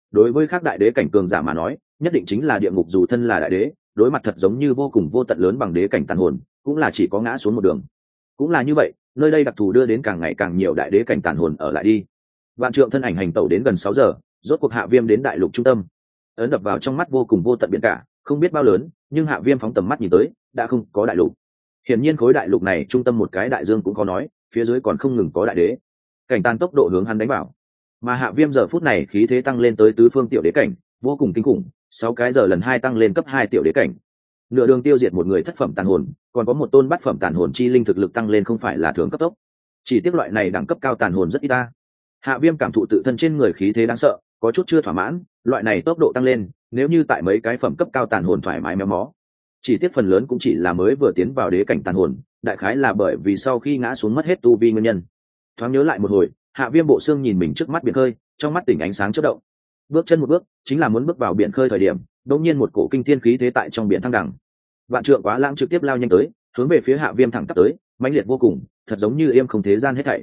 đối với các đại đế cảnh cường giả mà nói nhất định chính là địa ngục. Dù thân là đại đế, đối mặt thật giống như vô cùng vô tận lớn bằng đế cảnh tàn hồn, cũng là chỉ có ngã xuống một đường. Cũng là như vậy, nơi đây đặc thù đưa đến càng ngày càng nhiều đại đế cảnh tàn hồn ở lại đi. Vạn Trượng thân ảnh hành tẩu đến gần 6 giờ, rốt cuộc Hạ Viêm đến đại lục trung tâm. Ấn đập vào trong mắt vô cùng vô tận biển cả, không biết bao lớn, nhưng Hạ Viêm phóng tầm mắt nhìn tới, đã không có đại lục. Hiển nhiên khối đại lục này trung tâm một cái đại dương cũng có nói, phía dưới còn không ngừng có đại đế. Cảnh tàn tốc độ hướng hắn đánh vào. Mà Hạ Viêm giờ phút này khí thế tăng lên tới tứ phương tiểu đế cảnh, vô cùng kinh khủng, 6 cái giờ lần 2 tăng lên cấp 2 tiểu đế cảnh. Nửa đường tiêu diệt một người thất phẩm tàn hồn, còn có một tôn bát phẩm tàn hồn chi linh thực lực tăng lên không phải là thường cấp tốc. Chỉ tiếc loại này đẳng cấp cao tàn hồn rất ít ta. Hạ Viêm cảm thụ tự thân trên người khí thế đáng sợ, có chút chưa thỏa mãn, loại này tốc độ tăng lên, nếu như tại mấy cái phẩm cấp cao tàn hồn thoải mái méo mó. Chỉ tiếc phần lớn cũng chỉ là mới vừa tiến vào đế cảnh tàn hồn, đại khái là bởi vì sau khi ngã xuống mất hết tu vi nguyên nhân. Thoáng nhớ lại một hồi, Hạ Viêm bộ xương nhìn mình trước mắt biển khơi, trong mắt tỉnh ánh sáng chớp động. Bước chân một bước, chính là muốn bước vào biển khơi thời điểm, đột nhiên một cổ kinh thiên khí thế tại trong biển thăng đẳng. Vạn Trượng Quá Lãng trực tiếp lao nhanh tới, hướng về phía Hạ Viêm thẳng tắp tới, mãnh liệt vô cùng, thật giống như yêm không thế gian hết thảy.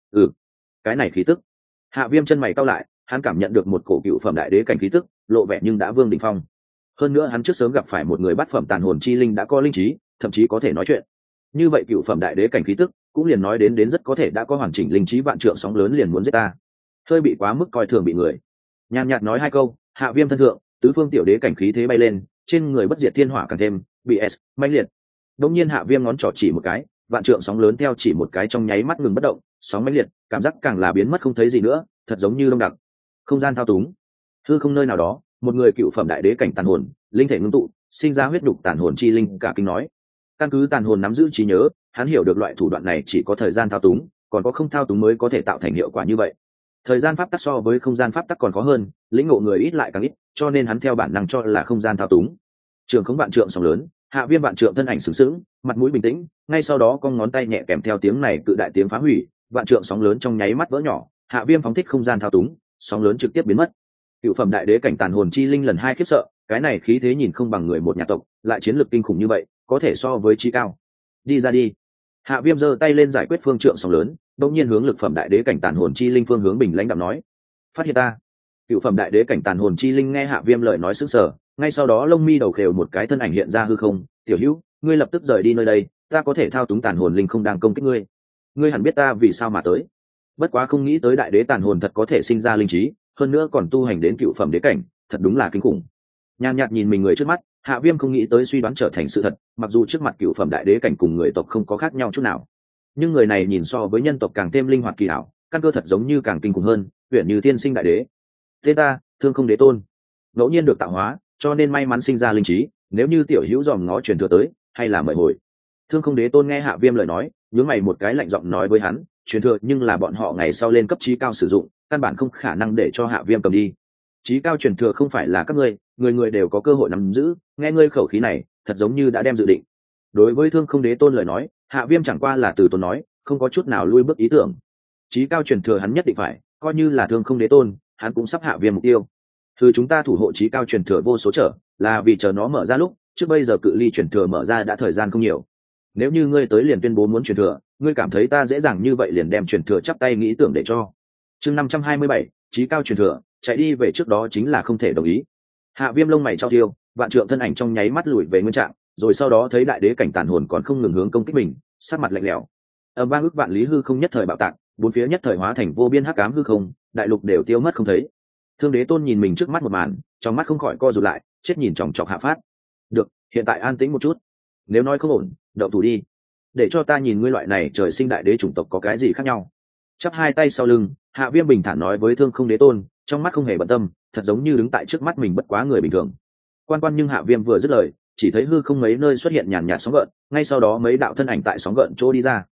Cái này khí tức. Hạ Viêm chân mày cau lại, hắn cảm nhận được một cổ cựu phẩm đại đế cảnh khí tức, lộ vẻ nhưng đã vương đỉnh phong. Hơn nữa hắn trước sớm gặp phải một người bát phẩm tàn hồn chi linh đã có linh trí, thậm chí có thể nói chuyện. Như vậy cựu phẩm đại đế cảnh khí tức, cũng liền nói đến rất có thể đã có hoàn chỉnh linh trí. Vạn Trượng sóng lớn liền muốn giết ta. Hơi bị quá mức coi thường bị người. Nhàn nhạt nói hai câu, Hạ Viêm thân thượng, tứ phương tiểu đế cảnh khí thế bay lên, trên người bất diệt thiên hỏa càng thêm bị mãnh liệt. Đột nhiên Hạ Viêm ngón trỏ chỉ một cái, Vạn Trượng sóng lớn theo chỉ một cái trong nháy mắt ngừng bất động, sóng mãnh liệt, cảm giác càng là biến mất không thấy gì nữa, thật giống như đông đặc. Không gian thao túng. Hư không nơi nào đó, một người cựu phẩm đại đế cảnh tàn hồn, linh thể ngưng tụ, sinh ra huyết đục tàn hồn chi linh, cả kinh nói. Căn cứ tàn hồn nắm giữ trí nhớ, hắn hiểu được loại thủ đoạn này chỉ có thời gian thao túng, còn có không thao túng mới có thể tạo thành hiệu quả như vậy. Thời gian pháp tắc so với không gian pháp tắc còn khó hơn, lĩnh ngộ người ít lại càng ít, cho nên hắn theo bản năng cho là không gian thao túng. Trường không Vạn Trượng sóng lớn, Hạ Viêm Vạn Trượng thân ảnh sừng sững, mặt mũi bình tĩnh, ngay sau đó con ngón tay nhẹ kèm theo tiếng này cự đại tiếng phá hủy, Vạn Trượng sóng lớn trong nháy mắt vỡ nhỏ. Hạ Viêm phóng thích không gian thao túng, sóng lớn trực tiếp biến mất. Cựu phẩm đại đế cảnh tàn hồn chi linh lần 2 khiếp sợ, cái này khí thế nhìn không bằng người một nhà tộc, lại chiến lược kinh khủng như vậy, có thể so với chí cao. Đi ra đi. Hạ Viêm giơ tay lên giải quyết phương trượng sóng lớn, đột nhiên hướng lực phẩm đại đế cảnh tàn hồn chi linh phương hướng bình lãnh đạm nói: "Phát hiện ta." Cựu phẩm đại đế cảnh tàn hồn chi linh nghe Hạ Viêm lời nói sững sờ, ngay sau đó lông mi đầu khều một cái thân ảnh hiện ra hư không: "Tiểu Hữu, ngươi lập tức rời đi nơi đây, ta có thể thao túng tàn hồn linh không đang công kích ngươi. Ngươi hẳn biết ta vì sao mà tới. Bất quá không nghĩ tới đại đế tàn hồn thật có thể sinh ra linh trí, hơn nữa còn tu hành đến cựu phẩm đế cảnh, thật đúng là kinh khủng." Nhàn nhạt nhìn mình người trước mắt, Hạ Viêm không nghĩ tới suy đoán trở thành sự thật, mặc dù trước mặt cựu phẩm đại đế cảnh cùng người tộc không có khác nhau chút nào, nhưng người này nhìn so với nhân tộc càng thêm linh hoạt kỳ hảo, căn cơ thật giống như càng kinh khủng hơn, huyền như tiên sinh đại đế. Tên ta, Thương Không Đế Tôn, ngẫu nhiên được tạo hóa, cho nên may mắn sinh ra linh trí, nếu như tiểu hữu dòm ngó truyền thừa tới, hay là mời hồi. Thương Không Đế Tôn nghe Hạ Viêm lời nói, nhướng mày một cái lạnh giọng nói với hắn, truyền thừa nhưng là bọn họ ngày sau lên cấp chí cao sử dụng, căn bản không khả năng để cho Hạ Viêm cầm đi. Chí cao truyền thừa không phải là các ngươi, người người đều có cơ hội nắm giữ, nghe ngươi khẩu khí này, thật giống như đã đem dự định. Đối với Thương Không Đế Tôn lời nói, Hạ Viêm chẳng qua là từ tốn nói, không có chút nào lui bước ý tưởng. Chí cao truyền thừa hắn nhất định phải, coi như là Thương Không Đế Tôn, hắn cũng sắp Hạ Viêm mục tiêu. Thứ chúng ta thủ hộ chí cao truyền thừa vô số trở, là vì chờ nó mở ra lúc, trước bây giờ cự ly truyền thừa mở ra đã thời gian không nhiều. Nếu như ngươi tới liền tuyên bố muốn truyền thừa, ngươi cảm thấy ta dễ dàng như vậy liền đem truyền thừa chắp tay nghĩ tưởng để cho. Chương 527, chí cao truyền thừa, chạy đi về trước đó chính là không thể đồng ý. Hạ Viêm lông mày trao thiêu, Vạn Trượng thân ảnh trong nháy mắt lùi về nguyên trạng, rồi sau đó thấy đại đế cảnh tàn hồn còn không ngừng hướng công kích mình, sắc mặt lạnh lẽo. Âm vang ức vạn lý hư không nhất thời bạo tạc, bốn phía nhất thời hóa thành vô biên hắc ám hư không, đại lục đều tiêu mất không thấy. Thương Đế Tôn nhìn mình trước mắt một màn, trong mắt không khỏi co rụt lại, chết nhìn chòng chọc Hạ Phát. Được, hiện tại an tĩnh một chút. Nếu nói không ổn, động thủ đi. Để cho ta nhìn ngươi loại này trời sinh đại đế chủng tộc có cái gì khác nhau. Chắp hai tay sau lưng, Hạ Viêm bình thản nói với Thương Không Đế Tôn, trong mắt không hề bận tâm, thật giống như đứng tại trước mắt mình bất quá người bình thường. Quan quan nhưng Hạ Viêm vừa dứt lời, chỉ thấy hư không mấy nơi xuất hiện nhàn nhạt sóng gợn, ngay sau đó mấy đạo thân ảnh tại sóng gợn chỗ đi ra.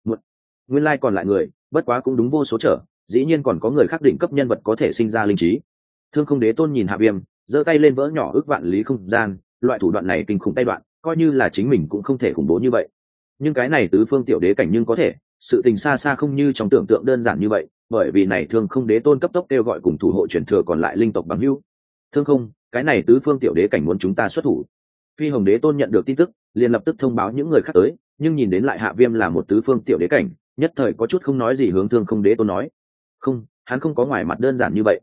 Nguyên lai còn lại người, bất quá cũng đúng vô số trở, dĩ nhiên còn có người khác đỉnh cấp nhân vật có thể sinh ra linh trí. Thương Không Đế Tôn nhìn Hạ Viêm, giơ tay lên vỡ nhỏ ước vạn lý không gian, loại thủ đoạn này kinh khủng tay đoạn, coi như là chính mình cũng không thể khủng bố như vậy. Nhưng cái này tứ phương tiểu đế cảnh nhưng có thể, sự tình xa xa không như trong tưởng tượng đơn giản như vậy, bởi vì này Thương Không Đế Tôn cấp tốc kêu gọi cùng thủ hộ truyền thừa còn lại linh tộc bằng hữu. Thương Không, cái này tứ phương tiểu đế cảnh muốn chúng ta xuất thủ. Phi Hồng Đế Tôn nhận được tin tức, liền lập tức thông báo những người khác tới, nhưng nhìn đến lại Hạ Viêm là một tứ phương tiểu đế cảnh, nhất thời có chút không nói gì hướng Thương Không Đế Tôn nói. Không, hắn không có ngoài mặt đơn giản như vậy.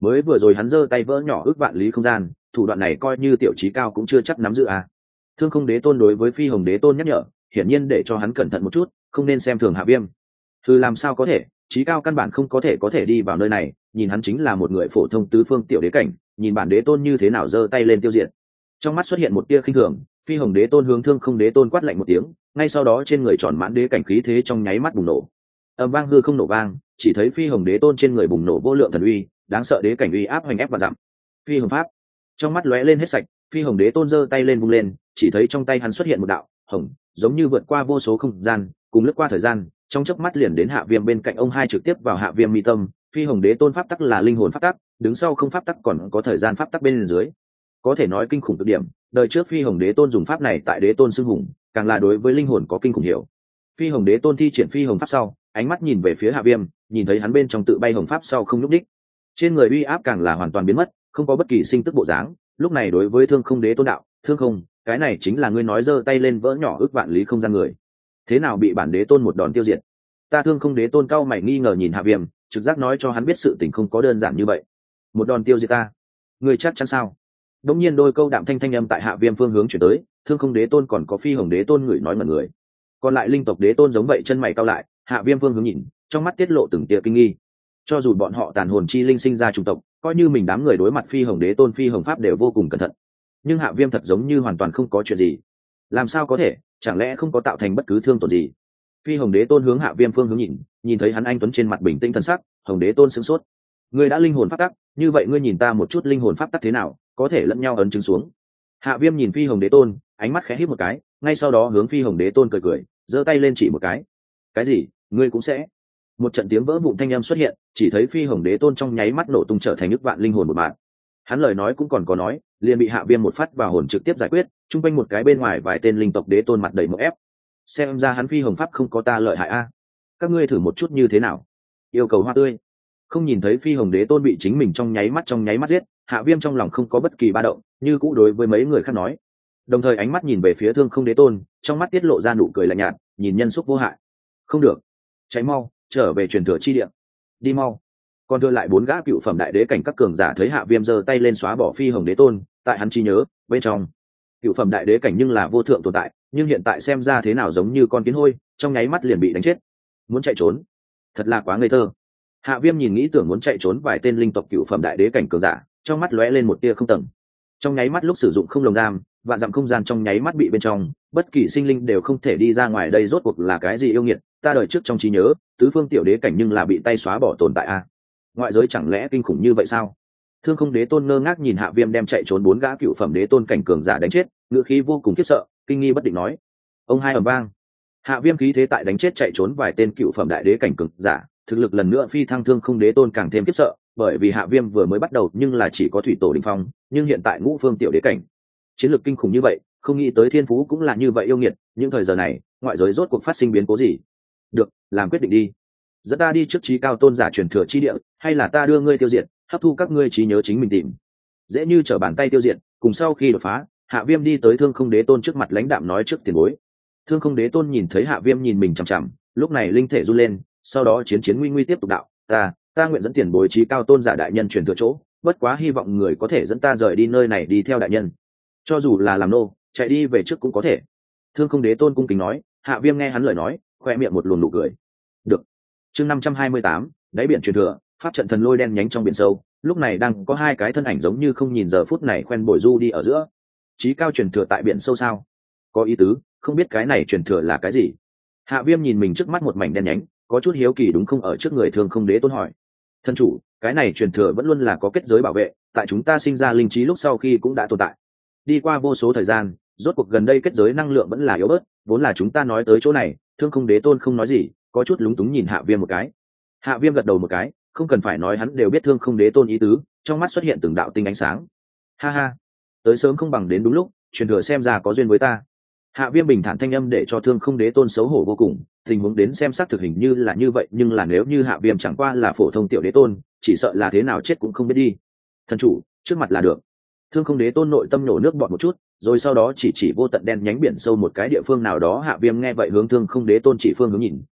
mới vừa rồi hắn giơ tay vỡ nhỏ ước vạn lý không gian, thủ đoạn này coi như tiểu trí cao cũng chưa chắc nắm giữ à. Thương Không Đế Tôn đối với Phi Hồng Đế Tôn nhắc nhở, hiển nhiên để cho hắn cẩn thận một chút, không nên xem thường Hạ Viêm. Làm sao có thể, trí cao căn bản không có thể đi vào nơi này, nhìn hắn chính là một người phổ thông tứ phương tiểu đế cảnh, nhìn bản đế tôn như thế nào giơ tay lên tiêu diệt. Trong mắt xuất hiện một tia khinh thường, Phi Hồng Đế Tôn hướng Thương Không Đế Tôn quát lạnh một tiếng, ngay sau đó trên người tròn mãn đế cảnh khí thế trong nháy mắt bùng nổ. Ầm vang hư không nổ vang, chỉ thấy Phi Hồng Đế Tôn trên người bùng nổ vô lượng thần uy, đáng sợ đế cảnh uy áp hoành ép và dặm. Phi Hồng Pháp, trong mắt lóe lên hết sạch, Phi Hồng Đế Tôn giơ tay lên vung lên, chỉ thấy trong tay hắn xuất hiện một đạo hồng, giống như vượt qua vô số không gian, cùng lướt qua thời gian, trong chớp mắt liền đến Hạ Viêm bên cạnh ông hai, trực tiếp vào Hạ Viêm mi tâm. Phi Hồng Đế Tôn pháp tắc là linh hồn pháp tắc, đứng sau không pháp tắc còn có thời gian pháp tắc bên dưới, có thể nói kinh khủng cực điểm. Đời trước Phi Hồng Đế Tôn dùng pháp này tại Đế Tôn xưng hùng, càng là đối với linh hồn có kinh khủng hiểu. Phi Hồng Đế Tôn thi triển Phi Hồng pháp sau, ánh mắt nhìn về phía Hạ Viêm, nhìn thấy hắn bên trong tự bay hồng pháp sau không nhúc đích, trên người uy áp càng là hoàn toàn biến mất, không có bất kỳ sinh tức bộ dáng. Lúc này đối với Thương Không Đế Tôn đạo, Thương Không, cái này chính là ngươi nói giơ tay lên vỡ nhỏ ước vạn lý không gian người, thế nào bị bản đế tôn một đòn tiêu diệt? Ta Thương Không Đế Tôn cao mày nghi ngờ nhìn Hạ Viêm, trực giác nói cho hắn biết sự tình không có đơn giản như vậy. Một đòn tiêu diệt ta? Ngươi chắc chắn sao? Đống nhiên đôi câu đạm thanh âm tại Hạ Viêm phương hướng chuyển tới, Thương Không Đế Tôn còn có Phi Hồng Đế Tôn người nói mật người, còn lại linh tộc đế tôn giống vậy chân mày cao lại. Hạ Viêm phương hướng nhìn, trong mắt tiết lộ từng tia kinh nghi. Cho dù bọn họ tàn hồn chi linh sinh ra chủng tộc, coi như mình đám người đối mặt Phi Hồng Đế Tôn Phi Hồng pháp đều vô cùng cẩn thận, nhưng Hạ Viêm thật giống như hoàn toàn không có chuyện gì. Làm sao có thể, chẳng lẽ không có tạo thành bất cứ thương tổn gì? Phi Hồng Đế Tôn hướng Hạ Viêm phương hướng nhìn, nhìn thấy hắn anh tuấn trên mặt bình tĩnh thần sắc, Hồng Đế Tôn sửng sốt. Ngươi đã linh hồn pháp tắc, như vậy ngươi nhìn ta một chút linh hồn pháp tắc thế nào, có thể lẫn nhau ấn chứng xuống. Hạ Viêm nhìn Phi Hồng Đế Tôn, ánh mắt khẽ híp một cái, ngay sau đó hướng Phi Hồng Đế Tôn cười cười, giơ tay lên chỉ một cái. Cái gì? Ngươi cũng sẽ? Một trận tiếng vỡ vụn thanh âm xuất hiện, chỉ thấy Phi Hồng Đế Tôn trong nháy mắt nổ tung trở thành ức vạn linh hồn một mạng. Hắn lời nói cũng còn có nói, liền bị Hạ Viêm một phát vào hồn trực tiếp giải quyết, trung quanh một cái bên ngoài vài tên linh tộc đế tôn mặt đầy một ép. Xem ra hắn Phi Hồng pháp không có ta lợi hại a. Các ngươi thử một chút như thế nào? Yêu cầu hoa tươi. Không nhìn thấy Phi Hồng Đế Tôn bị chính mình trong nháy mắt giết, Hạ Viêm trong lòng không có bất kỳ ba động, như cũ đối với mấy người khác nói. Đồng thời ánh mắt nhìn về phía Thương Không Đế Tôn, trong mắt tiết lộ ra nụ cười lạnh nhạt, nhìn nhân xúc vô hại. Không được, cháy mau, trở về truyền thừa chi địa. Đi mau. Còn đưa lại 4 gã cựu phẩm đại đế cảnh các cường giả thấy Hạ Viêm giơ tay lên xóa bỏ Phi Hồng Đế Tôn, tại hắn trí nhớ bên trong cựu phẩm đại đế cảnh nhưng là vô thượng tồn tại, nhưng hiện tại xem ra thế nào giống như con kiến hôi, trong nháy mắt liền bị đánh chết. Muốn chạy trốn, thật là quá ngây thơ. Hạ Viêm nhìn nghĩ tưởng muốn chạy trốn vài tên linh tộc cựu phẩm đại đế cảnh cường giả, trong mắt lóe lên một tia không tầng. Trong nháy mắt lúc sử dụng không lồng giam, vạn dặm không gian trong nháy mắt bị bên trong, bất kỳ sinh linh đều không thể đi ra ngoài. Đây rốt cuộc là cái gì yêu nghiệt, ta đời trước trong trí nhớ tứ phương tiểu đế cảnh nhưng là bị tay xóa bỏ tồn tại a. Ngoại giới chẳng lẽ kinh khủng như vậy sao? Thương Không Đế Tôn ngơ ngác nhìn Hạ Viêm đem chạy trốn 4 gã cựu phẩm đế tôn cảnh cường giả đánh chết, ngữ khí vô cùng khiếp sợ, kinh nghi bất định nói. Ông hai ầm vang. Hạ Viêm khí thế tại đánh chết chạy trốn vài tên cựu phẩm đại đế cảnh cường giả, thực lực lần nữa phi thăng. Thương Không Đế Tôn càng thêm khiếp sợ, bởi vì Hạ Viêm vừa mới bắt đầu nhưng là chỉ có thủy tổ đỉnh phong, nhưng hiện tại ngũ phương tiểu đế cảnh, chiến lược kinh khủng như vậy, không nghĩ tới thiên phú cũng là như vậy yêu nghiệt. Những thời giờ này, ngoại giới rốt cuộc phát sinh biến cố gì? Được, làm quyết định đi. Dẫn ta đi trước trí cao tôn giả truyền thừa chi địa, hay là ta đưa ngươi tiêu diệt, hấp thu các ngươi trí nhớ chính mình tìm. Dễ như trở bàn tay tiêu diệt. Cùng sau khi đột phá, Hạ Viêm đi tới Thương Không Đế Tôn trước mặt lãnh đạm nói trước tiền bối. Thương Không Đế Tôn nhìn thấy Hạ Viêm nhìn mình chằm chằm, lúc này linh thể run lên, sau đó chiến chiến nguy nguy tiếp tục đạo, ta nguyện dẫn tiền bối trí cao tôn giả đại nhân truyền thừa chỗ, bất quá hy vọng người có thể dẫn ta rời đi nơi này đi theo đại nhân. Cho dù là làm nô, chạy đi về trước cũng có thể. Thương Không Đế Tôn cung kính nói. Hạ Viêm nghe hắn lời nói, khoe miệng một luồng nụ cười. Được. Chương 528, đáy biển truyền thừa, pháp trận thần lôi đen nhánh trong biển sâu, lúc này đang có 2 cái thân ảnh giống như không nhìn giờ phút này khoen bồi du đi ở giữa. Chí cao truyền thừa tại biển sâu sao? Có ý tứ, không biết cái này truyền thừa là cái gì? Hạ Viêm nhìn mình trước mắt một mảnh đen nhánh, có chút hiếu kỳ đúng không. Ở trước người Thương Không Đế Tôn hỏi. Thân chủ, cái này truyền thừa vẫn luôn là có kết giới bảo vệ, tại chúng ta sinh ra linh trí lúc sau khi cũng đã tồn tại. Đi qua vô số thời gian, rốt cuộc gần đây kết giới năng lượng vẫn là yếu bớt, vốn là chúng ta nói tới chỗ này. Thương Không Đế Tôn không nói gì, có chút lúng túng nhìn Hạ Viêm một cái. Hạ Viêm gật đầu một cái, không cần phải nói hắn đều biết Thương Không Đế Tôn ý tứ, trong mắt xuất hiện từng đạo tinh ánh sáng. Ha ha, tới sớm không bằng đến đúng lúc, truyền thừa xem ra có duyên với ta. Hạ Viêm bình thản thanh âm để cho Thương Không Đế Tôn xấu hổ vô cùng, tình huống đến xem xác thực hình như là như vậy, nhưng là nếu như Hạ Viêm chẳng qua là phổ thông tiểu đế tôn, chỉ sợ là thế nào chết cũng không biết đi. Thần chủ, trước mặt là được. Thương Không Đế Tôn nội tâm nổ nước bọt một chút, rồi sau đó chỉ vô tận đen nhánh biển sâu một cái địa phương nào đó. Hạ Viêm nghe vậy hướng Thương Không Đế Tôn chỉ phương hướng nhìn,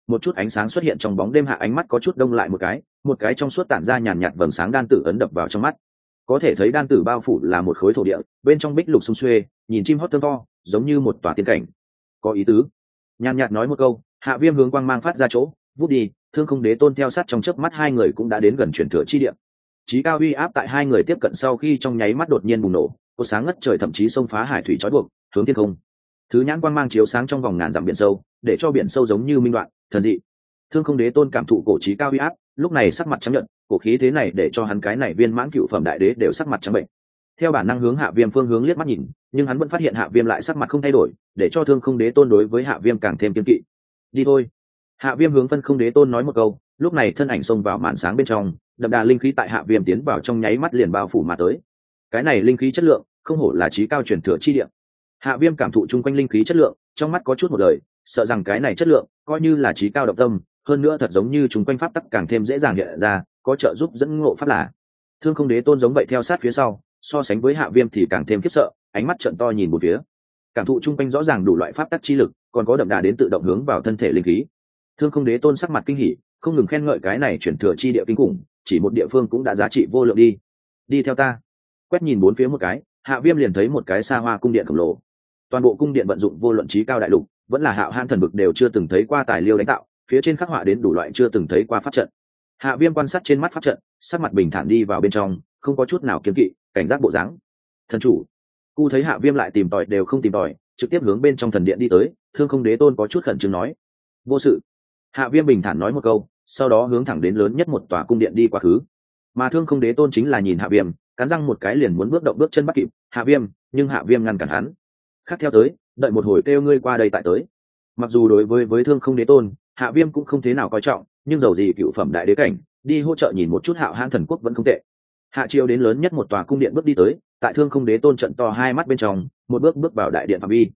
một chút ánh sáng xuất hiện trong bóng đêm, hạ ánh mắt có chút đông lại một cái trong suốt tản ra nhàn nhạt vầng sáng đan tử ấn đập vào trong mắt. Có thể thấy đan tử bao phủ là một khối thổ địa, bên trong bích lục sung xuê, nhìn chim hót thơm to, giống như một tòa tiên cảnh. Có ý tứ. Nhàn nhạt nói một câu, Hạ Viêm hướng quang mang phát ra chỗ, vút đi, Thương Không Đế Tôn theo sát trong chớp mắt, hai người cũng đã đến gần truyền thừa chi địa. Chí cao uy áp tại hai người tiếp cận sau khi trong nháy mắt đột nhiên bùng nổ, có sáng ngất trời, thậm chí xông phá hải thủy trói buộc, hướng thiên không. Thứ nhãn quang mang chiếu sáng trong vòng ngàn dặm biển sâu, để cho biển sâu giống như minh đoạn, thần dị. Thương Không Đế Tôn cảm thụ cổ chí cao uy áp, lúc này sắc mặt trắng nhợt, cổ khí thế này để cho hắn cái này viên mãn cựu phẩm đại đế đều sắc mặt trắng bệnh. Theo bản năng hướng Hạ Viêm phương hướng liếc mắt nhìn, nhưng hắn vẫn phát hiện Hạ Viêm lại sắc mặt không thay đổi, để cho Thương Không Đế Tôn đối với Hạ Viêm càng thêm kiêng kỵ. Đi thôi. Hạ Viêm hướng Phân Không Đế Tôn nói một câu, lúc này thân ảnh xông vào màn sáng bên trong, đậm đà linh khí tại Hạ Viêm tiến vào trong nháy mắt liền bao phủ mà tới. Cái này linh khí chất lượng, không hổ là chí cao truyền thừa chi địa. Hạ Viêm cảm thụ chung quanh linh khí chất lượng, trong mắt có chút một lời, sợ rằng cái này chất lượng coi như là chí cao động tâm, hơn nữa thật giống như chung quanh pháp tắc càng thêm dễ dàng hiện ra, có trợ giúp dẫn ngộ pháp là. Thương Không Đế Tôn giống vậy theo sát phía sau, so sánh với Hạ Viêm thì càng thêm khiếp sợ, ánh mắt trợn to nhìn một phía, cảm thụ chung quanh rõ ràng đủ loại pháp tắc chi lực, còn có đậm đà đến tự động hướng vào thân thể linh khí. Thương Không Đế Tôn sắc mặt kinh hỉ, không ngừng khen ngợi cái này chuyển thừa chi địa kinh khủng, chỉ một địa phương cũng đã giá trị vô lượng đi. Đi theo ta. Quét nhìn bốn phía một cái, Hạ Viêm liền thấy một cái xa hoa cung điện khổng lồ. Toàn bộ cung điện vận dụng vô luận chí cao đại lục, vẫn là Hạo Hãn thần vực đều chưa từng thấy qua tài liêu đánh tạo, phía trên khắc họa đến đủ loại chưa từng thấy qua pháp trận. Hạ Viêm quan sát trên mắt pháp trận, sắc mặt bình thản đi vào bên trong, không có chút nào kiêng kỵ, cảnh giác bộ dáng. Thần chủ. Cu thấy Hạ Viêm lại tìm tòi đều không tìm tòi, trực tiếp hướng bên trong thần điện đi tới. Thương Không Đế Tôn có chút khẩn trương nói, vô sự. Hạ Viêm bình thản nói một câu, sau đó hướng thẳng đến lớn nhất một tòa cung điện đi quá khứ. Mà Thương Không Đế Tôn chính là nhìn Hạ Viêm, cắn răng một cái liền muốn bước động bước chân bắt kịp Hạ Viêm, nhưng Hạ Viêm ngăn cản hắn. Khác theo tới, đợi một hồi kêu ngươi qua đây tại tới. Mặc dù đối với Thương Không Đế Tôn, Hạ Viêm cũng không thế nào coi trọng, nhưng dầu gì cựu phẩm đại đế cảnh, đi hỗ trợ nhìn một chút Hạo Hãn thần quốc vẫn không tệ. Hạ Chiêu đến lớn nhất một tòa cung điện bước đi tới, tại Thương Không Đế Tôn trận to hai mắt bên trong, một bước vào đại điện phạm vi.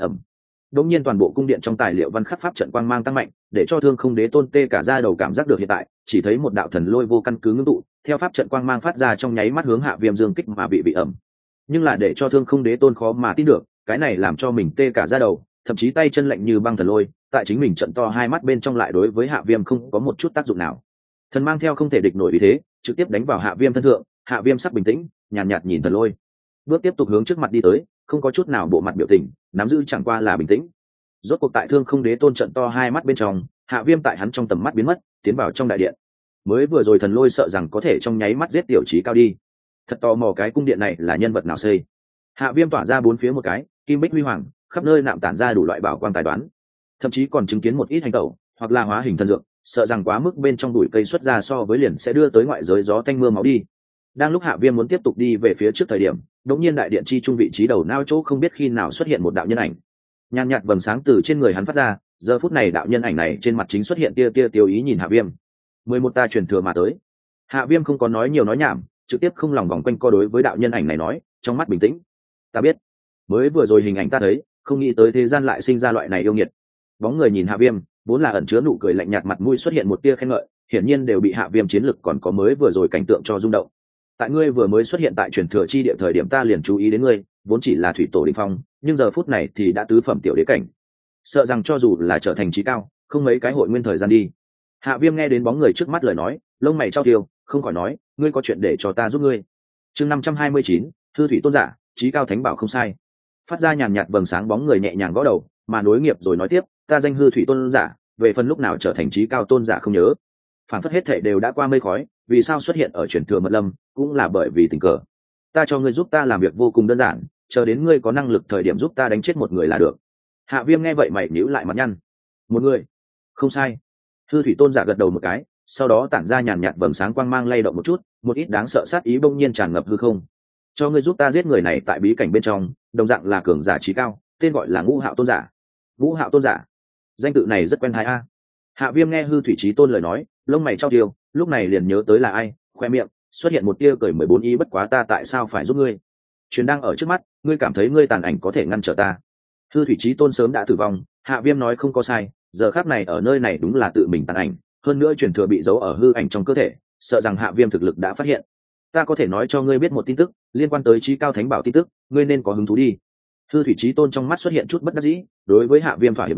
Đột nhiên toàn bộ cung điện trong tài liệu văn khắc pháp trận quang mang tăng mạnh, để cho Thương Không Đế Tôn tê cả da đầu cảm giác được hiện tại, chỉ thấy một đạo thần lôi vô căn cứ ngưng tụ, theo pháp trận quang mang phát ra trong nháy mắt hướng Hạ Viêm dương kích mà bị ẩm. Nhưng là để cho Thương Không Đế Tôn khó mà tin được, cái này làm cho mình tê cả da đầu, thậm chí tay chân lạnh như băng thần lôi, tại chính mình trận to hai mắt bên trong lại đối với Hạ Viêm không có một chút tác dụng nào. Thần mang theo không thể địch nổi ý thế, trực tiếp đánh vào Hạ Viêm thân thượng. Hạ Viêm sắc bình tĩnh, nhàn nhạt nhìn thần lôi, bước tiếp tục hướng trước mặt đi tới, không có chút nào bộ mặt biểu tình, nắm giữ chẳng qua là bình tĩnh. Rốt cuộc tại Thương Không Đế Tôn trận to hai mắt bên trong, Hạ Viêm tại hắn trong tầm mắt biến mất, tiến vào trong đại điện. Mới vừa rồi thần lôi sợ rằng có thể trong nháy mắt giết tiểu chí cao đi. Thật tò mò cái cung điện này là nhân vật nào xây. Hạ Viêm tỏa ra bốn phía một cái, kim bích huy hoàng, khắp nơi nạm tản ra đủ loại bảo quang tài đoán, thậm chí còn chứng kiến một ít hành tẩu hoặc là hóa hình thần dược, sợ rằng quá mức bên trong bụi cây xuất ra so với liền sẽ đưa tới ngoại giới gió tanh mưa máu đi. Đang lúc Hạ Viêm muốn tiếp tục đi về phía trước thời điểm, đột nhiên đại điện chi trung vị trí đầu nao chỗ không biết khi nào xuất hiện một đạo nhân ảnh. Nhàn nhạt vầng sáng từ trên người hắn phát ra, giờ phút này đạo nhân ảnh này trên mặt chính xuất hiện tia tiêu ý nhìn Hạ Viêm. 11 ta truyền thừa mà tới. Hạ Viêm không có nói nhiều nói nhảm, trực tiếp không lòng vòng quanh co đối với đạo nhân ảnh này nói, trong mắt bình tĩnh. Ta biết, mới vừa rồi hình ảnh ta thấy, không nghĩ tới thế gian lại sinh ra loại này yêu nghiệt. Bóng người nhìn Hạ Viêm, vốn là ẩn chứa nụ cười lạnh nhạt, mặt mũi xuất hiện một tia khen ngợi, hiển nhiên đều bị Hạ Viêm chiến lực còn có mới vừa rồi cảnh tượng cho rung động. Tại ngươi vừa mới xuất hiện tại truyền thừa chi địa thời điểm ta liền chú ý đến ngươi, vốn chỉ là thủy tổ đỉnh phong, nhưng giờ phút này thì đã tứ phẩm tiểu đế cảnh. Sợ rằng cho dù là trở thành chí cao, không mấy cái hội nguyên thời gian đi. Hạ Viêm nghe đến bóng người trước mắt lời nói, lông mày trao tiêu, không khỏi nói, ngươi có chuyện để cho ta giúp ngươi. Chương 529, Hư Thủy Tôn giả, chí cao thánh bảo không sai. Phát ra nhàn nhạt vầng sáng, bóng người nhẹ nhàng gõ đầu, mà nối nghiệp rồi nói tiếp, ta danh Hư Thủy Tôn giả, về phần lúc nào trở thành chí cao tôn giả không nhớ. Phản phất hết thảy đều đã qua mây khói, vì sao xuất hiện ở truyền thừa mật lâm, cũng là bởi vì tình cờ. Ta cho ngươi giúp ta làm việc vô cùng đơn giản, chờ đến ngươi có năng lực thời điểm giúp ta đánh chết một người là được. Hạ Viêm nghe vậy mày nhíu lại mặt nhăn. Một người? Không sai. Hư Thủy Tôn giả gật đầu một cái, sau đó tản ra nhàn nhạt vầng sáng quang mang lay động một chút, một ít đáng sợ sát ý bỗng nhiên tràn ngập hư không. Cho ngươi giúp ta giết người này tại bí cảnh bên trong, đồng dạng là cường giả chí cao, tên gọi là Ngũ Hạo Tôn giả. Ngũ Hạo Tôn giả, danh tự này rất quen tai a. Hạ Viêm nghe Hư Thủy Chí Tôn lời nói, lông mày trao tiêu, lúc này liền nhớ tới là ai, khoe miệng xuất hiện một tia cười 14 ý, bất quá ta tại sao phải giúp ngươi? Truyền đang ở trước mắt, ngươi cảm thấy ngươi tàn ảnh có thể ngăn trở ta? Hư Thủy Chí Tôn sớm đã tử vong, Hạ Viêm nói không có sai, giờ khắc này ở nơi này đúng là tự mình tàn ảnh, hơn nữa truyền thừa bị giấu ở hư ảnh trong cơ thể, sợ rằng Hạ Viêm thực lực đã phát hiện. Ta có thể nói cho ngươi biết một tin tức liên quan tới chí cao thánh bảo tin tức, ngươi nên có hứng thú đi. Hư Thủy Chí Tôn trong mắt xuất hiện chút bất đắc dĩ, đối với Hạ Viêm thỏa hiệp nói,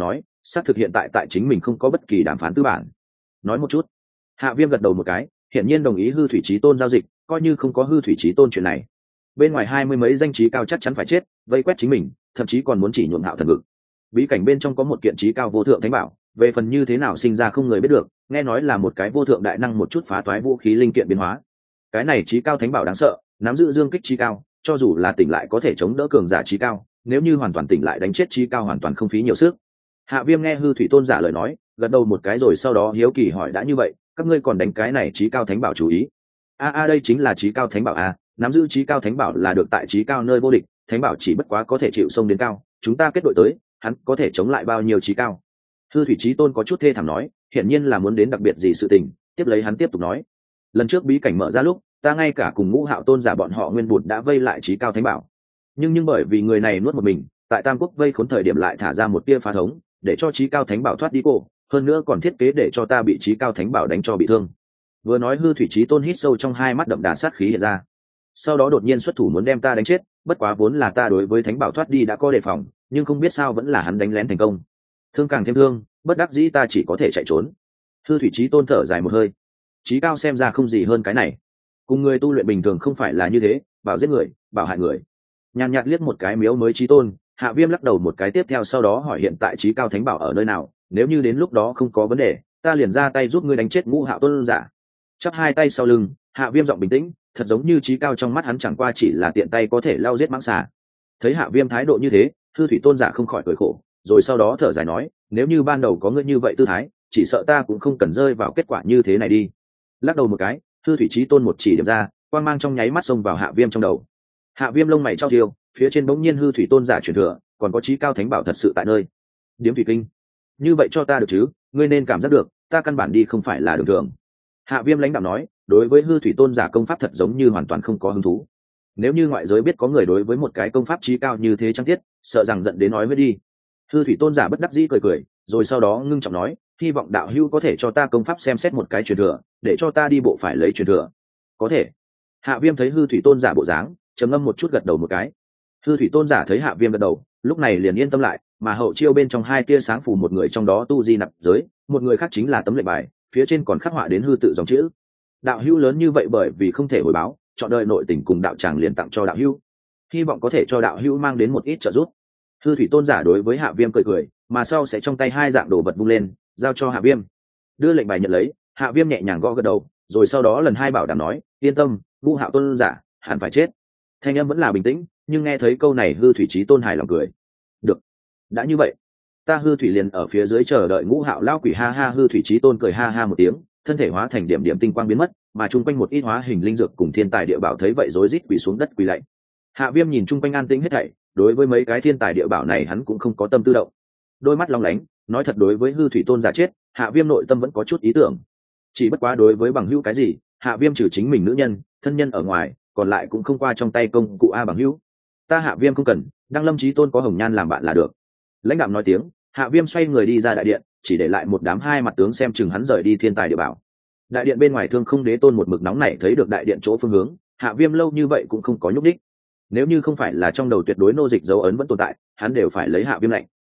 xác thực hiện tại chính mình không có bất kỳ đàm phán tư bản. Nói một chút. Hạ Viêm gật đầu một cái, hiển nhiên đồng ý hư thủy chí tôn giao dịch, coi như không có hư thủy chí tôn chuyện này, bên ngoài 20 mấy danh trí cao chắc chắn phải chết, vây quét chính mình, thậm chí còn muốn chỉ nhuộm Hạo thần vực. Bí cảnh bên trong có một kiện trí cao vô thượng thánh bảo, về phần như thế nào sinh ra không người biết được, nghe nói là một cái vô thượng đại năng một chút phá toái vũ khí linh kiện biến hóa. Cái này trí cao thánh bảo đáng sợ, nắm giữ dương kích trí cao, cho dù là tỉnh lại có thể chống đỡ cường giả trí cao, nếu như hoàn toàn tỉnh lại đánh chết trí cao hoàn toàn không phí nhiều sức. Hạ Viêm nghe hư thủy tôn giả lời nói, gật đầu một cái rồi sau đó hiếu kỳ hỏi đã như vậy, các ngươi còn đánh cái này trí cao thánh bảo chú ý? Đây chính là trí cao thánh bảo a, nắm giữ trí cao thánh bảo là được tại trí cao nơi vô địch, thánh bảo chỉ bất quá có thể chịu sông đến cao, chúng ta kết đội tới, hắn có thể chống lại bao nhiêu trí cao? Hư thủy chí tôn có chút thê thảm nói, hiển nhiên là muốn đến đặc biệt gì sự tình. Tiếp lấy hắn tiếp tục nói, lần trước bí cảnh mở ra lúc, ta ngay cả cùng Ngũ Hạo tôn giả bọn họ nguyên bùn đã vây lại trí cao thánh bảo, nhưng bởi vì người này nuốt một mình, tại Tam Quốc vây khốn thời điểm lại thả ra một tia phá thống, để cho trí cao thánh bảo thoát đi cô, hơn nữa còn thiết kế để cho ta bị trí cao thánh bảo đánh cho bị thương. Vừa nói hư thủy chí tôn hít sâu trong hai mắt đậm đà sát khí hiện ra, sau đó đột nhiên xuất thủ muốn đem ta đánh chết, bất quá vốn là ta đối với thánh bảo thoát đi đã có đề phòng, nhưng không biết sao vẫn là hắn đánh lén thành công, thương càng thêm thương, bất đắc dĩ ta chỉ có thể chạy trốn. Hư thủy chí tôn thở dài một hơi, trí cao xem ra không gì hơn cái này, cùng người tu luyện bình thường không phải là như thế, bảo giết người, bảo hại người. Nhàn nhạt liếc một cái miếu mới chí tôn, Hạ Viêm lắc đầu một cái tiếp theo sau đó hỏi hiện tại trí cao thánh bảo ở nơi nào, nếu như đến lúc đó không có vấn đề, ta liền ra tay giúp ngươi đánh chết Ngũ Hạo tôn giả. Chắp hai tay sau lưng, Hạ Viêm giọng bình tĩnh, thật giống như trí cao trong mắt hắn chẳng qua chỉ là tiện tay có thể lao giết mãng xà. Thấy Hạ Viêm thái độ như thế, hư thủy tôn giả không khỏi cười khổ, rồi sau đó thở dài nói, nếu như ban đầu có ngươi như vậy tư thái, chỉ sợ ta cũng không cần rơi vào kết quả như thế này đi. Lắc đầu một cái, hư thủy chí tôn một chỉ điểm ra, quang mang trong nháy mắt xông vào Hạ Viêm trong đầu. Hạ Viêm lông mày trao thiêu, phía trên bỗng nhiên hư thủy tôn giả truyền thừa, còn có trí cao thánh bảo thật sự tại nơi. Điếm thủy kinh, như vậy cho ta được chứ, ngươi nên cảm giác được, ta căn bản đi không phải là đường thường. Hạ Viêm lãnh đạo nói, đối với hư thủy tôn giả công pháp thật giống như hoàn toàn không có hứng thú. Nếu như ngoại giới biết có người đối với một cái công pháp trí cao như thế trăng tiết, sợ rằng giận đến nói với đi. Hư thủy tôn giả bất đắc dĩ cười cười, rồi sau đó ngưng trọng nói, hy vọng đạo hữu có thể cho ta công pháp xem xét một cái truyền thừa, để cho ta đi bộ phải lấy truyền thừa. Có thể. Hạ Viêm thấy hư thủy tôn giả bộ dáng, trầm ngâm một chút gật đầu một cái. Hư thủy tôn giả thấy Hạ Viêm gật đầu, lúc này liền yên tâm lại, mà hậu chiêu bên trong hai tia sáng phủ một người trong đó tu di nạp giới, một người khác chính là tấm lệnh bài, phía trên còn khắc họa đến hư tự dòng chữ. Đạo hữu lớn như vậy bởi vì không thể hồi báo, chọn đời nội tình cùng đạo tràng liền tặng cho đạo hữu, hy vọng có thể cho đạo hữu mang đến một ít trợ giúp. Hư thủy tôn giả đối với Hạ Viêm cười cười, mà sau sẽ trong tay hai dạng đồ vật vung lên, giao cho Hạ Viêm. Đưa lệnh bài nhận lấy, Hạ Viêm nhẹ nhàng gõ gật đầu, rồi sau đó lần hai bảo đảm nói, yên tâm, Ngũ Hạo tôn giả hẳn phải chết. Thanh âm vẫn là bình tĩnh, nhưng nghe thấy câu này hư thủy chí tôn hài lòng cười. Được, đã như vậy, ta hư thủy liền ở phía dưới chờ đợi Ngũ Hạo lão quỷ. Ha ha, hư thủy chí tôn cười ha ha một tiếng, thân thể hóa thành điểm điểm tinh quang biến mất, mà chung quanh một ít hóa hình linh dược cùng thiên tài địa bảo thấy vậy rối rít quỳ xuống đất quỳ lạy. Hạ Viêm nhìn chung quanh an tĩnh hết thảy, đối với mấy cái thiên tài địa bảo này hắn cũng không có tâm tư động. Đôi mắt long lánh, nói thật đối với hư thủy tôn giả chết, Hạ Viêm nội tâm vẫn có chút ý tưởng. Chỉ bất quá đối với bằng hữu cái gì, Hạ Viêm trừ chính mình nữ nhân, thân nhân ở ngoài, còn lại cũng không qua trong tay công cụ a bằng hữu. Ta Hạ Viêm không cần, Đăng Lâm chí tôn có Hồng Nhan làm bạn là được. Lãnh đạm nói tiếng, Hạ Viêm xoay người đi ra đại điện, chỉ để lại một đám hai mặt tướng xem chừng hắn rời đi thiên tài địa bảo. Đại điện bên ngoài Thương Không Đế tôn một mực nóng nảy thấy được đại điện chỗ phương hướng, Hạ Viêm lâu như vậy cũng không có nhúc đích. Nếu như không phải là trong đầu tuyệt đối nô dịch dấu ấn vẫn tồn tại, hắn đều phải lấy Hạ Viêm lệnh.